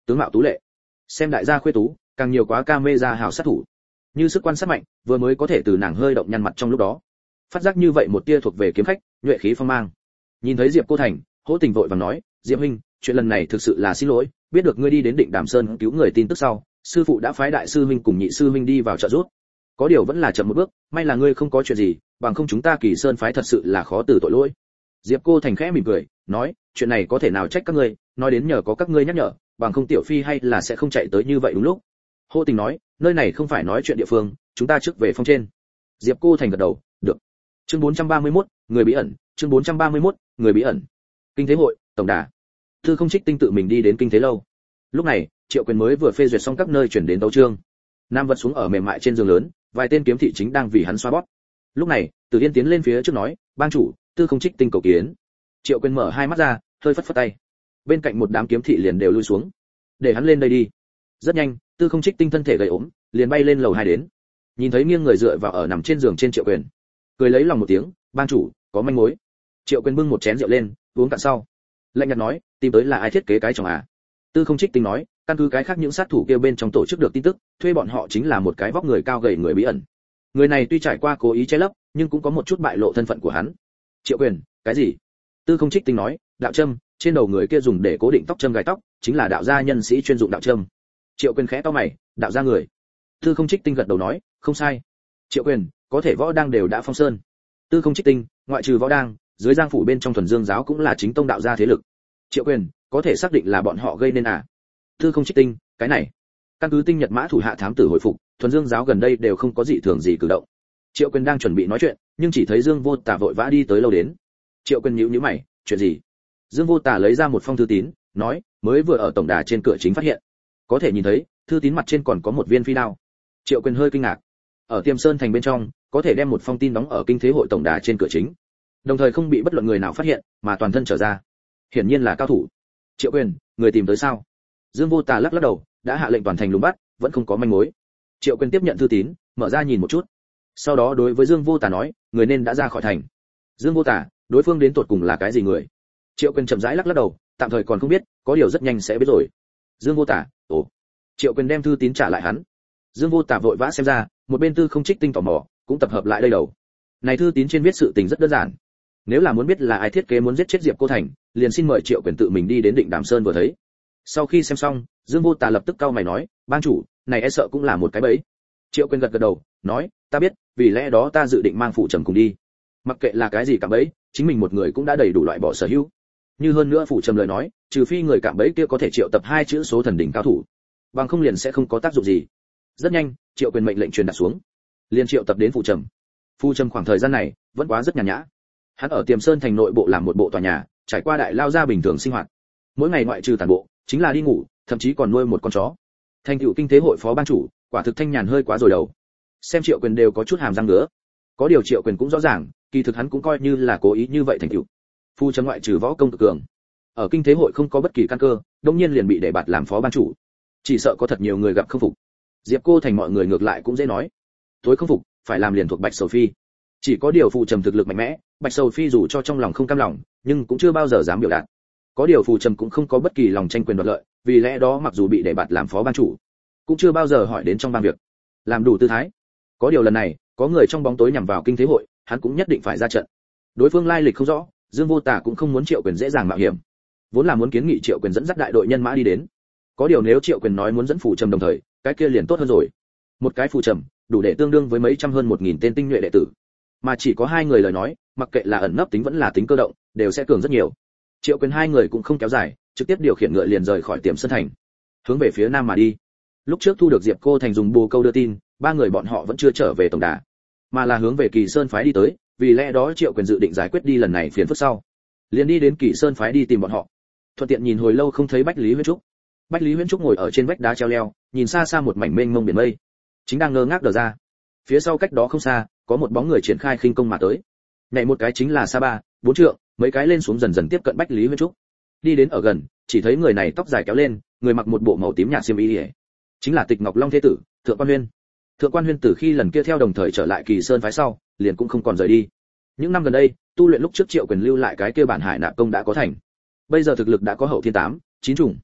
tướng mạo tú lệ. Xem đại gia khuê tú, càng nhiều quá camera hào sát thủ. Như sức quan sát mạnh, vừa mới có thể từ nàng hơi động nhăn mặt trong lúc đó. Phát giác như vậy một tia thuộc về kiếm khách, nhuệ khí phong mang. Nhìn thấy Diệp Cô Thành, Hỗ Tình vội vàng nói, "Diệp huynh, chuyện lần này thực sự là xin lỗi, biết được ngươi đi đến Định Đàm Sơn cứu người tin tức sau, sư phụ đã phái đại sư huynh cùng nhị sư huynh đi vào trợ giúp. Có điều vẫn là chậm một bước, may là ngươi không có chuyện gì, bằng không chúng ta Kỳ Sơn phái thật sự là khó từ tội lỗi." Diệp Cô Thành khẽ mỉm cười, nói, "Chuyện này có thể nào trách các ngươi, nói đến nhờ có các ngươi nhắc nhở, bằng không tiểu phi hay là sẽ không chạy tới như vậy đúng lúc." Hô Tình nói, "Nơi này không phải nói chuyện địa phương, chúng ta trước về phong trên." Diệp Cô Thành gật đầu, "Được." Chương 431, người bí ẩn, chương 431, người bí ẩn. Kinh Thế hội, tổng đà. Thư Không Trích Tinh tự mình đi đến Kinh Thế lâu. Lúc này, Triệu Quyền mới vừa phê duyệt xong các nơi chuyển đến đấu chương. Nam vật xuống ở mềm mại trên giường lớn, vài tên kiếm thị chính đang vì hắn xoa bóp. Lúc này, Từ Yên tiến lên phía trước nói, "Bang chủ, Tư Không Trích Tinh cầu kiến." Triệu Quyền mở hai mắt ra, hơi phất phất tay. Bên cạnh một đám kiếm thị liền đều lui xuống. "Để hắn lên đây đi." Rất nhanh, Tư Không Trích Tinh thân thể gầy ốm, liền bay lên lầu 2 đến. Nhìn thấy nghiêng người dựa vào ở nằm trên giường trên Triệu Quyền, cười lấy lòng một tiếng, "Bang chủ, có manh mối." Triệu Quyền bưng một chén rượu lên, uống cạn sau. Lạnh nhạt nói, "Tìm tới là ai thiết kế cái chồng à?" Tư Không Trích Tinh nói, "Căn cứ cái khác những sát thủ kia bên trong tổ chức được tin tức, thuê bọn họ chính là một cái vóc người cao gầy người bí ẩn. Người này tuy trải qua cố ý che lấp, nhưng cũng có một chút bại lộ thân phận của hắn." Triệu Quyền, "Cái gì?" Tư Không Trích Tinh nói, "Đạo châm, trên đầu người kia dùng để cố định tóc châm gài tóc, chính là đạo gia nhân sĩ chuyên dụng đạo châm." Triệu Quyền khẽ cau mày, "Đạo gia người?" Tư Không Trích Tinh gật đầu nói, "Không sai." Triệu Quyền, "Có thể võ đang đều đã phong sơn." Tư Không Trích Tinh, "Ngoại trừ võ đang, dưới giang phủ bên trong thuần dương giáo cũng là chính tông đạo gia thế lực." Triệu Quyền, "Có thể xác định là bọn họ gây nên à?" Tư Không Trích Tinh, "Cái này, căn cứ Tinh Nhật Mã thủ hạ thám tử hồi phục, thuần dương giáo gần đây đều không có dị thường gì cử động." Triệu Quyền đang chuẩn bị nói chuyện, nhưng chỉ thấy Dương Vô Tả vội vã đi tới lâu đến. Triệu Quyền nhíu nhíu mày, "Chuyện gì?" Dương Vô Tả lấy ra một phong thư tín, nói, "Mới vừa ở tổng đà trên cửa chính phát hiện." Có thể nhìn thấy, thư tín mặt trên còn có một viên phi đao. Triệu Quyền hơi kinh ngạc. Ở Tiêm Sơn thành bên trong, có thể đem một phong tin đóng ở Kinh Thế hội tổng đà trên cửa chính, đồng thời không bị bất luận người nào phát hiện, mà toàn thân trở ra. Hiển nhiên là cao thủ. "Triệu Quyền, người tìm tới sao?" Dương Vô Tả lắc lắc đầu, đã hạ lệnh toàn thành lùng bắt, vẫn không có manh mối. Triệu Quyền tiếp nhận thư tín, mở ra nhìn một chút. Sau đó đối với Dương Vô Tả nói, "Người nên đã ra khỏi thành." Dương Vô Tả, "Đối phương đến tột cùng là cái gì người?" Triệu Quyền chậm rãi lắc lắc đầu, tạm thời còn không biết, có điều rất nhanh sẽ biết rồi. Dương Vô Tả, "Ồ." Triệu Quyền đem thư tín trả lại hắn. Dương Vô Tả vội vã xem ra, một bên Tư Không Trích Tinh tò mò, cũng tập hợp lại đây đầu. Này thư tín trên viết sự tình rất đơn giản. Nếu là muốn biết là ai thiết kế muốn giết chết Diệp Cô Thành, liền xin mời Triệu Quyền tự mình đi đến Định Đàm Sơn vừa thấy. Sau khi xem xong, Dương Vô Tả lập tức cau mày nói, "Bang chủ, này e sợ cũng là một cái bẫy." Triệu Quyền gật gật đầu, nói, "Ta biết, vì lẽ đó ta dự định mang phụ trầm cùng đi. Mặc kệ là cái gì cạm bẫy, chính mình một người cũng đã đầy đủ loại bỏ sở hữu. Như hơn nữa phụ trầm lời nói, trừ phi người cạm bẫy kia có thể triệu tập 2 chữ số thần đỉnh cao thủ, bằng không liền sẽ không có tác dụng gì." Rất nhanh, Triệu Quyền mệnh lệnh truyền đạt xuống, liền triệu tập đến phụ trầm. Phụ trầm khoảng thời gian này vẫn quá rất nhàn nhã. Hắn ở Tiềm Sơn thành nội bộ làm một bộ tòa nhà, trải qua đại lao gia bình thường sinh hoạt. Mỗi ngày ngoại trừ tản bộ, chính là đi ngủ, thậm chí còn nuôi một con chó. Thành tựu Kinh Thế hội phó ban chủ, quả thực thanh nhàn hơi quá rồi đầu. Xem Triệu Quyền đều có chút hàm răng ngứa. Có điều Triệu Quyền cũng rõ ràng, kỳ thực hắn cũng coi như là cố ý như vậy thành tựu. Phu trầm ngoại trừ võ công cực cường, ở Kinh Thế hội không có bất kỳ căn cơ, đương nhiên liền bị đề bạt làm phó ban chủ. Chỉ sợ có thật nhiều người gặp không phục. Diệp Cô Thành mọi người ngược lại cũng dễ nói. Tối không phục, phải làm liền thuộc Bạch Sầu Phi. Chỉ có điều Phù Trầm thực lực mạnh mẽ, Bạch Sầu Phi dù cho trong lòng không cam lòng, nhưng cũng chưa bao giờ dám biểu đạt. Có điều Phù Trầm cũng không có bất kỳ lòng tranh quyền đoạt lợi, vì lẽ đó mặc dù bị đề bạt làm phó ban chủ, cũng chưa bao giờ hỏi đến trong ban việc, làm đủ tư thái. Có điều lần này, có người trong bóng tối nhằm vào Kinh Thế hội, hắn cũng nhất định phải ra trận. Đối phương lai lịch không rõ, Dương Vô Tả cũng không muốn Triệu Quyền dễ dàng mạo hiểm, vốn là muốn kiến nghị Triệu Quyền dẫn dắt đại đội nhân mã đi đến. Có điều nếu Triệu Quyền nói muốn dẫn Phù Trầm đồng thời, cái kia liền tốt hơn rồi. Một cái Phù Trầm, đủ để tương đương với mấy trăm hơn 1000 tên tinh nhuệ đệ tử. Mà chỉ có 2 người lời nói, mặc kệ là ẩn nấp tính vẫn là tính cơ động, đều sẽ cường rất nhiều. Triệu Quyền 2 người cũng không kéo dài, trực tiếp điều khiển ngựa liền rời khỏi Tiềm Sơn thành, hướng về phía nam mà đi. Lúc trước thu được Diệp Cô Thành dùng bồ câu đưa tin, 3 người bọn họ vẫn chưa trở về tổng đà, mà là hướng về Kỳ Sơn phái đi tới, vì lẽ đó Triệu Quyền dự định giải quyết đi lần này phiền phức sau, liền đi đến Kỳ Sơn phái đi tìm bọn họ. Thuận tiện nhìn hồi lâu không thấy Bách Lý Huyễn Trúc. Bách Lý Huyễn Trúc ngồi ở trên vách đá treo leo, nhìn xa xa một mảnh mênh mông biển mây, chính đang ngơ ngác đờ ra. Phía sau cách đó không xa, có một bóng người triển khai khinh công mà tới. Nhảy một cái chính là xa 3-4 trượng, mấy cái lên xuống dần dần tiếp cận Bách Lý Huyễn Trúc. Đi đến ở gần, chỉ thấy người này tóc dài kéo lên, người mặc một bộ màu tím nhạt xiêm y, chính là Tịch Ngọc Long thế tử, Thượng Quan Huyên. Thượng Quan Huyên từ khi lần kia theo đồng thời trở lại Kỳ Sơn phái sau, liền cũng không còn rời đi. Những năm gần đây, tu luyện lúc trước Triệu Quyền lưu lại cái kia bản Hải Nạp công đã có thành. Bây giờ thực lực đã có hậu thiên 8-9 trùng.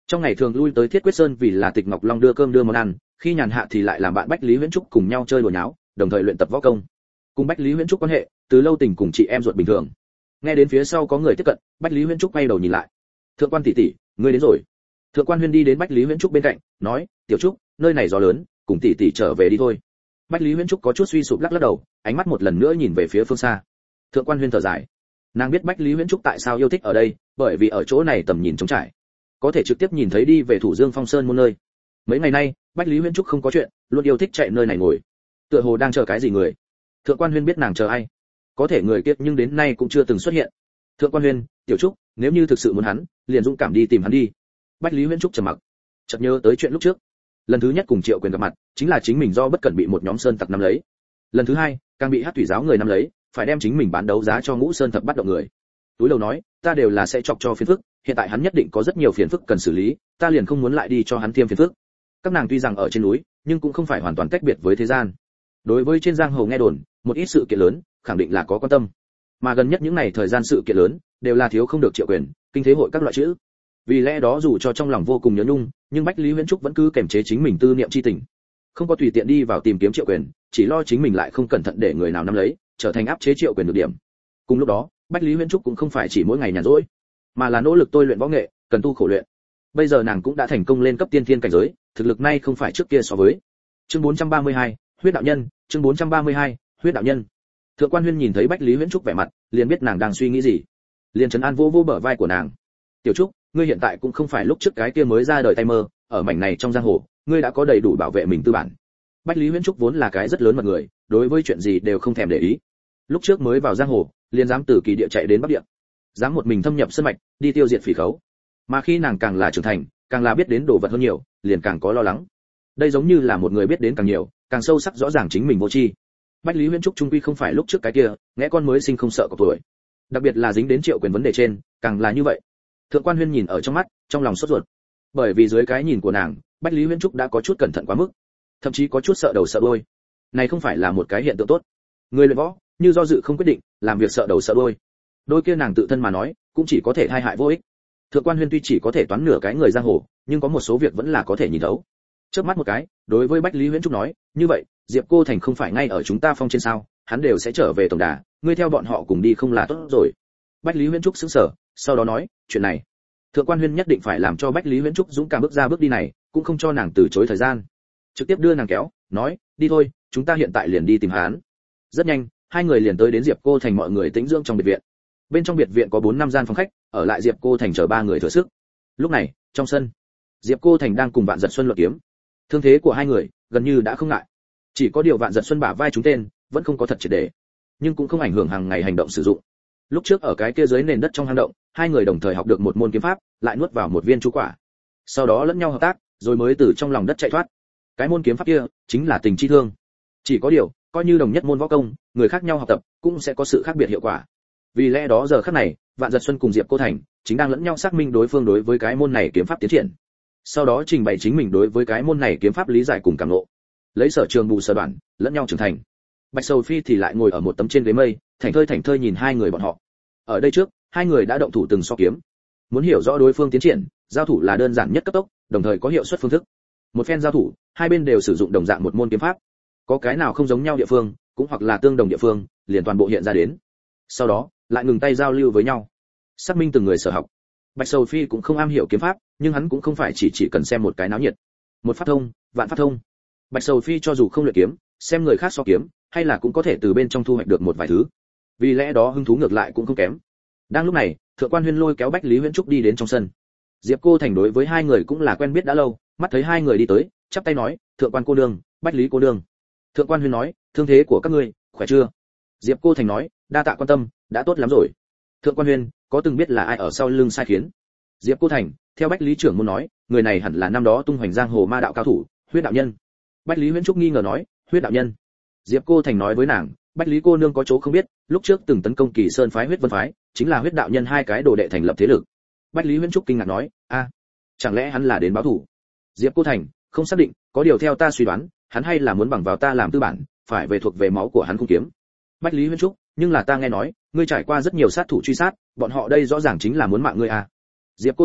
Trong ngày thường lui tới Thiết Quyết Sơn vì là Tịch Ngọc Long đưa cơm đưa món ăn, khi nhàn hạ thì lại làm bạn Bách Lý Huyễn Trúc cùng nhau chơi đùa nháo, đồng thời luyện tập võ công. Cùng Bách Lý Huyễn Trúc quan hệ, từ lâu tình cùng chị em ruột bình thường. Nghe đến phía sau có người tiếp cận, Bách Lý Huyễn Trúc quay đầu nhìn lại. "Thượng quan tỷ tỷ, ngươi đến rồi." Thượng quan Huyên đi đến Bách Lý Huyễn Trúc bên cạnh, nói: "Tiểu Trúc, nơi này gió lớn, cùng tỷ tỷ trở về đi thôi." Bách Lý Huyễn Trúc có chút suy sụp lắc lắc đầu, ánh mắt một lần nữa nhìn về phía phương xa. Thượng quan Huyên thở dài. Nàng biết Bách Lý Huyễn Trúc tại sao yêu thích ở đây, bởi vì ở chỗ này tầm nhìn trống trải, có thể trực tiếp nhìn thấy đi về Thủ Dương Phong Sơn môn nơi. Mấy ngày nay, Bách Lý Huyễn Trúc không có chuyện, luôn yêu thích chạy nơi này ngồi. Tựa hồ đang chờ cái gì người. Thượng quan Huyên biết nàng chờ ai, có thể người kia nhưng đến nay cũng chưa từng xuất hiện. Thượng quan Huyên, Tiểu Trúc, nếu như thực sự muốn hắn, liền dũng cảm đi tìm hắn đi. Bách Lý Huyễn Trúc trầm mặc, chợt nhớ tới chuyện lúc trước. Lần thứ nhất cùng Triệu Quyền gặp mặt, chính là chính mình do bất cẩn bị một nhóm sơn tặc nắm lấy. Lần thứ hai, càng bị Hắc Thủy giáo người nắm lấy, phải đem chính mình bán đấu giá cho Ngũ Sơn thập bắt động người. Túi đầu nói, ta đều là sẽ chọc cho phiền phức, hiện tại hắn nhất định có rất nhiều phiền phức cần xử lý, ta liền không muốn lại đi cho hắn thêm phiền phức. Các nàng tuy rằng ở trên núi, nhưng cũng không phải hoàn toàn tách biệt với thế gian. Đối với trên giang hồ nghe đồn, một ít sự kiện lớn, khẳng định là có quan tâm. Mà gần nhất những này thời gian sự kiện lớn, đều là thiếu không được Triệu Quyền, kinh thế hội các loại chữ. Vì lẽ đó dù cho trong lòng vô cùng nhớ nhung, nhưng Bách Lý Huyễn Trúc vẫn cứ kiềm chế chính mình tư niệm chi tình, không có tùy tiện đi vào tìm kiếm Triệu Quyền, chỉ lo chính mình lại không cẩn thận để người nào nắm lấy, trở thành áp chế Triệu Quyền được điểm. Cùng lúc đó, Bách Lý Huyễn Trúc cũng không phải chỉ mỗi ngày nhàn rỗi, mà là nỗ lực tôi luyện võ nghệ, cần tu khổ luyện. Bây giờ nàng cũng đã thành công lên cấp tiên thiên cảnh giới, thực lực nay không phải trước kia so với. Chương 432, huyết đạo nhân, chương 432, huyết đạo nhân. Thượng quan Huyên nhìn thấy Bách Lý Huyễn Trúc vẻ mặt, liền biết nàng đang suy nghĩ gì. Liền trấn an vô vô bờ vai của nàng. "Tiểu Trúc, ngươi hiện tại cũng không phải lúc trước cái kia mới ra đời tay mơ, ở mảnh này trong giang hồ, ngươi đã có đầy đủ bảo vệ mình tư bản." Bách Lý Huyễn Trúc vốn là cái rất lớn mật người, đối với chuyện gì đều không thèm để ý. Lúc trước mới vào giang hồ, liền dám từ Kỳ địa chạy đến Bắc địa, dám một mình thâm nhập sơn mạch, đi tiêu diệt phỉ khấu. Mà khi nàng càng là trưởng thành, càng là biết đến đồ vật hơn nhiều, liền càng có lo lắng. Đây giống như là một người biết đến càng nhiều, càng sâu sắc rõ ràng chính mình vô tri. Bách Lý Huyễn Trúc trung quy không phải lúc trước cái kia, nghe con mới sinh không sợ có tuổi. Đặc biệt là dính đến Triệu Quyền vấn đề trên, càng là như vậy. Thượng quan Huyên nhìn ở trong mắt, trong lòng sốt ruột. Bởi vì dưới cái nhìn của nàng, Bách Lý Huyễn Trúc đã có chút cẩn thận quá mức, thậm chí có chút sợ đầu sợ đuôi. Này không phải là một cái hiện tượng tốt. Người luyện võ, như do dự không quyết định, làm việc sợ đầu sợ đuôi. Đôi kia nàng tự thân mà nói, cũng chỉ có thể tai hại vô ích. Thượng quan Huyên tuy chỉ có thể toán nửa cái người giang hồ, nhưng có một số việc vẫn là có thể nhìn thấu. Chớp mắt một cái, đối với Bách Lý Huyễn Trúc nói, "Như vậy, Diệp Cô Thành không phải ngay ở chúng ta phong trên sao, hắn đều sẽ trở về tổng đà, ngươi theo bọn họ cùng đi không là tốt rồi." Bách Lý Huyễn Trúc sững sờ, sau đó nói, "Chuyện này, Thượng quan Huyên nhất định phải làm cho Bách Lý Huyễn Trúc dũng cảm bước ra bước đi này, cũng không cho nàng từ chối thời gian. Trực tiếp đưa nàng kéo, nói, đi thôi, chúng ta hiện tại liền đi tìm hắn." Rất nhanh, hai người liền tới đến Diệp Cô Thành mọi người tĩnh dưỡng trong biệt viện. Bên trong biệt viện có 4-5 gian phòng khách, ở lại Diệp Cô Thành chờ 3 người thừa sức. Lúc này, trong sân, Diệp Cô Thành đang cùng Vạn Giật Xuân luận kiếm. Thương thế của hai người gần như đã không ngại. Chỉ có điều Vạn Giật Xuân bả vai chúng tên, vẫn không có thật triệt để, nhưng cũng không ảnh hưởng hàng ngày hành động sử dụng. Lúc trước ở cái kia dưới nền đất trong hang động, hai người đồng thời học được một môn kiếm pháp, lại nuốt vào một viên chú quả. Sau đó lẫn nhau hợp tác, rồi mới từ trong lòng đất chạy thoát. Cái môn kiếm pháp kia chính là tình chi thương. Chỉ có điều, coi như đồng nhất môn võ công, người khác nhau học tập cũng sẽ có sự khác biệt hiệu quả. Vì lẽ đó giờ khắc này, Vạn Giật Xuân cùng Diệp Cô Thành chính đang lẫn nhau xác minh đối phương đối với cái môn này kiếm pháp tiến triển. Sau đó trình bày chính mình đối với cái môn này kiếm pháp lý giải cùng cảm ngộ. Lấy sở trường bù sở đoạn, lẫn nhau trưởng thành. Bạch Sầu Phi thì lại ngồi ở một tấm trên ghế mây, thảnh thơi nhìn hai người bọn họ. Ở đây trước, hai người đã động thủ từng so kiếm. Muốn hiểu rõ đối phương tiến triển, giao thủ là đơn giản nhất cấp tốc, đồng thời có hiệu suất phương thức. Một phen giao thủ, hai bên đều sử dụng đồng dạng một môn kiếm pháp. Có cái nào không giống nhau địa phương, cũng hoặc là tương đồng địa phương, liền toàn bộ hiện ra đến. Sau đó, lại ngừng tay giao lưu với nhau, xác minh từng người sở học. Bạch Sầu Phi cũng không am hiểu kiếm pháp, nhưng hắn cũng không phải chỉ cần xem một cái náo nhiệt. Một phát thông, vạn phát thông. Bạch Sầu Phi cho dù không luyện kiếm, xem người khác so kiếm, hay là cũng có thể từ bên trong thu hoạch được một vài thứ. Vì lẽ đó hứng thú ngược lại cũng không kém. Đang lúc này, Thượng quan Huyên lôi kéo Bách Lý Huyễn Trúc đi đến trong sân. Diệp Cô Thành đối với hai người cũng là quen biết đã lâu, mắt thấy hai người đi tới, chắp tay nói, "Thượng quan cô nương, Bách Lý cô nương." Thượng quan Huyên nói, "Thương thế của các ngươi khỏe chưa?" Diệp Cô Thành nói, "Đa tạ quan tâm, đã tốt lắm rồi." Thượng quan Huyên, có từng biết là ai ở sau lưng sai khiến? Diệp Cô Thành, theo Bách Lý trưởng môn nói, người này hẳn là năm đó tung hoành giang hồ ma đạo cao thủ, Huyết đạo nhân. Bách Lý Huyễn Trúc nghi ngờ nói, Huyết đạo nhân? Diệp Cô Thành nói với nàng, Bách Lý cô nương có chỗ không biết, lúc trước từng tấn công Kỳ Sơn phái Huyết Vân phái, chính là Huyết đạo nhân hai cái đồ đệ thành lập thế lực. Bách Lý Huyễn Trúc kinh ngạc nói, chẳng lẽ hắn là đến báo thù? Diệp Cô Thành, không xác định, có điều theo ta suy đoán, hắn hay là muốn bằng vào ta làm tư bản, phải về thuộc về máu của hắn cung kiếm. Bách Lý Huyễn Trúc, nhưng là ta nghe nói, ngươi trải qua rất nhiều sát thủ truy sát, bọn họ đây rõ ràng chính là muốn mạng ngươi à? Diệp Cô Thành,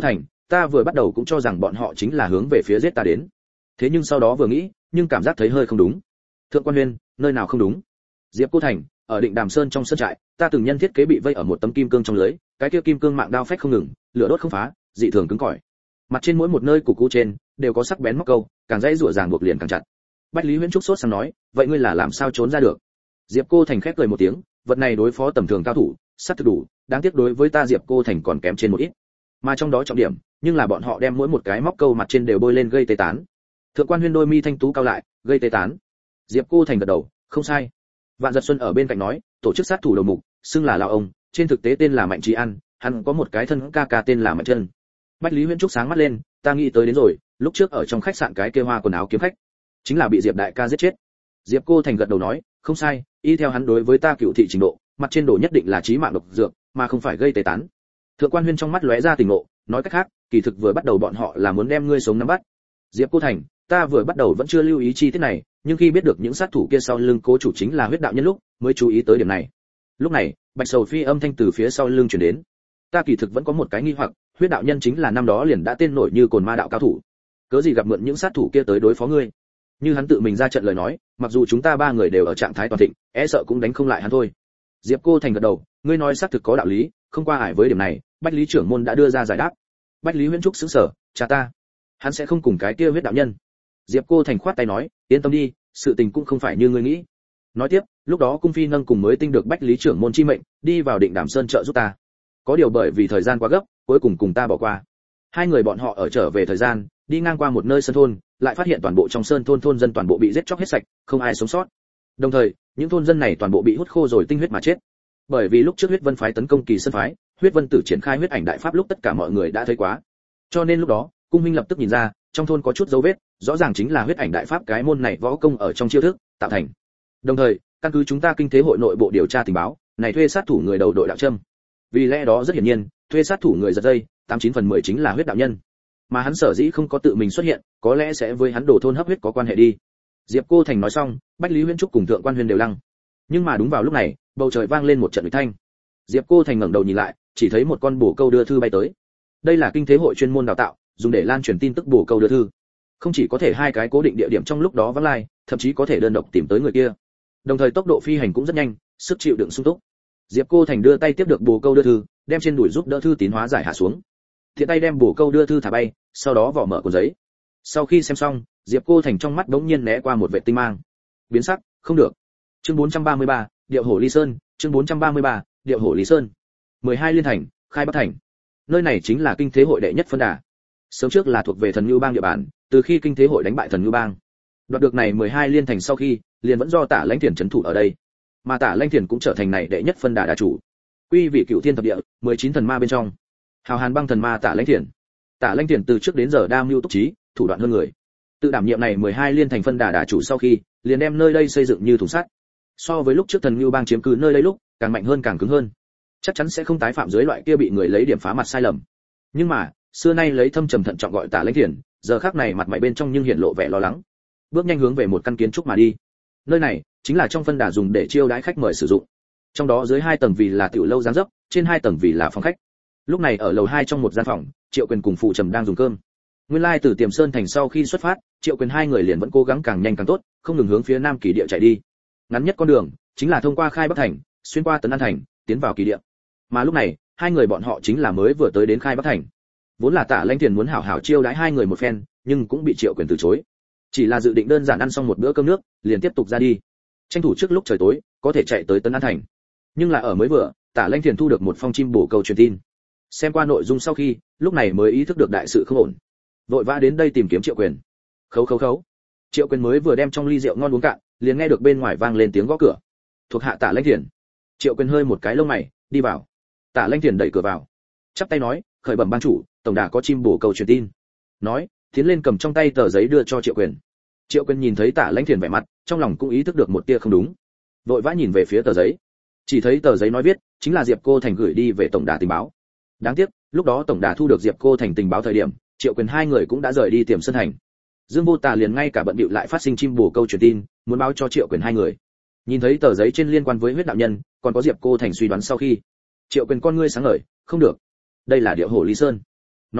ta vừa bắt đầu cũng cho rằng bọn họ chính là hướng về phía giết ta đến. Thế nhưng sau đó vừa nghĩ, nhưng cảm giác thấy hơi không đúng. Thượng quan Huyên, nơi nào không đúng? Diệp Cô Thành, ở Định Đàm Sơn trong sơn trại, ta từng nhân thiết kế bị vây ở một tấm kim cương trong lưới, cái kia kim cương mạng đao phách không ngừng, lửa đốt không phá, dị thường cứng cỏi. Mặt trên mỗi một nơi củ cũ trên đều có sắc bén móc câu, càng dãy rủa ràng buộc liền càng chặt. Bách Lý Huyễn Trúc sốt sang nói, vậy ngươi là làm sao trốn ra được? Diệp Cô Thành khép cười một tiếng, vật này đối phó tầm thường cao thủ, sát thực đủ, đáng tiếc đối với ta Diệp Cô Thành còn kém trên một ít. Mà trong đó trọng điểm, nhưng là bọn họ đem mỗi một cái móc câu mặt trên đều bôi lên gây tê tán. Thượng quan Huyên đôi mi thanh tú cao lại, gây tê tán. Diệp Cô Thành gật đầu, không sai. Vạn Giật Xuân ở bên cạnh nói, tổ chức sát thủ đầu mục, xưng là lão ông, trên thực tế tên là Mạnh Trí An, hắn có một cái thân ca ca tên là Mạnh Chân. Bách Lý Huyễn Trúc sáng mắt lên, ta nghĩ tới đến rồi, lúc trước ở trong khách sạn cái kia hoa quần áo kiếm khách, chính là bị Diệp đại ca giết chết. Diệp Cô Thành gật đầu nói, không sai, y theo hắn đối với ta cựu thị trình độ, mặt trên đồ nhất định là chí mạng độc dược, mà không phải gây tê tán. Thượng quan Huyên trong mắt lóe ra tình ngộ, nói cách khác, kỳ thực vừa bắt đầu bọn họ là muốn đem ngươi sống nắm bắt. Diệp Cô Thành, ta vừa bắt đầu vẫn chưa lưu ý chi tiết này, nhưng khi biết được những sát thủ kia sau lưng cố chủ chính là huyết đạo nhân lúc, mới chú ý tới điểm này. Lúc này, Bạch Sầu Phi âm thanh từ phía sau lưng truyền đến. Ta kỳ thực vẫn có một cái nghi hoặc, huyết đạo nhân chính là năm đó liền đã tên nổi như cồn ma đạo cao thủ, cớ gì gặp mượn những sát thủ kia tới đối phó ngươi? Như hắn tự mình ra trận lời nói, mặc dù chúng ta ba người đều ở trạng thái toàn thịnh, e sợ cũng đánh không lại hắn thôi. Diệp Cô Thành gật đầu, ngươi nói xác thực có đạo lý, không qua ải với điểm này, Bách Lý trưởng môn đã đưa ra giải đáp. Bách Lý Huyễn Trúc sững sờ, cha ta, hắn sẽ không cùng cái kia huyết đạo nhân. Diệp Cô Thành khoát tay nói, yên tâm đi, sự tình cũng không phải như ngươi nghĩ. Nói tiếp, lúc đó cung phi nâng cùng mới tinh được Bách Lý trưởng môn chi mệnh, đi vào Định Đàm Sơn trợ giúp ta. Có điều bởi vì thời gian quá gấp, cuối cùng ta bỏ qua. Hai người bọn họ ở trở về thời gian, đi ngang qua một nơi sơn thôn, lại phát hiện toàn bộ trong sơn thôn dân toàn bộ bị giết chóc hết sạch, không ai sống sót. Đồng thời, những thôn dân này toàn bộ bị hút khô rồi tinh huyết mà chết. Bởi vì lúc trước Huyết Vân phái tấn công Kỳ Sơn phái, Huyết Vân Tử triển khai huyết ảnh đại pháp lúc tất cả mọi người đã thấy quá. Cho nên lúc đó, cung minh lập tức nhìn ra, trong thôn có chút dấu vết, rõ ràng chính là huyết ảnh đại pháp cái môn này võ công ở trong chiêu thức tạo thành. Đồng thời, căn cứ chúng ta kinh tế hội nội bộ điều tra tình báo, này thuê sát thủ người đầu đội đạo trâm. Vì lẽ đó rất hiển nhiên, thuê sát thủ người giật dây, 89/10 chính là huyết đạo nhân. Mà hắn sở dĩ không có tự mình xuất hiện, có lẽ sẽ với hắn đổ thôn hấp huyết có quan hệ đi. Diệp Cô Thành nói xong, Bách Lý Huyễn Trúc cùng Thượng quan Huyên đều lăng. Nhưng mà đúng vào lúc này, bầu trời vang lên một trận thanh. Diệp Cô Thành ngẩng đầu nhìn lại, chỉ thấy một con bồ câu đưa thư bay tới. Đây là kinh tế hội chuyên môn đào tạo, dùng để lan truyền tin tức bồ câu đưa thư. Không chỉ có thể hai cái cố định địa điểm trong lúc đó vắng lai, thậm chí có thể đơn độc tìm tới người kia. Đồng thời tốc độ phi hành cũng rất nhanh, sức chịu đựng sung túc. Diệp Cô Thành đưa tay tiếp được bồ câu đưa thư, đem trên đùi giúp đỡ thư tín hóa giải hạ xuống. Thiện tay đem bồ câu đưa thư thả bay, sau đó vỏ mở cuốn giấy. Sau khi xem xong, Diệp Cô Thành trong mắt bỗng nhiên né qua một vệt tinh mang. Biến sắc, không được. Chương 433, Điệu Hổ Ly Sơn, chương 433, Điệu Hổ Ly Sơn. 12 liên thành, Khai Bắc thành. Nơi này chính là kinh tế hội đệ nhất phân đà. Sớm trước là thuộc về Thần Nưu Bang địa bàn, từ khi kinh tế hội đánh bại Thần Nưu Bang, đoạt được này 12 liên thành sau khi, liền vẫn do Tả Lãnh Thiền trấn thủ ở đây. Mà Tả Lãnh Thiền cũng trở thành này đệ nhất phân đà đà chủ. Quy vị Cửu Thiên thập địa, 19 thần ma bên trong, Hào Hàn Băng thần ma Tả Lãnh Thiền. Tả Lãnh Thiền từ trước đến giờ đam mưu túc trí, thủ đoạn hơn người. Tự đảm nhiệm này 12 liên thành phân đà đà chủ sau khi, liền đem nơi đây xây dựng như thùng sắt. So với lúc trước Thần Nưu Bang chiếm cứ nơi đây lúc, càng mạnh hơn càng cứng hơn. Chắc chắn sẽ không tái phạm dưới loại kia bị người lấy điểm phá mặt sai lầm. Nhưng mà, xưa nay lấy thâm trầm thận trọng gọi Tả Lãnh Thiền, giờ khắc này mặt mày bên trong nhưng hiện lộ vẻ lo lắng. Bước nhanh hướng về một căn kiến trúc mà đi. Nơi này chính là trong phân đà dùng để chiêu đãi khách mời sử dụng. Trong đó dưới 2 tầng vì là tiểu lâu dáng dấp, trên 2 tầng vì là phòng khách. Lúc này ở lầu 2 trong một gian phòng, Triệu Quyền cùng Phụ Trầm đang dùng cơm. Nguyên lai từ Tiềm Sơn thành sau khi xuất phát, Triệu Quyền hai người liền vẫn cố gắng càng nhanh càng tốt, không ngừng hướng phía Nam Kỳ địa chạy đi. Ngắn nhất con đường chính là thông qua Khai Bắc thành, xuyên qua Tấn An thành, tiến vào Kỳ địa. Mà lúc này, hai người bọn họ chính là mới vừa tới đến Khai Bắc thành. Vốn là Tả Lãnh Thiền muốn hảo hảo chiêu đãi hai người một phen, nhưng cũng bị Triệu Quyền từ chối. Chỉ là dự định đơn giản ăn xong một bữa cơm nước, liền tiếp tục ra đi. Tranh thủ trước lúc trời tối, có thể chạy tới Tấn An thành. Nhưng là ở mới vừa, Tả Lãnh Thiền thu được một phong chim bổ câu truyền tin. Xem qua nội dung sau khi, lúc này mới ý thức được đại sự không ổn. Vội vã đến đây tìm kiếm Triệu Quyền. Khấu khấu khấu. Triệu Quyền mới vừa đem trong ly rượu ngon uống cạn, liền nghe được bên ngoài vang lên tiếng gõ cửa. Thuộc hạ Tả Lãnh Thiền. Triệu Quyền hơi một cái lông mày, đi vào. Tả Lãnh Thiền đẩy cửa vào, chắp tay nói, khởi bẩm ban chủ, tổng đà có chim bổ câu truyền tin. Nói, tiến lên cầm trong tay tờ giấy đưa cho Triệu Quyền. Triệu Quyền nhìn thấy Tả Lãnh Thiền vẻ mặt, trong lòng cũng ý thức được một tia không đúng. Vội vã nhìn về phía tờ giấy. Chỉ thấy tờ giấy nói viết, chính là Diệp Cô Thành gửi đi về tổng đà tình báo. Đáng tiếc, lúc đó tổng đà thu được Diệp Cô Thành tình báo thời điểm, Triệu Quyền hai người cũng đã rời đi Tiềm Sơn thành. Dương Vô Tà liền ngay cả bận bịu lại phát sinh chim bổ câu truyền tin, muốn báo cho Triệu Quyền hai người. Nhìn thấy tờ giấy trên liên quan với huyết đạo nhân, còn có Diệp Cô Thành suy đoán sau khi, Triệu Quyền con ngươi sáng ngời, không được, đây là Điệu Hổ Ly Sơn. Nói xong,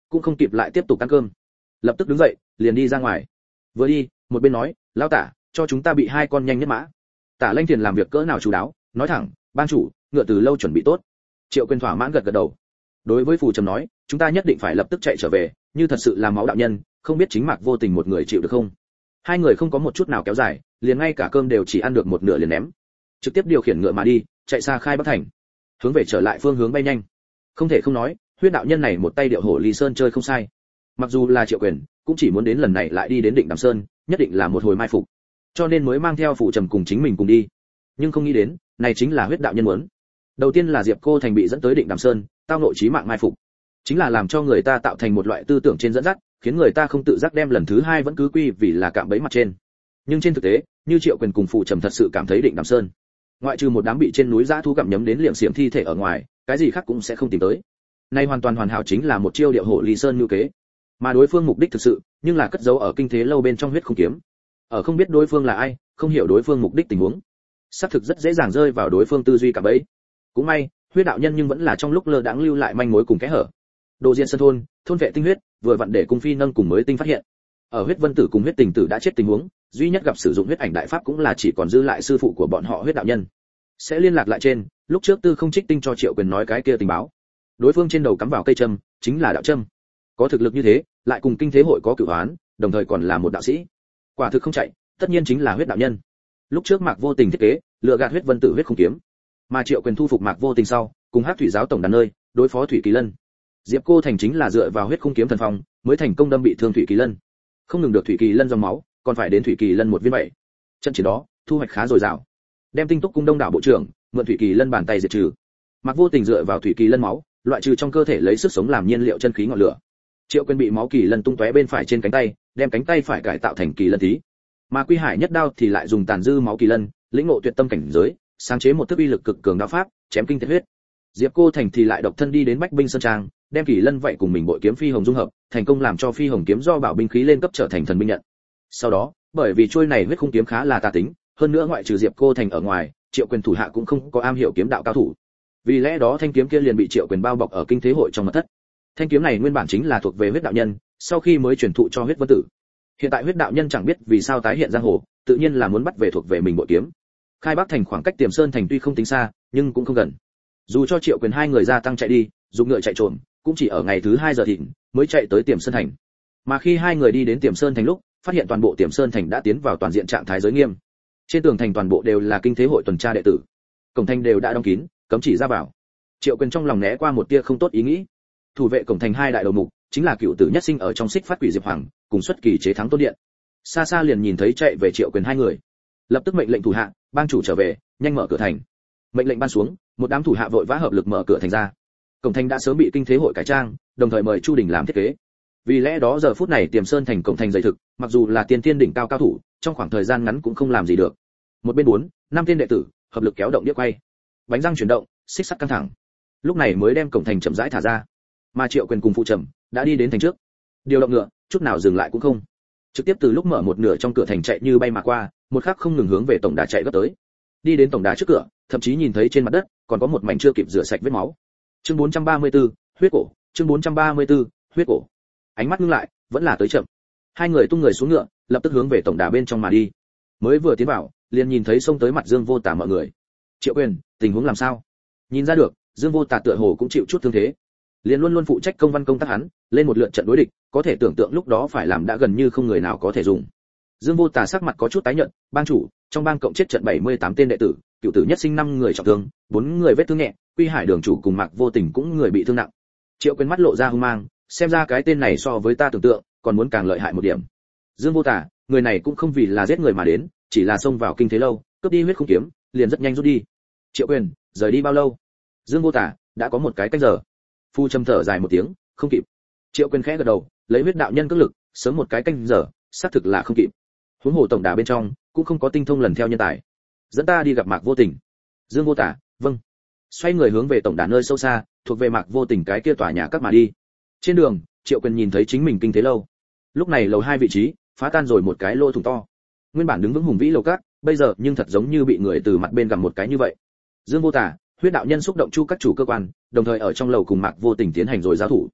cũng không kịp lại tiếp tục ăn cơm, lập tức đứng dậy liền đi ra ngoài. Vừa đi một bên nói, lão tả, cho chúng ta bị 2 con nhanh nhất mã. Tả Lanh Thiền làm việc cỡ nào chú đáo, nói thẳng, ban chủ, ngựa từ lâu chuẩn bị tốt. Triệu Quyền thỏa mãn gật gật đầu. Đối với Phù Trầm nói, chúng ta nhất định phải lập tức chạy trở về, như thật sự là máu đạo nhân, không biết chính Mạc Vô Tình một người chịu được không. Hai người không có một chút nào kéo dài, liền ngay cả cơm đều chỉ ăn được một nửa liền ném, trực tiếp điều khiển ngựa mà đi, chạy xa Khai Bắc thành, hướng về trở lại phương hướng bay nhanh. Không thể không nói, huyết đạo nhân này một tay điệu hổ Lý Sơn chơi không sai. Mặc dù là Triệu Quyền, cũng chỉ muốn đến lần này lại đi đến Định Đàm Sơn, nhất định là một hồi mai phục, cho nên mới mang theo Phù Trầm cùng chính mình cùng đi. Nhưng không nghĩ đến, này chính là huyết đạo nhân muốn. Đầu tiên là Diệp Cô Thành bị dẫn tới Định Đàm Sơn, tao nội chí mạng mai phục, chính là làm cho người ta tạo thành một loại tư tưởng trên dẫn dắt, khiến người ta không tự giác đem lần thứ 2 vẫn cứ quy vì là cạm bẫy mặt trên. Nhưng trên thực tế, như Triệu Quyền cùng Phù Trầm thật sự cảm thấy Định Đàm Sơn, ngoại trừ một đám bị trên núi dã thú gặm nhấm đến liệm xiềm thi thể ở ngoài, cái gì khác cũng sẽ không tìm tới. Nay hoàn toàn hoàn hảo chính là một chiêu điệu hổ Lý Sơn như kế, mà đối phương mục đích thực sự, nhưng là cất giấu ở kinh thế lâu bên trong huyết không kiếm. Ở không biết đối phương là ai, không hiểu đối phương mục đích tình huống, xác thực rất dễ dàng rơi vào đối phương tư duy cạm bẫy. Cũng may, huyết đạo nhân nhưng vẫn là trong lúc lơ đãng lưu lại manh mối cùng kẽ hở. Đồ Diên Sơn thôn vệ tinh huyết, vừa vặn để cung phi nâng cùng mới tinh phát hiện. Ở huyết vân tử cùng huyết tình tử đã chết tình huống, duy nhất gặp sử dụng huyết ảnh đại pháp cũng là chỉ còn dư lại sư phụ của bọn họ huyết đạo nhân. Sẽ liên lạc lại trên, lúc trước Tư Không Trích Tinh cho Triệu Quyền nói cái kia tình báo. Đối phương trên đầu cắm vào cây châm, chính là đạo châm. Có thực lực như thế, lại cùng kinh thế hội có cửu oán, đồng thời còn là một đạo sĩ. Quả thực không chạy, tất nhiên chính là huyết đạo nhân. Lúc trước Mạc Vô Tình thiết kế, lựa gạt huyết vân tử huyết không kiếm, mà Triệu Quyền thu phục Mạc Vô Tình sau, cùng Hắc Thủy giáo tổng đàn nơi, đối phó Thủy Kỳ Lân. Diệp Cô Thành chính là dựa vào huyết không kiếm thần phong, mới thành công đâm bị thương Thủy Kỳ Lân. Không ngừng được Thủy Kỳ Lân dòng máu, còn phải đến Thủy Kỳ Lân một viên vậy. Trận chiến đó, thu hoạch khá dồi dào. Đem Tinh Túc cung đông đảo bộ trưởng, mượn Thủy Kỳ Lân bàn tay diệt trừ. Mạc Vô Tình dựa vào Thủy Kỳ Lân máu, loại trừ trong cơ thể lấy sức sống làm nhiên liệu chân khí ngọn lửa. Triệu Quyền bị máu Kỳ Lân tung tóe bên phải trên cánh tay, đem cánh tay phải cải tạo thành Kỳ Lân tí. Mà Quy Hải nhất đao thì lại dùng tàn dư máu Kỳ Lân, lĩnh ngộ tuyệt tâm cảnh giới, sáng chế một thức uy lực cực cường đao pháp, chém kinh thiệt huyết. Diệp Cô Thành thì lại độc thân đi đến Bách Binh Sơn Trang, đem Kỳ Lân vậy cùng mình bội kiếm phi hồng dung hợp, thành công làm cho phi hồng kiếm do bảo binh khí lên cấp trở thành thần binh nhận. Sau đó, bởi vì trôi này huyết khung kiếm khá là tà tính, hơn nữa ngoại trừ Diệp Cô Thành ở ngoài, Triệu Quyền thủ hạ cũng không có am hiểu kiếm đạo cao thủ. Vì lẽ đó thanh kiếm kia liền bị Triệu Quyền bao bọc ở kinh thế hội trong mật thất. Thanh kiếm này nguyên bản chính là thuộc về huyết đạo nhân, sau khi mới truyền thụ cho huyết vân tử. Hiện tại huyết đạo nhân chẳng biết vì sao tái hiện giang hồ, tự nhiên là muốn bắt về thuộc về mình bội kiếm. Khai Bắc thành khoảng cách Tiềm Sơn thành tuy không tính xa, nhưng cũng không gần. Dù cho Triệu Quyền hai người gia tăng chạy đi, dùng ngựa chạy trộm, cũng chỉ ở ngày thứ 2 giờ thịnh mới chạy tới Tiềm Sơn thành. Mà khi hai người đi đến Tiềm Sơn thành lúc, phát hiện toàn bộ Tiềm Sơn thành đã tiến vào toàn diện trạng thái giới nghiêm. Trên tường thành toàn bộ đều là kinh thế hội tuần tra đệ tử, cổng thành đều đã đóng kín, cấm chỉ ra vào. Triệu Quyền trong lòng né qua một tia không tốt ý nghĩ. Thủ vệ cổng thành hai đại đầu mục, chính là cựu tử nhất sinh ở trong Xích Phát Quỷ Diệp Hoàng, cùng xuất kỳ chế thắng Tôn Điện. Xa xa liền nhìn thấy chạy về Triệu Quyền hai người, lập tức mệnh lệnh thủ hạ, bang chủ trở về, nhanh mở cửa thành. Mệnh lệnh ban xuống, một đám thủ hạ vội vã hợp lực mở cửa thành ra. Cổng thành đã sớm bị kinh thế hội cải trang, đồng thời mời Chu Đình làm thiết kế. Vì lẽ đó giờ phút này Tiềm Sơn thành cổng thành dày thực, mặc dù là tiên tiên đỉnh cao cao thủ, trong khoảng thời gian ngắn cũng không làm gì được. Một bên 4, 5 tên đệ tử hợp lực kéo động đĩa quay, bánh răng chuyển động, xích sắt căng thẳng, lúc này mới đem cổng thành chậm rãi thả ra. Mà Triệu Quyền cùng phụ trầm đã đi đến thành trước, điều động ngựa, chút nào dừng lại cũng không, trực tiếp từ lúc mở một nửa trong cửa thành chạy như bay mà qua, một khắc không ngừng hướng về tổng đà chạy gấp tới. Đi đến tổng đà trước cửa, thậm chí nhìn thấy trên mặt đất còn có một mảnh chưa kịp rửa sạch vết máu. Chương 434, huyết cổ, chương 434, huyết cổ. Ánh mắt ngưng lại, vẫn là tới chậm. Hai người tung người xuống ngựa, lập tức hướng về tổng đà bên trong mà đi. Mới vừa tiến vào, liền nhìn thấy xông tới mặt Dương Vô Tả mọi người. Triệu Quyền, tình huống làm sao? Nhìn ra được, Dương Vô Tả tựa hồ cũng chịu chút thương thế. Liền luôn luôn phụ trách công văn công tác hắn, lên một lượt trận đối địch, có thể tưởng tượng lúc đó phải làm đã gần như không người nào có thể dùng. Dương Vô Tả sắc mặt có chút tái nhợt, bang chủ, trong bang cộng chết trận 78 tên đệ tử, cựu tử nhất sinh 5 người trọng thương, 4 người vết thương nhẹ, Quy Hải đường chủ cùng Mạc Vô Tình cũng người bị thương nặng. Triệu Quyền mắt lộ ra hung mang, xem ra cái tên này so với ta tưởng tượng, còn muốn càng lợi hại một điểm. Dương Vô Tả, người này cũng không vì là giết người mà đến, chỉ là xông vào kinh thế lâu, cướp đi huyết khung kiếm, liền rất nhanh rút đi. Triệu Quyền, rời đi bao lâu? Dương Vô Tả, đã có một cái canh giờ. Phu trầm thở dài một tiếng, không kịp. Triệu Quyền khẽ gật đầu, lấy huyết đạo nhân cước lực, sớm một cái canh giờ, xác thực là không kịp. Huống hồ tổng đà bên trong cũng không có tinh thông lần theo nhân tài. Dẫn ta đi gặp Mạc Vô Tình. Dương Vô Tả, vâng. Xoay người hướng về tổng đà nơi sâu xa, thuộc về Mạc Vô Tình cái kia tòa nhà các mà đi. Trên đường, Triệu Quyền nhìn thấy chính mình kinh thế lâu. Lúc này lầu 2 vị trí phá tan rồi một cái lỗ thủng to. Nguyên bản đứng vững hùng vĩ lầu các, bây giờ nhưng thật giống như bị người từ mặt bên gặm một cái như vậy. Dương Vô Tả, huyết đạo nhân xúc động chu các chủ cơ quan, đồng thời ở trong lầu cùng Mạc Vô Tình tiến hành rồi giao thủ.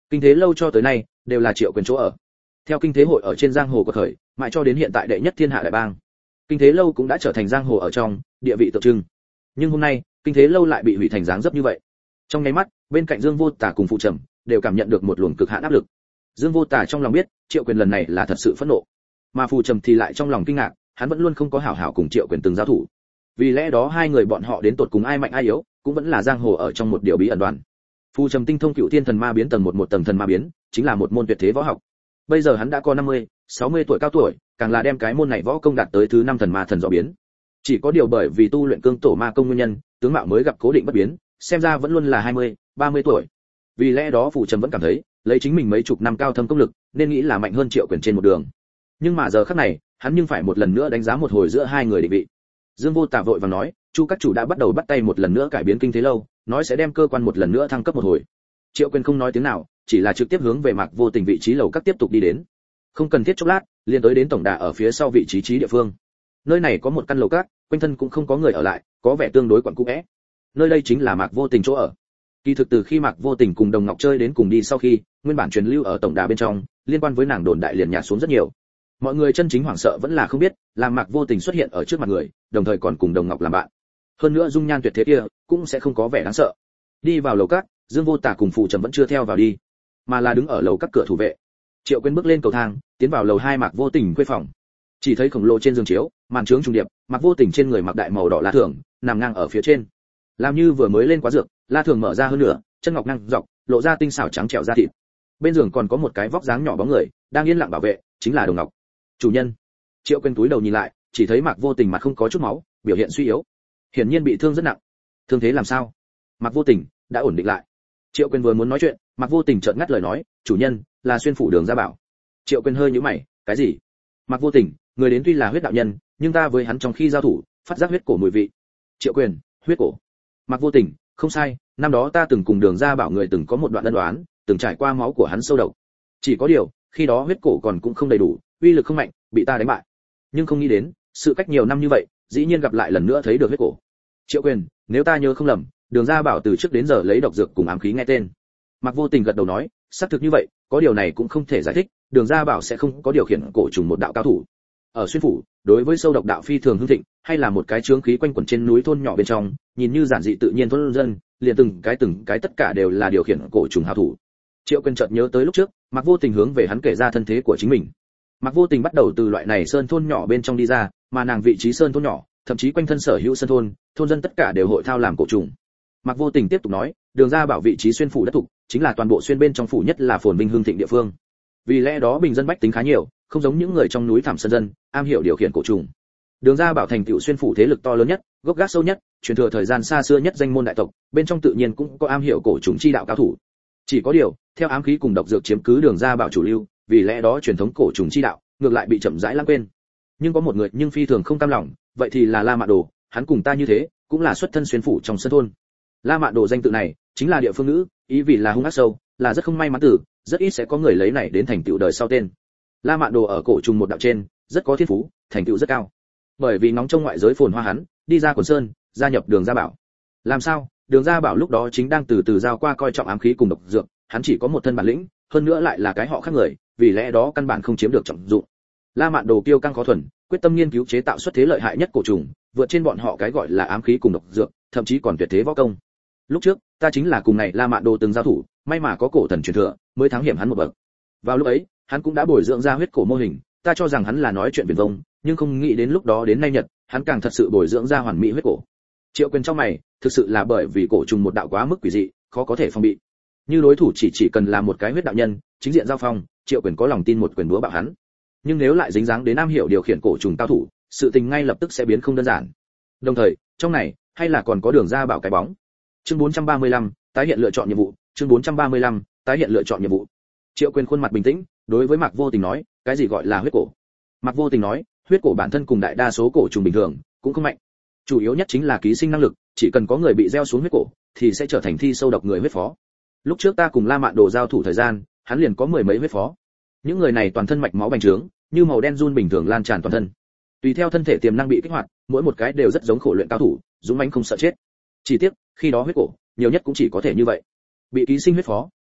Kinh Thế Lâu cho tới nay đều là Triệu Quyền chỗ ở. Theo Kinh Thế hội ở trên giang hồ của khởi, mãi cho đến hiện tại đệ nhất thiên hạ đại bang. Kinh Thế Lâu cũng đã trở thành giang hồ ở trong địa vị tượng trưng. Nhưng hôm nay, Kinh Thế Lâu lại bị hủy thành dáng dấp như vậy. Trong nháy mắt, bên cạnh Dương Vô Tả cùng Phụ Trầm đều cảm nhận được một luồng cực hạn áp lực. Dương Vô Tả trong lòng biết, Triệu Quyền lần này là thật sự phẫn nộ, mà Phụ Trầm thì lại trong lòng kinh ngạc, hắn vẫn luôn không có hảo hảo cùng Triệu Quyền từng giao thủ. Vì lẽ đó hai người bọn họ đến tột cùng ai mạnh ai yếu, cũng vẫn là giang hồ ở trong một điều bí ẩn đoàn. Phụ Trầm tinh thông Cựu Thiên Thần Ma biến tầng một tầng thần ma biến, chính là một môn tuyệt thế võ học. Bây giờ hắn đã có 50, 60 tuổi cao tuổi, càng là đem cái môn này võ công đạt tới thứ 5 thần ma thần rõ biến. Chỉ có điều bởi vì tu luyện cương tổ ma công nguyên nhân, tướng mạo mới gặp cố định bất biến, xem ra vẫn luôn là 20, 30 tuổi. Vì lẽ đó Phụ Trầm vẫn cảm thấy, lấy chính mình mấy chục năm cao thâm công lực, nên nghĩ là mạnh hơn Triệu Quyền trên một đường. Nhưng mà giờ khắc này, hắn nhưng phải một lần nữa đánh giá một hồi giữa hai người định vị. Dương Vô Tả vội vàng nói, Chu các chủ đã bắt đầu bắt tay một lần nữa cải biến Kinh Thế Lâu, nói sẽ đem cơ quan một lần nữa thăng cấp một hồi. Triệu Quyền không nói tiếng nào, chỉ là trực tiếp hướng về Mạc Vô Tình vị trí lầu các tiếp tục đi đến. Không cần thiết chốc lát, liền tới đến tổng đà ở phía sau vị trí trí địa phương. Nơi này có một căn lầu các, quanh thân cũng không có người ở lại, có vẻ tương đối quặn cũ é. Nơi đây chính là Mạc Vô Tình chỗ ở. Kỳ thực từ khi Mạc Vô Tình cùng Đồng Ngọc chơi đến cùng đi sau khi, nguyên bản truyền lưu ở tổng đà bên trong, liên quan với nàng đồn đại liền nhạt xuống rất nhiều. Mọi người chân chính hoảng sợ vẫn là không biết, làm Mạc Vô Tình xuất hiện ở trước mặt người, đồng thời còn cùng Đồng Ngọc làm bạn. Hơn nữa dung nhan tuyệt thế kia, cũng sẽ không có vẻ đáng sợ. Đi vào lầu các, Dương Vô Tả cùng Phụ Trầm vẫn chưa theo vào đi, mà là đứng ở lầu các cửa thủ vệ. Triệu Quyền bước lên cầu thang, tiến vào lầu 2 Mạc Vô Tình khuê phòng. Chỉ thấy khổng lồ trên giường chiếu, màn trướng trùng điệp, Mạc Vô Tình trên người mặc đại màu đỏ la thường, nằm ngang ở phía trên. Làm như vừa mới lên quá dược, la thường mở ra hơn nửa, chân ngọc ngang dọc, lộ ra tinh xảo trắng trẻo da thịt. Bên giường còn có một cái vóc dáng nhỏ bóng người, đang yên lặng bảo vệ, chính là Đồng Ngọc. Chủ nhân. Triệu Quyền túi đầu nhìn lại, chỉ thấy Mạc Vô Tình mặt không có chút máu, biểu hiện suy yếu, hiển nhiên bị thương rất nặng. Thương thế làm sao? Mạc Vô Tình đã ổn định lại. Triệu Quyền vừa muốn nói chuyện, Mạc Vô Tình chợt ngắt lời nói, chủ nhân, là xuyên phủ Đường Gia Bảo. Triệu Quyền hơi nhíu mày, cái gì? Mạc Vô Tình, người đến tuy là huyết đạo nhân, nhưng ta với hắn trong khi giao thủ, phát giác huyết cổ mùi vị. Triệu Quyền, huyết cổ. Mạc Vô Tình, không sai, năm đó ta từng cùng Đường Gia Bảo người từng có một đoạn ân oán, từng trải qua máu của hắn sâu độc. Chỉ có điều, khi đó huyết cổ còn cũng không đầy đủ, uy lực không mạnh, bị ta đánh bại. Nhưng không nghĩ đến, sự cách nhiều năm như vậy, dĩ nhiên gặp lại lần nữa thấy được huyết cổ. Triệu Quyền, nếu ta nhớ không lầm, Đường Gia Bảo từ trước đến giờ lấy độc dược cùng ám khí nghe tên. Mạc Vô Tình gật đầu nói, xác thực như vậy, có điều này cũng không thể giải thích, Đường Gia Bảo sẽ không có điều khiển cổ trùng một đạo cao thủ. Ở xuyên phủ, đối với sâu độc đạo phi thường hưng thịnh, hay là một cái chướng khí quanh quẩn trên núi thôn nhỏ bên trong, nhìn như giản dị tự nhiên thôn dân, liền từng cái tất cả đều là điều khiển cổ trùng hảo thủ. Triệu Quyền chợt nhớ tới lúc trước, Mạc Vô Tình hướng về hắn kể ra thân thế của chính mình. Mạc Vô Tình bắt đầu từ loại này sơn thôn nhỏ bên trong đi ra, mà nàng vị trí sơn thôn nhỏ, thậm chí quanh thân sở hữu sơn thôn, thôn dân tất cả đều hội thao làm cổ trùng. Mạc Vô Tình tiếp tục nói, Đường Gia Bảo vị trí xuyên phủ đất thục, chính là toàn bộ xuyên bên trong phủ nhất là phồn vinh hương thịnh địa phương. Vì lẽ đó bình dân bách tính khá nhiều, không giống những người trong núi thảm sơn dân, am hiểu điều khiển cổ trùng. Đường Gia Bảo thành tựu xuyên phủ thế lực to lớn nhất, gốc gác sâu nhất, truyền thừa thời gian xa xưa nhất danh môn đại tộc, bên trong tự nhiên cũng có am hiểu cổ trùng chi đạo cao thủ. Chỉ có điều, theo ám khí cùng độc dược chiếm cứ Đường Gia Bảo chủ lưu, vì lẽ đó truyền thống cổ trùng chi đạo ngược lại bị chậm rãi lãng quên. Nhưng có một người nhưng phi thường không cam lòng, vậy thì là La Mạn Đồ, hắn cùng ta như thế, cũng là xuất thân xuyên phủ trong sơn thôn. La Mạn Đồ danh tự này chính là địa phương ngữ, ý vì là hung ác sâu, là rất không may mắn tử, rất ít sẽ có người lấy này đến thành tựu đời sau tên. La Mạn Đồ ở cổ trùng một đạo trên, rất có thiên phú, thành tựu rất cao. Bởi vì nóng trong ngoại giới phồn hoa hắn, đi ra quần sơn, gia nhập Đường Gia Bảo. Làm sao? Đường Gia Bảo lúc đó chính đang từ từ giao qua coi trọng ám khí cùng độc dược, hắn chỉ có một thân bản lĩnh, hơn nữa lại là cái họ khác người, vì lẽ đó căn bản không chiếm được trọng dụng. La Mạn Đồ kiêu căng khó thuần, quyết tâm nghiên cứu chế tạo xuất thế lợi hại nhất cổ trùng, vượt trên bọn họ cái gọi là ám khí cùng độc dược, thậm chí còn tuyệt thế võ công. Lúc trước, ta chính là cùng này La Mạn Đồ từng giao thủ, may mà có cổ thần truyền thừa, mới thắng hiểm hắn một bậc. Vào lúc ấy, hắn cũng đã bồi dưỡng ra huyết cổ mô hình, ta cho rằng hắn là nói chuyện viển vông, nhưng không nghĩ đến lúc đó đến nay nhật, hắn càng thật sự bồi dưỡng ra hoàn mỹ huyết cổ. Triệu Quyền trong mày, thực sự là bởi vì cổ trùng một đạo quá mức quỷ dị, khó có thể phòng bị. Như đối thủ chỉ cần là một cái huyết đạo nhân, chính diện giao phong, Triệu Quyền có lòng tin một quyền búa bạo hắn. Nhưng nếu lại dính dáng đến nam hiểu điều khiển cổ trùng cao thủ, sự tình ngay lập tức sẽ biến không đơn giản. Đồng thời, trong này, hay là còn có Đường Gia Bảo cái bóng. Chương 435, tái hiện lựa chọn nhiệm vụ, chương 435, tái hiện lựa chọn nhiệm vụ. Triệu Quyền khuôn mặt bình tĩnh, đối với Mạc Vô Tình nói, cái gì gọi là huyết cổ? Mạc Vô Tình nói, huyết cổ bản thân cùng đại đa số cổ trùng bình thường, cũng không mạnh. Chủ yếu nhất chính là ký sinh năng lực, chỉ cần có người bị gieo xuống huyết cổ, thì sẽ trở thành thi sâu độc người huyết phó. Lúc trước ta cùng La Mạn Đồ giao thủ thời gian, hắn liền có mười mấy huyết phó. Những người này toàn thân mạch máu bành trướng, như màu đen giun bình thường lan tràn toàn thân. Tùy theo thân thể tiềm năng bị kích hoạt, mỗi một cái đều rất giống khổ luyện cao thủ, dũng mãnh không sợ chết. Chỉ tiếc, khi đó huyết cổ, nhiều nhất cũng chỉ có thể như vậy. Bị ký sinh huyết phó,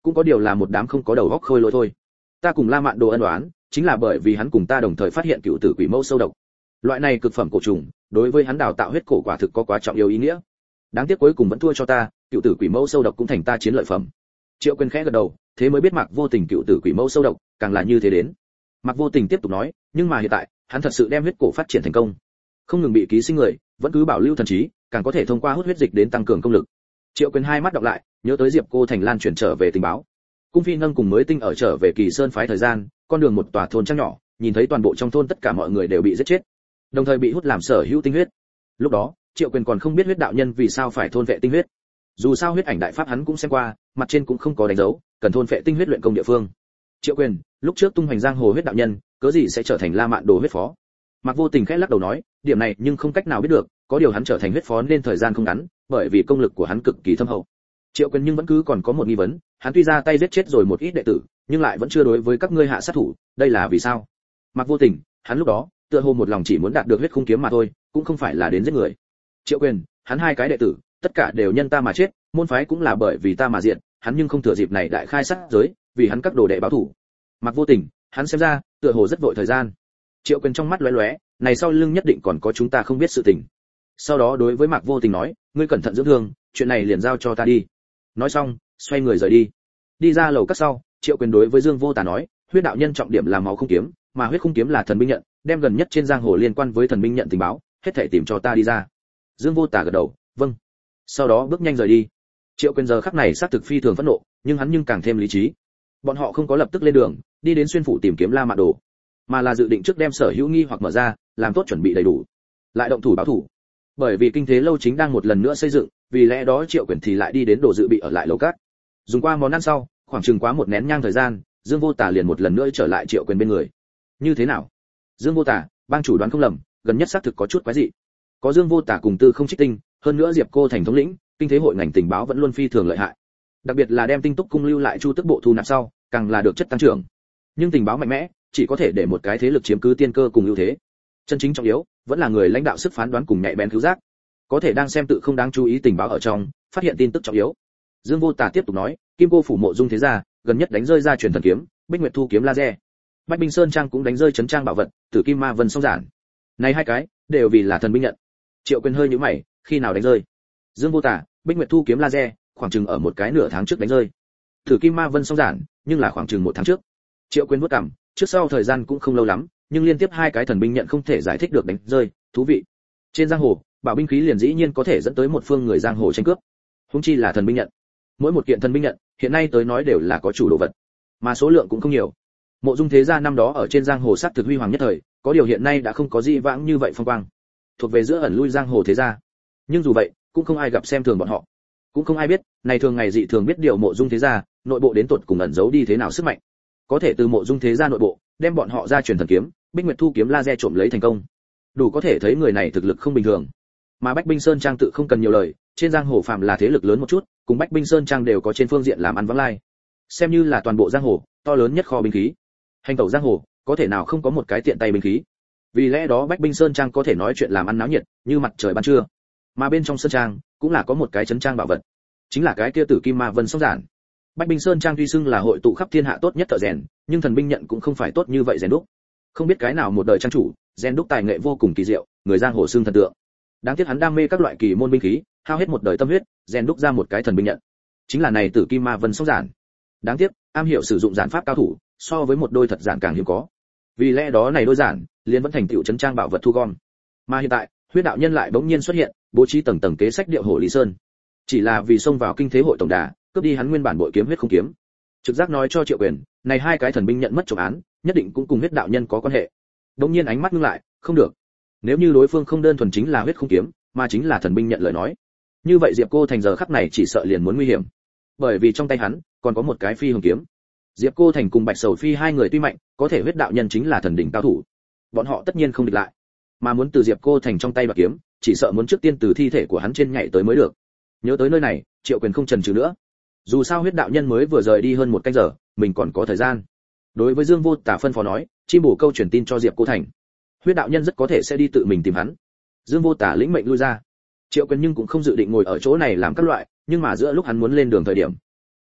cũng có điều là một đám không có đầu óc khôi lỗi thôi. Ta cùng La Mạn Đồ ân oán, chính là bởi vì hắn cùng ta đồng thời phát hiện cựu tử quỷ mâu sâu độc. Loại này cực phẩm cổ trùng, đối với hắn đào tạo huyết cổ quả thực có quá trọng yếu ý nghĩa. Đáng tiếc cuối cùng vẫn thua cho ta, cựu tử quỷ mâu sâu độc cũng thành ta chiến lợi phẩm. Triệu Quyền khẽ gật đầu, thế mới biết Mạc Vô Tình cựu tử quỷ mâu sâu độc, càng là như thế đến. Mạc Vô Tình tiếp tục nói, nhưng mà hiện tại, hắn thật sự đem huyết cổ phát triển thành công, không ngừng bị ký sinh người, vẫn cứ bảo lưu thần trí, càng có thể thông qua hút huyết dịch đến tăng cường công lực. Triệu Quyền hai mắt đọc lại, nhớ tới Diệp Cô Thành lan truyền trở về tình báo. Cung Phi Nâng cùng mới tinh ở trở về Kỳ Sơn phái thời gian, con đường một tòa thôn trang nhỏ, nhìn thấy toàn bộ trong thôn tất cả mọi người đều bị giết chết, đồng thời bị hút làm sở hữu tinh huyết. Lúc đó, Triệu Quyền còn không biết huyết đạo nhân vì sao phải thôn vệ tinh huyết. Dù sao huyết ảnh đại pháp hắn cũng xem qua, mặt trên cũng không có đánh dấu, cần thôn vệ tinh huyết luyện công địa phương. Triệu Quyền, lúc trước tung hoành giang hồ huyết đạo nhân, cớ gì sẽ trở thành La Mạn Đồ huyết phó? Mạc Vô Tình khẽ lắc đầu nói, điểm này nhưng không cách nào biết được, có điều hắn trở thành huyết phó nên thời gian không ngắn, bởi vì công lực của hắn cực kỳ thâm hậu. Triệu Quyền nhưng vẫn cứ còn có một nghi vấn, hắn tuy ra tay giết chết rồi một ít đệ tử, nhưng lại vẫn chưa đối với các ngươi hạ sát thủ, đây là vì sao? Mạc Vô Tình, hắn lúc đó, tựa hồ một lòng chỉ muốn đạt được huyết khung kiếm mà thôi, cũng không phải là đến giết người. Triệu Quyền, hắn hai cái đệ tử, tất cả đều nhân ta mà chết, môn phái cũng là bởi vì ta mà diệt, hắn nhưng không thừa dịp này đại khai sát giới, vì hắn các đồ đệ báo thù. Mạc Vô Tình, hắn xem ra, tựa hồ rất vội thời gian. Triệu Quyền trong mắt lóe lóe, này sau lưng nhất định còn có chúng ta không biết sự tình. Sau đó đối với Mạc Vô Tình nói, ngươi cẩn thận dưỡng thương, chuyện này liền giao cho ta đi. Nói xong, xoay người rời đi. Đi ra lầu các sau, Triệu Quyền đối với Dương Vô Tà nói, huyết đạo nhân trọng điểm là máu không kiếm, mà huyết khung kiếm là thần binh nhận, đem gần nhất trên giang hồ liên quan với thần binh nhận tình báo, hết thảy tìm cho ta đi ra. Dương Vô Tà gật đầu, vâng. Sau đó bước nhanh rời đi. Triệu Quyền giờ khắc này xác thực phi thường phẫn nộ, nhưng hắn nhưng càng thêm lý trí. Bọn họ không có lập tức lên đường, đi đến xuyên phủ tìm kiếm La Mạn Đồ, mà là dự định trước đem sở hữu nghi hoặc mở ra, làm tốt chuẩn bị đầy đủ, lại động thủ báo thủ. Bởi vì kinh thế lâu chính đang một lần nữa xây dựng, vì lẽ đó Triệu Quyền thì lại đi đến đồ dự bị ở lại lầu cát. Dùng qua món ăn sau, khoảng chừng quá một nén nhang thời gian, Dương Vô Tà liền một lần nữa trở lại Triệu Quyền bên người. Như thế nào? Dương Vô Tà, bang chủ đoán không lầm, gần nhất xác thực có chút quái dị. Có Dương Vô Tà cùng Tư Không Trích Tinh, hơn nữa Diệp Cô thành thống lĩnh, kinh thế hội ngành tình báo vẫn luôn phi thường lợi hại. Đặc biệt là đem Tinh Túc cung lưu lại Chu Tức bộ thu nạp sau, càng là được chất tăng trưởng. Nhưng tình báo mạnh mẽ, chỉ có thể để một cái thế lực chiếm cứ tiên cơ cùng ưu thế. Chân chính trọng yếu, vẫn là người lãnh đạo sức phán đoán cùng nhạy bén cứu giác. Có thể đang xem tự không đáng chú ý tình báo ở trong, phát hiện tin tức trọng yếu. Dương Vô Tà tiếp tục nói, Kim Cô phủ Mộ Dung thế gia, gần nhất đánh rơi ra truyền thần kiếm, Bích Nguyệt thu kiếm laser. Bách Binh Sơn trang cũng đánh rơi trấn trang bảo vật, Tử Kim Ma Vân song giản. Này hai cái, đều vì là thần binh nhận. Triệu Quyền hơi nhíu mày, khi nào đánh rơi? Dương Vô Tà, Bích Nguyệt thu kiếm laser, khoảng chừng ở một cái nửa tháng trước đánh rơi. Tử Kim Ma Vân song giản, nhưng là khoảng chừng một tháng trước. Triệu Quyền vuốt cằm, trước sau thời gian cũng không lâu lắm, nhưng liên tiếp hai cái thần binh nhận không thể giải thích được đánh rơi, thú vị. Trên giang hồ, bảo binh khí liền dĩ nhiên có thể dẫn tới một phương người giang hồ tranh cướp. Huống chi là thần binh nhận. Mỗi một kiện thần binh nhận, hiện nay tới nói đều là có chủ đồ vật, mà số lượng cũng không nhiều. Mộ Dung thế gia năm đó ở trên giang hồ sát thực huy hoàng nhất thời, có điều hiện nay đã không có gì vãng như vậy phong quang, thuộc về giữa ẩn lui giang hồ thế gia. Nhưng dù vậy, cũng không ai gặp xem thường bọn họ, cũng không ai biết, này thường ngày dị thường biết điều Mộ Dung thế gia, nội bộ đến tột cùng ẩn giấu đi thế nào sức mạnh. Có thể từ Mộ Dung thế gia nội bộ, đem bọn họ ra truyền thần kiếm, Bích Nguyệt thu kiếm laser trộm lấy thành công. Đủ có thể thấy người này thực lực không bình thường. Mà Bách Binh Sơn trang tự không cần nhiều lời, trên giang hồ phàm là thế lực lớn một chút, cùng Bách Binh Sơn trang đều có trên phương diện làm ăn vắng lai. Xem như là toàn bộ giang hồ, to lớn nhất kho binh khí. Hành tẩu giang hồ, có thể nào không có một cái tiện tay binh khí. Vì lẽ đó Bách Binh Sơn trang có thể nói chuyện làm ăn náo nhiệt, như mặt trời ban trưa. Mà bên trong sơn trang, cũng là có một cái trấn trang bảo vật, chính là cái kia Tử Kim Ma Vân song giản. Bách Binh Sơn trang tuy xưng là hội tụ khắp thiên hạ tốt nhất thợ rèn, nhưng thần binh nhận cũng không phải tốt như vậy rèn đúc. Không biết cái nào một đời trang chủ, rèn đúc tài nghệ vô cùng kỳ diệu, người giang hồ xưng thần tượng. Đáng tiếc hắn đam mê các loại kỳ môn binh khí, hao hết một đời tâm huyết, rèn đúc ra một cái thần binh nhận. Chính là này Tử Kim Ma Vân song giản. Đáng tiếc, am hiểu sử dụng giản pháp cao thủ, so với một đôi thật giản càng hiếm có. Vì lẽ đó này đôi giản, liền vẫn thành tựu trấn trang bảo vật thu gom. Mà hiện tại, huyết đạo nhân lại bỗng nhiên xuất hiện, bố trí tầng tầng kế sách điệu hổ Lý Sơn. Chỉ là vì xông vào kinh thế hội tổng đà, cướp đi hắn nguyên bản bội kiếm huyết không kiếm. Trực giác nói cho Triệu Quyền, này hai cái thần binh nhận mất trộm án, nhất định cũng cùng huyết đạo nhân có quan hệ. Bỗng nhiên ánh mắt ngưng lại, không được. Nếu như đối phương không đơn thuần chính là huyết không kiếm, mà chính là thần binh nhận lời nói, như vậy Diệp Cô Thành giờ khắc này chỉ sợ liền muốn nguy hiểm. Bởi vì trong tay hắn còn có một cái phi hồng kiếm. Diệp Cô Thành cùng Bạch Sầu Phi hai người tuy mạnh, có thể huyết đạo nhân chính là thần đỉnh cao thủ. Bọn họ tất nhiên không địch lại, mà muốn từ Diệp Cô Thành trong tay bạc kiếm, chỉ sợ muốn trước tiên từ thi thể của hắn trên nhảy tới mới được. Nhớ tới nơi này, Triệu Quyền không chần chừ nữa. Dù sao huyết đạo nhân mới vừa rời đi hơn một canh giờ, mình còn có thời gian. Đối với Dương Vô Tà phân phó nói, chim bổ câu truyền tin cho Diệp Cô Thành. Huyết đạo nhân rất có thể sẽ đi tự mình tìm hắn. Dương Vô Tà lĩnh mệnh lui ra. Triệu Quyền nhưng cũng không dự định ngồi ở chỗ này làm các loại, nhưng mà giữa lúc hắn muốn lên đường thời điểm,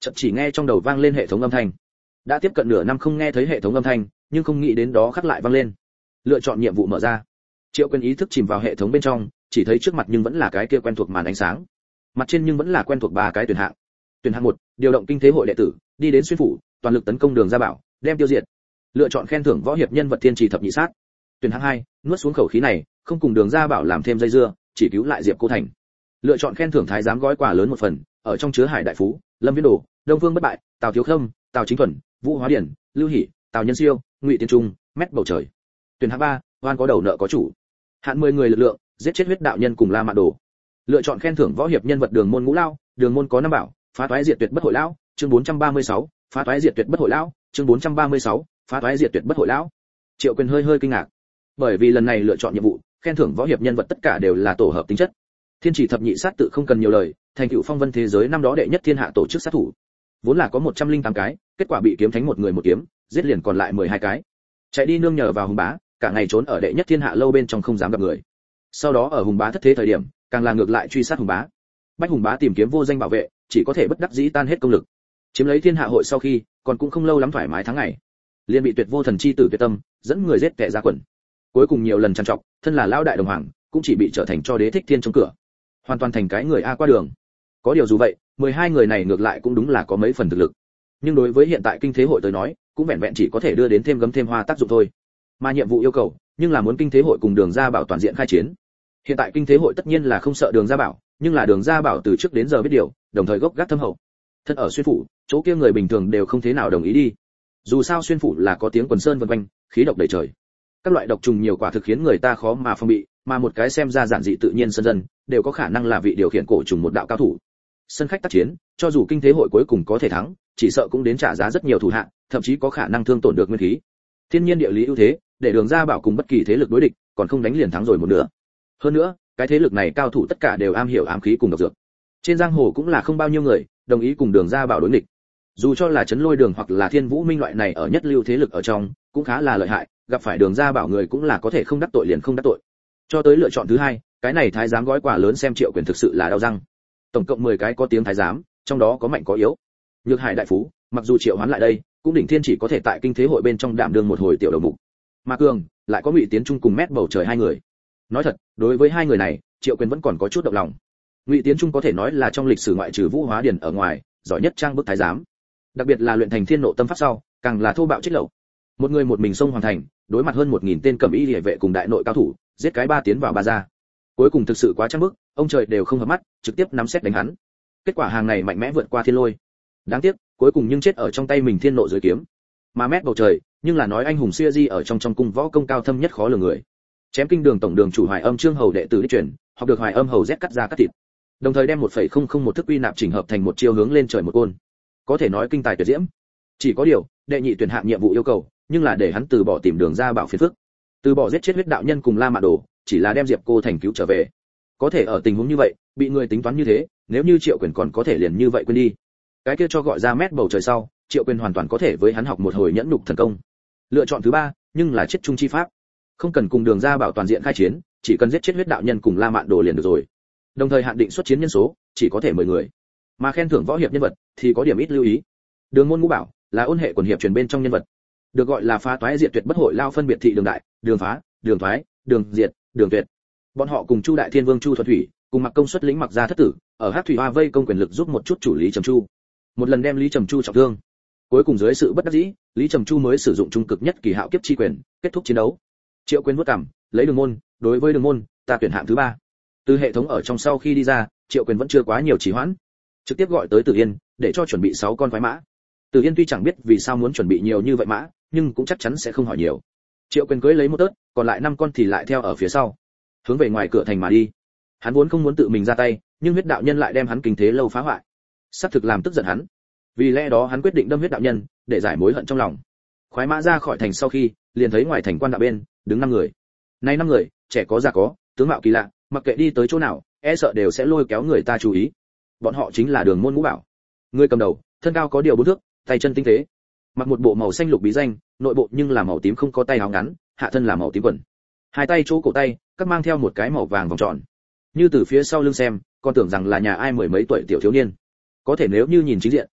Chợt chỉ nghe trong đầu vang lên hệ thống âm thanh. Đã tiếp cận nửa năm không nghe thấy hệ thống âm thanh, nhưng không nghĩ đến đó khắc lại vang lên. Lựa chọn nhiệm vụ mở ra. Triệu Quyền ý thức chìm vào hệ thống bên trong, chỉ thấy trước mặt nhưng vẫn là cái kia quen thuộc màn ánh sáng. Mặt trên nhưng vẫn là quen thuộc ba cái tuyển hạng. Tuyển hạng 1, điều động kinh thế hội đệ tử, đi đến xuyên phủ, toàn lực tấn công Đường Gia Bảo, đem tiêu diệt. Lựa chọn khen thưởng võ hiệp nhân vật thiên trì thập nhị sát. Tuyển hạng 2, nuốt xuống khẩu khí này, không cùng Đường Gia Bảo làm thêm dây dưa, chỉ cứu lại Diệp Cô Thành. Lựa chọn khen thưởng thái giám gói quà lớn một phần, ở trong chứa Hải Đại Phú, Lâm Viễn Đồ, Đông Phương Bất Bại, Tào Thiếu Khâm, Tào Chính Thuần, Vũ Hóa Điển, Lưu Hỷ, Tào Nhân Siêu, Ngụy Tiến Trung, Mét Bầu Trời. Tuyển hạng 3, oan có đầu nợ có chủ. Hạn 10 người lực lượng, giết chết huyết đạo nhân cùng La Mạn Đồ. Lựa chọn khen thưởng võ hiệp nhân vật Đường Môn Ngũ Lao, Đường Môn có năm bảo, phá toái diệt tuyệt bất hội lão, chương 436, phá toái diệt tuyệt bất hội lão, chương 436, phá toái diệt tuyệt bất hội lão. Triệu Quyền hơi kinh ngạc, bởi vì lần này lựa chọn nhiệm vụ, khen thưởng võ hiệp nhân vật tất cả đều là tổ hợp tính chất. Thiên chỉ thập nhị sát tự không cần nhiều lời, thành tựu phong vân thế giới năm đó đệ nhất thiên hạ tổ chức sát thủ. Vốn là có 108 cái, kết quả bị kiếm thánh một người một kiếm, giết liền còn lại 12 cái. Chạy đi nương nhờ vào Hùng Bá, cả ngày trốn ở đệ nhất thiên hạ lâu bên trong không dám gặp người. Sau đó ở Hùng Bá thất thế thời điểm, càng là ngược lại truy sát Hùng Bá. Bách Hùng Bá tìm kiếm vô danh bảo vệ, chỉ có thể bất đắc dĩ tan hết công lực. Chiếm lấy thiên hạ hội sau khi, còn cũng không lâu lắm thoải mái tháng ngày. Liên bị tuyệt vô thần chi tử tuyệt tâm, dẫn người giết kẻ ra quần. Cuối cùng nhiều lần trằn trọc, thân là lão đại đồng hoàng, cũng chỉ bị trở thành cho đế thích thiên trong cửa. Hoàn toàn thành cái người a qua đường. Có điều dù vậy, 12 người này ngược lại cũng đúng là có mấy phần thực lực. Nhưng đối với hiện tại kinh thế hội tới nói, cũng vẹn vẹn chỉ có thể đưa đến thêm gấm thêm hoa tác dụng thôi. Mà nhiệm vụ yêu cầu, nhưng là muốn kinh thế hội cùng Đường Gia Bảo toàn diện khai chiến. Hiện tại kinh thế hội tất nhiên là không sợ Đường Gia Bảo, nhưng là Đường Gia Bảo từ trước đến giờ biết điều, đồng thời gốc gác thâm hậu. Thân ở xuyên phủ, chỗ kia người bình thường đều không thế nào đồng ý đi. Dù sao xuyên phủ là có tiếng quần sơn vần quanh, khí độc đầy trời. Các loại độc trùng nhiều quả thực khiến người ta khó mà phòng bị, mà một cái xem ra giản dị tự nhiên sân dân, đều có khả năng là vị điều khiển cổ trùng một đạo cao thủ. Sân khách tác chiến, cho dù kinh thế hội cuối cùng có thể thắng, chỉ sợ cũng đến trả giá rất nhiều thủ hạ, thậm chí có khả năng thương tổn được nguyên khí. Thiên nhiên địa lý ưu thế, để Đường Gia Bảo cùng bất kỳ thế lực đối địch, còn không đánh liền thắng rồi một nửa. Hơn nữa, cái thế lực này cao thủ tất cả đều am hiểu ám khí cùng độc dược. Trên giang hồ cũng là không bao nhiêu người đồng ý cùng Đường Gia Bảo đối địch. Dù cho là Trấn Lôi Đường hoặc là Thiên Vũ Minh loại này ở nhất lưu thế lực ở trong, cũng khá là lợi hại, gặp phải Đường Gia Bảo người cũng là có thể không đắc tội liền không đắc tội. Cho tới lựa chọn thứ hai, cái này thái giám gói quà lớn xem Triệu Quyền thực sự là đau răng. Tổng cộng 10 cái có tiếng thái giám, trong đó có mạnh có yếu. Nhược Hải Đại Phú, mặc dù Triệu hoán lại đây, cũng đỉnh thiên chỉ có thể tại kinh thế hội bên trong đảm đương một hồi tiểu đầu mục. Mà Cường, lại có Ngụy Tiến Trung cùng Mét Bầu Trời hai người. Nói thật, đối với hai người này, Triệu Quyền vẫn còn có chút động lòng. Ngụy Tiến Trung có thể nói là trong lịch sử ngoại trừ Vũ Hóa Điển ở ngoài, giỏi nhất trang bức thái giám. Đặc biệt là luyện thành Thiên Nộ Tâm pháp sau, càng là thô bạo trích lậu. Một người một mình xông hoàn thành, đối mặt hơn 1000 tên cẩm y liề vệ cùng đại nội cao thủ, giết cái ba tiến vào ba ra. Cuối cùng thực sự quá trang bức, ông trời đều không hợp mắt, trực tiếp nắm xét đánh hắn. Kết quả hàng này mạnh mẽ vượt qua thiên lôi. Đáng tiếc, cuối cùng nhưng chết ở trong tay mình Thiên Nộ dưới kiếm. Mà Mét Bầu Trời, nhưng là nói anh hùng xưa di ở trong cung võ công cao thâm nhất khó lường người. Chém kinh đường tổng đường chủ Hoài Âm Trương Hầu đệ tử đi truyền, học được Hoài Âm Hầu Z cắt ra cắt thịt. Đồng thời đem 1,001 thức quy nạp chỉnh hợp thành một chiêu hướng lên trời một côn. Có thể nói kinh tài tuyệt diễm. Chỉ có điều, đệ nhị tuyển hạng nhiệm vụ yêu cầu, nhưng là để hắn từ bỏ tìm Đường Gia Bảo phiền phức. Từ bỏ giết chết huyết đạo nhân cùng La Mạn Đồ, chỉ là đem Diệp Cô Thành cứu trở về. Có thể ở tình huống như vậy, bị người tính toán như thế, nếu như Triệu Quyền còn có thể liền như vậy quên đi. Cái kia cho gọi ra Mét Bầu Trời sau, Triệu Quyền hoàn toàn có thể với hắn học một hồi nhẫn nhục thần công. Lựa chọn thứ ba, nhưng là chết chung chi pháp. Không cần cùng Đường Gia Bảo toàn diện khai chiến, chỉ cần giết chết huyết đạo nhân cùng La Mạn Đồ liền được rồi. Đồng thời hạn định xuất chiến nhân số, chỉ có thể 10 người. Mà khen thưởng võ hiệp nhân vật thì có điểm ít lưu ý. Đường Môn Ngũ Bảo là ôn hệ quần hiệp truyền bên trong nhân vật, được gọi là phá toái diệt tuyệt bất hội lao phân biệt thị đường đại, đường phá, đường thoái, đường diệt, đường tuyệt. Bọn họ cùng Chu Đại Thiên Vương Chu Thuật Thủy, cùng Mặc Công xuất lĩnh Mặc gia thất tử, ở Hắc Thủy Hoa vây công quyền lực giúp một chút chủ Lý Trầm Chu. Một lần đem Lý Trầm Chu trọng thương. Cuối cùng dưới sự bất đắc dĩ, Lý Trầm Chu mới sử dụng trung cực nhất kỳ hạo kiếp chi quyền, kết thúc chiến đấu. Triệu Quyền vuốt cằm, lấy Đường Môn, đối với Đường Môn, ta tuyển hạng thứ ba. Từ hệ thống ở trong sau khi đi ra, Triệu Quyền vẫn chưa quá nhiều trì hoãn, trực tiếp gọi tới Tử Yên, để cho chuẩn bị 6 con khoái mã. Tử Yên tuy chẳng biết vì sao muốn chuẩn bị nhiều như vậy mã, nhưng cũng chắc chắn sẽ không hỏi nhiều. Triệu Quyền cưỡi lấy một tớt, còn lại 5 con thì lại theo ở phía sau, hướng về ngoài cửa thành mà đi. Hắn vốn không muốn tự mình ra tay, nhưng huyết đạo nhân lại đem hắn kinh thế lâu phá hoại, sắp thực làm tức giận hắn. Vì lẽ đó hắn quyết định đâm huyết đạo nhân, để giải mối hận trong lòng. Khoái mã ra khỏi thành sau khi, liền thấy ngoài thành quan đạo bên đứng 5 người. Nay 5 người, trẻ có già có, tướng mạo kỳ lạ, mặc kệ đi tới chỗ nào, e sợ đều sẽ lôi kéo người ta chú ý. Bọn họ chính là Đường Môn Ngũ Bảo. Người cầm đầu, thân cao có điều 4 thước, tay chân tinh tế, mặc một bộ màu xanh lục bí danh, nội bộ nhưng là màu tím không có tay áo ngắn, hạ thân là màu tím quần. Hai tay chỗ cổ tay, các mang theo một cái màu vàng vòng tròn. Như từ phía sau lưng xem, còn tưởng rằng là nhà ai mười mấy tuổi tiểu thiếu niên. Có thể nếu như nhìn chính diện,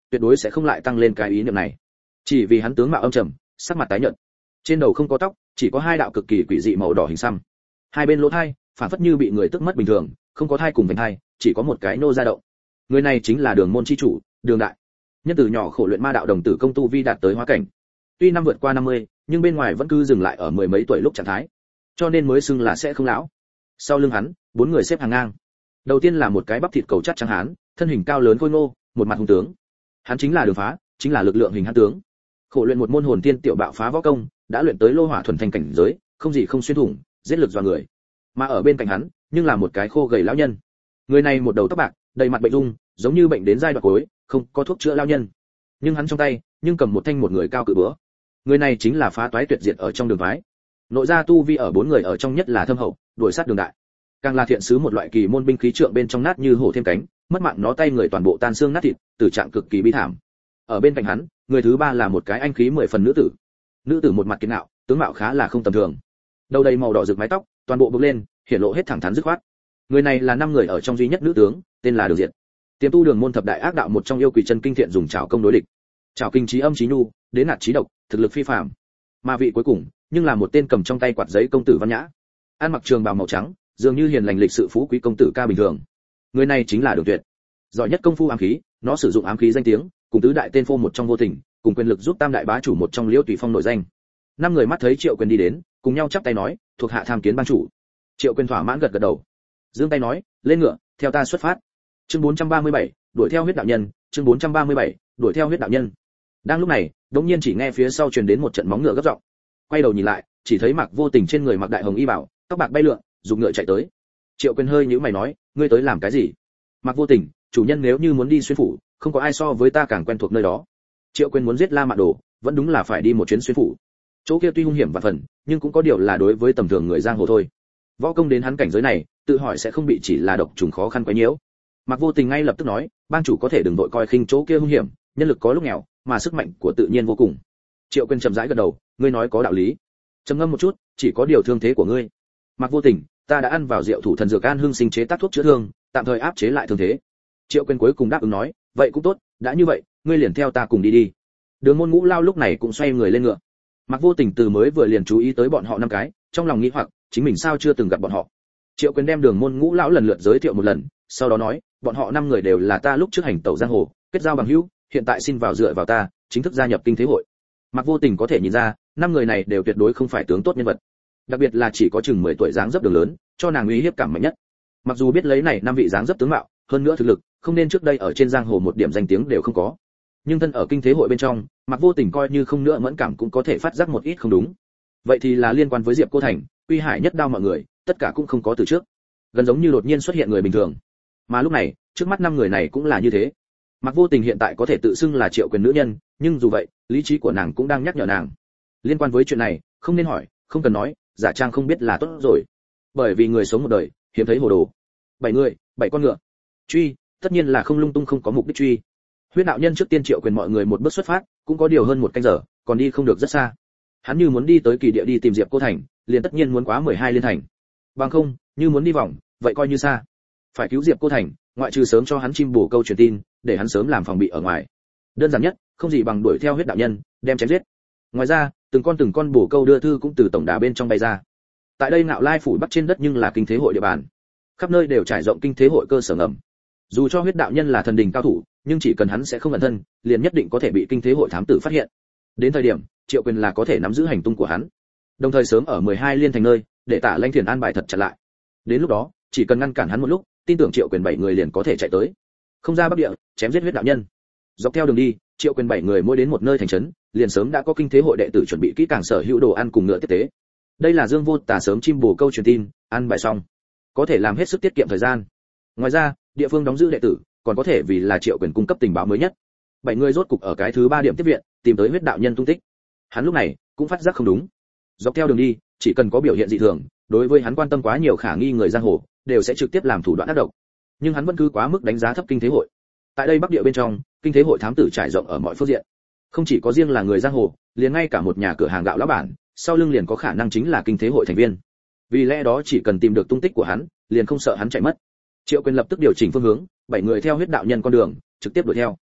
tuyệt đối sẽ không lại tăng lên cái ý niệm này. Chỉ vì hắn tướng mạo âm trầm, sắc mặt tái nhợt, trên đầu không có tóc, chỉ có hai đạo cực kỳ quỷ dị màu đỏ hình xăm. Hai bên lỗ tai phản phất như bị người tức mất bình thường, không có thai cùng vành hai, chỉ có một cái nô ra động. Người này chính là Đường môn chi chủ, Đường đại. Nhân từ nhỏ khổ luyện ma đạo đồng tử công tu vi đạt tới hóa cảnh. Tuy năm vượt qua 50, nhưng bên ngoài vẫn cứ dừng lại ở mười mấy tuổi lúc trạng thái, cho nên mới xưng là sẽ không lão. Sau lưng hắn, bốn người xếp hàng ngang. Đầu tiên là một cái bắp thịt cầu chắc trắng hán, thân hình cao lớn khôi ngô, một mặt hung tướng. Hắn chính là Đường Phá, chính là lực lượng hình hán tướng. Khổ luyện một môn hồn tiên tiểu bạo phá võ công, đã luyện tới lô hỏa thuần thành cảnh giới, không gì không xuyên thủng, giết lực dọa người. Mà ở bên cạnh hắn, nhưng là một cái khô gầy lão nhân. Người này một đầu tóc bạc, đầy mặt bệnh dung, giống như bệnh đến giai đoạn cuối, không có thuốc chữa lão nhân. Nhưng hắn trong tay, nhưng cầm một thanh một người cao cự búa. Người này chính là Phá toái tuyệt diệt ở trong Đường phái. Nội gia tu vi ở bốn người ở trong nhất là thâm hậu, đuổi sát Đường đại. Càng là thiện sứ một loại kỳ môn binh khí trượng bên trong nát như hổ thêm cánh, mất mạng nó tay người toàn bộ tan xương nát thịt, tử trạng cực kỳ bi thảm. Ở bên cạnh hắn, người thứ ba là một cái anh khí 10 phần nữ tử. Nữ tử một mặt kiên nạo, tướng mạo khá là không tầm thường. Đầu đầy màu đỏ rực mái tóc, toàn bộ buộc lên, hiển lộ hết thẳng thắn dứt khoát. Người này là 5 người ở trong duy nhất nữ tướng, tên là Đường Diệt. Tiềm tu Đường môn thập đại ác đạo một trong yêu quỷ chân kinh thiện dùng trảo công đối địch. Trảo kinh trí âm trí nhu, đến nạt trí độc, thực lực phi phàm. Mà vị cuối cùng, nhưng là một tên cầm trong tay quạt giấy công tử văn nhã. Ăn mặc trường bào màu trắng, dường như hiền lành lịch sự phú quý công tử ca bình thường. Người này chính là Đường Tuyệt. Giỏi nhất công phu ám khí, nó sử dụng ám khí danh tiếng, cùng tứ đại tên phô một trong vô tình, cùng quyền lực giúp tam đại bá chủ một trong Liễu Tùy Phong nổi danh. 5 người mắt thấy Triệu Quyền đi đến, cùng nhau chắp tay nói, thuộc hạ tham kiến ban chủ. Triệu Quyền thỏa mãn gật gật đầu, giương tay nói, lên ngựa, theo ta xuất phát. Chương 437, đuổi theo huyết đạo nhân, chương 437, đuổi theo huyết đạo nhân. Đang lúc này, đống nhiên chỉ nghe phía sau truyền đến một trận móng ngựa gấp giọng. Quay đầu nhìn lại, chỉ thấy Mạc Vô Tình trên người mặc đại hồng y bảo, tóc bạc bay lượn, dùng ngựa chạy tới. Triệu Quyền hơi nhíu mày nói, ngươi tới làm cái gì? Mạc Vô Tình, chủ nhân nếu như muốn đi xuyên phủ, không có ai so với ta càng quen thuộc nơi đó. Triệu Quyền muốn giết La Mạn Đồ, vẫn đúng là phải đi một chuyến xuyên phủ. Chỗ kia tuy hung hiểm và phần, nhưng cũng có điều là đối với tầm thường người giang hồ thôi. Võ công đến hắn cảnh giới này, tự hỏi sẽ không bị chỉ là độc trùng khó khăn quấy nhiễu. Mạc Vô Tình ngay lập tức nói, ban chủ có thể đừng vội coi khinh chỗ kia hung hiểm, nhân lực có lúc nghèo, mà sức mạnh của tự nhiên vô cùng. Triệu Quyền chậm rãi gật đầu, ngươi nói có đạo lý. Trầm ngâm một chút, chỉ có điều thương thế của ngươi. Mạc Vô Tình, ta đã ăn vào rượu thủ thần dược an hương sinh chế tác thuốc chữa thương, tạm thời áp chế lại thương thế. Triệu Quyền cuối cùng đáp ứng nói, vậy cũng tốt, đã như vậy, ngươi liền theo ta cùng đi đi. Đường Môn Ngũ Lao lúc này cũng xoay người lên ngựa. Mạc Vô Tình từ mới vừa liền chú ý tới bọn họ 5 cái, trong lòng nghĩ hoặc, chính mình sao chưa từng gặp bọn họ. Triệu Quyền đem Đường Môn Ngũ Lão lần lượt giới thiệu một lần, sau đó nói, bọn họ 5 người đều là ta lúc trước hành tẩu giang hồ, kết giao bằng hữu, hiện tại xin vào dựa vào ta, chính thức gia nhập kinh thế hội. Mạc Vô Tình có thể nhìn ra, 5 người này đều tuyệt đối không phải tướng tốt nhân vật. Đặc biệt là chỉ có chừng 10 tuổi dáng dấp Đường lớn, cho nàng uy hiếp cảm mạnh nhất. Mặc dù biết lấy này 5 vị dáng dấp tướng mạo, hơn nữa thực lực, không nên trước đây ở trên giang hồ một điểm danh tiếng đều không có. Nhưng thân ở kinh thế hội bên trong, Mạc Vô Tình coi như không nữa mẫn cảm cũng có thể phát giác một ít không đúng. Vậy thì là liên quan với Diệp Cô Thành, Uy Hải nhất đao mọi người, tất cả cũng không có từ trước. Gần giống như đột nhiên xuất hiện người bình thường. Mà lúc này, trước mắt 5 người này cũng là như thế. Mạc Vô Tình hiện tại có thể tự xưng là Triệu Quyền nữ nhân, nhưng dù vậy, lý trí của nàng cũng đang nhắc nhở nàng. Liên quan với chuyện này, không nên hỏi, không cần nói, giả trang không biết là tốt rồi. Bởi vì người sống một đời, hiếm thấy hồ đồ. 7 người, 7 con ngựa. Truy, tất nhiên là không lung tung không có mục đích truy. Huyết đạo nhân trước tiên Triệu Quyền mọi người một bước xuất phát, cũng có điều hơn một canh giờ, còn đi không được rất xa. Hắn như muốn đi tới kỳ địa đi tìm Diệp Cô Thành, liền tất nhiên muốn quá 12 liên thành. Bằng không, như muốn đi vòng, vậy coi như xa. Phải cứu Diệp Cô Thành, ngoại trừ sớm cho hắn chim bổ câu truyền tin, để hắn sớm làm phòng bị ở ngoài. Đơn giản nhất, không gì bằng đuổi theo huyết đạo nhân, đem chém giết. Ngoài ra, từng con bổ câu đưa thư cũng từ tổng đà bên trong bay ra. Tại đây Ngạo Lai phủ bắc trên đất nhưng là kinh thế hội địa bàn, khắp nơi đều trải rộng kinh thế hội cơ sở ngầm. Dù cho huyết đạo nhân là thần đình cao thủ, nhưng chỉ cần hắn sẽ không ẩn thân, liền nhất định có thể bị kinh thế hội thám tử phát hiện. Đến thời điểm, Triệu Quyền là có thể nắm giữ hành tung của hắn. Đồng thời sớm ở 12 liên thành nơi, để Tả Lãnh Thiền an bài thật chặt lại. Đến lúc đó, chỉ cần ngăn cản hắn một lúc, tin tưởng Triệu Quyền 7 người liền có thể chạy tới. Không ra bắc địa, chém giết huyết đạo nhân. Dọc theo đường đi, Triệu Quyền 7 người mỗi đến một nơi thành trấn, liền sớm đã có kinh thế hội đệ tử chuẩn bị kỹ càng sở hữu đồ ăn cùng ngựa tiếp tế. Đây là Dương Vô Tả sớm chim bổ câu truyền tin, ăn bài xong, có thể làm hết sức tiết kiệm thời gian. Ngoài ra, địa phương đóng giữ đệ tử, còn có thể vì là Triệu Quyền cung cấp tình báo mới nhất. 7 người rốt cục ở cái thứ 3 điểm tiếp viện, tìm tới huyết đạo nhân tung tích. Hắn lúc này cũng phát giác không đúng. Dọc theo đường đi, chỉ cần có biểu hiện dị thường, đối với hắn quan tâm quá nhiều khả nghi người giang hồ, đều sẽ trực tiếp làm thủ đoạn ác độc. Nhưng hắn vẫn cứ quá mức đánh giá thấp kinh thế hội. Tại đây bắc địa bên trong, kinh thế hội thám tử trải rộng ở mọi phương diện. Không chỉ có riêng là người giang hồ, liền ngay cả một nhà cửa hàng gạo lão bản, sau lưng liền có khả năng chính là kinh thế hội thành viên. Vì lẽ đó chỉ cần tìm được tung tích của hắn, liền không sợ hắn chạy mất. Triệu Quyền lập tức điều chỉnh phương hướng, 7 người theo huyết đạo nhân con đường, trực tiếp đuổi theo.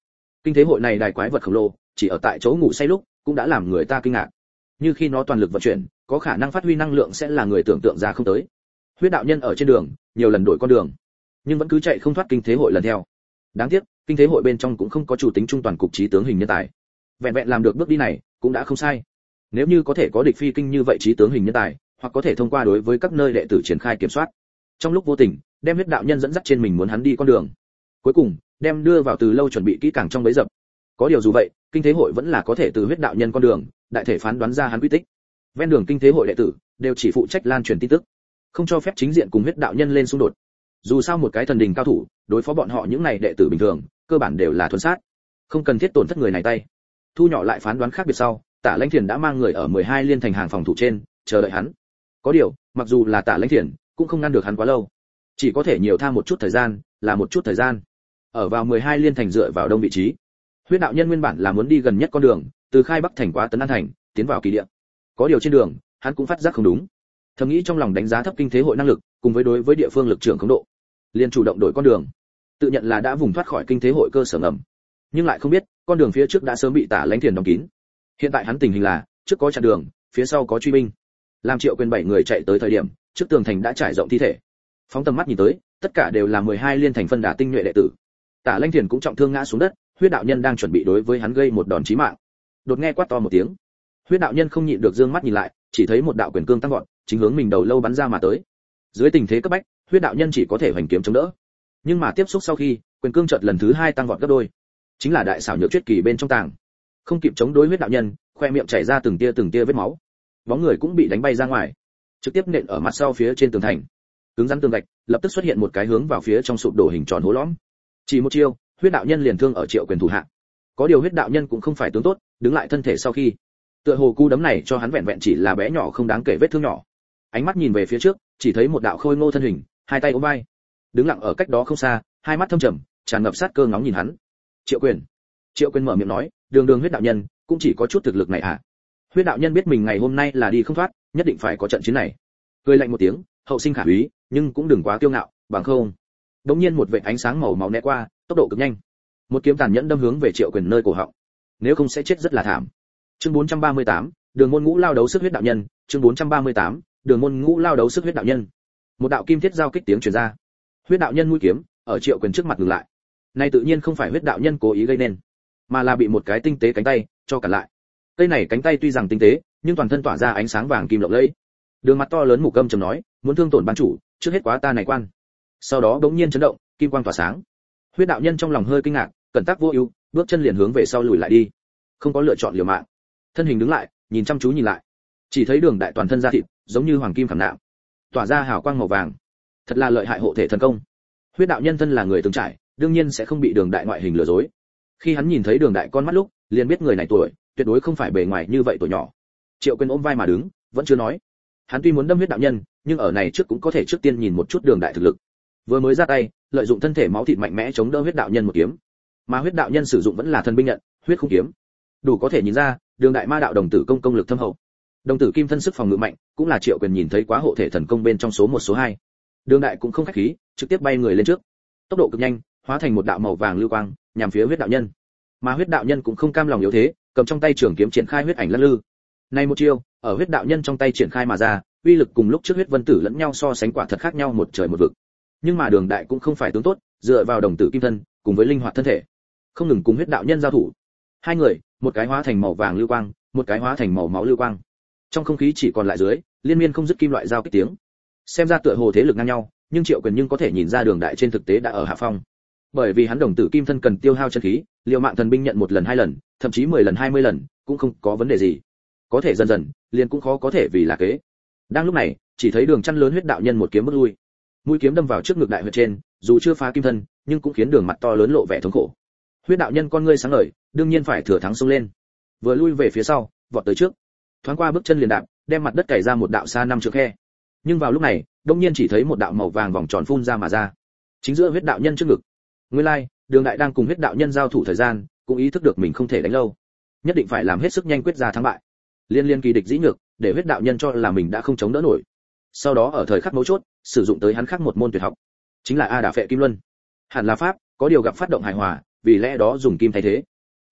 Kinh thế hội này đài quái vật khổng lồ, chỉ ở tại chỗ ngủ say lúc, cũng đã làm người ta kinh ngạc. Như khi nó toàn lực vận chuyển, có khả năng phát huy năng lượng sẽ là người tưởng tượng ra không tới. Huyết đạo nhân ở trên đường, nhiều lần đổi con đường, nhưng vẫn cứ chạy không thoát kinh thế hội lần theo. Đáng tiếc, kinh thế hội bên trong cũng không có chủ tính trung toàn cục trí tướng hình nhân tài. Vẹn vẹn làm được bước đi này, cũng đã không sai. Nếu như có thể có địch phi kinh như vậy trí tướng hình nhân tài, hoặc có thể thông qua đối với các nơi đệ tử triển khai kiểm soát, trong lúc vô tình, đem huyết đạo nhân dẫn dắt trên mình muốn hắn đi con đường. Cuối cùng, đem đưa vào từ lâu chuẩn bị kỹ càng trong bẫy dập. Có điều dù vậy, kinh thế hội vẫn là có thể từ huyết đạo nhân con đường, đại thể phán đoán ra hắn quy tích. Ven đường kinh thế hội đệ tử đều chỉ phụ trách lan truyền tin tức, không cho phép chính diện cùng huyết đạo nhân lên xung đột. Dù sao một cái thần đình cao thủ, đối phó bọn họ những này đệ tử bình thường, cơ bản đều là thuần sát, không cần thiết tổn thất người này tay. Thu nhỏ lại phán đoán khác biệt sau, Tả Lãnh Thiền đã mang người ở 12 liên thành hàng phòng thủ trên, chờ đợi hắn. Có điều, mặc dù là Tả Lãnh Thiền, cũng không ngăn được hắn quá lâu, chỉ có thể nhiều tha một chút thời gian, là một chút thời gian. Ở vào 12 liên thành dựa vào đông vị trí, huyết đạo nhân nguyên bản là muốn đi gần nhất con đường, từ Khai Bắc thành qua Tấn An thành, tiến vào kỳ địa. Có điều trên đường, hắn cũng phát giác không đúng, thầm nghĩ trong lòng đánh giá thấp kinh thế hội năng lực, cùng với đối với địa phương lực trưởng khống độ, liền chủ động đổi con đường, tự nhận là đã vùng thoát khỏi kinh thế hội cơ sở ngầm, nhưng lại không biết con đường phía trước đã sớm bị Tả Lãnh Thiền đóng kín. Hiện tại hắn tình hình là trước có chặn đường, phía sau có truy binh. Làm Triệu Quyền 7 người chạy tới thời điểm, trước tường thành đã trải rộng thi thể. Phóng tầm mắt nhìn tới, tất cả đều là 12 liên thành phân đà tinh nhuệ đệ tử. Tả Lãnh Thiền cũng trọng thương ngã xuống đất, huyết đạo nhân đang chuẩn bị đối với hắn gây một đòn chí mạng. Đột nghe quát to một tiếng, huyết đạo nhân không nhịn được dương mắt nhìn lại, chỉ thấy một đạo quyền cương tăng vọt, chính hướng mình đầu lâu bắn ra mà tới. Dưới tình thế cấp bách, huyết đạo nhân chỉ có thể hoành kiếm chống đỡ. Nhưng mà tiếp xúc sau khi, quyền cương chợt lần thứ 2 tăng vọt gấp đôi. Chính là đại xảo nhược chuyết kỳ bên trong tàng. Không kịp chống đối huyết đạo nhân, khoe miệng chảy ra từng tia vết máu. Bóng người cũng bị đánh bay ra ngoài, trực tiếp nện ở mặt sau phía trên tường thành. Cứng rắn tường gạch, lập tức xuất hiện một cái hướng vào phía trong sụp đổ hình tròn hố lõm. Chỉ một chiêu, huyết đạo nhân liền thương ở Triệu Quyền thủ hạ. Có điều huyết đạo nhân cũng không phải tướng tốt, đứng lại thân thể sau khi, tựa hồ cú đấm này cho hắn vẹn vẹn chỉ là bé nhỏ không đáng kể vết thương nhỏ. Ánh mắt nhìn về phía trước, chỉ thấy một đạo khôi ngô thân hình, hai tay ôm vai, đứng lặng ở cách đó không xa, hai mắt thâm trầm, tràn ngập sát cơ ngóng nhìn hắn. Triệu Quyền mở miệng nói, đường huyết đạo nhân, cũng chỉ có chút thực lực này à? Huyết đạo nhân biết mình ngày hôm nay là đi không thoát, nhất định phải có trận chiến này. Cười lạnh một tiếng, hậu sinh khả úy, nhưng cũng đừng quá kiêu ngạo, bằng không. Đống nhiên một vệt ánh sáng màu máu né qua, tốc độ cực nhanh. Một kiếm tàn nhẫn đâm hướng về Triệu Quyền nơi cổ họng. Nếu không sẽ chết rất là thảm. Chương 438, Đường môn ngũ lao đấu sức huyết đạo nhân, chương 438, Đường môn ngũ lao đấu sức huyết đạo nhân. Một đạo kim thiết giao kích tiếng truyền ra. Huyết đạo nhân mũi kiếm ở Triệu Quyền trước mặt ngừng lại. Này tự nhiên không phải huyết đạo nhân cố ý gây nên, mà là bị một cái tinh tế cánh tay cho cản lại. Cây này cánh tay tuy rằng tinh tế, nhưng toàn thân tỏa ra ánh sáng vàng kim lộng lẫy. Đường mặt to lớn mục âm trầm nói, muốn thương tổn ban chủ, trước hết quá ta này quan. Sau đó đống nhiên chấn động, kim quang tỏa sáng. Huyết đạo nhân trong lòng hơi kinh ngạc, cẩn tác vô ưu, bước chân liền hướng về sau lùi lại đi, không có lựa chọn liều mạng. Thân hình đứng lại, nhìn chăm chú nhìn lại, chỉ thấy Đường đại toàn thân da thịt giống như hoàng kim khảm nạm, tỏa ra hào quang màu vàng, thật là lợi hại hộ thể thần công. Huyết đạo nhân thân là người từng trải, đương nhiên sẽ không bị Đường đại ngoại hình lừa dối. Khi hắn nhìn thấy Đường đại con mắt lúc, liền biết người này tuổi tuyệt đối không phải bề ngoài như vậy tuổi nhỏ. Triệu Quyền ôm vai mà đứng, vẫn chưa nói. Hắn tuy muốn đâm huyết đạo nhân, nhưng ở này trước cũng có thể trước tiên nhìn một chút Đường đại thực lực. Vừa mới ra tay, lợi dụng thân thể máu thịt mạnh mẽ chống đỡ huyết đạo nhân một kiếm, mà huyết đạo nhân sử dụng vẫn là thần binh nhận, huyết khung kiếm. Đủ có thể nhìn ra, Đường đại ma đạo đồng tử công lực thâm hậu. Đồng tử kim thân sức phòng ngự mạnh, cũng là Triệu Quyền nhìn thấy quá hộ thể thần công bên trong số 1 số 2. Đường đại cũng không khách khí, trực tiếp bay người lên trước. Tốc độ cực nhanh, hóa thành một đạo màu vàng lưu quang, nhằm phía huyết đạo nhân. Mà huyết đạo nhân cũng không cam lòng yếu thế, cầm trong tay trường kiếm triển khai huyết ảnh lăn lư. Này một chiêu, ở huyết đạo nhân trong tay triển khai mà ra, uy lực cùng lúc trước huyết vân tử lẫn nhau so sánh quả thật khác nhau một trời một vực. Nhưng mà Đường đại cũng không phải tướng tốt, dựa vào đồng tử kim thân, cùng với linh hoạt thân thể, không ngừng cùng huyết đạo nhân giao thủ. Hai người, một cái hóa thành màu vàng lưu quang, một cái hóa thành màu máu lưu quang. Trong không khí chỉ còn lại dưới, liên miên không dứt kim loại giao kích tiếng. Xem ra tựa hồ thế lực ngang nhau, nhưng Triệu Quyền nhưng có thể nhìn ra Đường đại trên thực tế đã ở hạ phong. Bởi vì hắn đồng tử kim thân cần tiêu hao chân khí, liều mạng thần binh nhận 1 lần 2 lần, thậm chí 10 lần 20 lần, cũng không có vấn đề gì. Có thể dần dần, liền cũng khó có thể vì là kế. Đang lúc này, chỉ thấy Đường chăn lớn huyết đạo nhân một kiếm bước lui. Mũi kiếm đâm vào trước ngực đại huyệt trên, dù chưa phá kim thân, nhưng cũng khiến Đường mặt to lớn lộ vẻ thống khổ. Huyết đạo nhân con ngươi sáng ngời, đương nhiên phải thừa thắng xông lên. Vừa lui về phía sau, vọt tới trước. Thoáng qua bước chân liền đạp, đem mặt đất cày ra một đạo xa 5 trượng khe. Nhưng vào lúc này, đột nhiên chỉ thấy một đạo màu vàng vòng tròn phun ra mà ra, chính giữa huyết đạo nhân trước ngực. Nguyên lai, Đường đại đang cùng huyết đạo nhân giao thủ thời gian, cũng ý thức được mình không thể đánh lâu, nhất định phải làm hết sức nhanh quyết ra thắng bại. Liên kỳ địch dĩ nhược, để huyết đạo nhân cho là mình đã không chống đỡ nổi. Sau đó ở thời khắc mấu chốt, sử dụng tới hắn khác một môn tuyệt học, chính là A Đả Phệ Kim Luân. Hẳn là pháp, có điều gặp phát động hài hòa, vì lẽ đó dùng kim thay thế.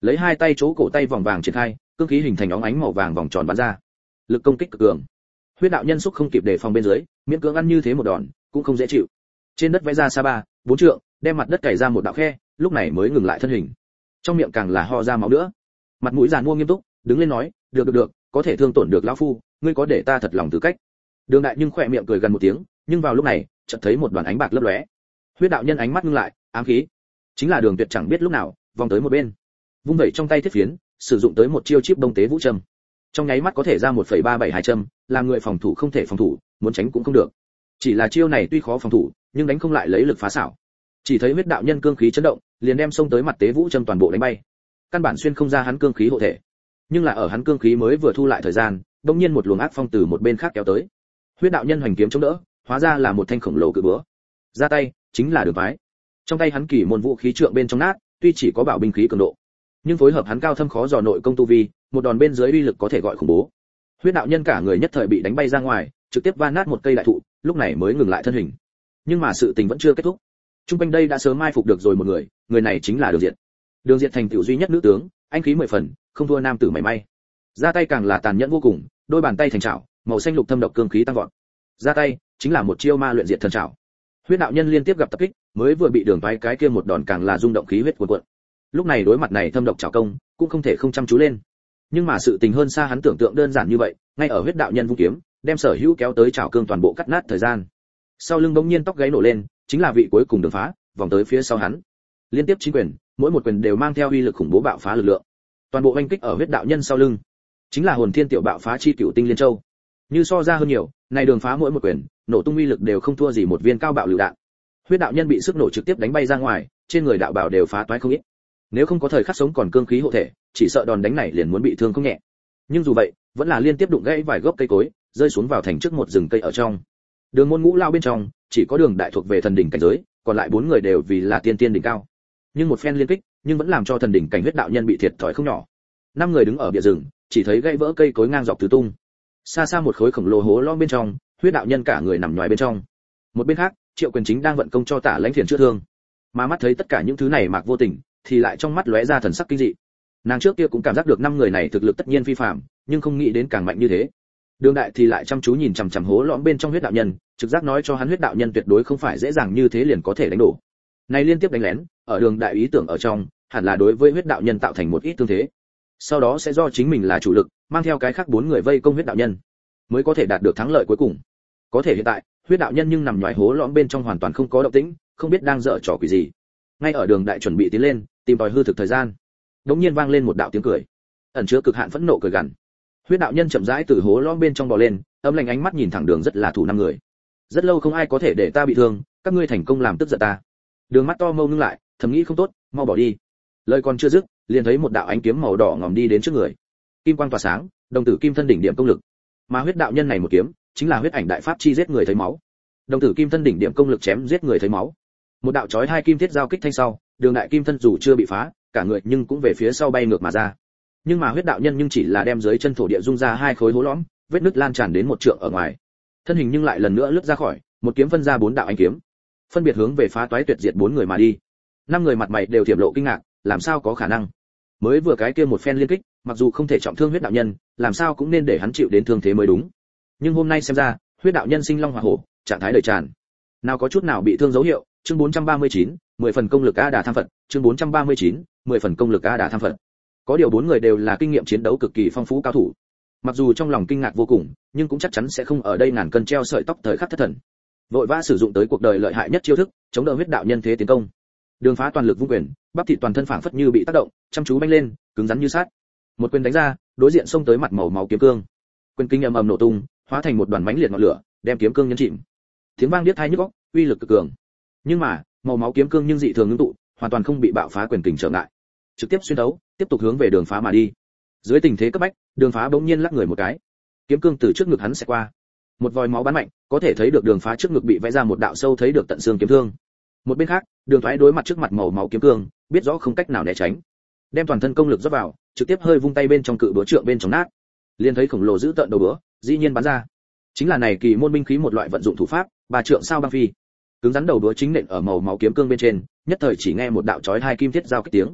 lấy hai tay chỗ cổ tay vòng vàng triển khai, cương khí hình thành óng ánh màu vàng vòng tròn bắn ra, lực công kích cực cường. Huyết đạo nhân xúc không kịp đề phòng bên dưới, miễn cưỡng ăn như thế một đòn cũng không dễ chịu. Trên đất vẽ ra xa 4 trượng, đem mặt đất cày ra một đạo khe, lúc này mới ngừng lại thân hình. Trong miệng càng là ho ra máu nữa. Mặt mũi giàn mua nghiêm túc, đứng lên nói, được, có thể thương tổn được lão phu, ngươi có để ta thật lòng tư cách. Đường Đại nhưng khỏe miệng cười gần một tiếng, nhưng vào lúc này, chợt thấy một đoàn ánh bạc lấp lóe. Huyết đạo nhân ánh mắt ngưng lại, ám khí. Chính là Đường Tuyệt chẳng biết lúc nào, vòng tới một bên. Vung vẩy trong tay thiết phiến, sử dụng tới một chiêu chip đông tế vũ châm. Trong nháy mắt có thể ra 1,372 châm, làm người phòng thủ không thể phòng thủ, muốn tránh cũng không được. Chỉ là chiêu này tuy khó phòng thủ, nhưng đánh không lại lấy lực phá xảo. Chỉ thấy huyết đạo nhân cương khí chấn động, liền đem xông tới mặt tế vũ châm toàn bộ đánh bay. Căn bản xuyên không ra hắn cương khí hộ thể. Nhưng là ở hắn cương khí mới vừa thu lại thời gian, đột nhiên một luồng ác phong từ một bên khác kéo tới. Huyết đạo nhân hoành kiếm chống đỡ, hóa ra là một thanh khổng lồ cự búa. Ra tay chính là Đường Phái. Trong tay hắn kỳ môn vũ khí trượng bên trong nát, tuy chỉ có bảo binh khí cường độ, nhưng phối hợp hắn cao thâm khó dò nội công tu vi, một đòn bên dưới uy lực có thể gọi khủng bố. Huyết đạo nhân cả người nhất thời bị đánh bay ra ngoài, trực tiếp va nát một cây đại thụ, lúc này mới ngừng lại thân hình. Nhưng mà sự tình vẫn chưa kết thúc. Trung quanh đây đã sớm mai phục được rồi một người, người này chính là Đường Diệt. Đường Diệt thành tựu duy nhất nữ tướng, anh khí 10 phần, không thua nam tử mảy may. Ra tay càng là tàn nhẫn vô cùng, đôi bàn tay thành trảo, màu xanh lục thâm độc cương khí tăng vọt. Ra tay chính là một chiêu ma luyện diệt thần trảo. Huyết đạo nhân liên tiếp gặp tập kích, mới vừa bị Đường Phái cái kia một đòn càng là rung động khí huyết cuồn cuộn. Lúc này đối mặt này thâm độc trảo công, cũng không thể không chăm chú lên. Nhưng mà sự tình hơn xa hắn tưởng tượng đơn giản như vậy, ngay ở huyết đạo nhân vung kiếm, đem sở hữu kéo tới trảo cương toàn bộ cắt nát thời gian. Sau lưng bỗng nhiên tóc gáy nổ lên, chính là vị cuối cùng Đường Phá, vòng tới phía sau hắn. Liên tiếp chín quyền, mỗi một quyền đều mang theo uy lực khủng bố bạo phá lực lượng. Toàn bộ oanh kích ở huyết đạo nhân sau lưng, chính là hồn thiên tiểu bạo phá chi cửu tinh liên châu. Như so ra hơn nhiều, này Đường Phá mỗi một quyền, nổ tung uy lực đều không thua gì một viên cao bạo lựu đạn. Huyết đạo nhân bị sức nổ trực tiếp đánh bay ra ngoài, trên người đạo bảo đều phá toái không ít. Nếu không có thời khắc sống còn cương khí hộ thể, chỉ sợ đòn đánh này liền muốn bị thương không nhẹ. Nhưng dù vậy, vẫn là liên tiếp đụng gãy vài gốc cây cối, rơi xuống vào thành trước một rừng cây ở trong. Đường môn ngũ lao bên trong, chỉ có Đường Đại thuộc về thần đỉnh cảnh giới, còn lại 4 người đều vì là tiên tiên đỉnh cao. Nhưng một phen liên kích, nhưng vẫn làm cho thần đỉnh cảnh huyết đạo nhân bị thiệt thòi không nhỏ. 5 người đứng ở bìa rừng, chỉ thấy gãy vỡ cây cối ngang dọc tứ tung. Xa xa một khối khổng lồ hố lõm bên trong, huyết đạo nhân cả người nằm nhòi bên trong. Một bên khác, Triệu Quyền chính đang vận công cho Tả Lãnh Thiền chữa thương. Mà mắt thấy tất cả những thứ này Mạc Vô Tình, thì lại trong mắt lóe ra thần sắc kinh dị. Nàng trước kia cũng cảm giác được 5 người này thực lực tất nhiên phi phàm, nhưng không nghĩ đến càng mạnh như thế. Đường Đại thì lại chăm chú nhìn chằm chằm hố lõm bên trong huyết đạo nhân, trực giác nói cho hắn huyết đạo nhân tuyệt đối không phải dễ dàng như thế liền có thể đánh đổ. Này liên tiếp đánh lén, ở Đường Đại ý tưởng ở trong, hẳn là đối với huyết đạo nhân tạo thành một ít thương thế. Sau đó sẽ do chính mình là chủ lực, mang theo cái khác 4 người vây công huyết đạo nhân, mới có thể đạt được thắng lợi cuối cùng. Có thể hiện tại, huyết đạo nhân nhưng nằm nhòi hố lõm bên trong hoàn toàn không có động tĩnh, không biết đang giở trò quỷ gì. Ngay ở Đường Đại chuẩn bị tiến lên, tìm tòi hư thực thời gian, đống nhiên vang lên một đạo tiếng cười, ẩn chứa cực hạn phẫn nộ cười gằn. Huyết đạo nhân chậm rãi từ hố lõm bên trong bò lên, âm lạnh ánh mắt nhìn thẳng Đường rất là thủ 5 người. Rất lâu không ai có thể để ta bị thương, các ngươi thành công làm tức giận ta. Đường mắt to mâu ngưng lại, thầm nghĩ không tốt, mau bỏ đi. Lời còn chưa dứt, liền thấy một đạo ánh kiếm màu đỏ ngòm đi đến trước người. Kim quang tỏa sáng, đồng tử kim thân đỉnh điểm công lực. Mà huyết đạo nhân này một kiếm, chính là huyết ảnh đại pháp chi giết người thấy máu. Đồng tử kim thân đỉnh điểm công lực chém giết người thấy máu. Một đạo chói hai kim thiết giao kích thanh sau, Đường Đại kim thân dù chưa bị phá, cả người nhưng cũng về phía sau bay ngược mà ra. Nhưng mà huyết đạo nhân nhưng chỉ là đem dưới chân thổ địa dung ra 2 khối hố lõm, vết nứt lan tràn đến 1 trượng ở ngoài. Thân hình nhưng lại lần nữa lướt ra khỏi, một kiếm phân ra 4 đạo ánh kiếm, phân biệt hướng về phá toái tuyệt diệt 4 người mà đi. 5 người mặt mày đều thiểm lộ kinh ngạc, làm sao có khả năng? Mới vừa cái kia một phen liên kích, mặc dù không thể trọng thương huyết đạo nhân, làm sao cũng nên để hắn chịu đến thương thế mới đúng. Nhưng hôm nay xem ra, huyết đạo nhân sinh long hỏa hổ, trạng thái đầy tràn. Nào có chút nào bị thương dấu hiệu. Chương 439, 10 phần công lực A Đà tham Phật, chương 439, 10 phần công lực A Đà tham Phật. Có điều 4 người đều là kinh nghiệm chiến đấu cực kỳ phong phú cao thủ. Mặc dù trong lòng kinh ngạc vô cùng, nhưng cũng chắc chắn sẽ không ở đây ngàn cân treo sợi tóc thời khắc thất thần. Vội vã sử dụng tới cuộc đời lợi hại nhất chiêu thức, chống đỡ huyết đạo nhân thế tiến công. Đường Phá toàn lực vung quyền, bắp thịt toàn thân phảng phất như bị tác động, chăm chú banh lên, cứng rắn như sắt. Một quyền đánh ra, đối diện xông tới mặt màu máu kiếm cương. Quyền kinh ầm ầm nổ tung, hóa thành một đoàn mãnh liệt ngọn lửa, đem kiếm cương nhấn chìm. Tiếng vang điếc tai nhức óc, uy lực cực cường. Nhưng mà, màu máu kiếm cương nhưng dị thường ngưng tụ, hoàn toàn không bị bạo phá quyền kình trở ngại, trực tiếp xuyên thấu, tiếp tục hướng về Đường Phá mà đi. Dưới tình thế cấp bách, Đường Phá bỗng nhiên lắc người một cái, kiếm cương từ trước ngực hắn sẽ qua, một vòi máu bắn mạnh, có thể thấy được Đường Phá trước ngực bị vẽ ra một đạo sâu thấy được tận xương kiếm thương. Một bên khác, Đường Thoái đối mặt trước mặt màu máu kiếm cương, biết rõ không cách nào né tránh, đem toàn thân công lực rót vào, trực tiếp hơi vung tay bên trong cự búa trượng bên trong nát, liền thấy khổng lồ giữ tận đầu búa, dĩ nhiên bắn ra. Chính là này kỳ môn binh khí một loại vận dụng thủ pháp, 3 trượng sao băng phi. Cứng rắn đầu búa chính nện ở màu máu kiếm cương bên trên, nhất thời chỉ nghe một đạo chói hai kim thiết giao kích tiếng.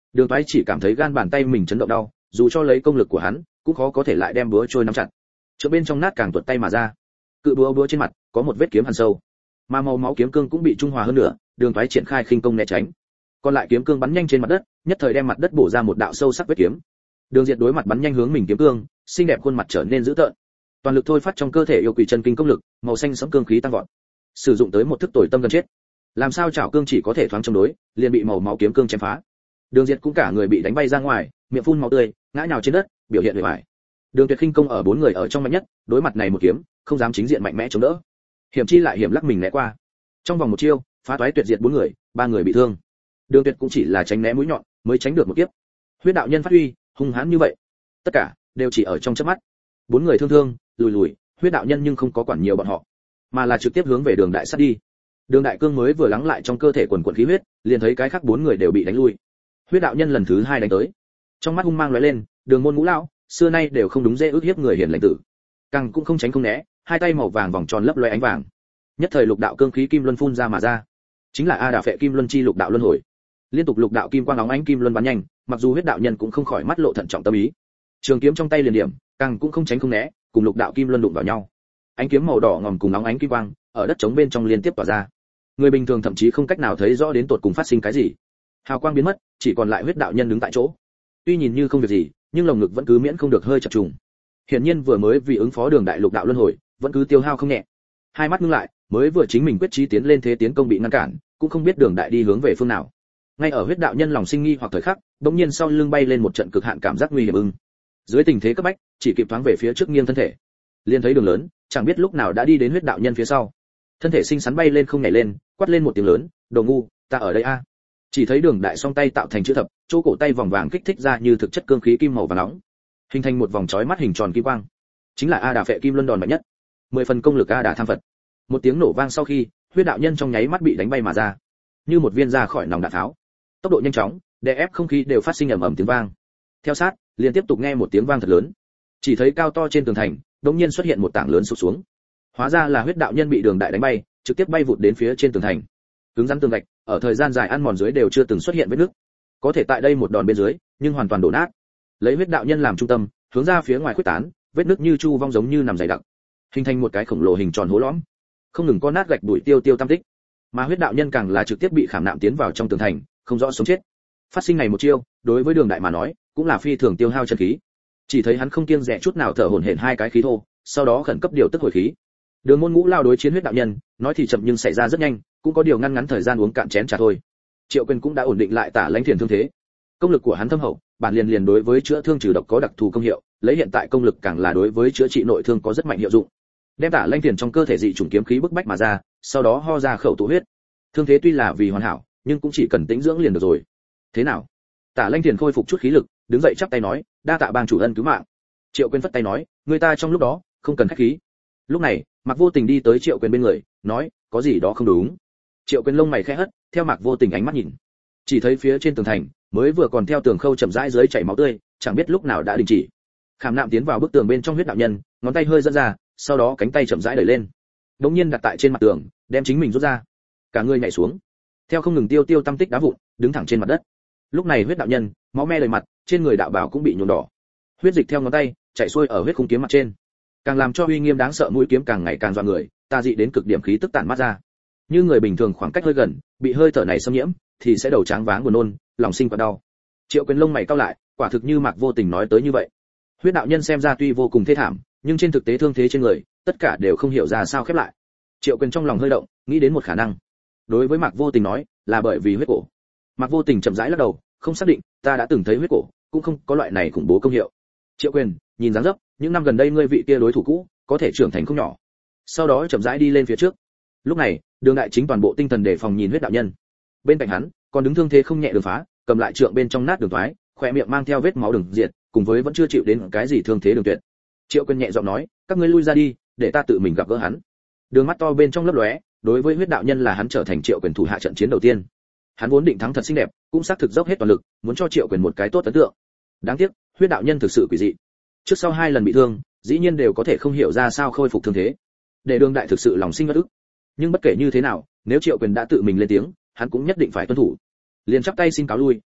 Đường Toái chỉ cảm thấy gan bàn tay mình chấn động đau, dù cho lấy công lực của hắn, cũng khó có thể lại đem búa trôi nắm chặt. Chỗ bên trong nát càng tuột tay mà ra. Cự búa trên mặt có một vết kiếm hằn sâu, mà màu máu kiếm cương cũng bị trung hòa hơn nữa, Đường Toái triển khai khinh công né tránh. Còn lại kiếm cương bắn nhanh trên mặt đất, nhất thời đem mặt đất bổ ra một đạo sâu sắc vết kiếm. Đường Diệt đối mặt bắn nhanh hướng mình kiếm cương, xinh đẹp khuôn mặt trở nên dữ tợn. Toàn lực thôi phát trong cơ thể yêu quỷ chân kinh công lực, màu xanh sẫm cương khí tăng vọt. Sử dụng tới một thức tồi tâm gần chết. Làm sao chảo cương chỉ có thể thoáng chống đối, liền bị màu máu kiếm cương chém phá. Đường Diệt cũng cả người bị đánh bay ra ngoài, miệng phun máu tươi, ngã nhào trên đất, biểu hiện uể oải. Đường Tuyệt khinh công ở 4 người ở trong mạnh nhất, đối mặt này một kiếm, không dám chính diện mạnh mẽ chống đỡ. Hiểm chi lại hiểm lắc mình né qua. Trong vòng một chiêu, phá toái tuyệt diệt 4 người, 3 người bị thương. Đường Tuyệt cũng chỉ là tránh né mũi nhọn, mới tránh được một kiếp. Huyết đạo nhân phát huy, hung hãn như vậy, tất cả đều chỉ ở trong chớp mắt. 4 người thương, lùi, Huyết đạo nhân nhưng không có quản nhiều bọn họ, mà là trực tiếp hướng về Đường Đại sát đi. Đường Đại Cương mới vừa lắng lại trong cơ thể quần quần khí huyết, liền thấy cái khác 4 người đều bị đánh lui. Huyết đạo nhân lần thứ 2 đánh tới. Trong mắt hung mang lóe lên, Đường môn ngũ lão, xưa nay đều không đúng dễ ước hiếp người hiền lành tử. Càng cũng không tránh không né, hai tay màu vàng vòng tròn lấp loé ánh vàng. Nhất thời lục đạo cương khí kim luân phun ra mà ra. Chính là A Đà Phệ Kim Luân chi lục đạo luân hồi. Liên tục lục đạo kim quang óng ánh kim luân bắn nhanh, mặc dù Huyết đạo nhân cũng không khỏi mắt lộ thận trọng tâm ý. Trường kiếm trong tay liền điểm, càng cũng không tránh không né, cùng lục đạo kim luân đụng vào nhau. Ánh kiếm màu đỏ ngòm cùng óng ánh kim quang, ở đất trống bên trong liên tiếp tỏa ra. Người bình thường thậm chí không cách nào thấy rõ đến tột cùng phát sinh cái gì. Hào quang biến mất, chỉ còn lại Huyết đạo nhân đứng tại chỗ. Tuy nhìn như không việc gì, nhưng lồng ngực vẫn cứ miễn không được hơi chập trùng. Hiển nhiên vừa mới vì ứng phó Đường Đại lục đạo luân hồi, vẫn cứ tiêu hao không nhẹ. Hai mắt ngưng lại, mới vừa chính mình quyết chí tiến lên thế tiến công bị ngăn cản, cũng không biết Đường Đại đi hướng về phương nào. Ngay ở Huyết đạo nhân lòng sinh nghi hoặc thời khắc, bỗng nhiên sau lưng bay lên một trận cực hạn cảm giác nguy hiểm ưng. Dưới tình thế cấp bách, chỉ kịp thoáng về phía trước nghiêng thân thể. Liền thấy Đường lớn, chẳng biết lúc nào đã đi đến Huyết đạo nhân phía sau. Thân thể xinh xắn bay lên không nhảy lên, quát lên một tiếng lớn, "Đồ ngu, ta ở đây a." Chỉ thấy Đường Đại song tay tạo thành chữ thập, chỗ cổ tay vòng vàng kích thích ra như thực chất cương khí kim màu vàng nóng, hình thành một vòng chói mắt hình tròn kim quang. Chính là A Đà Phệ Kim Luân đòn mạnh nhất. 10 phần công lực A Đà tham Phật. Một tiếng nổ vang sau khi, Huyết đạo nhân trong nháy mắt bị đánh bay mà ra, như một viên ra khỏi nòng đạn tháo. Tốc độ nhanh chóng, đè ép không khí đều phát sinh ầm ầm tiếng vang. Theo sát, liền tiếp tục nghe một tiếng vang thật lớn. Chỉ thấy cao to trên tường thành, đột nhiên xuất hiện một tảng lớn sụp xuống. Hóa ra là Huyết đạo nhân bị Đường Đại đánh bay, trực tiếp bay vụt đến phía trên tường thành. Cứng rắn tường gạch, ở thời gian dài ăn mòn dưới đều chưa từng xuất hiện vết nứt. Có thể tại đây một đòn bên dưới, nhưng hoàn toàn đổ nát. Lấy Huyết đạo nhân làm trung tâm, hướng ra phía ngoài khuếch tán, vết nứt như chu vong giống như nằm dày đặc, hình thành một cái khổng lồ hình tròn hố lõm. Không ngừng có nát gạch bụi tiêu tam tích. Mà Huyết đạo nhân càng là trực tiếp bị khảm nạm tiến vào trong tường thành, không rõ sống chết. Phát sinh này một chiêu, đối với Đường Đại mà nói, cũng là phi thường tiêu hao chân khí. Chỉ thấy hắn không kiêng dè chút nào thở hổn hển hai cái khí thô, sau đó khẩn cấp điều tức hồi khí. Đường môn ngũ lao đối chiến Huyết đạo nhân, nói thì chậm nhưng xảy ra rất nhanh, cũng có điều ngăn thời gian uống cạn chén trà thôi. Triệu Quyền cũng đã ổn định lại Tả Lãnh Thiền thương thế. Công lực của hắn thâm hậu, bản liền đối với chữa thương trừ độc có đặc thù công hiệu, lấy hiện tại công lực càng là đối với chữa trị nội thương có rất mạnh hiệu dụng. Đem Tả Lãnh Thiền trong cơ thể dị chủng kiếm khí bức bách mà ra, sau đó ho ra khẩu tụ huyết. Thương thế tuy là vì hoàn hảo, nhưng cũng chỉ cần tĩnh dưỡng liền được rồi. Thế nào? Tả Lãnh Thiền khôi phục chút khí lực, đứng dậy chắp tay nói, đa tạ bang chủ ân cứu mạng. Triệu Quyền phất tay nói, người ta trong lúc đó không cần khách khí. Lúc này, Mạc Vô Tình đi tới Triệu Quyền bên người, nói, có gì đó không đúng. Triệu Quyền lông mày khẽ hất, theo Mạc Vô Tình ánh mắt nhìn, chỉ thấy phía trên tường thành mới vừa còn theo tường khâu chậm rãi dưới chảy máu tươi, chẳng biết lúc nào đã đình chỉ. Khảm nạm tiến vào bức tường bên trong Huyết đạo nhân, ngón tay hơi dẫn ra, sau đó cánh tay chậm rãi đẩy lên, đột nhiên đặt tại trên mặt tường, đem chính mình rút ra, cả người nhảy xuống, theo không ngừng tiêu tâm tích đá vụn, đứng thẳng trên mặt đất. Lúc này Huyết đạo nhân máu me đầy mặt, trên người đạo bào cũng bị nhuộm đỏ, huyết dịch theo ngón tay chảy xuôi ở huyết khung kiếm mặt trên, càng làm cho uy nghiêm đáng sợ mũi kiếm càng ngày càng dọa người, ta dị đến cực điểm khí tức tản mát ra. Như người bình thường khoảng cách hơi gần, bị hơi thở này xâm nhiễm, thì sẽ đầu tráng váng buồn nôn, lòng sinh quặn đau. Triệu Quyền lông mày cau lại, quả thực như Mạc Vô Tình nói tới như vậy. Huyết đạo nhân xem ra tuy vô cùng thê thảm, nhưng trên thực tế thương thế trên người, tất cả đều không hiểu ra sao khép lại. Triệu Quyền trong lòng hơi động, nghĩ đến một khả năng. Đối với Mạc Vô Tình nói, là bởi vì huyết cổ. Mạc Vô Tình chậm rãi lắc đầu, không xác định, ta đã từng thấy huyết cổ, cũng không có loại này khủng bố công hiệu. Triệu Quyền, nhìn dáng dấp, những năm gần đây ngươi vị kia đối thủ cũ, có thể trưởng thành không nhỏ. Sau đó chậm rãi đi lên phía trước. Lúc này, Đường Đại chính toàn bộ tinh thần để phòng nhìn Huyết đạo nhân. Bên cạnh hắn, còn đứng thương thế không nhẹ Đường Phá, cầm lại trượng bên trong nát Đường Toái, khóe miệng mang theo vết máu Đường Diệt, cùng với vẫn chưa chịu đến cái gì thương thế Đường Tuyệt. Triệu Quyền nhẹ giọng nói, các ngươi lui ra đi, để ta tự mình gặp gỡ hắn. Đường mắt to bên trong lấp lóe, đối với Huyết đạo nhân là hắn trở thành Triệu Quyền thủ hạ trận chiến đầu tiên. Hắn vốn định thắng thật xinh đẹp, cũng xác thực dốc hết toàn lực, muốn cho Triệu Quyền một cái tốt ấn tượng. Đáng tiếc, Huyết đạo nhân thực sự quỷ dị. Trước sau 2 lần bị thương, dĩ nhiên đều có thể không hiểu ra sao khôi phục thương thế. Để Đường Đại thực sự lòng sinh bất ức. Nhưng bất kể như thế nào, nếu Triệu Quyền đã tự mình lên tiếng, hắn cũng nhất định phải tuân thủ. Liền chắp tay xin cáo lui,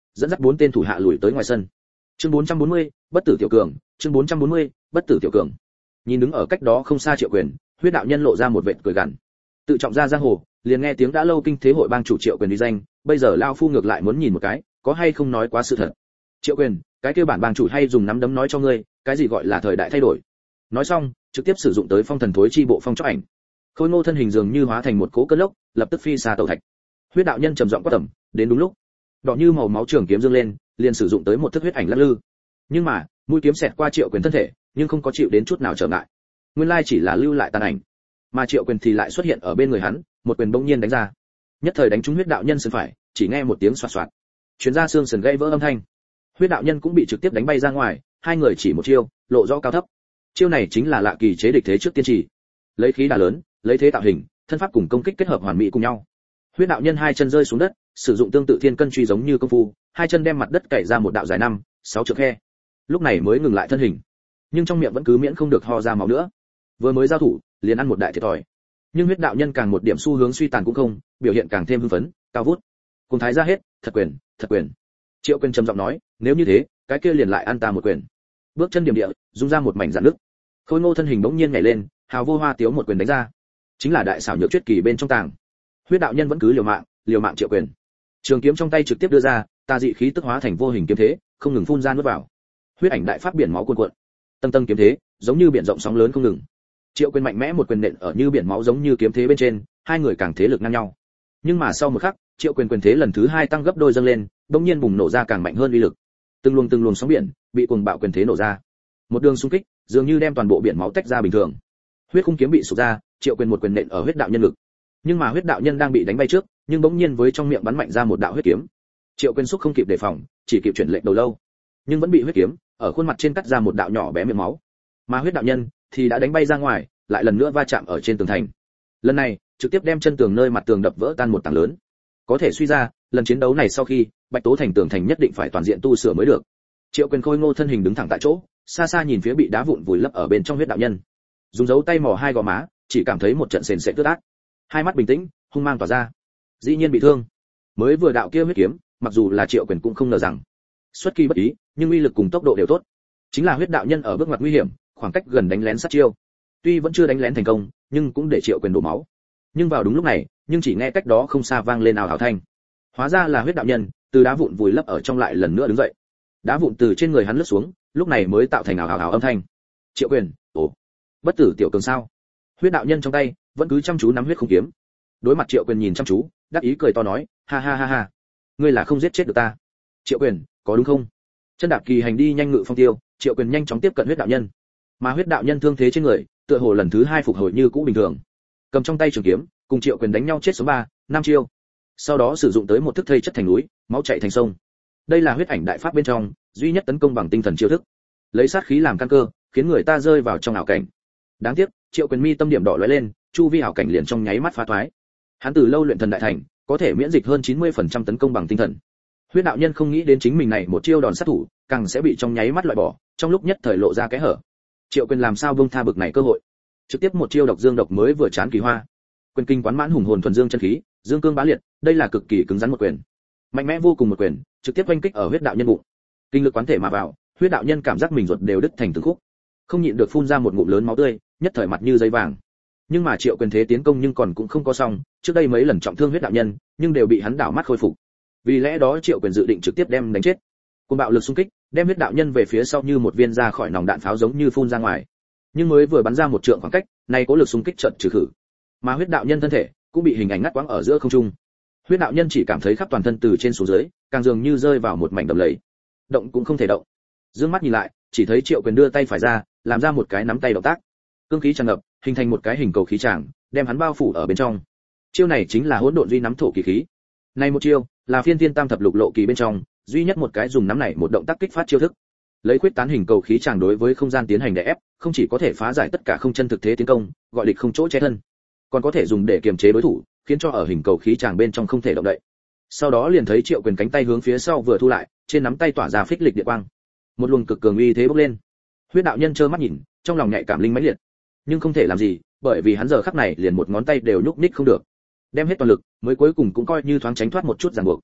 dẫn dắt 4 tên thủ hạ lùi tới ngoài sân. Chương 440, bất tử tiểu cường, chương 440, bất tử tiểu cường. Nhìn đứng ở cách đó không xa Triệu Quyền, Huyết đạo nhân lộ ra một vệt cười gằn. Tự trọng ra giang hồ, liền nghe tiếng đã lâu kinh thế hội bang chủ Triệu Quyền uy danh, bây giờ lao phu ngược lại muốn nhìn một cái, có hay không nói quá sự thật. Triệu Quyền, cái kia bản bang chủ hay dùng nắm đấm nói cho ngươi, cái gì gọi là thời đại thay đổi. Nói xong, trực tiếp sử dụng tới phong thần thối chi bộ phong chóc ảnh. Khôi Ngô thân hình dường như hóa thành một cỗ cơn lốc, lập tức phi xa tẩu thạch. Huyết đạo nhân trầm giọng quát tầm, đến đúng lúc. Đỏ như màu máu trường kiếm dương lên, liền sử dụng tới một thức huyết ảnh lắc lư. Nhưng mà, mũi kiếm xẹt qua Triệu Quyền thân thể, nhưng không có chịu đến chút nào trở ngại. Nguyên lai chỉ là lưu lại tàn ảnh, mà Triệu Quyền thì lại xuất hiện ở bên người hắn, một quyền bỗng nhiên đánh ra. Nhất thời đánh trúng Huyết đạo nhân sườn phải, chỉ nghe một tiếng xoạt xoạt, truyền ra xương sườn gãy vỡ âm thanh. Huyết đạo nhân cũng bị trực tiếp đánh bay ra ngoài, hai người chỉ một chiêu, lộ rõ cao thấp. Chiêu này chính là lạ kỳ chế địch thế trước tiên trì, lấy khí đả lớn, lấy thế tạo hình, thân pháp cùng công kích kết hợp hoàn mỹ cùng nhau. Huyết đạo nhân hai chân rơi xuống đất, sử dụng tương tự thiên cân truy giống như công phu, hai chân đem mặt đất cày ra một đạo dài 5-6 trượng khe. Lúc này mới ngừng lại thân hình, nhưng trong miệng vẫn cứ miễn không được ho ra máu nữa. Vừa mới giao thủ, liền ăn một đại thiệt thòi. Nhưng Huyết đạo nhân càng một điểm xu hướng suy tàn cũng không, biểu hiện càng thêm hưng phấn, cao vút. Cùng thái ra hết, thật quyền, thật quyền. Triệu Quyền trầm giọng nói, nếu như thế, cái kia liền lại ăn ta một quyền. Bước chân điểm địa, dung ra một mảnh rạn nứt. Khôi Ngô thân hình bỗng nhiên nhảy lên, hào vô hoa tiếu một quyền đánh ra. Chính là đại xảo nhược tuyết kỳ bên trong tàng. Huyết đạo nhân vẫn cứ liều mạng Triệu Quyền. Trường kiếm trong tay trực tiếp đưa ra, tà dị khí tức hóa thành vô hình kiếm thế, không ngừng phun ra nuốt vào. Huyết ảnh đại pháp biển máu cuồn cuộn. Tầng tầng kiếm thế, giống như biển rộng sóng lớn không ngừng. Triệu Quyền mạnh mẽ một quyền nện ở như biển máu giống như kiếm thế bên trên, hai người càng thế lực ngang nhau. Nhưng mà sau một khắc, Triệu Quyền quyền thế lần thứ hai tăng gấp đôi dâng lên, bỗng nhiên bùng nổ ra càng mạnh hơn uy lực. Từng luồng sóng biển bị cuồng bạo quyền thế nổ ra. Một đường xung kích, dường như đem toàn bộ biển máu tách ra bình thường. Huyết khung kiếm bị sụp ra, Triệu Quyền một quyền nện ở Huyết đạo nhân ngực. Nhưng mà Huyết đạo nhân đang bị đánh bay trước, nhưng bỗng nhiên với trong miệng bắn mạnh ra một đạo huyết kiếm. Triệu Quyền xúc không kịp đề phòng, chỉ kịp chuyển lệnh đầu lâu, nhưng vẫn bị huyết kiếm ở khuôn mặt trên cắt ra một đạo nhỏ bé miệng máu. Mà Huyết đạo nhân thì đã đánh bay ra ngoài, lại lần nữa va chạm ở trên tường thành. Lần này, trực tiếp đem chân tường nơi mặt tường đập vỡ tan một tảng lớn. Có thể suy ra, lần chiến đấu này sau khi, Bạch Tố thành tường thành nhất định phải toàn diện tu sửa mới được. Triệu Quyền Khôi Ngô thân hình đứng thẳng tại chỗ, xa xa nhìn phía bị đá vụn vùi lấp ở bên trong Huyết đạo nhân, dùng dấu tay mò hai gò má, chỉ cảm thấy một trận sền sệt tức ác. Hai mắt bình tĩnh, hung mang tỏa ra. Dĩ nhiên bị thương. Mới vừa đạo kia huyết kiếm, mặc dù là Triệu Quyền cũng không ngờ rằng xuất kỳ bất ý, nhưng uy lực cùng tốc độ đều tốt. Chính là Huyết đạo nhân ở bước ngoặt nguy hiểm, khoảng cách gần đánh lén sát chiêu. Tuy vẫn chưa đánh lén thành công, nhưng cũng để Triệu Quyền đổ máu. Nhưng vào đúng lúc này, nhưng chỉ nghe cách đó không xa vang lên ào ào thanh. Hóa ra là Huyết đạo nhân, từ đá vụn vùi lấp ở trong lại lần nữa đứng dậy. Đá vụn từ trên người hắn lướt xuống, lúc này mới tạo thành ào ào âm thanh. Triệu Quyền, ồ, bất tử tiểu cường sao? Huyết đạo nhân trong tay vẫn cứ chăm chú nắm huyết khung kiếm. Đối mặt Triệu Quyền nhìn chăm chú, đắc ý cười to nói, ha ha ha ha, ngươi là không giết chết được ta. Triệu Quyền, có đúng không? Chân đạp kỳ hành đi nhanh ngự phong tiêu, Triệu Quyền nhanh chóng tiếp cận Huyết đạo nhân. Mà Huyết đạo nhân thương thế trên người, tựa hồ lần thứ hai phục hồi như cũ bình thường. Cầm trong tay trường kiếm, cùng Triệu Quyền đánh nhau chết số 3-5 chiêu. Sau đó sử dụng tới một thức thây chất thành núi, máu chảy thành sông. Đây là huyết ảnh đại pháp bên trong duy nhất tấn công bằng tinh thần chiêu thức, lấy sát khí làm căn cơ, khiến người ta rơi vào trong ảo cảnh. Đáng tiếc, Triệu Quyền mi tâm điểm đỏ lóe lên, chu vi ảo cảnh liền trong nháy mắt phá thoái. Hắn từ lâu luyện thần đại thành, có thể miễn dịch hơn 90% tấn công bằng tinh thần. Huyết đạo nhân không nghĩ đến chính mình này một chiêu đòn sát thủ, càng sẽ bị trong nháy mắt loại bỏ, trong lúc nhất thời lộ ra cái hở. Triệu Quyền làm sao buông tha bực này cơ hội? Trực tiếp một chiêu độc dương độc mới vừa chán kỳ hoa. Quyền kinh quán mãn hùng hồn thuần dương chân khí, dương cương bá liệt, đây là cực kỳ cứng rắn một quyền. Mạnh mẽ vô cùng một quyền, trực tiếp oanh kích ở Huyết đạo nhân bụng. Kinh lực quán thể mà vào, Huyết đạo nhân cảm giác mình ruột đều đứt thành từng khúc, không nhịn được phun ra một ngụm lớn máu tươi, nhất thời mặt như giấy vàng. Nhưng mà Triệu Quyền thế tiến công nhưng còn cũng không có xong, trước đây mấy lần trọng thương Huyết đạo nhân, nhưng đều bị hắn đảo mắt khôi phục. Vì lẽ đó Triệu Quyền dự định trực tiếp đem đánh chết. Cùng bạo lực xung kích, đem Huyết đạo nhân về phía sau như một viên ra khỏi nòng đạn pháo giống như phun ra ngoài. Nhưng mới vừa bắn ra một trượng khoảng cách, này có lực xung kích chợt trừ khử. Mà Huyết đạo nhân thân thể cũng bị hình ảnh ngắt quãng ở giữa không trung. Huyết đạo nhân chỉ cảm thấy khắp toàn thân từ trên xuống dưới, càng dường như rơi vào một mảnh đầm lầy. Động cũng không thể động. Dương mắt nhìn lại, chỉ thấy Triệu Quyền đưa tay phải ra, làm ra một cái nắm tay động tác. Cương khí tràn ngập, hình thành một cái hình cầu khí tràng, đem hắn bao phủ ở bên trong. Chiêu này chính là hỗn độn duy nắm thổ kỳ khí. Này một chiêu, là phiên thiên tam thập lục lộ kỳ bên trong, duy nhất một cái dùng nắm này một động tác kích phát chiêu thức. Lấy quyết tán hình cầu khí tràng đối với không gian tiến hành đè ép, không chỉ có thể phá giải tất cả không chân thực thế tiến công, gọi địch không chỗ che thân, còn có thể dùng để kiềm chế đối thủ, khiến cho ở hình cầu khí tràng bên trong không thể động đậy. Sau đó liền thấy Triệu Quyền cánh tay hướng phía sau vừa thu lại, trên nắm tay tỏa ra phích lịch điện quang, một luồng cực cường uy thế bốc lên. Huyết đạo nhân trơ mắt nhìn, trong lòng nhạy cảm linh mãnh liệt, nhưng không thể làm gì, bởi vì hắn giờ khắc này liền một ngón tay đều nhúc nhích không được, đem hết toàn lực, mới cuối cùng cũng coi như thoáng tránh thoát một chút ràng buộc.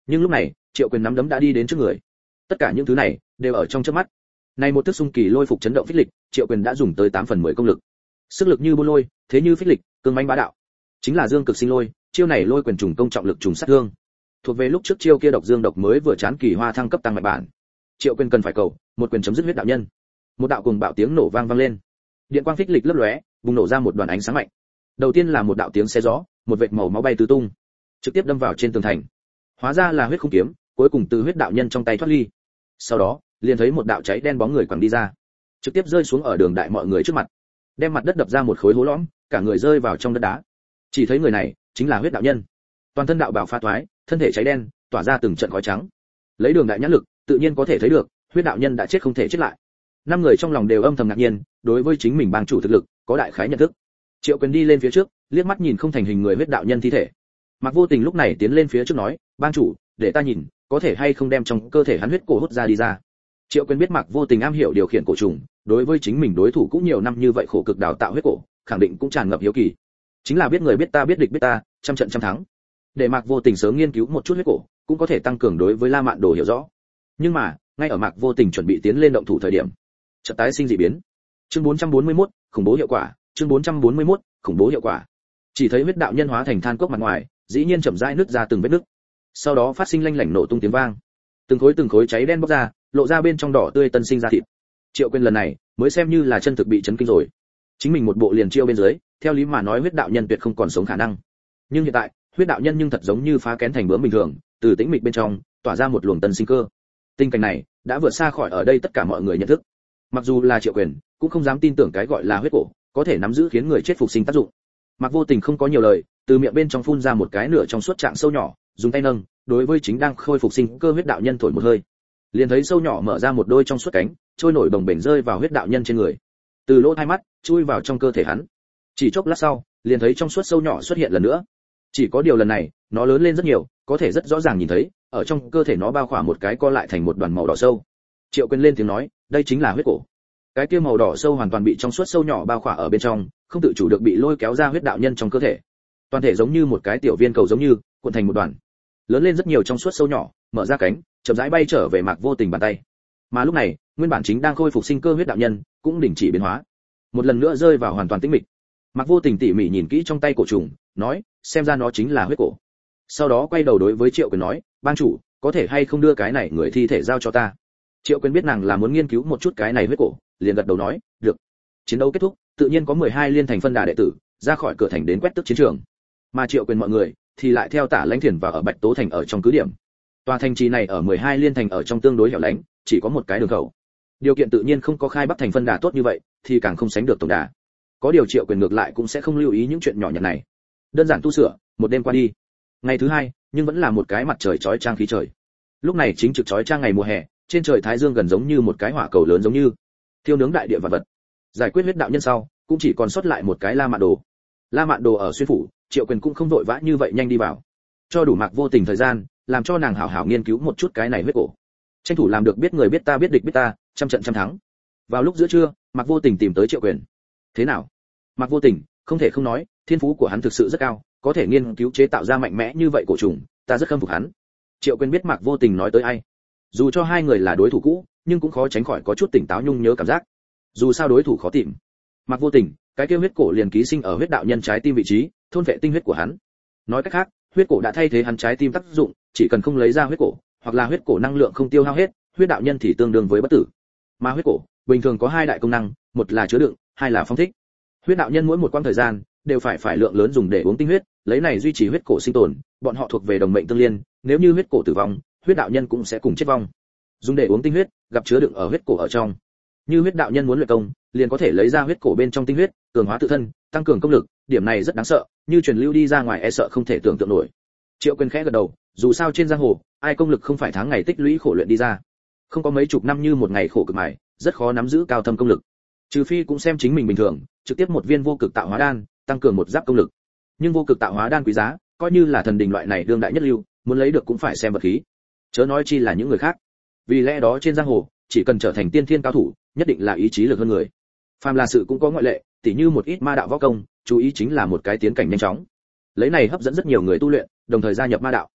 Nhưng lúc này Triệu Quyền nắm đấm đã đi đến trước người. Tất cả những thứ này đều ở trong chớp mắt. Này một thức xung kỳ lôi phục chấn động phích lịch, Triệu Quyền đã dùng tới 8/10 công lực. Sức lực như buôn lôi, thế như phích lịch, cương mãnh bá đạo. Chính là Dương Cực Sinh Lôi, chiêu này lôi quyền trùng công trọng lực trùng sát thương. Thuộc về lúc trước chiêu kia độc dương độc mới vừa chán kỳ hoa thăng cấp tăng mạnh bản. Triệu Quyền cần phải cầu, một quyền chấm dứt huyết đạo nhân. Một đạo cùng bạo tiếng nổ vang vang lên. Điện quang phích lịch lấp lóe, bùng nổ ra một đoàn ánh sáng mạnh. Đầu tiên là một đạo tiếng xé gió, một vệt màu máu bay tứ tung, trực tiếp đâm vào trên tường thành. Hóa ra là huyết khung kiếm, cuối cùng từ huyết đạo nhân trong tay thoát ly. Sau đó, liền thấy một đạo cháy đen bóng người quẳng đi ra, trực tiếp rơi xuống ở đường đại mọi người trước mặt, đem mặt đất đập ra một khối hố lõm, cả người rơi vào trong đất đá. Chỉ thấy người này chính là huyết đạo nhân, toàn thân đạo bào pha toái, thân thể cháy đen, tỏa ra từng trận khói trắng. Lấy đường đại nhãn lực, tự nhiên có thể thấy được, huyết đạo nhân đã chết không thể chết lại. Năm người trong lòng đều âm thầm ngạc nhiên, đối với chính mình bang chủ thực lực có đại khái nhận thức. Triệu Quyền đi lên phía trước, liếc mắt nhìn không thành hình người huyết đạo nhân thi thể. Mạc Vô Tình lúc này tiến lên phía trước nói, bang chủ, để ta nhìn, có thể hay không đem trong cơ thể hắn huyết cổ hút ra đi ra. Triệu Quyền biết Mạc Vô Tình am hiểu điều khiển cổ trùng, đối với chính mình đối thủ cũng nhiều năm như vậy khổ cực đào tạo huyết cổ, khẳng định cũng tràn ngập hiếu kỳ. Chính là biết người biết ta biết địch biết ta, trăm trận trăm thắng. Để Mạc Vô Tình sớm nghiên cứu một chút huyết cổ, cũng có thể tăng cường đối với La Mạn Đồ hiểu rõ. Nhưng mà, ngay ở Mạc Vô Tình chuẩn bị tiến lên động thủ thời điểm, chợt tái sinh dị biến. Chương 441, khủng bố hiệu quả, chương 441, khủng bố hiệu quả. Chỉ thấy huyết đạo nhân hóa thành than cốc mặt ngoài, dĩ nhiên chậm rãi nứt ra từng vết nứt. Sau đó phát sinh lanh lảnh nổ tung tiếng vang. Từng khối cháy đen bốc ra, lộ ra bên trong đỏ tươi tân sinh ra thịt. Triệu Quyền lần này mới xem như là chân thực bị chấn kinh rồi. Chính mình một bộ liền chiêu bên dưới, theo lý mà nói huyết đạo nhân tuyệt không còn sống khả năng. Nhưng hiện tại, huyết đạo nhân nhưng thật giống như phá kén thành bướm bình thường, từ tĩnh mịch bên trong tỏa ra một luồng tân sinh cơ. Tình cảnh này đã vượt xa khỏi ở đây tất cả mọi người nhận thức. Mặc dù là Triệu Quyền, cũng không dám tin tưởng cái gọi là huyết cổ có thể nắm giữ khiến người chết phục sinh tác dụng. Mạc Vô Tình không có nhiều lời, từ miệng bên trong phun ra một cái nửa trong suốt trạng sâu nhỏ, dùng tay nâng, đối với chính đang khôi phục sinh cơ huyết đạo nhân thổi một hơi. Liền thấy sâu nhỏ mở ra một đôi trong suốt cánh, trôi nổi bồng bềnh rơi vào huyết đạo nhân trên người. Từ lỗ hai mắt chui vào trong cơ thể hắn. Chỉ chốc lát sau, liền thấy trong suốt sâu nhỏ xuất hiện lần nữa. Chỉ có điều lần này, nó lớn lên rất nhiều, có thể rất rõ ràng nhìn thấy, ở trong cơ thể nó bao khỏa một cái co lại thành một đoàn màu đỏ sâu. Triệu Quyền lên tiếng nói, đây chính là huyết cổ. Cái kia màu đỏ sâu hoàn toàn bị trong suốt sâu nhỏ bao khỏa ở bên trong, không tự chủ được bị lôi kéo ra huyết đạo nhân trong cơ thể. Toàn thể giống như một cái tiểu viên cầu giống như cuộn thành một đoàn, lớn lên rất nhiều trong suốt sâu nhỏ, mở ra cánh, chậm rãi bay trở về Mạc Vô Tình bàn tay. Mà lúc này, nguyên bản chính đang khôi phục sinh cơ huyết đạo nhân cũng đình chỉ biến hóa, một lần nữa rơi vào hoàn toàn tĩnh mịch. Mạc Vô Tình tỉ mỉ nhìn kỹ trong tay cổ trùng, nói, xem ra nó chính là huyết cổ. Sau đó quay đầu đối với Triệu Quyền nói, bang chủ, có thể hay không đưa cái này người thi thể giao cho ta. Triệu Quyền biết nàng là muốn nghiên cứu một chút cái này huyết cổ, liền gật đầu nói, được. Chiến đấu kết thúc, tự nhiên có 12 liên thành phân đà đệ tử ra khỏi cửa thành đến quét tước chiến trường. Mà Triệu Quyền mọi người thì lại theo Tả Lãnh Thiền và ở Bạch Tố thành ở trong cứ điểm. Tòa thành trì này ở 12 liên thành ở trong tương đối hẻo lánh, chỉ có một cái đường khẩu. Điều kiện tự nhiên không có khai Bắc thành phân đà tốt như vậy, thì càng không sánh được tổng đà. Có điều Triệu Quyền ngược lại cũng sẽ không lưu ý những chuyện nhỏ nhặt này. Đơn giản tu sửa, một đêm qua đi. Ngày thứ hai, nhưng vẫn là một cái mặt trời chói chang khí trời. Lúc này chính trực chói chang ngày mùa hè, trên trời thái dương gần giống như một cái hỏa cầu lớn giống như thiêu nướng đại địa vật vật. Giải quyết huyết đạo nhân sau, cũng chỉ còn sót lại một cái La Mạn Đồ. La Mạn Đồ ở xuyên phủ, Triệu Quyền cũng không vội vã như vậy nhanh đi vào, cho đủ Mạc Vô Tình thời gian, làm cho nàng hảo hảo nghiên cứu một chút cái này huyết cổ, tranh thủ làm được biết người biết ta biết địch biết ta, trăm trận trăm thắng. Vào lúc giữa trưa, Mạc Vô Tình tìm tới Triệu Quyền. Thế nào? Mạc Vô Tình, không thể không nói, thiên phú của hắn thực sự rất cao, có thể nghiên cứu chế tạo ra mạnh mẽ như vậy cổ trùng, ta rất khâm phục hắn. Triệu Quyền biết Mạc Vô Tình nói tới ai, dù cho hai người là đối thủ cũ, nhưng cũng khó tránh khỏi có chút tỉnh táo nhung nhớ cảm giác. Dù sao đối thủ khó tìm. Mạc Vô Tình, cái kia huyết cổ liền ký sinh ở huyết đạo nhân trái tim vị trí, thôn vệ tinh huyết của hắn. Nói cách khác, huyết cổ đã thay thế hắn trái tim tác dụng, chỉ cần không lấy ra huyết cổ, hoặc là huyết cổ năng lượng không tiêu hao hết, huyết đạo nhân thì tương đương với bất tử. Mà huyết cổ bình thường có hai đại công năng, một là chứa đựng, hai là phong thích. Huyết đạo nhân mỗi một quãng thời gian đều phải lượng lớn dùng để uống tinh huyết, lấy này duy trì huyết cổ sinh tồn, bọn họ thuộc về đồng mệnh tương liên, nếu như huyết cổ tử vong, huyết đạo nhân cũng sẽ cùng chết vong. Dùng để uống tinh huyết, gặp chứa đựng ở huyết cổ ở trong. Như huyết đạo nhân muốn luyện công, liền có thể lấy ra huyết cổ bên trong tinh huyết, cường hóa tự thân, tăng cường công lực, điểm này rất đáng sợ, như truyền lưu đi ra ngoài e sợ không thể tưởng tượng nổi. Triệu Quyền khẽ gật đầu, dù sao trên giang hồ, ai công lực không phải tháng ngày tích lũy khổ luyện đi ra. Không có mấy chục năm như một ngày khổ cực mài, rất khó nắm giữ cao thâm công lực. Trừ phi cũng xem chính mình bình thường, trực tiếp một viên vô cực tạo hóa đan, tăng cường một giáp công lực. Nhưng vô cực tạo hóa đan quý giá, coi như là thần đình loại này đương đại nhất lưu, muốn lấy được cũng phải xem vật khí. Chớ nói chi là những người khác. Vì lẽ đó trên giang hồ, chỉ cần trở thành tiên thiên cao thủ, nhất định là ý chí lực hơn người. Phàm là sự cũng có ngoại lệ, tỉ như một ít ma đạo võ công, chú ý chính là một cái tiến cảnh nhanh chóng. Lấy này hấp dẫn rất nhiều người tu luyện, đồng thời gia nhập ma đạo.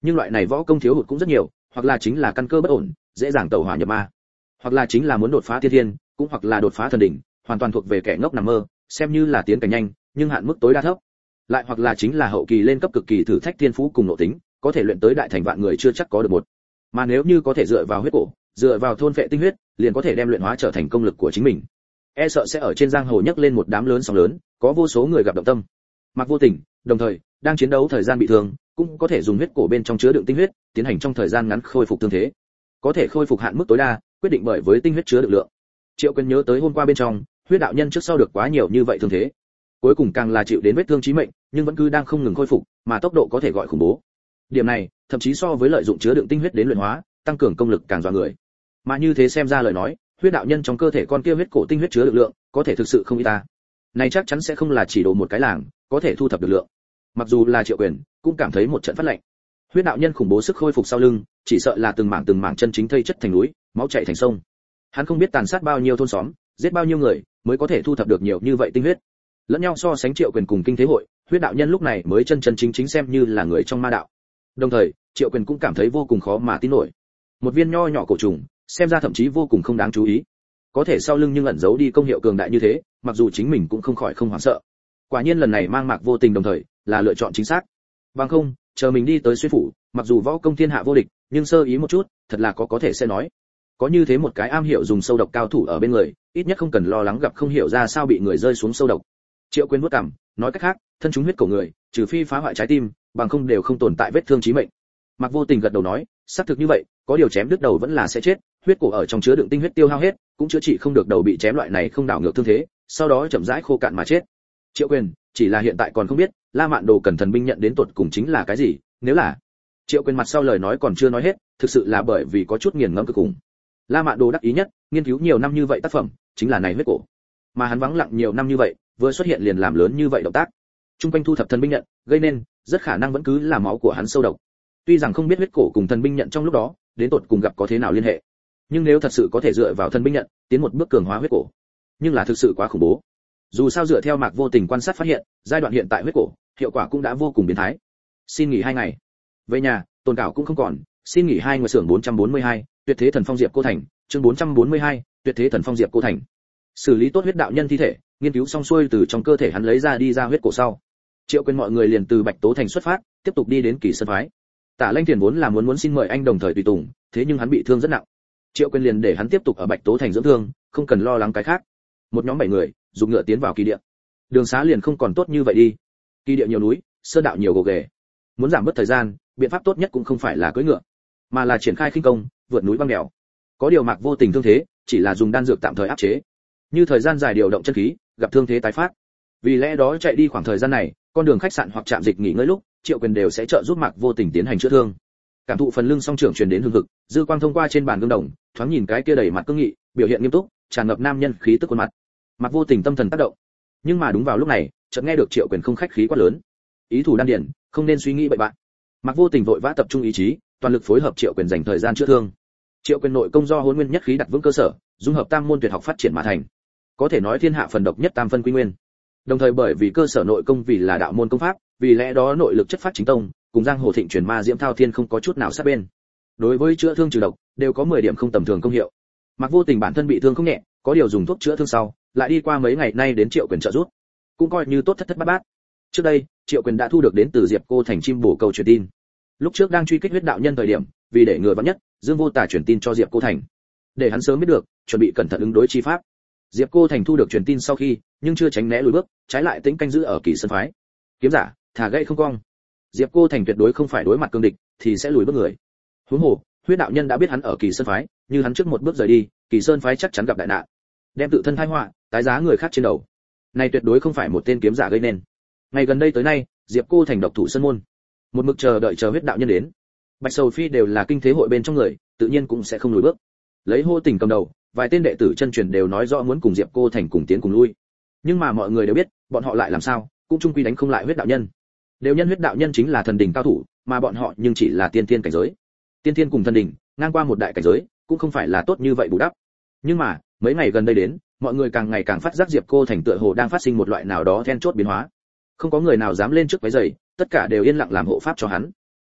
Nhưng loại này võ công thiếu hụt cũng rất nhiều, hoặc là chính là căn cơ bất ổn, dễ dàng tẩu hỏa nhập ma, hoặc là chính là muốn đột phá thiên thiên, cũng hoặc là đột phá thần đỉnh, hoàn toàn thuộc về kẻ ngốc nằm mơ, xem như là tiến cảnh nhanh, nhưng hạn mức tối đa thấp. Lại hoặc là chính là hậu kỳ lên cấp cực kỳ thử thách thiên phú cùng nội tính, có thể luyện tới đại thành vạn người chưa chắc có được một. Mà nếu như có thể dựa vào huyết cổ, dựa vào thôn phệ tinh huyết, liền có thể đem luyện hóa trở thành công lực của chính mình. E sợ sẽ ở trên giang hồ nhấc lên một đám lớn sóng lớn, có vô số người gặp động tâm. Mặc Vô Tình, đồng thời, đang chiến đấu thời gian bị thương, cũng có thể dùng huyết cổ bên trong chứa đựng tinh huyết, tiến hành trong thời gian ngắn khôi phục thương thế. Có thể khôi phục hạn mức tối đa, quyết định bởi với tinh huyết chứa đựng lượng. Triệu Quyền nhớ tới hôm qua bên trong, huyết đạo nhân trước sau được quá nhiều như vậy thương thế. Cuối cùng càng là chịu đến vết thương chí mệnh, nhưng vẫn cứ đang không ngừng khôi phục, mà tốc độ có thể gọi khủng bố. Điểm này, thậm chí so với lợi dụng chứa đựng tinh huyết đến luyện hóa, tăng cường công lực càng dọa người. Mà như thế xem ra lời nói, huyết đạo nhân trong cơ thể con kia huyết cổ tinh huyết chứa đựng lượng, có thể thực sự không ít ta. Này chắc chắn sẽ không là chỉ đồ một cái làng, có thể thu thập được lượng. Mặc dù là Triệu Quyền, cũng cảm thấy một trận phát lạnh. Huyết đạo nhân khủng bố sức khôi phục sau lưng, chỉ sợ là từng mảng chân chính thây chất thành núi, máu chảy thành sông. Hắn không biết tàn sát bao nhiêu thôn xóm, giết bao nhiêu người, mới có thể thu thập được nhiều như vậy tinh huyết. Lẫn nhau so sánh Triệu Quyền cùng kinh thế hội, huyết đạo nhân lúc này mới chân chính xem như là người trong ma đạo. Đồng thời, Triệu Quyền cũng cảm thấy vô cùng khó mà tin nổi. Một viên nho nhỏ cổ trùng, xem ra thậm chí vô cùng không đáng chú ý. Có thể sau lưng nhưng ẩn giấu đi công hiệu cường đại như thế, mặc dù chính mình cũng không khỏi không hoảng sợ. Quả nhiên lần này mang Mạc Vô Tình đồng thời, là lựa chọn chính xác. Bằng không, chờ mình đi tới Xuyên phủ, mặc dù võ công thiên hạ vô địch, nhưng sơ ý một chút, thật là có thể sẽ nói. Có như thế một cái am hiểu dùng sâu độc cao thủ ở bên người, ít nhất không cần lo lắng gặp không hiểu ra sao bị người rơi xuống sâu độc. Triệu Quyền vuốt cằm, nói cách khác, thân chúng huyết cổ người, trừ phi phá hoại trái tim, bằng không đều không tồn tại vết thương chí mệnh. Mạc Vô Tình gật đầu nói, xác thực như vậy, có điều chém đứt đầu vẫn là sẽ chết, huyết cổ ở trong chứa đựng tinh huyết tiêu hao hết, cũng chữa trị không được đầu bị chém loại này không đảo ngược thương thế, sau đó chậm rãi khô cạn mà chết. Triệu Quyền, chỉ là hiện tại còn không biết, La Mạn Đồ cần thần binh nhận đến tuột cùng chính là cái gì, nếu là. Triệu Quyền mặt sau lời nói còn chưa nói hết, thực sự là bởi vì có chút nghiền ngẫm cực cùng. La Mạn Đồ đắc ý nhất, nghiên cứu nhiều năm như vậy tác phẩm, chính là này huyết cổ. Mà hắn vắng lặng nhiều năm như vậy, vừa xuất hiện liền làm lớn như vậy động tác. Trung quanh thu thập thần binh nhận, gây nên rất khả năng vẫn cứ là máu của hắn sâu độc. Tuy rằng không biết huyết cổ cùng thần binh nhận trong lúc đó, đến tột cùng gặp có thế nào liên hệ. Nhưng nếu thật sự có thể dựa vào thần binh nhận, tiến một bước cường hóa huyết cổ, nhưng là thực sự quá khủng bố. Dù sao dựa theo Mạc Vô Tình quan sát phát hiện, giai đoạn hiện tại huyết cổ, hiệu quả cũng đã vô cùng biến thái. Xin nghỉ 2 ngày. Về nhà, tồn cảo cũng không còn, xin nghỉ 2 ngày xưởng 442, tuyệt thế thần phong diệp cô thành, chương 442, tuyệt thế thần phong diệp cô thành. Xử lý tốt huyết đạo nhân thi thể, nghiên cứu xong xuôi từ trong cơ thể hắn lấy ra đi ra huyết cổ sau. Triệu Quyền mọi người liền từ Bạch Tố thành xuất phát, tiếp tục đi đến Kỳ Sơn phái. Tả Lanh Thiền vốn là muốn xin mời anh đồng thời tùy tùng, thế nhưng hắn bị thương rất nặng. Triệu Quyền liền để hắn tiếp tục ở Bạch Tố thành dưỡng thương, không cần lo lắng cái khác. Một nhóm 7 người, dùng ngựa tiến vào kỳ địa. Đường xá liền không còn tốt như vậy đi. Kỳ địa nhiều núi, sơn đạo nhiều gồ ghề. Muốn giảm bớt thời gian, biện pháp tốt nhất cũng không phải là cưỡi ngựa, mà là triển khai khinh công, vượt núi băng đèo. Có điều Mạc Vô Tình thương thế, chỉ là dùng đan dược tạm thời áp chế. Như thời gian dài điều động chân khí, gặp thương thế tái phát. Vì lẽ đó chạy đi khoảng thời gian này, con đường khách sạn hoặc trạm dịch nghỉ ngơi lúc, Triệu Quyền đều sẽ trợ giúp Mạc Vô Tình tiến hành chữa thương. Cảm thụ phần lưng song trưởng truyền đến hương hực, dư quang thông qua trên bàn gương đồng, thoáng nhìn cái kia đầy mặt cương nghị, biểu hiện nghiêm túc, tràn ngập nam nhân khí tức khuôn mặt. Mạc Vô Tình tâm thần tác động. Nhưng mà đúng vào lúc này, chợt nghe được Triệu Quyền không khách khí quá lớn. Ý thủ đan điển, không nên suy nghĩ bậy bạ. Mạc Vô Tình vội vã tập trung ý chí, toàn lực phối hợp Triệu Quyền dành thời gian chữa thương. Triệu Quyền nội công do Hỗn Nguyên nhất khí đặt vững cơ sở, dung hợp tam môn tuyệt học phát triển mà thành. Có thể nói thiên hạ phần độc nhất tam phân quy nguyên. Đồng thời bởi vì cơ sở nội công vì là đạo môn công pháp, vì lẽ đó nội lực chất phát chính tông, cùng giang hồ thịnh truyền ma diễm thao thiên không có chút nào sát bên. Đối với chữa thương trừ độc, đều có 10 điểm không tầm thường công hiệu. Mạc Vô Tình bản thân bị thương không nhẹ, có điều dùng thuốc chữa thương sau, lại đi qua mấy ngày nay đến Triệu Quyền trợ giúp, cũng coi như tốt thất bát bát. Trước đây, Triệu Quyền đã thu được đến từ Diệp Cô thành chim bổ câu truyền tin. Lúc trước đang truy kích huyết đạo nhân thời điểm, vì để ngừa vắn nhất, Dương Vô Tà truyền tin cho Diệp Cô thành, để hắn sớm biết được, chuẩn bị cẩn thận ứng đối chi pháp. Diệp Cô thành thu được truyền tin sau khi, nhưng chưa tránh né lùi bước, trái lại tính canh giữ ở Kỳ Sơn phái. Kiếm giả, thả gậy không cong. Diệp Cô thành tuyệt đối không phải đối mặt cương địch, thì sẽ lùi bước người. Huống hồ, huyết đạo nhân đã biết hắn ở Kỳ Sơn phái, như hắn trước một bước rời đi, Kỳ Sơn phái chắc chắn gặp đại nạn, đem tự thân tai họa, tái giá người khác trên đầu. Này tuyệt đối không phải một tên kiếm giả gây nên. Ngày gần đây tới nay, Diệp Cô thành độc thủ sơn môn, một mực chờ đợi huyết đạo nhân đến. Bạch Sầu Phi đều là kinh thế hội bên trong người, tự nhiên cũng sẽ không lùi bước. Lấy Hô Tình cầm đầu, vài tên đệ tử chân truyền đều nói rõ muốn cùng Diệp Cô thành cùng tiến cùng lui. Nhưng mà mọi người đều biết, bọn họ lại làm sao, cũng chung quy đánh không lại huyết đạo nhân. Đều nhân huyết đạo nhân chính là thần đỉnh cao thủ, mà bọn họ nhưng chỉ là tiên tiên cảnh giới. Tiên tiên cùng thần đỉnh, ngang qua một đại cảnh giới, cũng không phải là tốt như vậy bù đắp. Nhưng mà, mấy ngày gần đây đến, mọi người càng ngày càng phát giác Diệp Cô thành tựa hồ đang phát sinh một loại nào đó then chốt biến hóa. Không có người nào dám lên trước váy giày, tất cả đều yên lặng làm hộ pháp cho hắn.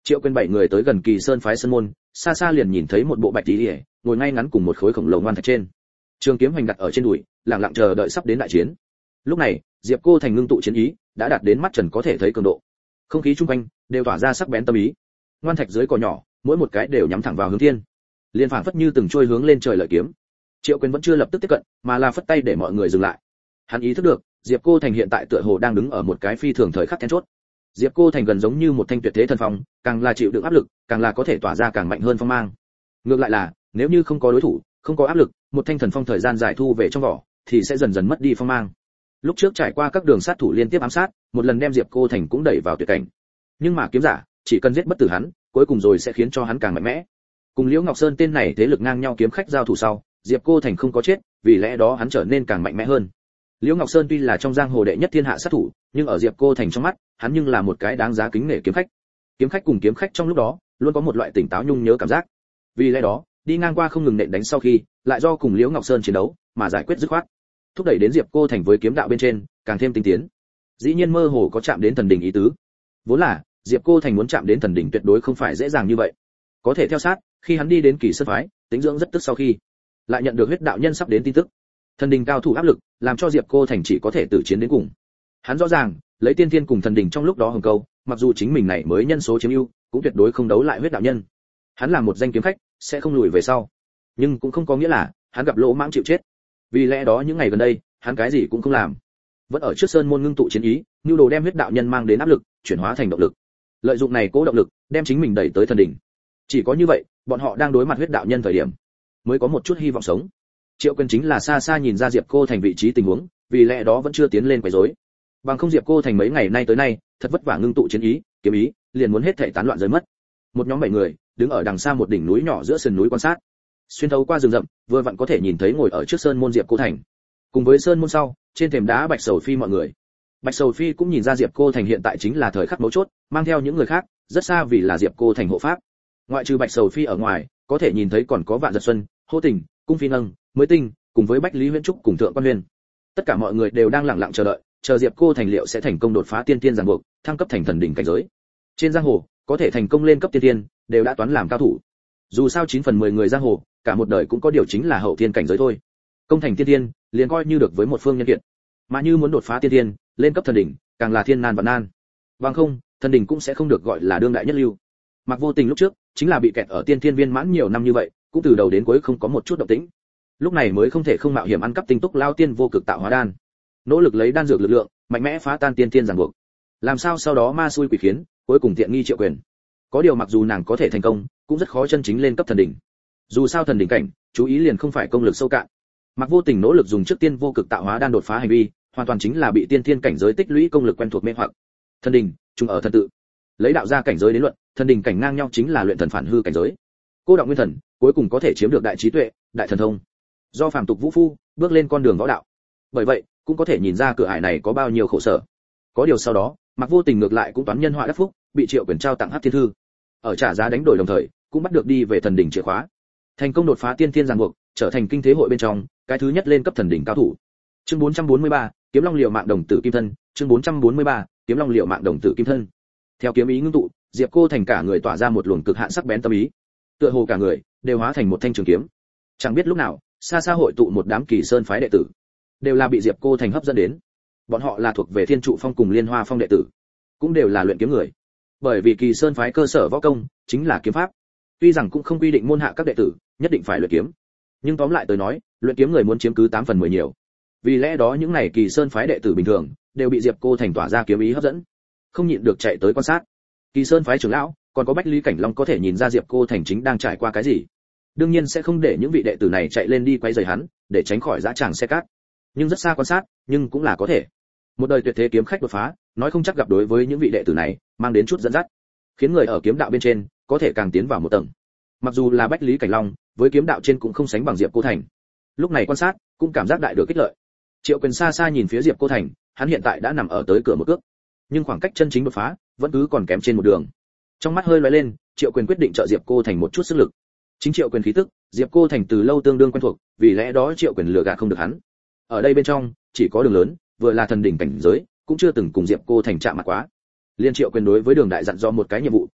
Triệu Quyền 7 người tới gần Kỳ Sơn phái sân môn, xa xa liền nhìn thấy một bộ bạch tí liễu, ngồi ngay ngắn cùng một khối khổng lồ ngoan thạch trên. Trường kiếm hoành đặt ở trên đùi, lặng lặng chờ đợi sắp đến đại chiến. Lúc này, Diệp Cô Thành ngưng tụ chiến ý, đã đạt đến mắt trần có thể thấy cường độ. Không khí chung quanh đều tỏa ra sắc bén tâm ý. Ngoan thạch dưới cỏ nhỏ, mỗi một cái đều nhắm thẳng vào hướng thiên. Liên phảng phất như từng trôi hướng lên trời lợi kiếm. Triệu Quyền vẫn chưa lập tức tiếp cận, mà là phất tay để mọi người dừng lại. Hắn ý thức được, Diệp Cô Thành hiện tại tựa hồ đang đứng ở một cái phi thường thời khắc then chốt. Diệp Cô Thành gần giống như một thanh tuyệt thế thần phong, càng là chịu đựng áp lực, càng là có thể tỏa ra càng mạnh hơn phong mang. Ngược lại là, nếu như không có đối thủ, không có áp lực, một thanh thần phong thời gian dài thu về trong vỏ, thì sẽ dần dần mất đi phong mang. Lúc trước trải qua các đường sát thủ liên tiếp ám sát, một lần đem Diệp Cô Thành cũng đẩy vào tuyệt cảnh. Nhưng mà kiếm giả, chỉ cần giết bất tử hắn, cuối cùng rồi sẽ khiến cho hắn càng mạnh mẽ. Cùng Liễu Ngọc Sơn tên này thế lực ngang nhau kiếm khách giao thủ sau, Diệp Cô Thành không có chết, vì lẽ đó hắn trở nên càng mạnh mẽ hơn. Liễu Ngọc Sơn tuy là trong giang hồ đệ nhất thiên hạ sát thủ, nhưng ở Diệp Cô Thành trong mắt, hắn nhưng là một cái đáng giá kính nể kiếm khách. Kiếm khách cùng kiếm khách trong lúc đó, luôn có một loại tỉnh táo nhung nhớ cảm giác. Vì lẽ đó, đi ngang qua không ngừng nện đánh sau khi, lại do cùng Liễu Ngọc Sơn chiến đấu, mà giải quyết dứt khoát. Thúc đẩy đến Diệp Cô Thành với kiếm đạo bên trên, càng thêm tinh tiến. Dĩ nhiên mơ hồ có chạm đến thần đỉnh ý tứ. Vốn là, Diệp Cô Thành muốn chạm đến thần đỉnh tuyệt đối không phải dễ dàng như vậy. Có thể theo sát, khi hắn đi đến Kỳ Sơn phái, tính dưỡng rất tức sau khi, lại nhận được huyết đạo nhân sắp đến tin tức. Thần đỉnh cao thủ áp lực, làm cho Diệp Cô Thành chỉ có thể tử chiến đến cùng. Hắn rõ ràng, lấy tiên thiên cùng thần đỉnh trong lúc đó hồng câu, mặc dù chính mình này mới nhân số chiếm ưu, cũng tuyệt đối không đấu lại huyết đạo nhân. Hắn là một danh kiếm khách, sẽ không lùi về sau. Nhưng cũng không có nghĩa là hắn gặp lỗ mãng chịu chết. Vì lẽ đó những ngày gần đây, hắn cái gì cũng không làm, vẫn ở trước sơn môn ngưng tụ chiến ý, nhu đồ đem huyết đạo nhân mang đến áp lực, chuyển hóa thành động lực. Lợi dụng này cố động lực, đem chính mình đẩy tới thần đỉnh. Chỉ có như vậy, bọn họ đang đối mặt huyết đạo nhân thời điểm, mới có một chút hy vọng sống. Triệu Quyền chính là xa xa nhìn ra Diệp Cô Thành vị trí tình huống, vì lẽ đó vẫn chưa tiến lên quấy rối. Bằng không Diệp Cô Thành mấy ngày nay tới nay, thật vất vả ngưng tụ chiến ý, kiếm ý, liền muốn hết thảy tán loạn rơi mất. Một nhóm 7 người, đứng ở đằng xa một đỉnh núi nhỏ giữa sườn núi quan sát. Xuyên thấu qua rừng rậm, vừa vặn có thể nhìn thấy ngồi ở trước sơn môn Diệp Cô Thành. Cùng với sơn môn sau, trên thềm đá Bạch Sầu Phi mọi người. Bạch Sầu Phi cũng nhìn ra Diệp Cô Thành hiện tại chính là thời khắc mấu chốt, mang theo những người khác, rất xa vì là Diệp Cô Thành hộ pháp. Ngoại trừ Bạch Sầu Phi ở ngoài, có thể nhìn thấy còn có Vạn Giật Xuân, Hô Tình, Cung Phi Nâng, Mới Tinh, cùng với Bách Lý Huyễn Trúc cùng Thượng Quan Huyền. Tất cả mọi người đều đang lặng lặng chờ đợi, chờ Diệp Cô Thành liệu sẽ thành công đột phá tiên tiên ràng buộc, thăng cấp thành thần đỉnh cảnh giới. Trên giang hồ, có thể thành công lên cấp tiên tiên, đều đã toán làm cao thủ. Dù sao 9 phần 10 người giang hồ, cả một đời cũng có điều chính là hậu tiên cảnh giới thôi. Công thành tiên tiên, liền coi như được với một phương nhân kiệt. Mà như muốn đột phá tiên tiên, lên cấp thần đỉnh, càng là thiên nan vạn nan. Bằng không, thần đỉnh cũng sẽ không được gọi là đương đại nhất lưu. Mặc Vô Tình lúc trước, chính là bị kẹt ở tiên tiên viên mãn nhiều năm như vậy, cũng từ đầu đến cuối không có một chút động tĩnh. Lúc này mới không thể không mạo hiểm ăn cắp tinh túc lao tiên vô cực tạo hóa đan, nỗ lực lấy đan dược lực lượng, mạnh mẽ phá tan tiên tiên ràng buộc. Làm sao sau đó ma xui quỷ khiến, cuối cùng tiện nghi Triệu Quyền. Có điều mặc dù nàng có thể thành công, cũng rất khó chân chính lên cấp thần đỉnh. Dù sao thần đỉnh cảnh, chú ý liền không phải công lực sâu cạn. Mặc Vô Tình nỗ lực dùng trước tiên vô cực tạo hóa đan đột phá hành vi, hoàn toàn chính là bị tiên thiên cảnh giới tích lũy công lực quen thuộc mê hoặc. Thần đỉnh, trùng ở thần tự. Lấy đạo gia cảnh giới đến luận, thần đỉnh cảnh ngang nhau chính là luyện thần phản hư cảnh giới. Cô động nguyên thần, cuối cùng có thể chiếm được đại trí tuệ, đại thần thông. Do phàm tục vũ phu, bước lên con đường võ đạo. Bởi vậy, cũng có thể nhìn ra cửa ải này có bao nhiêu khổ sở. Có điều sau đó, Mặc Vô Tình ngược lại cũng toán nhân họa đắc phúc, bị Triệu Quyền trao tặng Hắc Thiên Thư. Ở trả giá đánh đổi đồng thời, cũng bắt được đi về thần đỉnh chìa khóa. Thành công đột phá tiên thiên ràng buộc, trở thành kinh thế hội bên trong cái thứ nhất lên cấp thần đỉnh cao thủ. Chương 443, Kiếm Long Liễu Mạng Đồng Tử Kim Thân, chương 443, Kiếm Long Liễu Mạng Đồng Tử Kim Thân. Theo kiếm ý ngưng tụ, Diệp Cô Thành cả người tỏa ra một luồng cực hạn sắc bén tâm ý. Tựa hồ cả người đều hóa thành một thanh trường kiếm. Chẳng biết lúc nào, xa xa hội tụ một đám Kỳ Sơn phái đệ tử, đều là bị Diệp Cô Thành hấp dẫn đến. Bọn họ là thuộc về Thiên Trụ Phong cùng Liên Hoa Phong đệ tử, cũng đều là luyện kiếm người. Bởi vì Kỳ Sơn phái cơ sở võ công chính là kiếm pháp. Tuy rằng cũng không quy định môn hạ các đệ tử nhất định phải luyện kiếm, nhưng tóm lại tôi nói, luyện kiếm người muốn chiếm cứ 8 phần 10 nhiều. Vì lẽ đó những này Kỳ Sơn phái đệ tử bình thường đều bị Diệp Cô Thành tỏa ra kiếm ý hấp dẫn, không nhịn được chạy tới quan sát. Kỳ Sơn phái trưởng lão, còn có Bách Lý Cảnh Long có thể nhìn ra Diệp Cô Thành chính đang trải qua cái gì. Đương nhiên sẽ không để những vị đệ tử này chạy lên đi quấy rầy hắn, để tránh khỏi dã tràng xe cát. Nhưng rất xa quan sát, nhưng cũng là có thể. Một đời tuyệt thế kiếm khách đột phá, nói không chắc gặp đối với những vị đệ tử này, mang đến chút dẫn dắt, khiến người ở kiếm đạo bên trên có thể càng tiến vào một tầng. Mặc dù là Bách Lý Cảnh Long, với kiếm đạo trên cũng không sánh bằng Diệp Cô Thành. Lúc này quan sát, cũng cảm giác đại được kích lợi. Triệu Quyền xa xa nhìn phía Diệp Cô Thành, hắn hiện tại đã nằm ở tới cửa một cước, nhưng khoảng cách chân chính đột phá vẫn cứ còn kém trên một đường. Trong mắt hơi lóe lên, Triệu Quyền quyết định trợ Diệp Cô Thành một chút sức lực. Chính Triệu Quyền khí tức, Diệp Cô Thành từ lâu tương đương quen thuộc, vì lẽ đó Triệu Quyền lừa gạt không được hắn. Ở đây bên trong, chỉ có Đường Lớn, vừa là thần đỉnh cảnh giới, cũng chưa từng cùng Diệp Cô Thành chạm mặt quá. Liên Triệu Quyền đối với Đường Đại dặn dò một cái nhiệm vụ,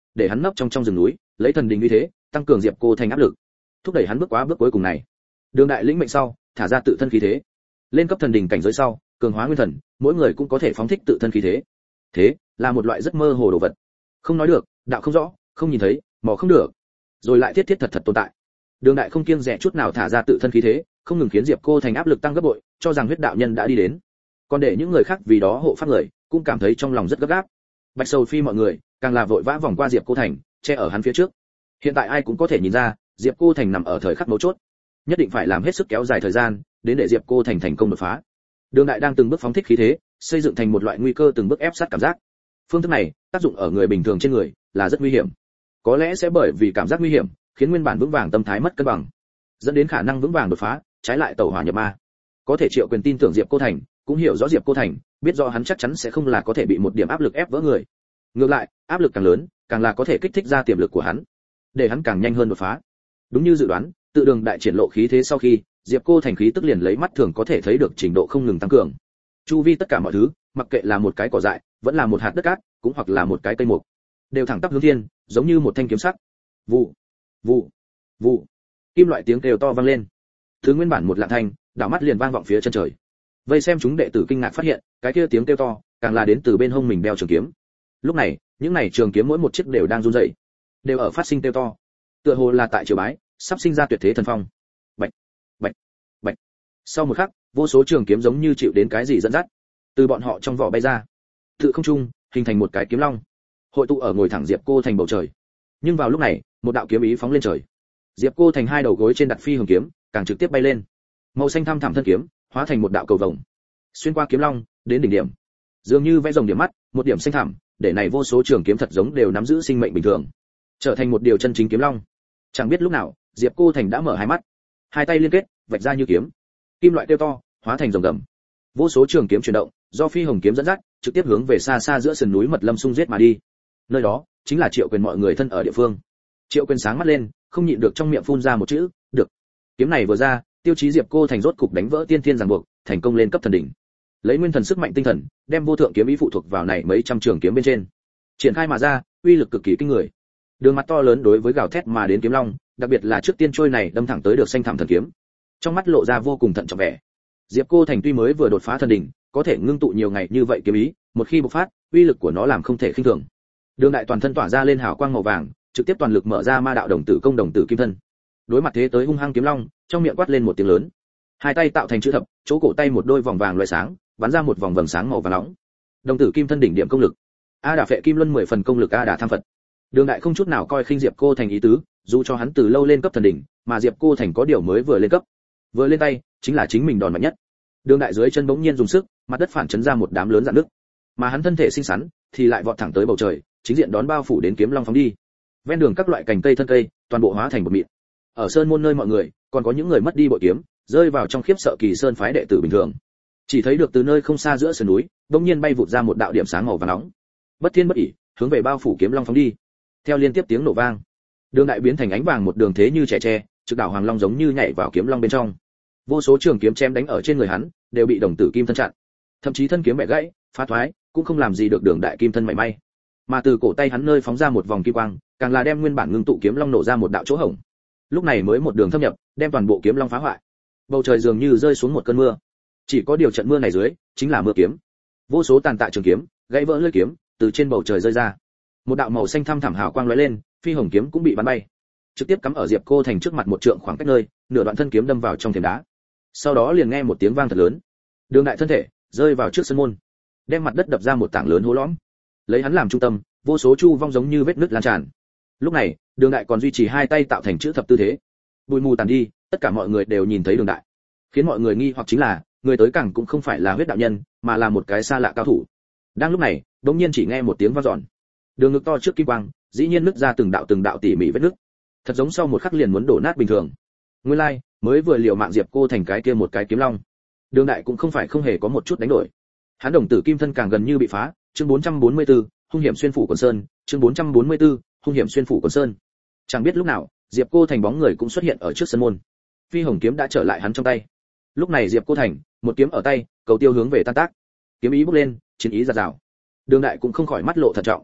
để hắn nấp trong rừng núi, lấy thần đình uy thế, tăng cường Diệp Cô Thành áp lực, thúc đẩy hắn bước qua bước cuối cùng này. Đường đại lĩnh mệnh sau, thả ra tự thân khí thế. Lên cấp thần đình cảnh giới sau, cường hóa nguyên thần, mỗi người cũng có thể phóng thích tự thân khí thế. Thế là một loại rất mơ hồ đồ vật. Không nói được, đạo không rõ, không nhìn thấy, mò không được, rồi lại thiết thiết thật thật tồn tại. Đường đại không kiêng dè chút nào thả ra tự thân khí thế, không ngừng khiến Diệp Cô Thành áp lực tăng gấp bội, cho rằng huyết đạo nhân đã đi đến. Còn để những người khác vì đó hộ pháp người, cũng cảm thấy trong lòng rất gấp gáp. Bạch Sầu Phi mọi người, càng là vội vã vòng qua Diệp Cô Thành, che ở hắn phía trước. Hiện tại ai cũng có thể nhìn ra, Diệp Cô Thành nằm ở thời khắc mấu chốt, nhất định phải làm hết sức kéo dài thời gian, đến để Diệp Cô Thành thành công đột phá. Đường đại đang từng bước phóng thích khí thế, xây dựng thành một loại nguy cơ từng bước ép sát cảm giác. Phương thức này, tác dụng ở người bình thường trên người, là rất nguy hiểm. Có lẽ sẽ bởi vì cảm giác nguy hiểm, khiến nguyên bản vững vàng tâm thái mất cân bằng, dẫn đến khả năng vững vàng đột phá, trái lại tẩu hỏa nhập ma. Có thể Triệu Quyền tin tưởng Diệp Cô Thành, cũng hiểu rõ Diệp Cô Thành, biết rõ hắn chắc chắn sẽ không là có thể bị một điểm áp lực ép vỡ người. Ngược lại, áp lực càng lớn, càng là có thể kích thích ra tiềm lực của hắn, để hắn càng nhanh hơn đột phá. Đúng như dự đoán, tự đường đại triển lộ khí thế sau khi, Diệp Cô Thành khí tức liền lấy mắt thường có thể thấy được trình độ không ngừng tăng cường. Chu vi tất cả mọi thứ, mặc kệ là một cái cỏ dại, vẫn là một hạt đất cát, cũng hoặc là một cái cây mục, đều thẳng tắp hướng thiên, giống như một thanh kiếm sắc. Vụ, vụ, vụ. Kim loại tiếng kêu to vang lên. Thứ nguyên bản một lạng thanh, đảo mắt liền vang vọng phía chân trời. Vây xem chúng đệ tử kinh ngạc phát hiện, cái kia tiếng kêu to, càng là đến từ bên hông mình đeo trường kiếm. Lúc này, những này trường kiếm mỗi một chiếc đều đang run rẩy, đều ở phát sinh kêu to. Tựa hồ là tại triều bái, sắp sinh ra tuyệt thế thần phong. Bạch, bạch, bạch. Sau một khắc, vô số trường kiếm giống như chịu đến cái gì dẫn dắt, từ bọn họ trong vỏ bay ra, tự không trung hình thành một cái kiếm long, hội tụ ở ngồi thẳng Diệp Cô Thành bầu trời. Nhưng vào lúc này, một đạo kiếm ý phóng lên trời. Diệp Cô Thành hai đầu gối trên đặt phi hồng kiếm, càng trực tiếp bay lên. Màu xanh thăm thẳm thân kiếm, hóa thành một đạo cầu vồng, xuyên qua kiếm long, đến đỉnh điểm. Dường như vẽ rồng điểm mắt, một điểm xanh thẳm, để này vô số trường kiếm thật giống đều nắm giữ sinh mệnh bình thường, trở thành một điều chân chính kiếm long. Chẳng biết lúc nào, Diệp Cô Thành đã mở hai mắt, hai tay liên kết, vạch ra như kiếm. Kim loại kêu to, hóa thành rồng gầm. Vô số trường kiếm chuyển động, do phi hồng kiếm dẫn dắt, trực tiếp hướng về xa xa giữa sườn núi Mật Lâm xung giết mà đi. Nơi đó, chính là Triệu Quyền mọi người thân ở địa phương. Triệu Quyền sáng mắt lên, không nhịn được trong miệng phun ra một chữ, được. Kiếm này vừa ra, tiêu chí Diệp Cô Thành rốt cục đánh vỡ tiên thiên ràng buộc, thành công lên cấp thần đỉnh. Lấy nguyên thần sức mạnh tinh thần, đem vô thượng kiếm ý phụ thuộc vào này mấy trăm trường kiếm bên trên, triển khai mà ra, uy lực cực kỳ kinh người. Đường mặt to lớn đối với gào thét mà đến kiếm long, đặc biệt là trước tiên trôi này đâm thẳng tới được xanh thẳm thần kiếm, trong mắt lộ ra vô cùng thận trọng vẻ. Diệp Cô Thành tuy mới vừa đột phá thần đỉnh, có thể ngưng tụ nhiều ngày như vậy kiếm ý, một khi bộc phát, uy lực của nó làm không thể khinh thường. Đường đại toàn thân tỏa ra lên hào quang màu vàng, trực tiếp toàn lực mở ra ma đạo đồng tử công đồng tử kim thân. Đối mặt thế tới hung hăng kiếm long, trong miệng quát lên một tiếng lớn. Hai tay tạo thành chữ thập, chỗ cổ tay một đôi vòng vàng loại sáng, bắn ra một vòng vầng sáng màu vàng nóng. Đồng tử kim thân đỉnh điểm công lực. A Đà Phệ Kim Luân 10 phần công lực A Đà tham Phật. Đường đại không chút nào coi khinh Diệp Cô Thành ý tứ, dù cho hắn từ lâu lên cấp thần đỉnh, mà Diệp Cô Thành có điều mới vừa lên cấp. Vừa lên tay, chính là chính mình đòn mạnh nhất. Đường đại dưới chân bỗng nhiên dùng sức, mặt đất phản chấn ra một đám lớn rạn nứt. Mà hắn thân thể xinh xắn, thì lại vọt thẳng tới bầu trời, chính diện đón bao phủ đến kiếm long phóng đi. Ven đường các loại cành cây thân cây, toàn bộ hóa thành một mịn. Ở sơn môn nơi mọi người, còn có những người mất đi bội kiếm, rơi vào trong khiếp sợ Kỳ Sơn phái đệ tử bình thường. Chỉ thấy được từ nơi không xa giữa sườn núi, bỗng nhiên bay vụt ra một đạo điểm sáng màu vàng nóng. Bất thiên bất ỉ, hướng về bao phủ kiếm long phóng đi. Theo liên tiếp tiếng nổ vang, đường đại biến thành ánh vàng một đường thế như trẻ tre, trực đảo hoàng long giống như nhảy vào kiếm long bên trong. Vô số trường kiếm chém đánh ở trên người hắn, đều bị đồng tử kim thân chặn. Thậm chí thân kiếm bẻ gãy, phá thoái, cũng không làm gì được đường đại kim thân mảy may. Mà từ cổ tay hắn nơi phóng ra một vòng kim quang, càng là đem nguyên bản ngưng tụ kiếm long nổ ra một đạo chỗ hổng. Lúc này mới một đường thâm nhập, đem toàn bộ kiếm long phá hoại. Bầu trời dường như rơi xuống một cơn mưa. Chỉ có điều trận mưa này dưới, chính là mưa kiếm. Vô số tàn tạ trường kiếm, gãy vỡ lưỡi kiếm, từ trên bầu trời rơi ra. Một đạo màu xanh thăm thẳm hào quang lóe lên, phi hồng kiếm cũng bị bắn bay, trực tiếp cắm ở Diệp Cô Thành trước mặt một trượng khoảng cách nơi, nửa đoạn thân kiếm đâm vào trong thềm đá. Sau đó liền nghe một tiếng vang thật lớn, đường đại thân thể rơi vào trước sân môn, đem mặt đất đập ra một tảng lớn hố lõm. Lấy hắn làm trung tâm, vô số chu vong giống như vết nứt lan tràn. Lúc này, đường đại còn duy trì hai tay tạo thành chữ thập tư thế. Bụi mù tàn đi, tất cả mọi người đều nhìn thấy đường đại, khiến mọi người nghi hoặc chính là người tới càng cũng không phải là huyết đạo nhân, mà là một cái xa lạ cao thủ. Đang lúc này, đột nhiên chỉ nghe một tiếng vang dọn, đường ngực to trước kim quang dĩ nhiên nứt ra từng đạo tỉ mỉ vết nứt, thật giống sau một khắc liền muốn đổ nát bình thường. Nguyên lai, like, mới vừa liều mạng Diệp Cô Thành cái kia một cái kiếm long, đường đại cũng không phải không hề có một chút đánh đổi. Hắn đồng tử kim thân càng gần như bị phá. Chương 444, hung hiểm xuyên phủ quần sơn. Chương 444, hung hiểm xuyên phủ quần sơn. Chẳng biết lúc nào, Diệp Cô Thành bóng người cũng xuất hiện ở trước sân môn. Phi hồng kiếm đã trở lại hắn trong tay. Lúc này Diệp Cô Thành, một kiếm ở tay, cầu tiêu hướng về tan tác. Kiếm ý bốc lên, chiến ý giạt rào. Đường đại cũng không khỏi mắt lộ thận trọng.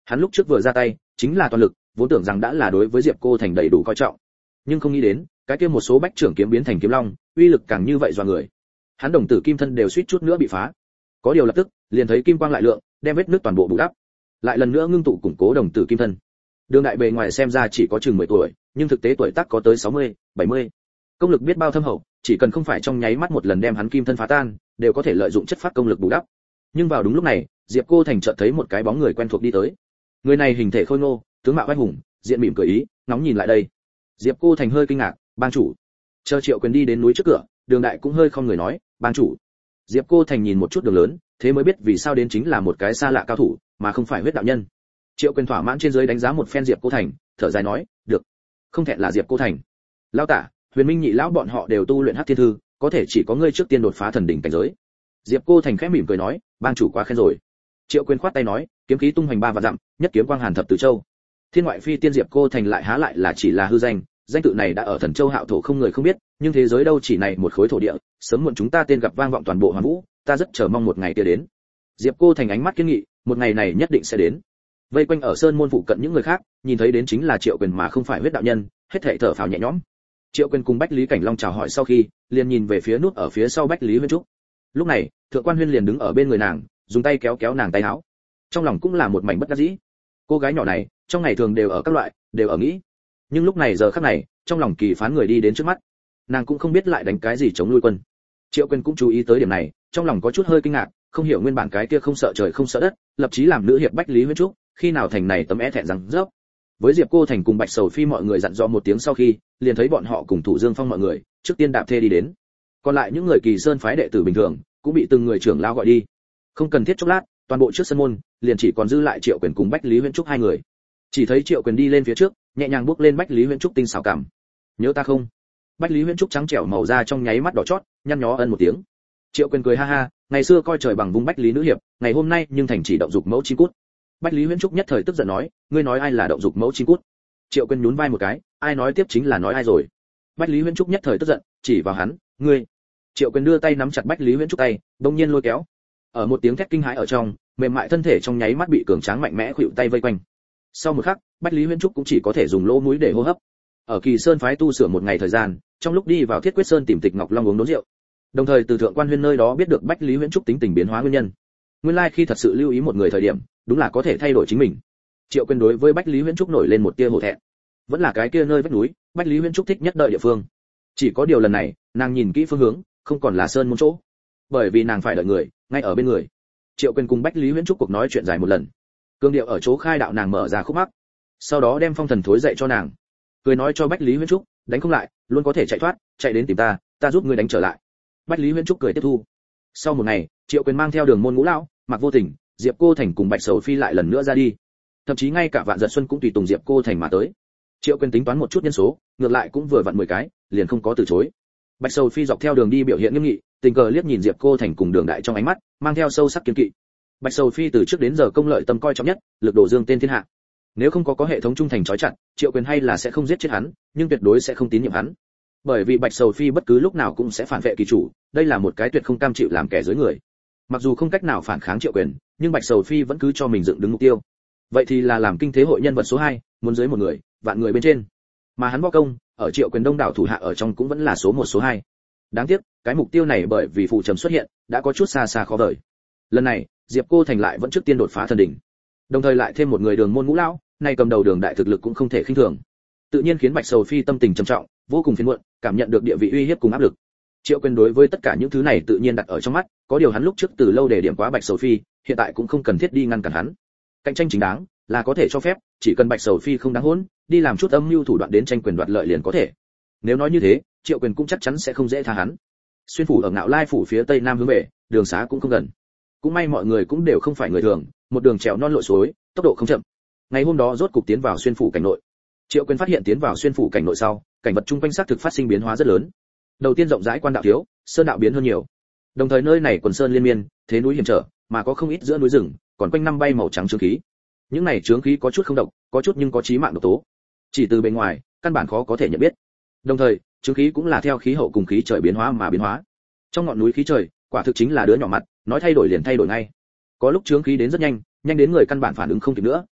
Hắn lúc trước vừa ra tay chính là toàn lực, vốn tưởng rằng đã là đối với Diệp Cô Thành đầy đủ coi trọng, nhưng không nghĩ đến cái kia một số bách trưởng kiếm biến thành kiếm long, uy lực càng như vậy dọa người. Hắn đồng tử kim thân đều suýt chút nữa bị phá. Có điều lập tức liền thấy kim quang lại lượng, đem vết nứt toàn bộ bù đắp, lại lần nữa ngưng tụ củng cố đồng tử kim thân. Đường Đại bề ngoài xem ra chỉ có chừng 10 tuổi, nhưng thực tế tuổi tác có tới 60, 70. Công lực biết bao thâm hậu, chỉ cần không phải trong nháy mắt một lần đem hắn kim thân phá tan, đều có thể lợi dụng chất phát công lực bù đắp. Nhưng vào đúng lúc này, Diệp Cô Thành chợt thấy một cái bóng người quen thuộc đi tới. Người này hình thể khôi ngô, tướng mạo oai hùng, diện mỉm cười ý, ngóng nhìn lại đây. Diệp Cô Thành hơi kinh ngạc, "Bang chủ." Chờ Triệu Quyền đi đến núi trước cửa, Đường Đại cũng hơi không người nói, "Bang chủ." Diệp Cô Thành nhìn một chút đường lớn, thế mới biết vì sao đến chính là một cái xa lạ cao thủ, mà không phải huyết đạo nhân. Triệu Quyền thỏa mãn trên dưới đánh giá một phen Diệp Cô Thành, thở dài nói, "Được, không thẹn là Diệp Cô Thành. Lão tả, Huyền Minh nhị lão bọn họ đều tu luyện Hắc Thiên Thư, có thể chỉ có ngươi trước tiên đột phá thần đỉnh cảnh giới." Diệp Cô Thành khẽ mỉm cười nói, "Bang chủ quá khen rồi." Triệu Quyền khoát tay nói, "Kiếm khí tung hoành 3 vạn dặm, nhất kiếm quang hàn thập tứ châu." Thiên ngoại phi tiên Diệp Cô Thành lại há lại là chỉ là hư danh, danh tự này đã ở Thần Châu Hạo thổ không người không biết, nhưng thế giới đâu chỉ này một khối thổ địa, sớm muộn chúng ta tên gặp vang vọng toàn bộ Hoàn Vũ, ta rất chờ mong một ngày kia đến. Diệp Cô Thành ánh mắt kiên nghị, một ngày này nhất định sẽ đến. Vây quanh ở sơn môn phụ cận những người khác, nhìn thấy đến chính là Triệu Quyền mà không phải huyết đạo nhân, hết thảy thở phào nhẹ nhõm. Triệu Quyền cùng Bách Lý Cảnh Long chào hỏi sau khi, liền nhìn về phía nút ở phía sau Bách Lý Huyên Trúc. Lúc này, Thượng Quan Huyên liền đứng ở bên người nàng, dùng tay kéo kéo nàng tay áo. Trong lòng cũng là một mảnh bất đắc dĩ. Cô gái nhỏ này, trong ngày thường đều ở các loại, đều ở nghĩ, nhưng lúc này giờ khắc này, trong lòng kỳ phán người đi đến trước mắt, nàng cũng không biết lại đánh cái gì chống nuôi quân. Triệu Quyền cũng chú ý tới điểm này, trong lòng có chút hơi kinh ngạc, không hiểu nguyên bản cái kia không sợ trời không sợ đất, lập chí làm nữ hiệp Bách Lý Huyên Trúc, khi nào thành này tấm é thẹn rằng rớp. Với Diệp Cô Thành cùng Bạch Sầu Phi mọi người dặn dò một tiếng sau khi, liền thấy bọn họ cùng Thủ Dương Phong mọi người, trước tiên đạp thê đi đến. Còn lại những người Kỳ Sơn phái đệ tử bình thường, cũng bị từng người trưởng lao gọi đi. Không cần thiết chốc lát, toàn bộ trước sân môn, liền chỉ còn dư lại Triệu Quyền cùng Bách Lý Huyên Trúc hai người. Chỉ thấy Triệu Quyền đi lên phía trước, nhẹ nhàng bước lên Bách Lý Huyên Trúc tinh xảo cảm. "Nhớ ta không?" Bách Lý Huyên Trúc trắng trẻo màu da trong nháy mắt đỏ chót, nhăn nhó ân một tiếng. Triệu Quyền cười ha ha, ngày xưa coi trời bằng vùng Bách Lý nữ hiệp, ngày hôm nay nhưng thành chỉ động dục mẫu chim cút. Bách Lý Huyên Trúc nhất thời tức giận nói, "Ngươi nói ai là động dục mẫu chim cút?" Triệu Quyền nhún vai một cái, "Ai nói tiếp chính là nói ai rồi." Bách Lý Huyên Trúc nhất thời tức giận, chỉ vào hắn, "Ngươi." Triệu Quyền đưa tay nắm chặt Bách Lý Huyên Trúc tay, đột nhiên lôi kéo. Ở một tiếng thét kinh hãi ở trong, mềm mại thân thể trong nháy mắt bị cường tráng mạnh mẽ khuỵu tay vây quanh. Sau một khắc, Bách Lý Huyên Trúc cũng chỉ có thể dùng lỗ mũi để hô hấp. Ở Kỳ Sơn phái tu sửa một ngày thời gian, trong lúc đi vào Thiết Quyết Sơn tìm Tịch Ngọc Long uống đốn rượu, đồng thời từ Thượng Quan Huyên nơi đó biết được Bách Lý Huyên Trúc tính tình biến hóa nguyên nhân. Nguyên lai khi thật sự lưu ý một người thời điểm, đúng là có thể thay đổi chính mình. Triệu Quyền đối với Bách Lý Huyên Trúc nổi lên một tia hổ thẹn. Vẫn là cái kia nơi vách núi, Bách Lý Huyên Trúc thích nhất đợi địa phương. Chỉ có điều lần này, nàng nhìn kỹ phương hướng, không còn là sơn môn chỗ, bởi vì nàng phải đợi người, ngay ở bên người. Triệu Quyền cùng Bách Lý Huyên Trúc cuộc nói chuyện dài một lần. Cương điệu ở chỗ khai đạo nàng mở ra khúc mắc, sau đó đem phong thần thối dạy cho nàng, cười nói cho Bách Lý Huyên Trúc, đánh không lại, luôn có thể chạy thoát, chạy đến tìm ta, ta giúp ngươi đánh trở lại. Bách Lý Huyên Trúc cười tiếp thu. Sau một ngày, Triệu Quyền mang theo Đường Môn Ngũ lão, Mạc Vô Tình, Diệp Cô Thành cùng Bạch Sầu Phi lại lần nữa ra đi. Thậm chí ngay cả Vạn Giật Xuân cũng tùy tùng Diệp Cô Thành mà tới. Triệu Quyền tính toán một chút nhân số, ngược lại cũng vừa vặn 10 cái, liền không có từ chối. Bạch Sầu Phi dọc theo đường đi biểu hiện nghiêm nghị, tình cờ liếc nhìn Diệp Cô Thành cùng Đường Đại trong ánh mắt, mang theo sâu sắc kiên kỵ. Bạch Sầu Phi từ trước đến giờ công lợi tâm coi trọng nhất, lực đổ dương tên thiên hạ. Nếu không có hệ thống trung thành trói chặt, Triệu Quyền hay là sẽ không giết chết hắn, nhưng tuyệt đối sẽ không tín nhiệm hắn. Bởi vì Bạch Sầu Phi bất cứ lúc nào cũng sẽ phản vệ kỳ chủ, đây là một cái tuyệt không cam chịu làm kẻ dưới người. Mặc dù không cách nào phản kháng Triệu Quyền, nhưng Bạch Sầu Phi vẫn cứ cho mình dựng đứng mục tiêu. Vậy thì là làm kinh thế hội nhân vật số 2, muốn dưới một người, vạn người bên trên. Mà hắn võ công, ở Triệu Quyền đông đảo thủ hạ ở trong cũng vẫn là số 1 số 2. Đáng tiếc, cái mục tiêu này bởi vì phụ trầm xuất hiện, đã có chút xa xa khó vời. Lần này, Diệp Cô Thành lại vẫn trước tiên đột phá thần đỉnh. Đồng thời lại thêm một người Đường Môn Ngũ lão, nay cầm đầu Đường Đại thực lực cũng không thể khinh thường. Tự nhiên khiến Bạch Sầu Phi tâm tình trầm trọng, vô cùng phiền muộn, cảm nhận được địa vị uy hiếp cùng áp lực. Triệu Quyền đối với tất cả những thứ này tự nhiên đặt ở trong mắt, có điều hắn lúc trước từ lâu để điểm quá Bạch Sầu Phi, hiện tại cũng không cần thiết đi ngăn cản hắn. Cạnh tranh chính đáng là có thể cho phép, chỉ cần Bạch Sầu Phi không đáng hỗn, đi làm chút âm mưu thủ đoạn đến tranh quyền đoạt lợi liền có thể. Nếu nói như thế, Triệu Quyền cũng chắc chắn sẽ không dễ tha hắn. Xuyên phủ ở Ngạo Lai phủ phía tây nam hướng về, đường xá cũng không gần. Cũng may mọi người cũng đều không phải người thường, một đường trèo non lội suối, tốc độ không chậm. Ngày hôm đó rốt cục tiến vào xuyên phủ cảnh nội. Triệu Quyền phát hiện tiến vào xuyên phủ cảnh nội sau, cảnh vật chung quanh xác thực phát sinh biến hóa rất lớn. Đầu tiên rộng rãi quan đạo thiếu, sơn đạo biến hơn nhiều. Đồng thời nơi này quần sơn liên miên, thế núi hiểm trở, mà có không ít giữa núi rừng, còn quanh năm bay màu trắng chướng khí. Những này chướng khí có chút không độc, có chút nhưng có chí mạng độc tố. Chỉ từ bên ngoài, căn bản khó có thể nhận biết. Đồng thời, chướng khí cũng là theo khí hậu cùng khí trời biến hóa mà biến hóa. Trong ngọn núi khí trời, quả thực chính là đứa nhỏ mặt, nói thay đổi liền thay đổi ngay. Có lúc chướng khí đến rất nhanh, nhanh đến người căn bản phản ứng không kịp nữa,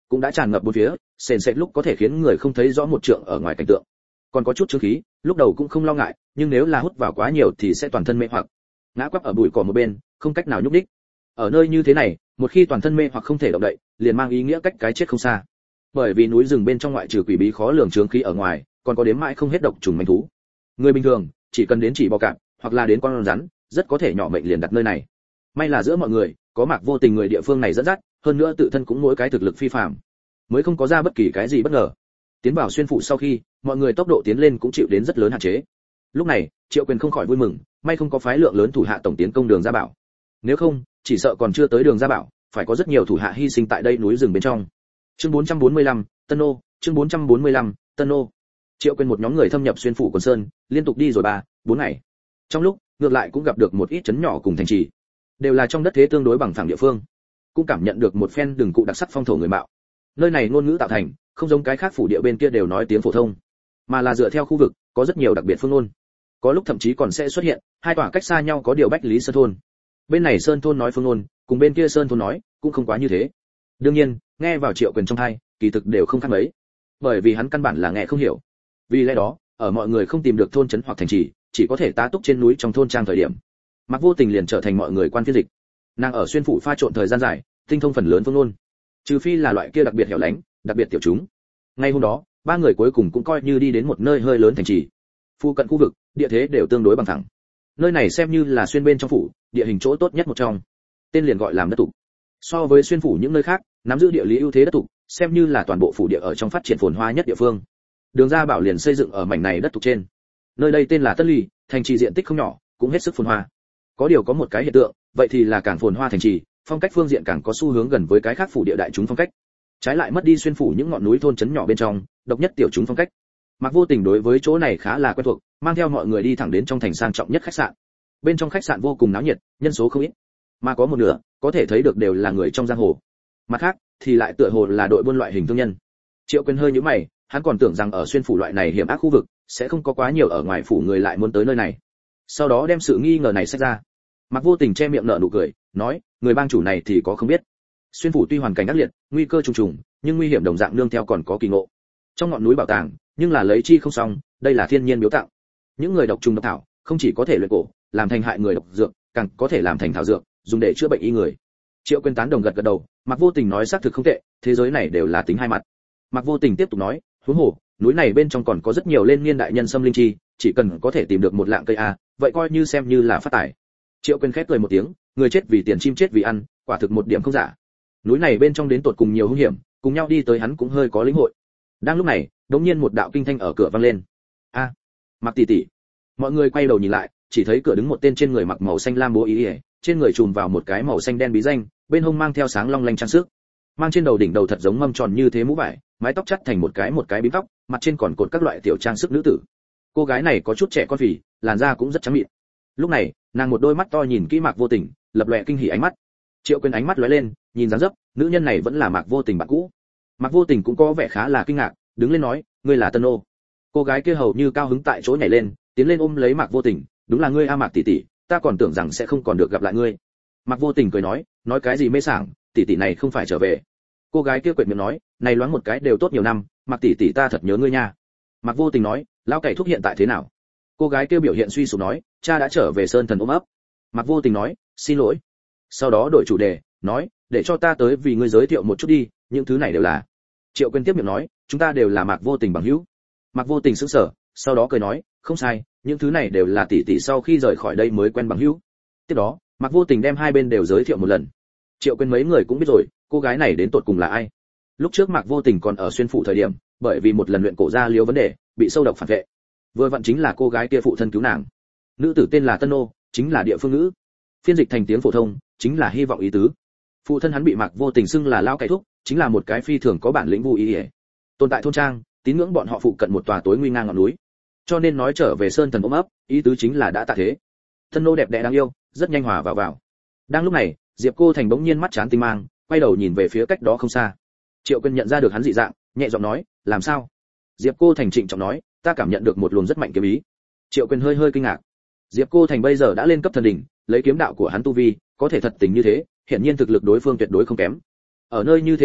cũng đã tràn ngập bốn phía, sền sệt lúc có thể khiến người không thấy rõ một trượng ở ngoài cảnh tượng. Còn có chút chứng khí, lúc đầu cũng không lo ngại, nhưng nếu là hút vào quá nhiều thì sẽ toàn thân mê hoặc. Ngã quắp ở bụi cỏ một bên, không cách nào nhúc nhích. Ở nơi như thế này, một khi toàn thân mê hoặc không thể động đậy, liền mang ý nghĩa cách cái chết không xa. Bởi vì núi rừng bên trong ngoại trừ quỷ bí khó lường chướng khí ở ngoài, còn có đếm mãi không hết độc trùng manh thú. Người bình thường chỉ cần đến chỉ bò cạp, hoặc là đến con rắn, rất có thể nhỏ mệnh liền đặt nơi này. May là giữa mọi người có Mạc Vô Tình người địa phương này dẫn dắt, hơn nữa tự thân cũng mỗi cái thực lực phi phàm, mới không có ra bất kỳ cái gì bất ngờ. Tiến vào xuyên phủ sau khi, mọi người tốc độ tiến lên cũng chịu đến rất lớn hạn chế. Lúc này, Triệu Quyền không khỏi vui mừng, may không có phái lượng lớn thủ hạ tổng tiến công Đường Gia Bảo. Nếu không, chỉ sợ còn chưa tới Đường Gia Bảo, phải có rất nhiều thủ hạ hy sinh tại đây núi rừng bên trong. Chương 445, Tân Nô, chương 445, Tân Nô. Triệu Quyền một nhóm người thâm nhập xuyên phủ Quần Sơn, liên tục đi rồi 3-4 ngày. Trong lúc, ngược lại cũng gặp được một ít trấn nhỏ cùng thành trì, đều là trong đất thế tương đối bằng phẳng địa phương, cũng cảm nhận được một phen đường cụ đặc sắc phong thổ người mạo. Nơi này ngôn ngữ tạo thành, không giống cái khác phủ địa bên kia đều nói tiếng phổ thông, mà là dựa theo khu vực, có rất nhiều đặc biệt phương ngôn. Có lúc thậm chí còn sẽ xuất hiện hai tòa cách xa nhau có điều bách lý sơn thôn. Bên này sơn thôn nói phương ngôn, cùng bên kia sơn thôn nói, cũng không quá như thế. Đương nhiên, nghe vào Triệu Quyền trong tai, kỳ thực đều không khác mấy, bởi vì hắn căn bản là nghe không hiểu. Vì lẽ đó, ở mọi người không tìm được thôn trấn hoặc thành trì, chỉ có thể tá túc trên núi trong thôn trang thời điểm, Mạc Vô Tình liền trở thành mọi người quan phiên dịch. Nàng ở xuyên phủ pha trộn thời gian dài, tinh thông phần lớn phương ngôn, trừ phi là loại kia đặc biệt hẻo lánh, đặc biệt tiểu chúng. Ngay hôm đó, ba người cuối cùng cũng coi như đi đến một nơi hơi lớn thành trì. Phụ cận khu vực, địa thế đều tương đối bằng phẳng. Nơi này xem như là xuyên bên trong phủ, địa hình chỗ tốt nhất một trong. Tên liền gọi làm đất tục. So với xuyên phủ những nơi khác, nắm giữ địa lý ưu thế đất tục, xem như là toàn bộ phủ địa ở trong phát triển phồn hoa nhất địa phương. Đường Gia Bảo liền xây dựng ở mảnh này đất tục trên. Nơi đây tên là Tân Ly, thành trì diện tích không nhỏ, cũng hết sức phồn hoa. Có điều có một cái hiện tượng, vậy thì là càng phồn hoa thành trì, phong cách phương diện càng có xu hướng gần với cái khác phủ địa đại chúng phong cách. Trái lại mất đi xuyên phủ những ngọn núi thôn trấn nhỏ bên trong, độc nhất tiểu chúng phong cách. Mạc Vô Tình đối với chỗ này khá là quen thuộc, mang theo mọi người đi thẳng đến trong thành sang trọng nhất khách sạn. Bên trong khách sạn vô cùng náo nhiệt, nhân số không ít, mà có một nửa có thể thấy được đều là người trong giang hồ. Mặt khác thì lại tựa hồ là đội buôn loại hình thương nhân. Triệu Quyền hơi nhíu mày, hắn còn tưởng rằng ở xuyên phủ loại này hiểm ác khu vực sẽ không có quá nhiều ở ngoài phủ người lại muốn tới nơi này. Sau đó đem sự nghi ngờ này xét ra. Mạc Vô Tình che miệng nở nụ cười, nói, người bang chủ này thì có không biết. Xuyên phủ tuy hoàn cảnh ác liệt, nguy cơ trùng trùng, nhưng nguy hiểm đồng dạng nương theo còn có kỳ ngộ. Trong ngọn núi bảo tàng, nhưng là lấy chi không xong, đây là thiên nhiên biếu tặng. Những người độc trùng độc thảo, không chỉ có thể luyện cổ, làm thành hại người độc dược, càng có thể làm thành thảo dược, dùng để chữa bệnh y người. Triệu Quyền tán đồng gật gật đầu, Mạc Vô Tình nói xác thực không tệ, thế giới này đều là tính hai mặt. Mạc Vô Tình tiếp tục nói, huống hồ, núi này bên trong còn có rất nhiều lên niên đại nhân xâm linh chi, chỉ cần có thể tìm được một lạng cây a, vậy coi như xem như là phát tài. Triệu Quyền khép cười một tiếng, người chết vì tiền chim chết vì ăn, quả thực một điểm không giả. Núi này bên trong đến tột cùng nhiều hung hiểm, cùng nhau đi tới hắn cũng hơi có lĩnh hội. Đang lúc này, đột nhiên một đạo kinh thanh ở cửa vang lên. A, Mạc tỷ tỷ. Mọi người quay đầu nhìn lại, chỉ thấy cửa đứng một tên trên người mặc màu xanh lam bố ý, trên người trùm vào một cái màu xanh đen bí danh, bên hông mang theo sáng long lanh trang sức, mang trên đầu đỉnh đầu thật giống mâm tròn như thế mũ vải, mái tóc chắt thành một cái bím tóc, mặt trên còn cột các loại tiểu trang sức nữ tử. Cô gái này có chút trẻ con phì, làn da cũng rất trắng mịn. Lúc này, nàng một đôi mắt to nhìn kỹ Mạc Vô Tình, lập lòe kinh hỉ ánh mắt. Triệu Quyền ánh mắt lóe lên, nhìn dáng dấp, nữ nhân này vẫn là Mạc Vô Tình bạn cũ. Mạc Vô Tình cũng có vẻ khá là kinh ngạc, đứng lên nói, ngươi là Tân Nô. Cô gái kia hầu như cao hứng tại chỗ nhảy lên, tiến lên ôm lấy Mạc Vô Tình, đúng là ngươi a Mạc tỷ tỷ, ta còn tưởng rằng sẽ không còn được gặp lại ngươi. Mạc Vô Tình cười nói cái gì mê sảng, tỷ tỷ này không phải trở về. Cô gái kia quệt miệng nói, này loáng một cái đều tốt nhiều năm, Mạc tỷ tỷ ta thật nhớ ngươi nha. Mạc Vô Tình nói, lão cày thúc hiện tại thế nào? Cô gái kia biểu hiện suy sụp nói, cha đã trở về Sơn Thần ôm ấp. Mạc Vô Tình nói, xin lỗi. Sau đó đổi chủ đề, nói, để cho ta tới vì ngươi giới thiệu một chút đi, những thứ này đều là. Triệu Quyền tiếp miệng nói, chúng ta đều là Mạc Vô Tình bằng hữu. Mạc Vô Tình sững sờ, sau đó cười nói, không sai, những thứ này đều là tỷ tỷ sau khi rời khỏi đây mới quen bằng hữu. Tiếp đó, Mạc Vô Tình đem hai bên đều giới thiệu một lần. Triệu Quyền mấy người cũng biết rồi, cô gái này đến tột cùng là ai. Lúc trước Mạc Vô Tình còn ở xuyên phủ thời điểm, bởi vì một lần luyện cổ ra liếu vấn đề, bị sâu độc phản vệ. Vừa vặn chính là cô gái kia phụ thân cứu nàng. Nữ tử tên là Tân Nô, chính là địa phương ngữ. Phiên dịch thành tiếng phổ thông, chính là hy vọng ý tứ. Phụ thân hắn bị Mạc Vô Tình xưng là lão cày thúc, chính là một cái phi thường có bản lĩnh vui ý. Tồn tại thôn trang, tín ngưỡng bọn họ phụ cận một tòa tối nguy ngang ngọn núi. Cho nên nói trở về Sơn Thần ôm ấp, ý tứ chính là đã tạ thế. Tân Nô đẹp đẽ đáng yêu, rất nhanh hòa vào. Đang lúc này, Diệp Cô Thành bỗng nhiên mắt chán tinh mang, quay đầu nhìn về phía cách đó không xa. Triệu Quyền nhận ra được hắn dị dạng, nhẹ giọng nói, làm sao? Diệp Cô Thành trịnh trọng nói, ta cảm nhận được một luồng rất mạnh kiếm ý. Triệu Quyền hơi kinh ngạc. Diệp Cô Thành bây giờ đã lên cấp thần đỉnh, lấy kiếm đạo của hắn tu vi, có thể thật tình như thế, hiển nhiên thực lực đối phương tuyệt đối không kém. Ở nơi như thế này,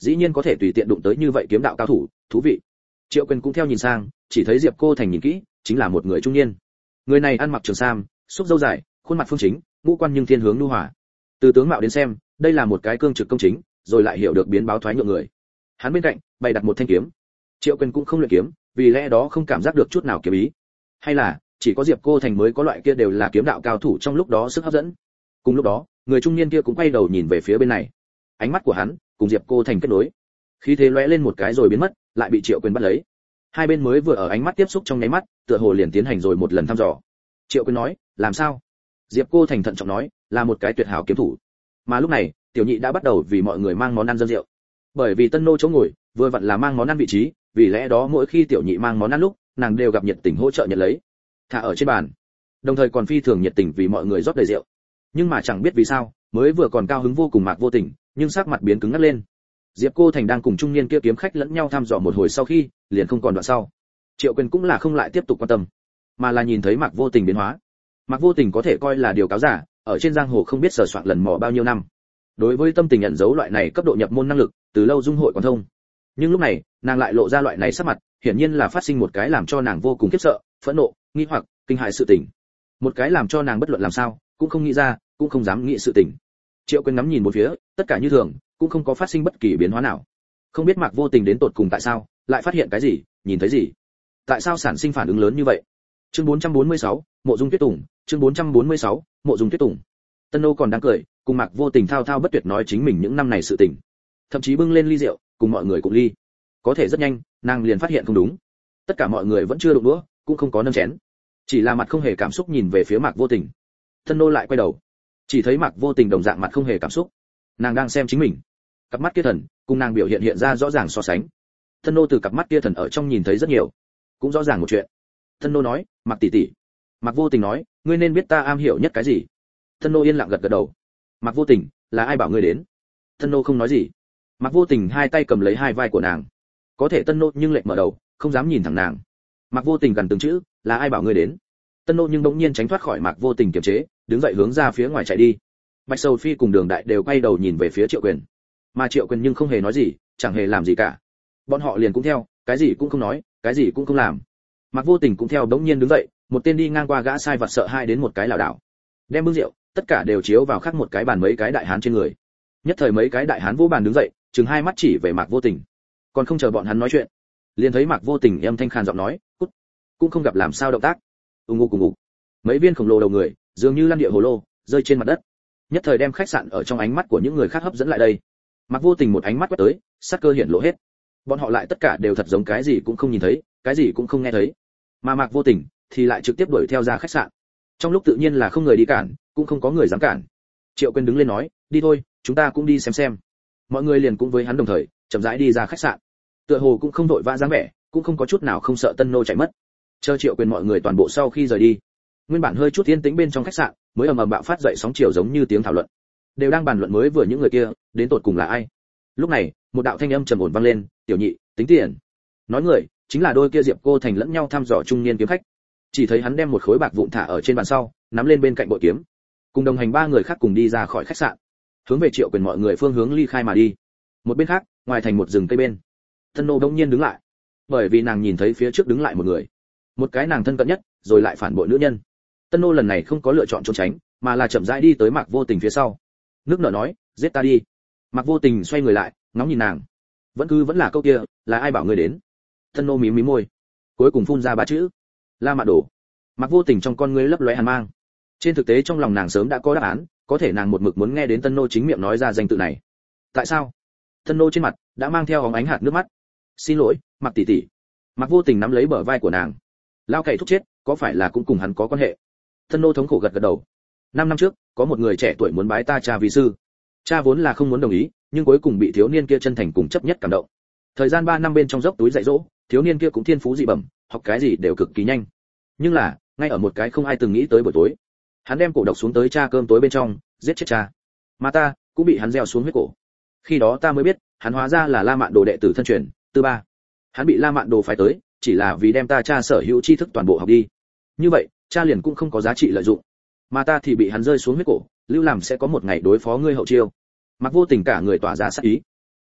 dĩ nhiên có thể tùy tiện đụng tới như vậy kiếm đạo cao thủ, thú vị. Triệu Quyền cũng theo nhìn sang, chỉ thấy Diệp Cô Thành nhìn kỹ, chính là một người trung niên. Người này ăn mặc trường sam, xúc râu dài, khuôn mặt phương chính, ngũ quan nhưng thiên hướng nhu hòa. Từ tướng mạo đến xem, đây là một cái cương trực công chính, rồi lại hiểu được biến báo thoái nhượng người. Hắn bên cạnh bày đặt một thanh kiếm. Triệu Quyền cũng không luyện kiếm, vì lẽ đó không cảm giác được chút nào kiếm ý. Hay là chỉ có Diệp Cô Thành mới có loại kia đều là kiếm đạo cao thủ trong lúc đó sức hấp dẫn. Cùng lúc đó, người trung niên kia cũng quay đầu nhìn về phía bên này. Ánh mắt của hắn cùng Diệp Cô Thành kết nối. Khí thế lóe lên một cái rồi biến mất, lại bị Triệu Quyền bắt lấy. Hai bên mới vừa ở ánh mắt tiếp xúc trong nháy mắt, tựa hồ liền tiến hành rồi một lần thăm dò. Triệu Quyền nói, làm sao? Diệp Cô Thành thận trọng nói, là một cái tuyệt hảo kiếm thủ. Mà lúc này, tiểu nhị đã bắt đầu vì mọi người mang món ăn dâng rượu. Bởi vì Tân Nô chỗ ngồi vừa vặn là mang món ăn vị trí, vì lẽ đó mỗi khi tiểu nhị mang món ăn lúc, nàng đều gặp nhiệt tình hỗ trợ nhận lấy, thả ở trên bàn. Đồng thời còn phi thường nhiệt tình vì mọi người rót đầy rượu. Nhưng mà chẳng biết vì sao, mới vừa còn cao hứng vô cùng Mạc Vô Tình, nhưng sắc mặt biến cứng ngắt lên. Diệp Cô Thành đang cùng trung niên kia kiếm khách lẫn nhau thăm dò một hồi sau khi, liền không còn đoạn sau. Triệu Quyền cũng là không lại tiếp tục quan tâm, mà là nhìn thấy Mạc Vô Tình biến hóa. Mạc Vô Tình có thể coi là điều cáo giả, ở trên giang hồ không biết sờ soạn lần mò bao nhiêu năm. Đối với tâm tình ẩn giấu loại này cấp độ nhập môn năng lực, từ lâu dung hội quan thông. Nhưng lúc này, nàng lại lộ ra loại này sắc mặt, hiển nhiên là phát sinh một cái làm cho nàng vô cùng khiếp sợ, phẫn nộ, nghi hoặc, kinh hãi sự tình. Một cái làm cho nàng bất luận làm sao, cũng không nghĩ ra, cũng không dám nghĩ sự tình. Triệu Quyền ngắm nhìn một phía, tất cả như thường, cũng không có phát sinh bất kỳ biến hóa nào. Không biết Mạc Vô Tình đến tột cùng tại sao, lại phát hiện cái gì, nhìn thấy gì? Tại sao sản sinh phản ứng lớn như vậy? Chương 446, Mộ Dung Tuyết Tùng, chương 446, Mộ Dung Tuyết Tùng. Tân Nô còn đang cười, cùng Mạc Vô Tình thao thao bất tuyệt nói chính mình những năm này sự tình. Thậm chí bưng lên ly rượu, cùng mọi người cùng ly. Có thể rất nhanh, nàng liền phát hiện không đúng. Tất cả mọi người vẫn chưa đụng đũa, cũng không có nâng chén, chỉ là mặt không hề cảm xúc nhìn về phía Mạc Vô Tình. Tân Nô lại quay đầu, chỉ thấy Mạc Vô Tình đồng dạng mặt không hề cảm xúc, nàng đang xem chính mình. Cặp mắt kia thần cùng nàng biểu hiện ra rõ ràng so sánh. Tân Nô từ cặp mắt kia thần ở trong nhìn thấy rất nhiều, cũng rõ ràng một chuyện. Tân Nô nói, Mạc tỷ tỷ. Mạc Vô Tình nói, ngươi nên biết ta am hiểu nhất cái gì. Tân Nô yên lặng gật gật đầu. Mạc Vô Tình, là ai bảo ngươi đến? Tân Nô không nói gì. Mạc Vô Tình hai tay cầm lấy hai vai của nàng, có thể Tân Nô nhưng lệch mở đầu, không dám nhìn thẳng nàng. Mạc Vô Tình gần từng chữ, là ai bảo ngươi đến? Tân Nô nhưng bỗng nhiên tránh thoát khỏi Mạc Vô Tình kiềm chế, đứng dậy hướng ra phía ngoài chạy đi. Bạch Sầu Phi cùng Đường Đại đều quay đầu nhìn về phía Triệu Quyền, mà Triệu Quyền nhưng không hề nói gì, chẳng hề làm gì cả. Bọn họ liền cũng theo, cái gì cũng không nói, cái gì cũng không làm. Mạc Vô Tình cũng theo bỗng nhiên đứng dậy, một tên đi ngang qua gã sai vặt sợ hai đến một cái lảo đảo, đem bưng rượu, tất cả đều chiếu vào khác một cái bàn mấy cái đại hán trên người. Nhất thời mấy cái đại hán vỗ bàn đứng dậy, trừng hai mắt chỉ về Mạc Vô Tình. Còn không chờ bọn hắn nói chuyện, liền thấy Mạc Vô Tình âm thanh khàn giọng nói, cút, cũng không gặp làm sao động tác. Ùng ục cùng ục, mấy viên khổng lồ đầu người dường như lăn địa hồ lô rơi trên mặt đất, nhất thời đem khách sạn ở trong ánh mắt của những người khác hấp dẫn lại đây. Mạc Vô Tình một ánh mắt quét tới, sát cơ hiển lộ hết. Bọn họ lại tất cả đều thật giống cái gì cũng không nhìn thấy, cái gì cũng không nghe thấy, mà Mạc Vô Tình thì lại trực tiếp đuổi theo ra khách sạn. Trong lúc tự nhiên là không người đi cản, cũng không có người dám cản. Triệu Quyền đứng lên nói, đi thôi, chúng ta cũng đi xem. Mọi người liền cũng với hắn đồng thời chậm rãi đi ra khách sạn, tựa hồ cũng không vội vã dáng vẻ, cũng không có chút nào không sợ Tân Nô chạy mất. Chờ Triệu Quyền mọi người toàn bộ sau khi rời đi, nguyên bản hơi chút yên tĩnh bên trong khách sạn mới ầm ầm bạo phát dậy sóng chiều giống như tiếng thảo luận, đều đang bàn luận mới vừa những người kia đến tột cùng là ai. Lúc này một đạo thanh âm trầm ổn vang lên, tiểu nhị, tính tiền. Nói người chính là đôi kia Diệp Cô Thành lẫn nhau thăm dò trung niên kiếm khách. Chỉ thấy hắn đem một khối bạc vụn thả ở trên bàn sau, nắm lên bên cạnh bội kiếm, cùng đồng hành ba người khác cùng đi ra khỏi khách sạn, hướng về Triệu Quyền mọi người phương hướng ly khai mà đi. Một bên khác, ngoài thành một rừng cây bên, Tân Nô đông nhiên đứng lại, bởi vì nàng nhìn thấy phía trước đứng lại một người, một cái nàng thân cận nhất rồi lại phản bội nữ nhân. Tân Nô lần này không có lựa chọn trốn tránh, mà là chậm rãi đi tới Mạc Vô Tình phía sau, nước nở nói, giết ta đi. Mạc Vô Tình xoay người lại, ngóng nhìn nàng, vẫn là câu kia, là ai bảo ngươi đến? Tân Nô mím mím môi, cuối cùng phun ra ba chữ, La Mạn Đồ. Mạc Vô Tình trong con ngươi lấp lóe hàn mang. Trên thực tế trong lòng nàng sớm đã có đáp án, có thể nàng một mực muốn nghe đến Tân Nô chính miệng nói ra danh tự này. Tại sao? Tân Nô trên mặt đã mang theo óng ánh hạt nước mắt. Xin lỗi, Mạc tỷ tỷ. Mạc Vô Tình nắm lấy bờ vai của nàng. Lao cậy thúc chết, có phải là cũng cùng hắn có quan hệ? Tân Nô thống khổ gật gật đầu. 5 năm trước, có một người trẻ tuổi muốn bái ta cha vì sư. Cha vốn là không muốn đồng ý, nhưng cuối cùng bị thiếu niên kia chân thành cùng chấp nhất cảm động. Thời gian 3 năm bên trong dốc túi dạy dỗ, thiếu niên kia cũng thiên phú dị bẩm, học cái gì đều cực kỳ nhanh. Nhưng là, ngay ở một cái không ai từng nghĩ tới buổi tối, hắn đem cổ độc xuống tới cha cơm tối bên trong, giết chết cha. Mà ta cũng bị hắn gieo xuống huyết cổ. Khi đó ta mới biết, hắn hóa ra là La Mạn Đồ đệ tử thân truyền, Tư Ba. Hắn bị La Mạn Đồ phái tới, chỉ là vì đem ta cha sở hữu tri thức toàn bộ học đi. Như vậy, cha liền cũng không có giá trị lợi dụng. Mà ta thì bị hắn rơi xuống huyết cổ, lưu làm sẽ có một ngày đối phó ngươi hậu chiêu. Mặc Vô Tình cả người tỏa ra sát ý.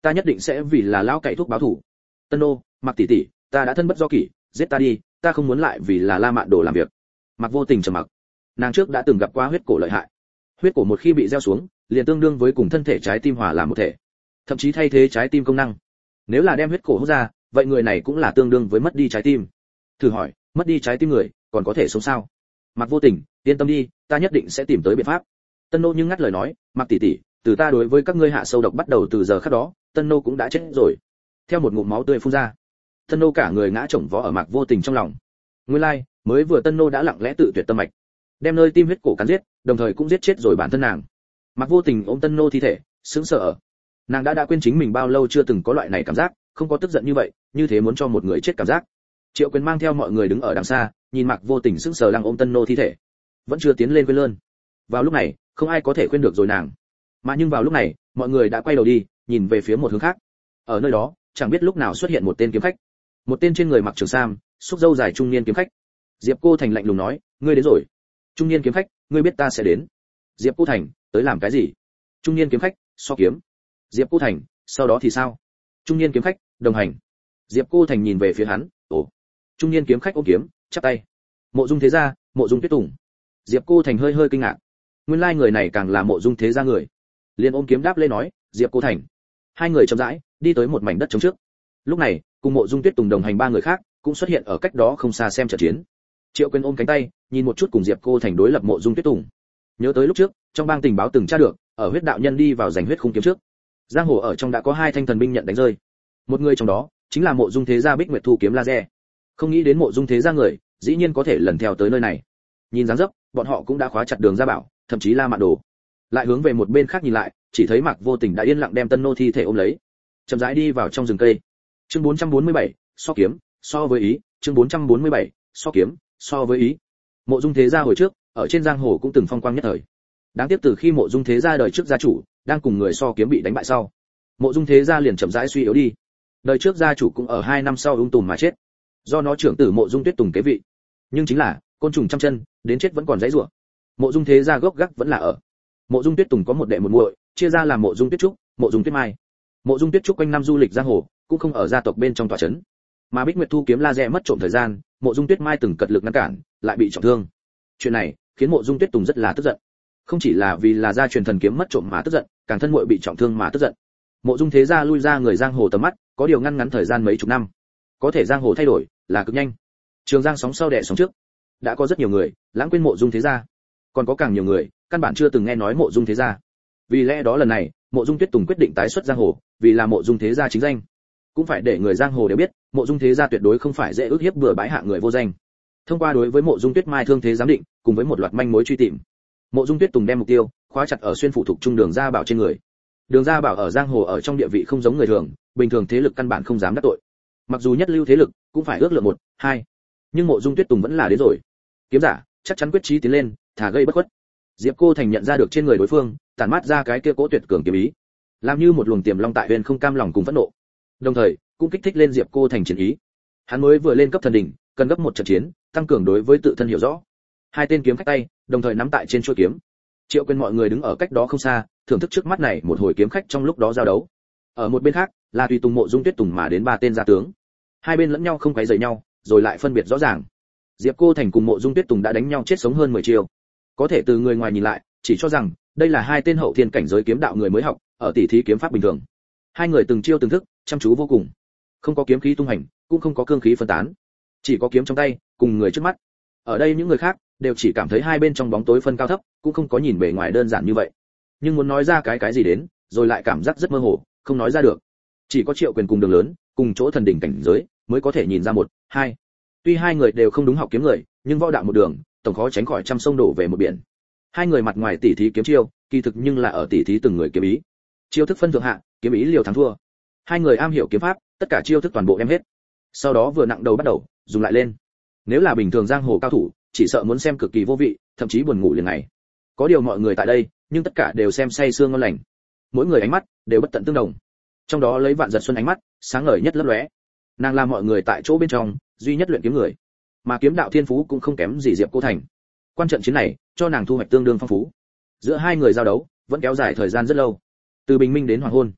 ta nhất định sẽ vì là lão cậy thuốc báo thù. Tân Nô, Mặc tỷ tỷ, ta đã thân bất do kỷ, giết ta đi, ta không muốn lại vì là La Mạn Đồ làm việc. Mặc Vô Tình trầm mặc. Nàng trước đã từng gặp qua huyết cổ lợi hại. Huyết cổ một khi bị gieo xuống, liền tương đương với cùng thân thể trái tim hòa làm một thể, thậm chí thay thế trái tim công năng. Nếu là đem huyết cổ hút ra, vậy người này cũng là tương đương với mất đi trái tim. Thử hỏi, mất đi trái tim người, còn có thể sống sao? Mặc Vô Tình, yên tâm đi, ta nhất định sẽ tìm tới biện pháp. Tân Nô nhưng ngắt lời nói, Mặc tỷ tỷ, từ ta đối với các ngươi hạ sâu độc bắt đầu từ giờ khắc đó, Tân Nô cũng đã chết rồi. Theo một ngụm máu tươi phun ra, Tân Nô cả người ngã chồng vó ở Mặc Vô Tình trong lòng. Nguyên lai, mới vừa Tân Nô đã lặng lẽ tự tuyệt tâm mạch, đem nơi tim huyết cổ cắn giết, đồng thời cũng giết chết rồi bản thân nàng. Mặc Vô Tình ôm Tân Nô thi thể, sững sờ ở. Nàng đã quên chính mình bao lâu chưa từng có loại này cảm giác, không có tức giận như vậy, như thế muốn cho một người chết cảm giác. Triệu Quyền mang theo mọi người đứng ở đằng xa, nhìn Mặc Vô Tình sững sờ đang ôm Tân Nô thi thể, vẫn chưa tiến lên quên lơn. Vào lúc này, không ai có thể khuyên được rồi nàng. Mà nhưng vào lúc này, mọi người đã quay đầu đi, nhìn về phía một hướng khác. Ở nơi đó, chẳng biết lúc nào xuất hiện một tên kiếm khách, một tên trên người mặc trường sam, xúc râu dài trung niên kiếm khách. Diệp Cô Thành lạnh lùng nói, ngươi đến rồi. Trung niên kiếm khách, ngươi biết ta sẽ đến. Diệp Cô Thành, tới làm cái gì? Trung niên kiếm khách, so kiếm. Diệp Cô Thành, sau đó thì sao? Trung niên kiếm khách, đồng hành. Diệp Cô Thành nhìn về phía hắn, ồ. Trung niên kiếm khách ôm kiếm, chắp tay. Mộ Dung Thế Gia, Mộ Dung Tuyết Tùng. Diệp Cô Thành hơi hơi kinh ngạc. Nguyên lai người này càng là Mộ Dung Thế Gia người. Liền ôm kiếm đáp lên nói, Diệp Cô Thành. Hai người chậm rãi đi tới một mảnh đất trống trước. Lúc này, cùng Mộ Dung Tuyết Tùng đồng hành ba người khác cũng xuất hiện ở cách đó không xa xem trận chiến. Triệu Quyền ôm cánh tay, nhìn một chút cùng Diệp Cô Thành đối lập Mộ Dung Tuyết Tùng. Nhớ tới lúc trước, trong bang tình báo từng tra được, ở huyết đạo nhân đi vào giành huyết khung kiếm trước, giang hồ ở trong đã có hai thanh thần binh nhận đánh rơi. Một người trong đó chính là Mộ Dung Thế Gia Bích Nguyệt Thu kiếm laser. Không nghĩ đến Mộ Dung Thế Gia người, dĩ nhiên có thể lần theo tới nơi này. Nhìn dáng dấp, bọn họ cũng đã khóa chặt Đường Gia Bảo, thậm chí La Mạn Đồ. Lại hướng về một bên khác nhìn lại, chỉ thấy Mặc Vô Tình đã yên lặng đem Tân Nô thi thể ôm lấy, chậm rãi đi vào trong rừng cây. Chương 447, so kiếm, so với ý, chương 447, so kiếm, so với ý. Mộ Dung Thế Gia hồi trước, ở trên giang hồ cũng từng phong quang nhất thời. Đáng tiếc từ khi Mộ Dung Thế Gia đời trước gia chủ đang cùng người so kiếm bị đánh bại sau, Mộ Dung Thế Gia liền chậm rãi suy yếu đi. Đời trước gia chủ cũng ở 2 năm sau ung tùm mà chết, do nó trưởng tử Mộ Dung Tuyết Tùng kế vị. Nhưng chính là côn trùng trăm chân, đến chết vẫn còn dãy rủa. Mộ Dung Thế Gia gốc gác vẫn là ở. Mộ Dung Tuyết Tùng có một đệ một muội, chia ra làm Mộ Dung Tuyết Trúc, Mộ Dung Tuyết Mai. Mộ Dung Tuyết Trúc quanh năm du lịch giang hồ, cũng không ở gia tộc bên trong tòa trấn. Mà Bích Nguyệt Thu kiếm laser mất trộm thời gian, Mộ Dung Tuyết Mai từng cật lực ngăn cản, lại bị trọng thương. Chuyện này khiến Mộ Dung Tuyết Tùng rất là tức giận. Không chỉ là vì là gia truyền thần kiếm mất trộm mà tức giận, càng thân muội bị trọng thương mà tức giận. Mộ Dung Thế Gia lui ra người giang hồ tầm mắt, có điều ngăn ngắn thời gian mấy chục năm, có thể giang hồ thay đổi là cực nhanh. Trường giang sóng sau đẻ sóng trước, đã có rất nhiều người lãng quên Mộ Dung Thế Gia, còn có càng nhiều người căn bản chưa từng nghe nói Mộ Dung Thế Gia. Vì lẽ đó lần này, Mộ Dung Tuyết Tùng quyết định tái xuất giang hồ, vì là Mộ Dung Thế Gia chính danh, cũng phải để người giang hồ đều biết, Mộ Dung Thế Gia tuyệt đối không phải dễ ước hiếp bừa bãi hạ người vô danh. Thông qua đối với Mộ Dung Tuyết Mai thương thế giám định, cùng với một loạt manh mối truy tìm, Mộ Dung Tuyết Tùng đem mục tiêu khóa chặt ở xuyên phụ thuộc trung Đường Gia Bảo trên người. Đường Gia Bảo ở giang hồ ở trong địa vị không giống người thường, bình thường thế lực căn bản không dám đắc tội. Mặc dù nhất lưu thế lực cũng phải ước lượng 1, 2, nhưng Mộ Dung Tuyết Tùng vẫn là đến rồi. Kiếm giả chắc chắn quyết chí tiến lên, thả gây bất khuất. Diệp Cô Thành nhận ra được trên người đối phương tản mát ra cái kia cố tuyệt cường kiếm ý, làm như một luồng tiềm long tại huyền không cam lòng cùng phẫn nộ, đồng thời cũng kích thích lên Diệp Cô Thành chiến ý. Hắn mới vừa lên cấp thần đỉnh, cần gấp một trận chiến, tăng cường đối với tự thân hiểu rõ. Hai tên kiếm khách tay đồng thời nắm tại trên chuôi kiếm. Triệu Quyền mọi người đứng ở cách đó không xa, thưởng thức trước mắt này một hồi kiếm khách trong lúc đó giao đấu. Ở một bên khác là tùy tùng Mộ Dung Tuyết Tùng mà đến 3 tên gia tướng. Hai bên lẫn nhau không quấy rầy nhau, rồi lại phân biệt rõ ràng. Diệp Cô Thành cùng Mộ Dung Tuyết Tùng đã đánh nhau chết sống hơn 10 chiêu. Có thể từ người ngoài nhìn lại, chỉ cho rằng đây là hai tên hậu thiên cảnh giới kiếm đạo người mới học, ở tỉ thí kiếm pháp bình thường. Hai người từng chiêu từng thức, chăm chú vô cùng. Không có kiếm khí tung hành, cũng không có cương khí phân tán, chỉ có kiếm trong tay, cùng người trước mắt. Ở đây những người khác đều chỉ cảm thấy hai bên trong bóng tối phân cao thấp, cũng không có nhìn bề ngoài đơn giản như vậy. Nhưng muốn nói ra cái gì đến, rồi lại cảm giác rất mơ hồ, không nói ra được. Chỉ có Triệu Quyền cùng Đường Lớn, cùng chỗ thần đỉnh cảnh giới, mới có thể nhìn ra 1, 2. Tuy hai người đều không đúng học kiếm người, nhưng võ đạo một đường, tổng khó tránh khỏi trăm sông đổ về một biển. Hai người mặt ngoài tỉ thí kiếm chiêu, kỳ thực nhưng là ở tỉ thí từng người kiếm ý. Chiêu thức phân thượng hạ, kiếm ý liều thắng thua. Hai người am hiểu kiếm pháp, tất cả chiêu thức toàn bộ đem hết. Sau đó vừa nặng đầu bắt đầu, dùng lại lên. Nếu là bình thường giang hồ cao thủ, chỉ sợ muốn xem cực kỳ vô vị, thậm chí buồn ngủ liền ngày. Có điều mọi người tại đây, nhưng tất cả đều xem say sưa ngon lành. Mỗi người ánh mắt đều bất tận tương đồng. Trong đó lấy Vạn Giật Xuân ánh mắt sáng ngời nhất lấp lóe. Nàng là mọi người tại chỗ bên trong duy nhất luyện kiếm người, mà kiếm đạo thiên phú cũng không kém gì Diệp Cô Thành. Quan trận chiến này cho nàng thu hoạch tương đương phong phú. Giữa hai người giao đấu vẫn kéo dài thời gian rất lâu, từ bình minh đến hoàng hôn.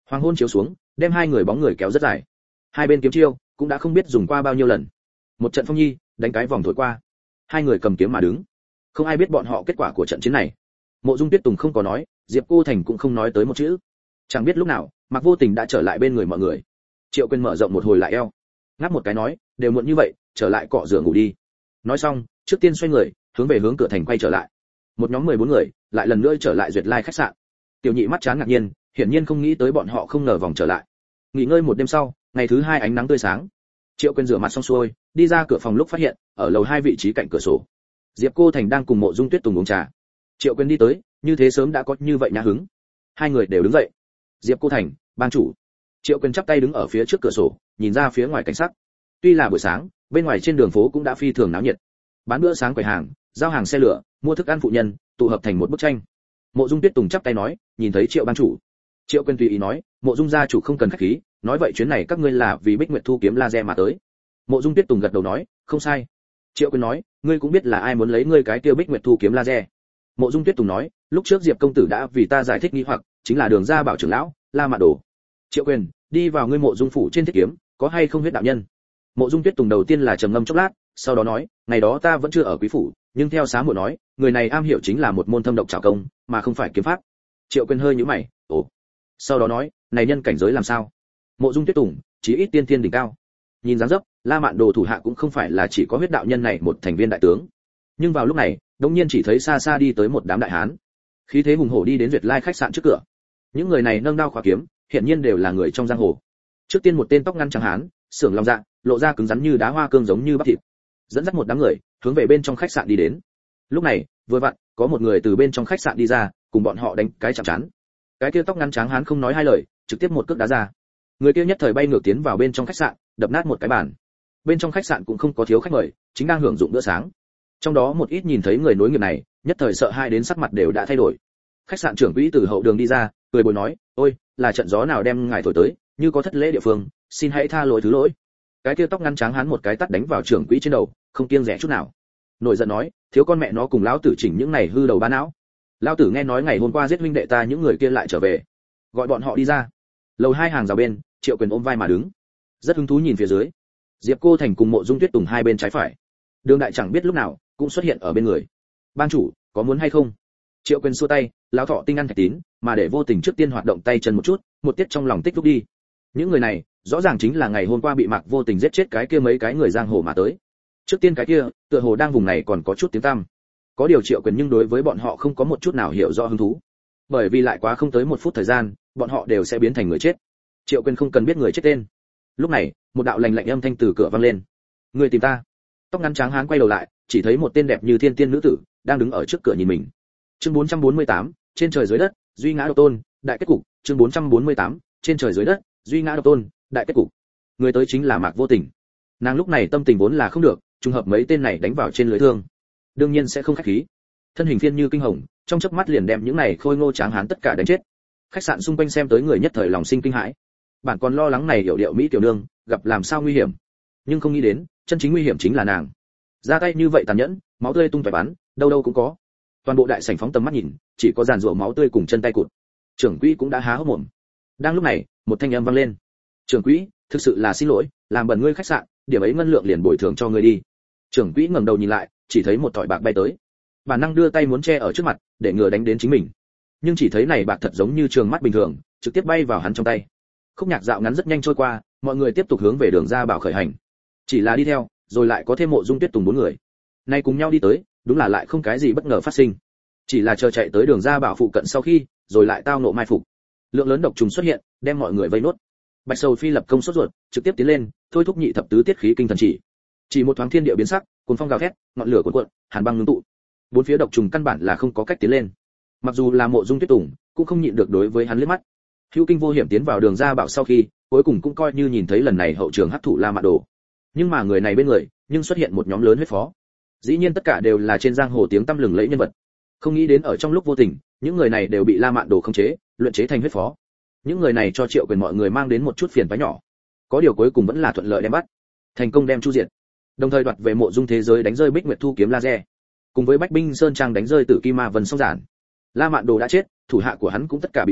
Hoàng hôn chiếu xuống, đem hai người bóng người kéo rất dài. Hai bên kiếm chiêu cũng đã không biết dùng qua bao nhiêu lần. Một trận phong nhi, đánh cái vòng thổi qua. Hai người cầm kiếm mà đứng. Không ai biết bọn họ kết quả của trận chiến này. Mộ Dung Tuyết Tùng không có nói, Diệp Cô Thành cũng không nói tới một chữ. Chẳng biết lúc nào, Mạc Vô Tình đã trở lại bên người mọi người. Triệu Quyền mở rộng một hồi lại eo, ngáp một cái nói, đều muộn như vậy, trở lại cọ rửa ngủ đi. Nói xong, trước tiên xoay người, hướng cửa thành quay trở lại. Một nhóm 14 người, lại lần nữa trở lại Duyệt Lai khách sạn. Tiểu Nhị mắt chán ngạc nhiên, hiển nhiên không nghĩ tới bọn họ không ngờ vòng trở lại. Nghỉ ngơi một đêm sau, ngày thứ hai ánh nắng tươi sáng. Triệu Quyền rửa mặt xong xuôi, đi ra cửa phòng lúc phát hiện, ở lầu 2 vị trí cạnh cửa sổ, Diệp Cô Thành đang cùng Mộ Dung Tuyết Tùng uống trà. Triệu Quyền đi tới, như thế sớm đã có như vậy nhã hứng. Hai người đều đứng dậy. Diệp Cô Thành, bang chủ. Triệu Quyền chắp tay đứng ở phía trước cửa sổ, nhìn ra phía ngoài cảnh sắc. Tuy là buổi sáng, bên ngoài trên đường phố cũng đã phi thường náo nhiệt. Bán bữa sáng quầy hàng, giao hàng xe lửa, mua thức ăn phụ nhân, tụ hợp thành một bức tranh. Mộ Dung Tuyết Tùng chắp tay nói, nhìn thấy Triệu bang chủ. Triệu Quyền tùy ý nói, Mộ Dung gia chủ không cần khách khí, nói vậy chuyến này các ngươi là vì Bích Nguyệt Thu kiếm laser mà tới. Mộ Dung Tuyết Tùng gật đầu nói, không sai. Triệu Quyền nói, ngươi cũng biết là ai muốn lấy ngươi cái kia Bích Nguyệt Thu kiếm laser. Mộ Dung Tuyết Tùng nói, lúc trước Diệp công tử đã vì ta giải thích nghi hoặc, chính là Đường Gia Bảo trưởng lão, La Mạn Đồ. Triệu Quyền, đi vào ngươi Mộ Dung phủ trên thiết kiếm, có hay không huyết đạo nhân? Mộ Dung Tuyết Tùng đầu tiên là trầm ngâm chốc lát, sau đó nói, ngày đó ta vẫn chưa ở quý phủ, nhưng theo xá muội nói, người này am hiểu chính là một môn thâm độc trảo công, mà không phải kiếm pháp. Triệu Quyền hơi nhíu mày, ồ. Sau đó nói, này nhân cảnh giới làm sao? Mộ Dung Tuyết Tùng, chí ít tiên thiên đỉnh cao. Nhìn dáng dấp, La Mạn Đồ thủ hạ cũng không phải là chỉ có huyết đạo nhân này một thành viên đại tướng. Nhưng vào lúc này, đột nhiên chỉ thấy xa xa đi tới một đám đại hán. Khí thế hùng hổ đi đến Duyệt Lai khách sạn trước cửa. Những người này nâng đao khóa kiếm, hiển nhiên đều là người trong giang hồ. Trước tiên một tên tóc ngắn trắng hán, sưởng lòng dạ, lộ ra cứng rắn như đá hoa cương giống như bắp thịt. Dẫn dắt một đám người, hướng về bên trong khách sạn đi đến. Lúc này, vừa vặn, có một người từ bên trong khách sạn đi ra, cùng bọn họ đánh cái chạm trán. Cái kia tóc ngắn trắng hán không nói hai lời, trực tiếp một cước đá ra. Người kia nhất thời bay ngược tiến vào bên trong khách sạn, đập nát một cái bàn. Bên trong khách sạn cũng không có thiếu khách mời, chính đang hưởng dụng bữa sáng. Trong đó một ít nhìn thấy người nối nghiệp này, nhất thời sợ hai đến sắc mặt đều đã thay đổi. Khách sạn trưởng quỹ từ hậu đường đi ra, cười bồi nói, ôi, là trận gió nào đem ngài thổi tới, như có thất lễ địa phương, xin hãy tha lỗi thứ lỗi. Cái kia tóc ngắn trắng hắn một cái tát đánh vào trưởng quỹ trên đầu, không kiêng dè chút nào. Nổi giận nói, thiếu con mẹ nó cùng lão tử chỉnh những này hư đầu ba não. Lão tử nghe nói ngày hôm qua giết huynh đệ ta những người kia lại trở về, gọi bọn họ đi ra. Lầu 2 hàng rào bên, Triệu Quyền ôm vai mà đứng, rất hứng thú nhìn phía dưới. Diệp Cô Thành cùng Mộ Dung Tuyết Tùng hai bên trái phải. Đường Đại chẳng biết lúc nào cũng xuất hiện ở bên người. Ban chủ, có muốn hay không? Triệu Quyền xua tay, lão thọ tinh ăn thạch tín, mà để Vô Tình trước tiên hoạt động tay chân một chút, một tiết trong lòng tích lúc đi. Những người này, rõ ràng chính là ngày hôm qua bị Mạc Vô Tình giết chết cái kia mấy cái người giang hồ mà tới. Trước tiên cái kia, tựa hồ đang vùng này còn có chút tiếng tăm. Có điều Triệu Quyền nhưng đối với bọn họ không có một chút nào hiểu rõ hứng thú. Bởi vì lại quá không tới 1 phút thời gian, bọn họ đều sẽ biến thành người chết. Triệu Quyền không cần biết người chết tên. Lúc này, một đạo lạnh lạnh âm thanh từ cửa vang lên. Người tìm ta? Tóc ngắn trắng hán quay đầu lại, chỉ thấy một tên đẹp như thiên tiên nữ tử đang đứng ở trước cửa nhìn mình. Chương 448, trên trời dưới đất, duy ngã độc tôn, đại kết cục. Chương 448, trên trời dưới đất, duy ngã độc tôn, đại kết cục. Người tới chính là Mạc Vô Tình. Nàng lúc này tâm tình vốn là không được, trùng hợp mấy tên này đánh vào trên lưới thương, đương nhiên sẽ không khách khí. Thân hình phiên như kinh hồng, trong chớp mắt liền đem những này khôi ngô tráng hán tất cả đánh chết. Khách sạn xung quanh xem tới người nhất thời lòng sinh kinh hãi. Bản còn lo lắng này hiểu điệu mỹ tiểu nương gặp làm sao nguy hiểm, nhưng không nghĩ đến chân chính nguy hiểm chính là nàng. Ra tay như vậy tàn nhẫn, máu tươi tung tóe bắn, đâu đâu cũng có. Toàn bộ đại sảnh phóng tầm mắt nhìn, chỉ có dàn rủa máu tươi cùng chân tay cụt. Trưởng quỹ cũng đã há hốc mồm. Đang lúc này, một thanh âm vang lên. Trưởng quỹ, thực sự là xin lỗi, làm bẩn ngươi khách sạn, điểm ấy ngân lượng liền bồi thường cho ngươi đi. Trưởng quỹ ngẩng đầu nhìn lại, chỉ thấy một thỏi bạc bay tới. Bản năng đưa tay muốn che ở trước mặt, để ngừa đánh đến chính mình. Nhưng chỉ thấy này bạc thật giống như trường mắt bình thường, trực tiếp bay vào hắn trong tay. Khúc nhạc dạo ngắn rất nhanh trôi qua, mọi người tiếp tục hướng về Đường Gia Bảo khởi hành. Chỉ là đi theo, rồi lại có thêm Mộ Dung Tuyết Tùng 4 người. Nay cùng nhau đi tới, đúng là lại không cái gì bất ngờ phát sinh. Chỉ là chờ chạy tới Đường Gia Bảo phụ cận sau khi, rồi lại tao ngộ mai phục. Lượng lớn độc trùng xuất hiện, đem mọi người vây nốt. Bạch Sầu Phi lập công sốt ruột, trực tiếp tiến lên, thôi thúc nhị thập tứ tiết khí kinh thần chỉ một thoáng thiên địa biến sắc, cuồn phong gào thét, ngọn lửa cuồn cuộn, hàn băng ngưng tụ. Bốn phía độc trùng căn bản là không có cách tiến lên. Mặc dù là Mộ Dung Tuyết Tùng, cũng không nhịn được đối với hắn liếc mắt. Hữu Kinh vô hiểm tiến vào Đường Gia Bảo sau khi, cuối cùng cũng coi như nhìn thấy lần này hậu trường hấp thụ La Mạn Đồ. Nhưng mà người này bên người, nhưng xuất hiện một nhóm lớn huyết phó. Dĩ nhiên tất cả đều là trên giang hồ tiếng tăm lừng lẫy nhân vật. Không nghĩ đến ở trong lúc vô tình, những người này đều bị La Mạn Đồ khống chế, luyện chế thành huyết phó. Những người này cho Triệu Quyền mọi người mang đến một chút phiền toái nhỏ. Có điều cuối cùng vẫn là thuận lợi đem bắt, thành công đem chu diệt. Đồng thời đoạt về Mộ Dung thế giới đánh rơi Bích Nguyệt Thu kiếm laser, cùng với Bách Binh Sơn Trang đánh rơi Tử Kim Ma Vân song giản. La Mạn Đồ đã chết, thủ hạ của hắn cũng tất cả bị giết,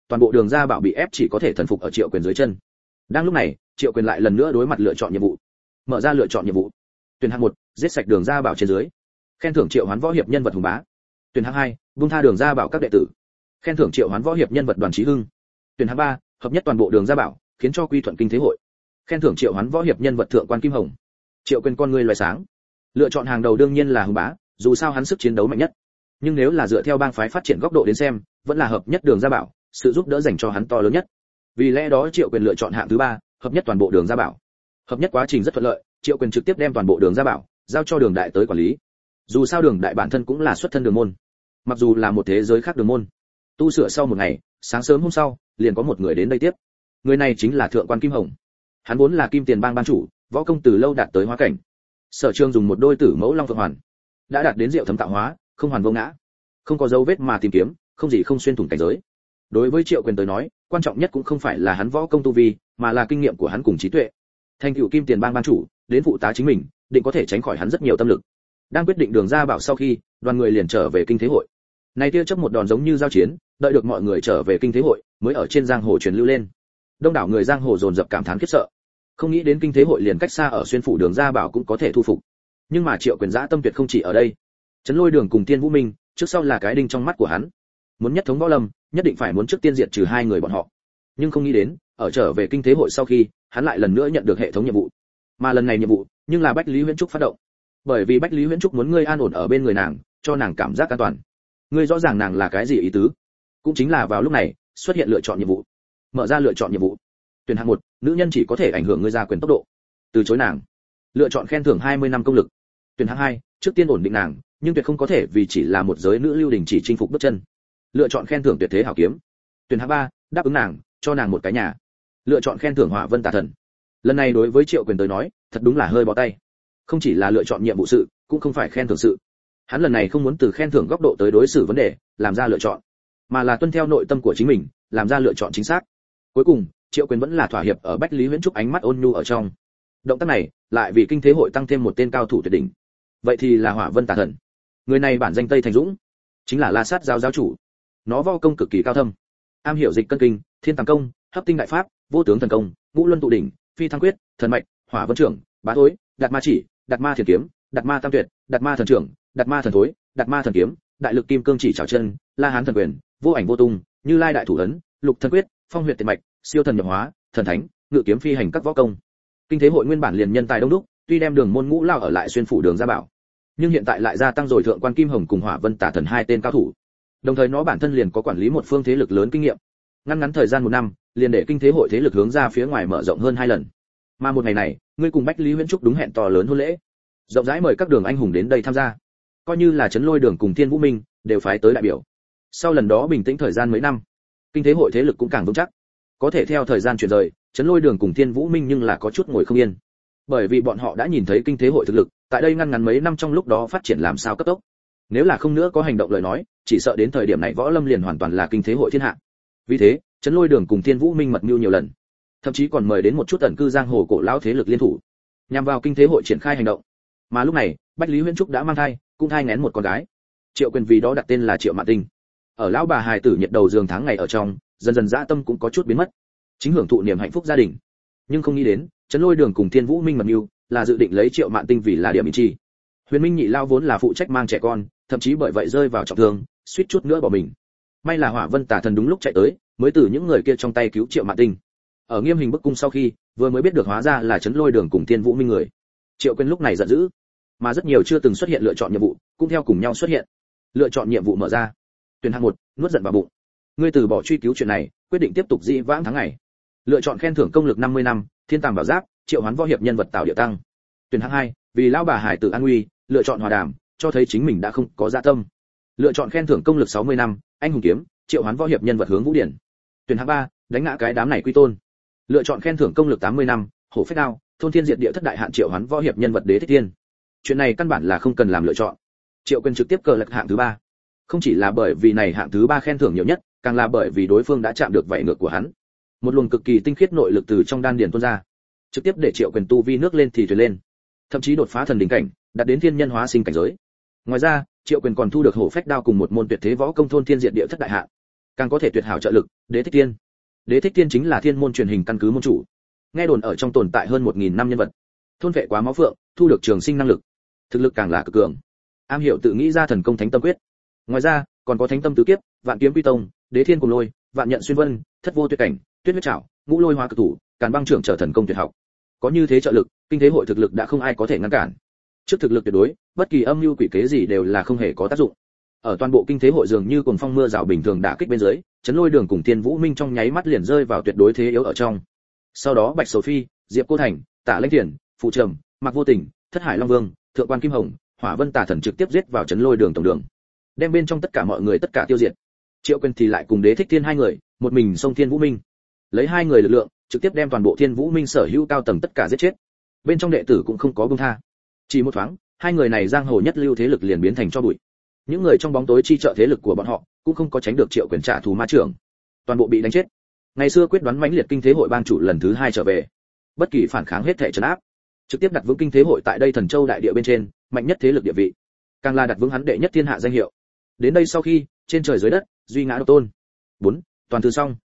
toàn bộ đường ra bảo bị ép chỉ có thể thần phục ở Triệu Quyền dưới chân. Đang lúc này, Triệu Quyền lại lần nữa đối mặt lựa chọn nhiệm vụ. Mở ra lựa chọn nhiệm vụ. Tuyển hạng 1, giết sạch đường ra bảo trên dưới. Khen thưởng Triệu Hoán võ hiệp nhân vật hùng bá. Tuyển hạng 2, buông tha đường ra bảo các đệ tử. Khen thưởng Triệu Hoán võ hiệp nhân vật Đoàn Chí Hưng. Tuyển hạng 3, hợp nhất toàn bộ đường ra bảo, khiến cho quy thuận kinh thế hội. Khen thưởng Triệu Hoán võ hiệp nhân vật Thượng quan Kim Hồng. Triệu Quyền con người loài sáng. Lựa chọn hàng đầu đương nhiên là hùng bá, dù sao hắn sức chiến đấu mạnh nhất. Nhưng nếu là dựa theo bang phái phát triển góc độ đến xem, vẫn là hợp nhất đường ra bảo, sự giúp đỡ dành cho hắn to lớn nhất. Vì lẽ đó Triệu Quyền lựa chọn hạng thứ 3, hợp nhất toàn bộ đường ra bảo. Hợp nhất quá trình rất thuận lợi, Triệu Quyền trực tiếp đem toàn bộ đường ra bảo giao cho đường đại tới quản lý. Dù sao đường đại bản thân cũng là xuất thân đường môn, mặc dù là một thế giới khác đường môn. Tu sửa sau một ngày, sáng sớm hôm sau, liền có một người đến đây tiếp. Người này chính là Thượng quan Kim Hồng. Hắn vốn là Kim Tiền bang ban chủ, võ công từ lâu đạt tới hóa cảnh. Sở Trường dùng một đôi tử mẫu long phượng hoàn, đã đạt đến diệu thấm tạo hóa, không hoàn vô ngã, không có dấu vết mà tìm kiếm, không gì không xuyên thủng cảnh giới. Đối với Triệu Quyền tới nói, quan trọng nhất cũng không phải là hắn võ công tu vi, mà là kinh nghiệm của hắn cùng trí tuệ. Thành tựu Kim Tiền bang ban chủ, đến phụ tá chính mình, định có thể tránh khỏi hắn rất nhiều tâm lực. Đang quyết định đường ra bảo sau khi, đoàn người liền trở về kinh thế hội. Này tia chớp một đòn giống như giao chiến, đợi được mọi người trở về kinh thế hội, mới ở trên giang hồ truyền lưu lên. Đông đảo người giang hồ dồn dập cảm thán khiếp sợ. Không nghĩ đến kinh thế hội liền cách xa ở xuyên phủ đường ra bảo cũng có thể thu phục. Nhưng mà Triệu Quyền dã tâm tuyệt không chỉ ở đây. Trấn Lôi Đường cùng Tiên Vũ Minh, trước sau là cái đinh trong mắt của hắn. Muốn nhất thống võ lâm, nhất định phải muốn trước tiên diệt trừ hai người bọn họ. Nhưng không nghĩ đến, ở trở về kinh thế hội sau khi, hắn lại lần nữa nhận được hệ thống nhiệm vụ. Mà lần này nhiệm vụ, nhưng là Bách Lý Huyễn Trúc phát động. Bởi vì Bách Lý Huyễn Trúc muốn ngươi an ổn ở bên người nàng, cho nàng cảm giác an toàn. Ngươi rõ ràng nàng là cái gì ý tứ? Cũng chính là vào lúc này, xuất hiện lựa chọn nhiệm vụ. Mở ra lựa chọn nhiệm vụ. Tuyển hạng 1, nữ nhân chỉ có thể ảnh hưởng ngươi ra quyền tốc độ. Từ chối nàng. Lựa chọn khen thưởng 20 năm công lực. Tuyển hạng 2, trước tiên ổn định nàng, nhưng tuyệt không có thể vì chỉ là một giới nữ lưu đình chỉ chinh phục bước chân. Lựa chọn khen thưởng tuyệt thế hảo kiếm. Tuyển hạng 3, đáp ứng nàng, cho nàng một cái nhà. Lựa chọn khen thưởng Hỏa Vân Tà Thần. Lần này đối với Triệu Quyền tới nói, thật đúng là hơi bó tay. Không chỉ là lựa chọn nhiệm vụ sự, cũng không phải khen thưởng sự. Hắn lần này không muốn từ khen thưởng góc độ tới đối xử vấn đề, làm ra lựa chọn, mà là tuân theo nội tâm của chính mình, làm ra lựa chọn chính xác. Cuối cùng, Triệu Quyền vẫn là thỏa hiệp ở Bách Lý Huyễn Trúc ánh mắt ôn nhu ở trong. Động tác này, lại vì kinh thế hội tăng thêm một tên cao thủ tuyệt đỉnh. Vậy thì là Hỏa Vân Tà Thần. Người này bản danh Tây Thành Dũng, chính là La Sát giáo giáo chủ. Nó võ công cực kỳ cao thâm, am hiểu dịch cân kinh, thiên tàng công, hấp tinh đại pháp, vô tướng thần công, ngũ luân tụ đỉnh, phi thăng quyết, thần mạch, hỏa vân trưởng, bá thối, đạt ma chỉ, đạt ma thiền kiếm, đạt ma tam tuyệt, đạt ma thần trưởng, đạt ma thần thối, đạt ma thần kiếm, đại lực kim cương chỉ chảo chân, la hán thần quyền, vô ảnh vô tung, như lai đại thủ ấn, lục thần quyết, phong huyệt tiệt mạch, siêu thần nhập hóa, thần thánh, ngự kiếm phi hành các võ công. Kinh thế hội nguyên bản liền nhân tài đông đúc, tuy đem đường môn ngũ lao ở lại xuyên phủ đường ra bảo, nhưng hiện tại lại gia tăng rồi Thượng quan Kim Hồng cùng Hỏa Vân Tà Thần hai tên cao thủ. Đồng thời nó bản thân liền có quản lý một phương thế lực lớn kinh nghiệm. Ngắn thời gian 1 năm, liền để kinh thế hội thế lực hướng ra phía ngoài mở rộng hơn 2 lần. Mà một ngày này, ngươi cùng Bách Lý Huyễn Trúc đúng hẹn to lớn hôn lễ. Rộng rãi mời các đường anh hùng đến đây tham gia. Coi như là Trấn Lôi Đường cùng Thiên Vũ Minh đều phái tới đại biểu. Sau lần đó bình tĩnh thời gian mấy năm, kinh thế hội thế lực cũng càng vững chắc. Có thể theo thời gian chuyển rời, Trấn Lôi Đường cùng Thiên Vũ Minh nhưng là có chút ngồi không yên. Bởi vì bọn họ đã nhìn thấy kinh thế hội thực lực, tại đây ngắn mấy năm trong lúc đó phát triển làm sao cấp tốc. Nếu là không nữa có hành động lời nói, chỉ sợ đến thời điểm này võ lâm liền hoàn toàn là kinh thế hội thiên hạ. Vì thế, Trấn Lôi Đường cùng Thiên Vũ Minh mật mưu nhiều lần, thậm chí còn mời đến một chút ẩn cư giang hồ cổ lão thế lực liên thủ, nhằm vào kinh thế hội triển khai hành động. Mà lúc này, Bách Lý Huyễn Trúc đã mang thai, cũng thai nghén một con gái. Triệu Quyền vì đó đặt tên là Triệu Mạn Tinh. Ở lão bà hài tử nhiệt đầu giường tháng ngày ở trong, dần dần dã tâm cũng có chút biến mất, chính hưởng thụ niềm hạnh phúc gia đình. Nhưng không nghĩ đến, Trấn Lôi Đường cùng Thiên Vũ Minh mật mưu, là dự định lấy Triệu Mạn Tinh vì là điểm minh chi. Huyền Minh nhị lao vốn là phụ trách mang trẻ con, thậm chí bởi vậy rơi vào trọng thương, suýt chút nữa bỏ mình. May là Hỏa Vân Tà Thần đúng lúc chạy tới, mới từ những người kia trong tay cứu Triệu Mạn Tinh. Ở Nghiêm Hình bức cung sau khi, vừa mới biết được hóa ra là Trấn Lôi Đường cùng Thiên Vũ Minh người. Triệu Quyền lúc này giận dữ, mà rất nhiều chưa từng xuất hiện lựa chọn nhiệm vụ, cũng theo cùng nhau xuất hiện. Lựa chọn nhiệm vụ mở ra. Tuyển hạng 1, nuốt giận vào bụng. Ngươi từ bỏ truy cứu chuyện này, quyết định tiếp tục dĩ vãng tháng ngày. Lựa chọn khen thưởng công lực 50 năm, thiên tàng bảo giáp, triệu hoán võ hiệp nhân vật tạo địa tăng. Tuyển hạng 2, vì lão bà hải tử an nguy, lựa chọn hòa đàm, cho thấy chính mình đã không có dạ tâm. Lựa chọn khen thưởng công lực 60 năm, anh hùng kiếm, triệu hoán võ hiệp nhân vật hướng vũ điển. Tuyển hạng 3, đánh ngã cái đám này quy tôn. Lựa chọn khen thưởng công lực 80 năm, hổ phách đao, thôn thiên diệt địa thất đại hạn triệu hoán võ hiệp nhân vật đế thích tiên. Chuyện này căn bản là không cần làm lựa chọn. Triệu Quyền trực tiếp cờ lật hạng thứ 3. Không chỉ là bởi vì này hạng thứ 3 khen thưởng nhiều nhất, càng là bởi vì đối phương đã chạm được vảy ngược của hắn. Một luồng cực kỳ tinh khiết nội lực từ trong đan điền tuôn ra, trực tiếp để Triệu Quyền tu vi nước lên thì thuyền lên, thậm chí đột phá thần đỉnh cảnh, đạt đến thiên nhân hóa sinh cảnh giới. Ngoài ra, Triệu Quyền còn thu được hổ phách đao cùng một môn tuyệt thế võ công thôn thiên diệt địa thất đại hạn. càng có thể tuyệt hảo trợ lực. Đế thích thiên. Đế thích thiên chính là thiên môn truyền hình căn cứ môn chủ, nghe đồn ở trong tồn tại hơn 1000 năm nhân vật, thôn vệ quá máu phượng, thu được trường sinh năng lực, thực lực càng là cực cường, am hiểu tự nghĩ ra thần công thánh tâm quyết. Ngoài ra còn có thánh tâm tứ kiếp, vạn kiếm quy tông, đế thiên cùng lôi, vạn nhận xuyên vân, thất vô tuyệt cảnh, tuyết huyết trảo, ngũ lôi hóa cực thủ, càn băng trưởng trở thần công tuyệt học. Có như thế trợ lực, kinh thế hội thực lực đã không ai có thể ngăn cản. Trước thực lực tuyệt đối, bất kỳ âm mưu quỷ kế gì đều là không hề có tác dụng. Ở toàn bộ kinh thế hội dường như cuồng phong mưa rào bình thường đả kích bên dưới, Trấn Lôi Đường cùng Thiên Vũ Minh trong nháy mắt liền rơi vào tuyệt đối thế yếu ở trong. Sau đó Bạch Sầu Phi, Diệp Cô Thành, Tả Lãnh Thiền, Phụ Trầm, Mạc Vô Tình, Thất Hải Long Vương, Thượng Quan Kim Hồng, Hỏa Vân Tà Thần trực tiếp giết vào Trấn Lôi Đường tổng đường, đem bên trong tất cả mọi người tất cả tiêu diệt. Triệu Quyền thì lại cùng Đế Thích Thiên hai người, một mình xông Thiên Vũ Minh, lấy hai người lực lượng, trực tiếp đem toàn bộ Thiên Vũ Minh sở hữu cao tầng tất cả giết chết. Bên trong đệ tử cũng không có buông tha. Chỉ một thoáng, hai người này giang hồ nhất lưu thế lực liền biến thành tro bụi. Những người trong bóng tối chi trợ thế lực của bọn họ cũng không có tránh được Triệu Quyền trả thù ma trưởng, toàn bộ bị đánh chết. Ngày xưa quyết đoán mãnh liệt kinh thế hội bang chủ lần thứ hai trở về, bất kỳ phản kháng hết thảy trấn áp, trực tiếp đặt vững kinh thế hội tại đây Thần Châu đại địa bên trên mạnh nhất thế lực địa vị, càng là đặt vững hắn đệ nhất thiên hạ danh hiệu. Đến đây sau khi trên trời dưới đất duy ngã độc tôn. 4. Toàn thư xong.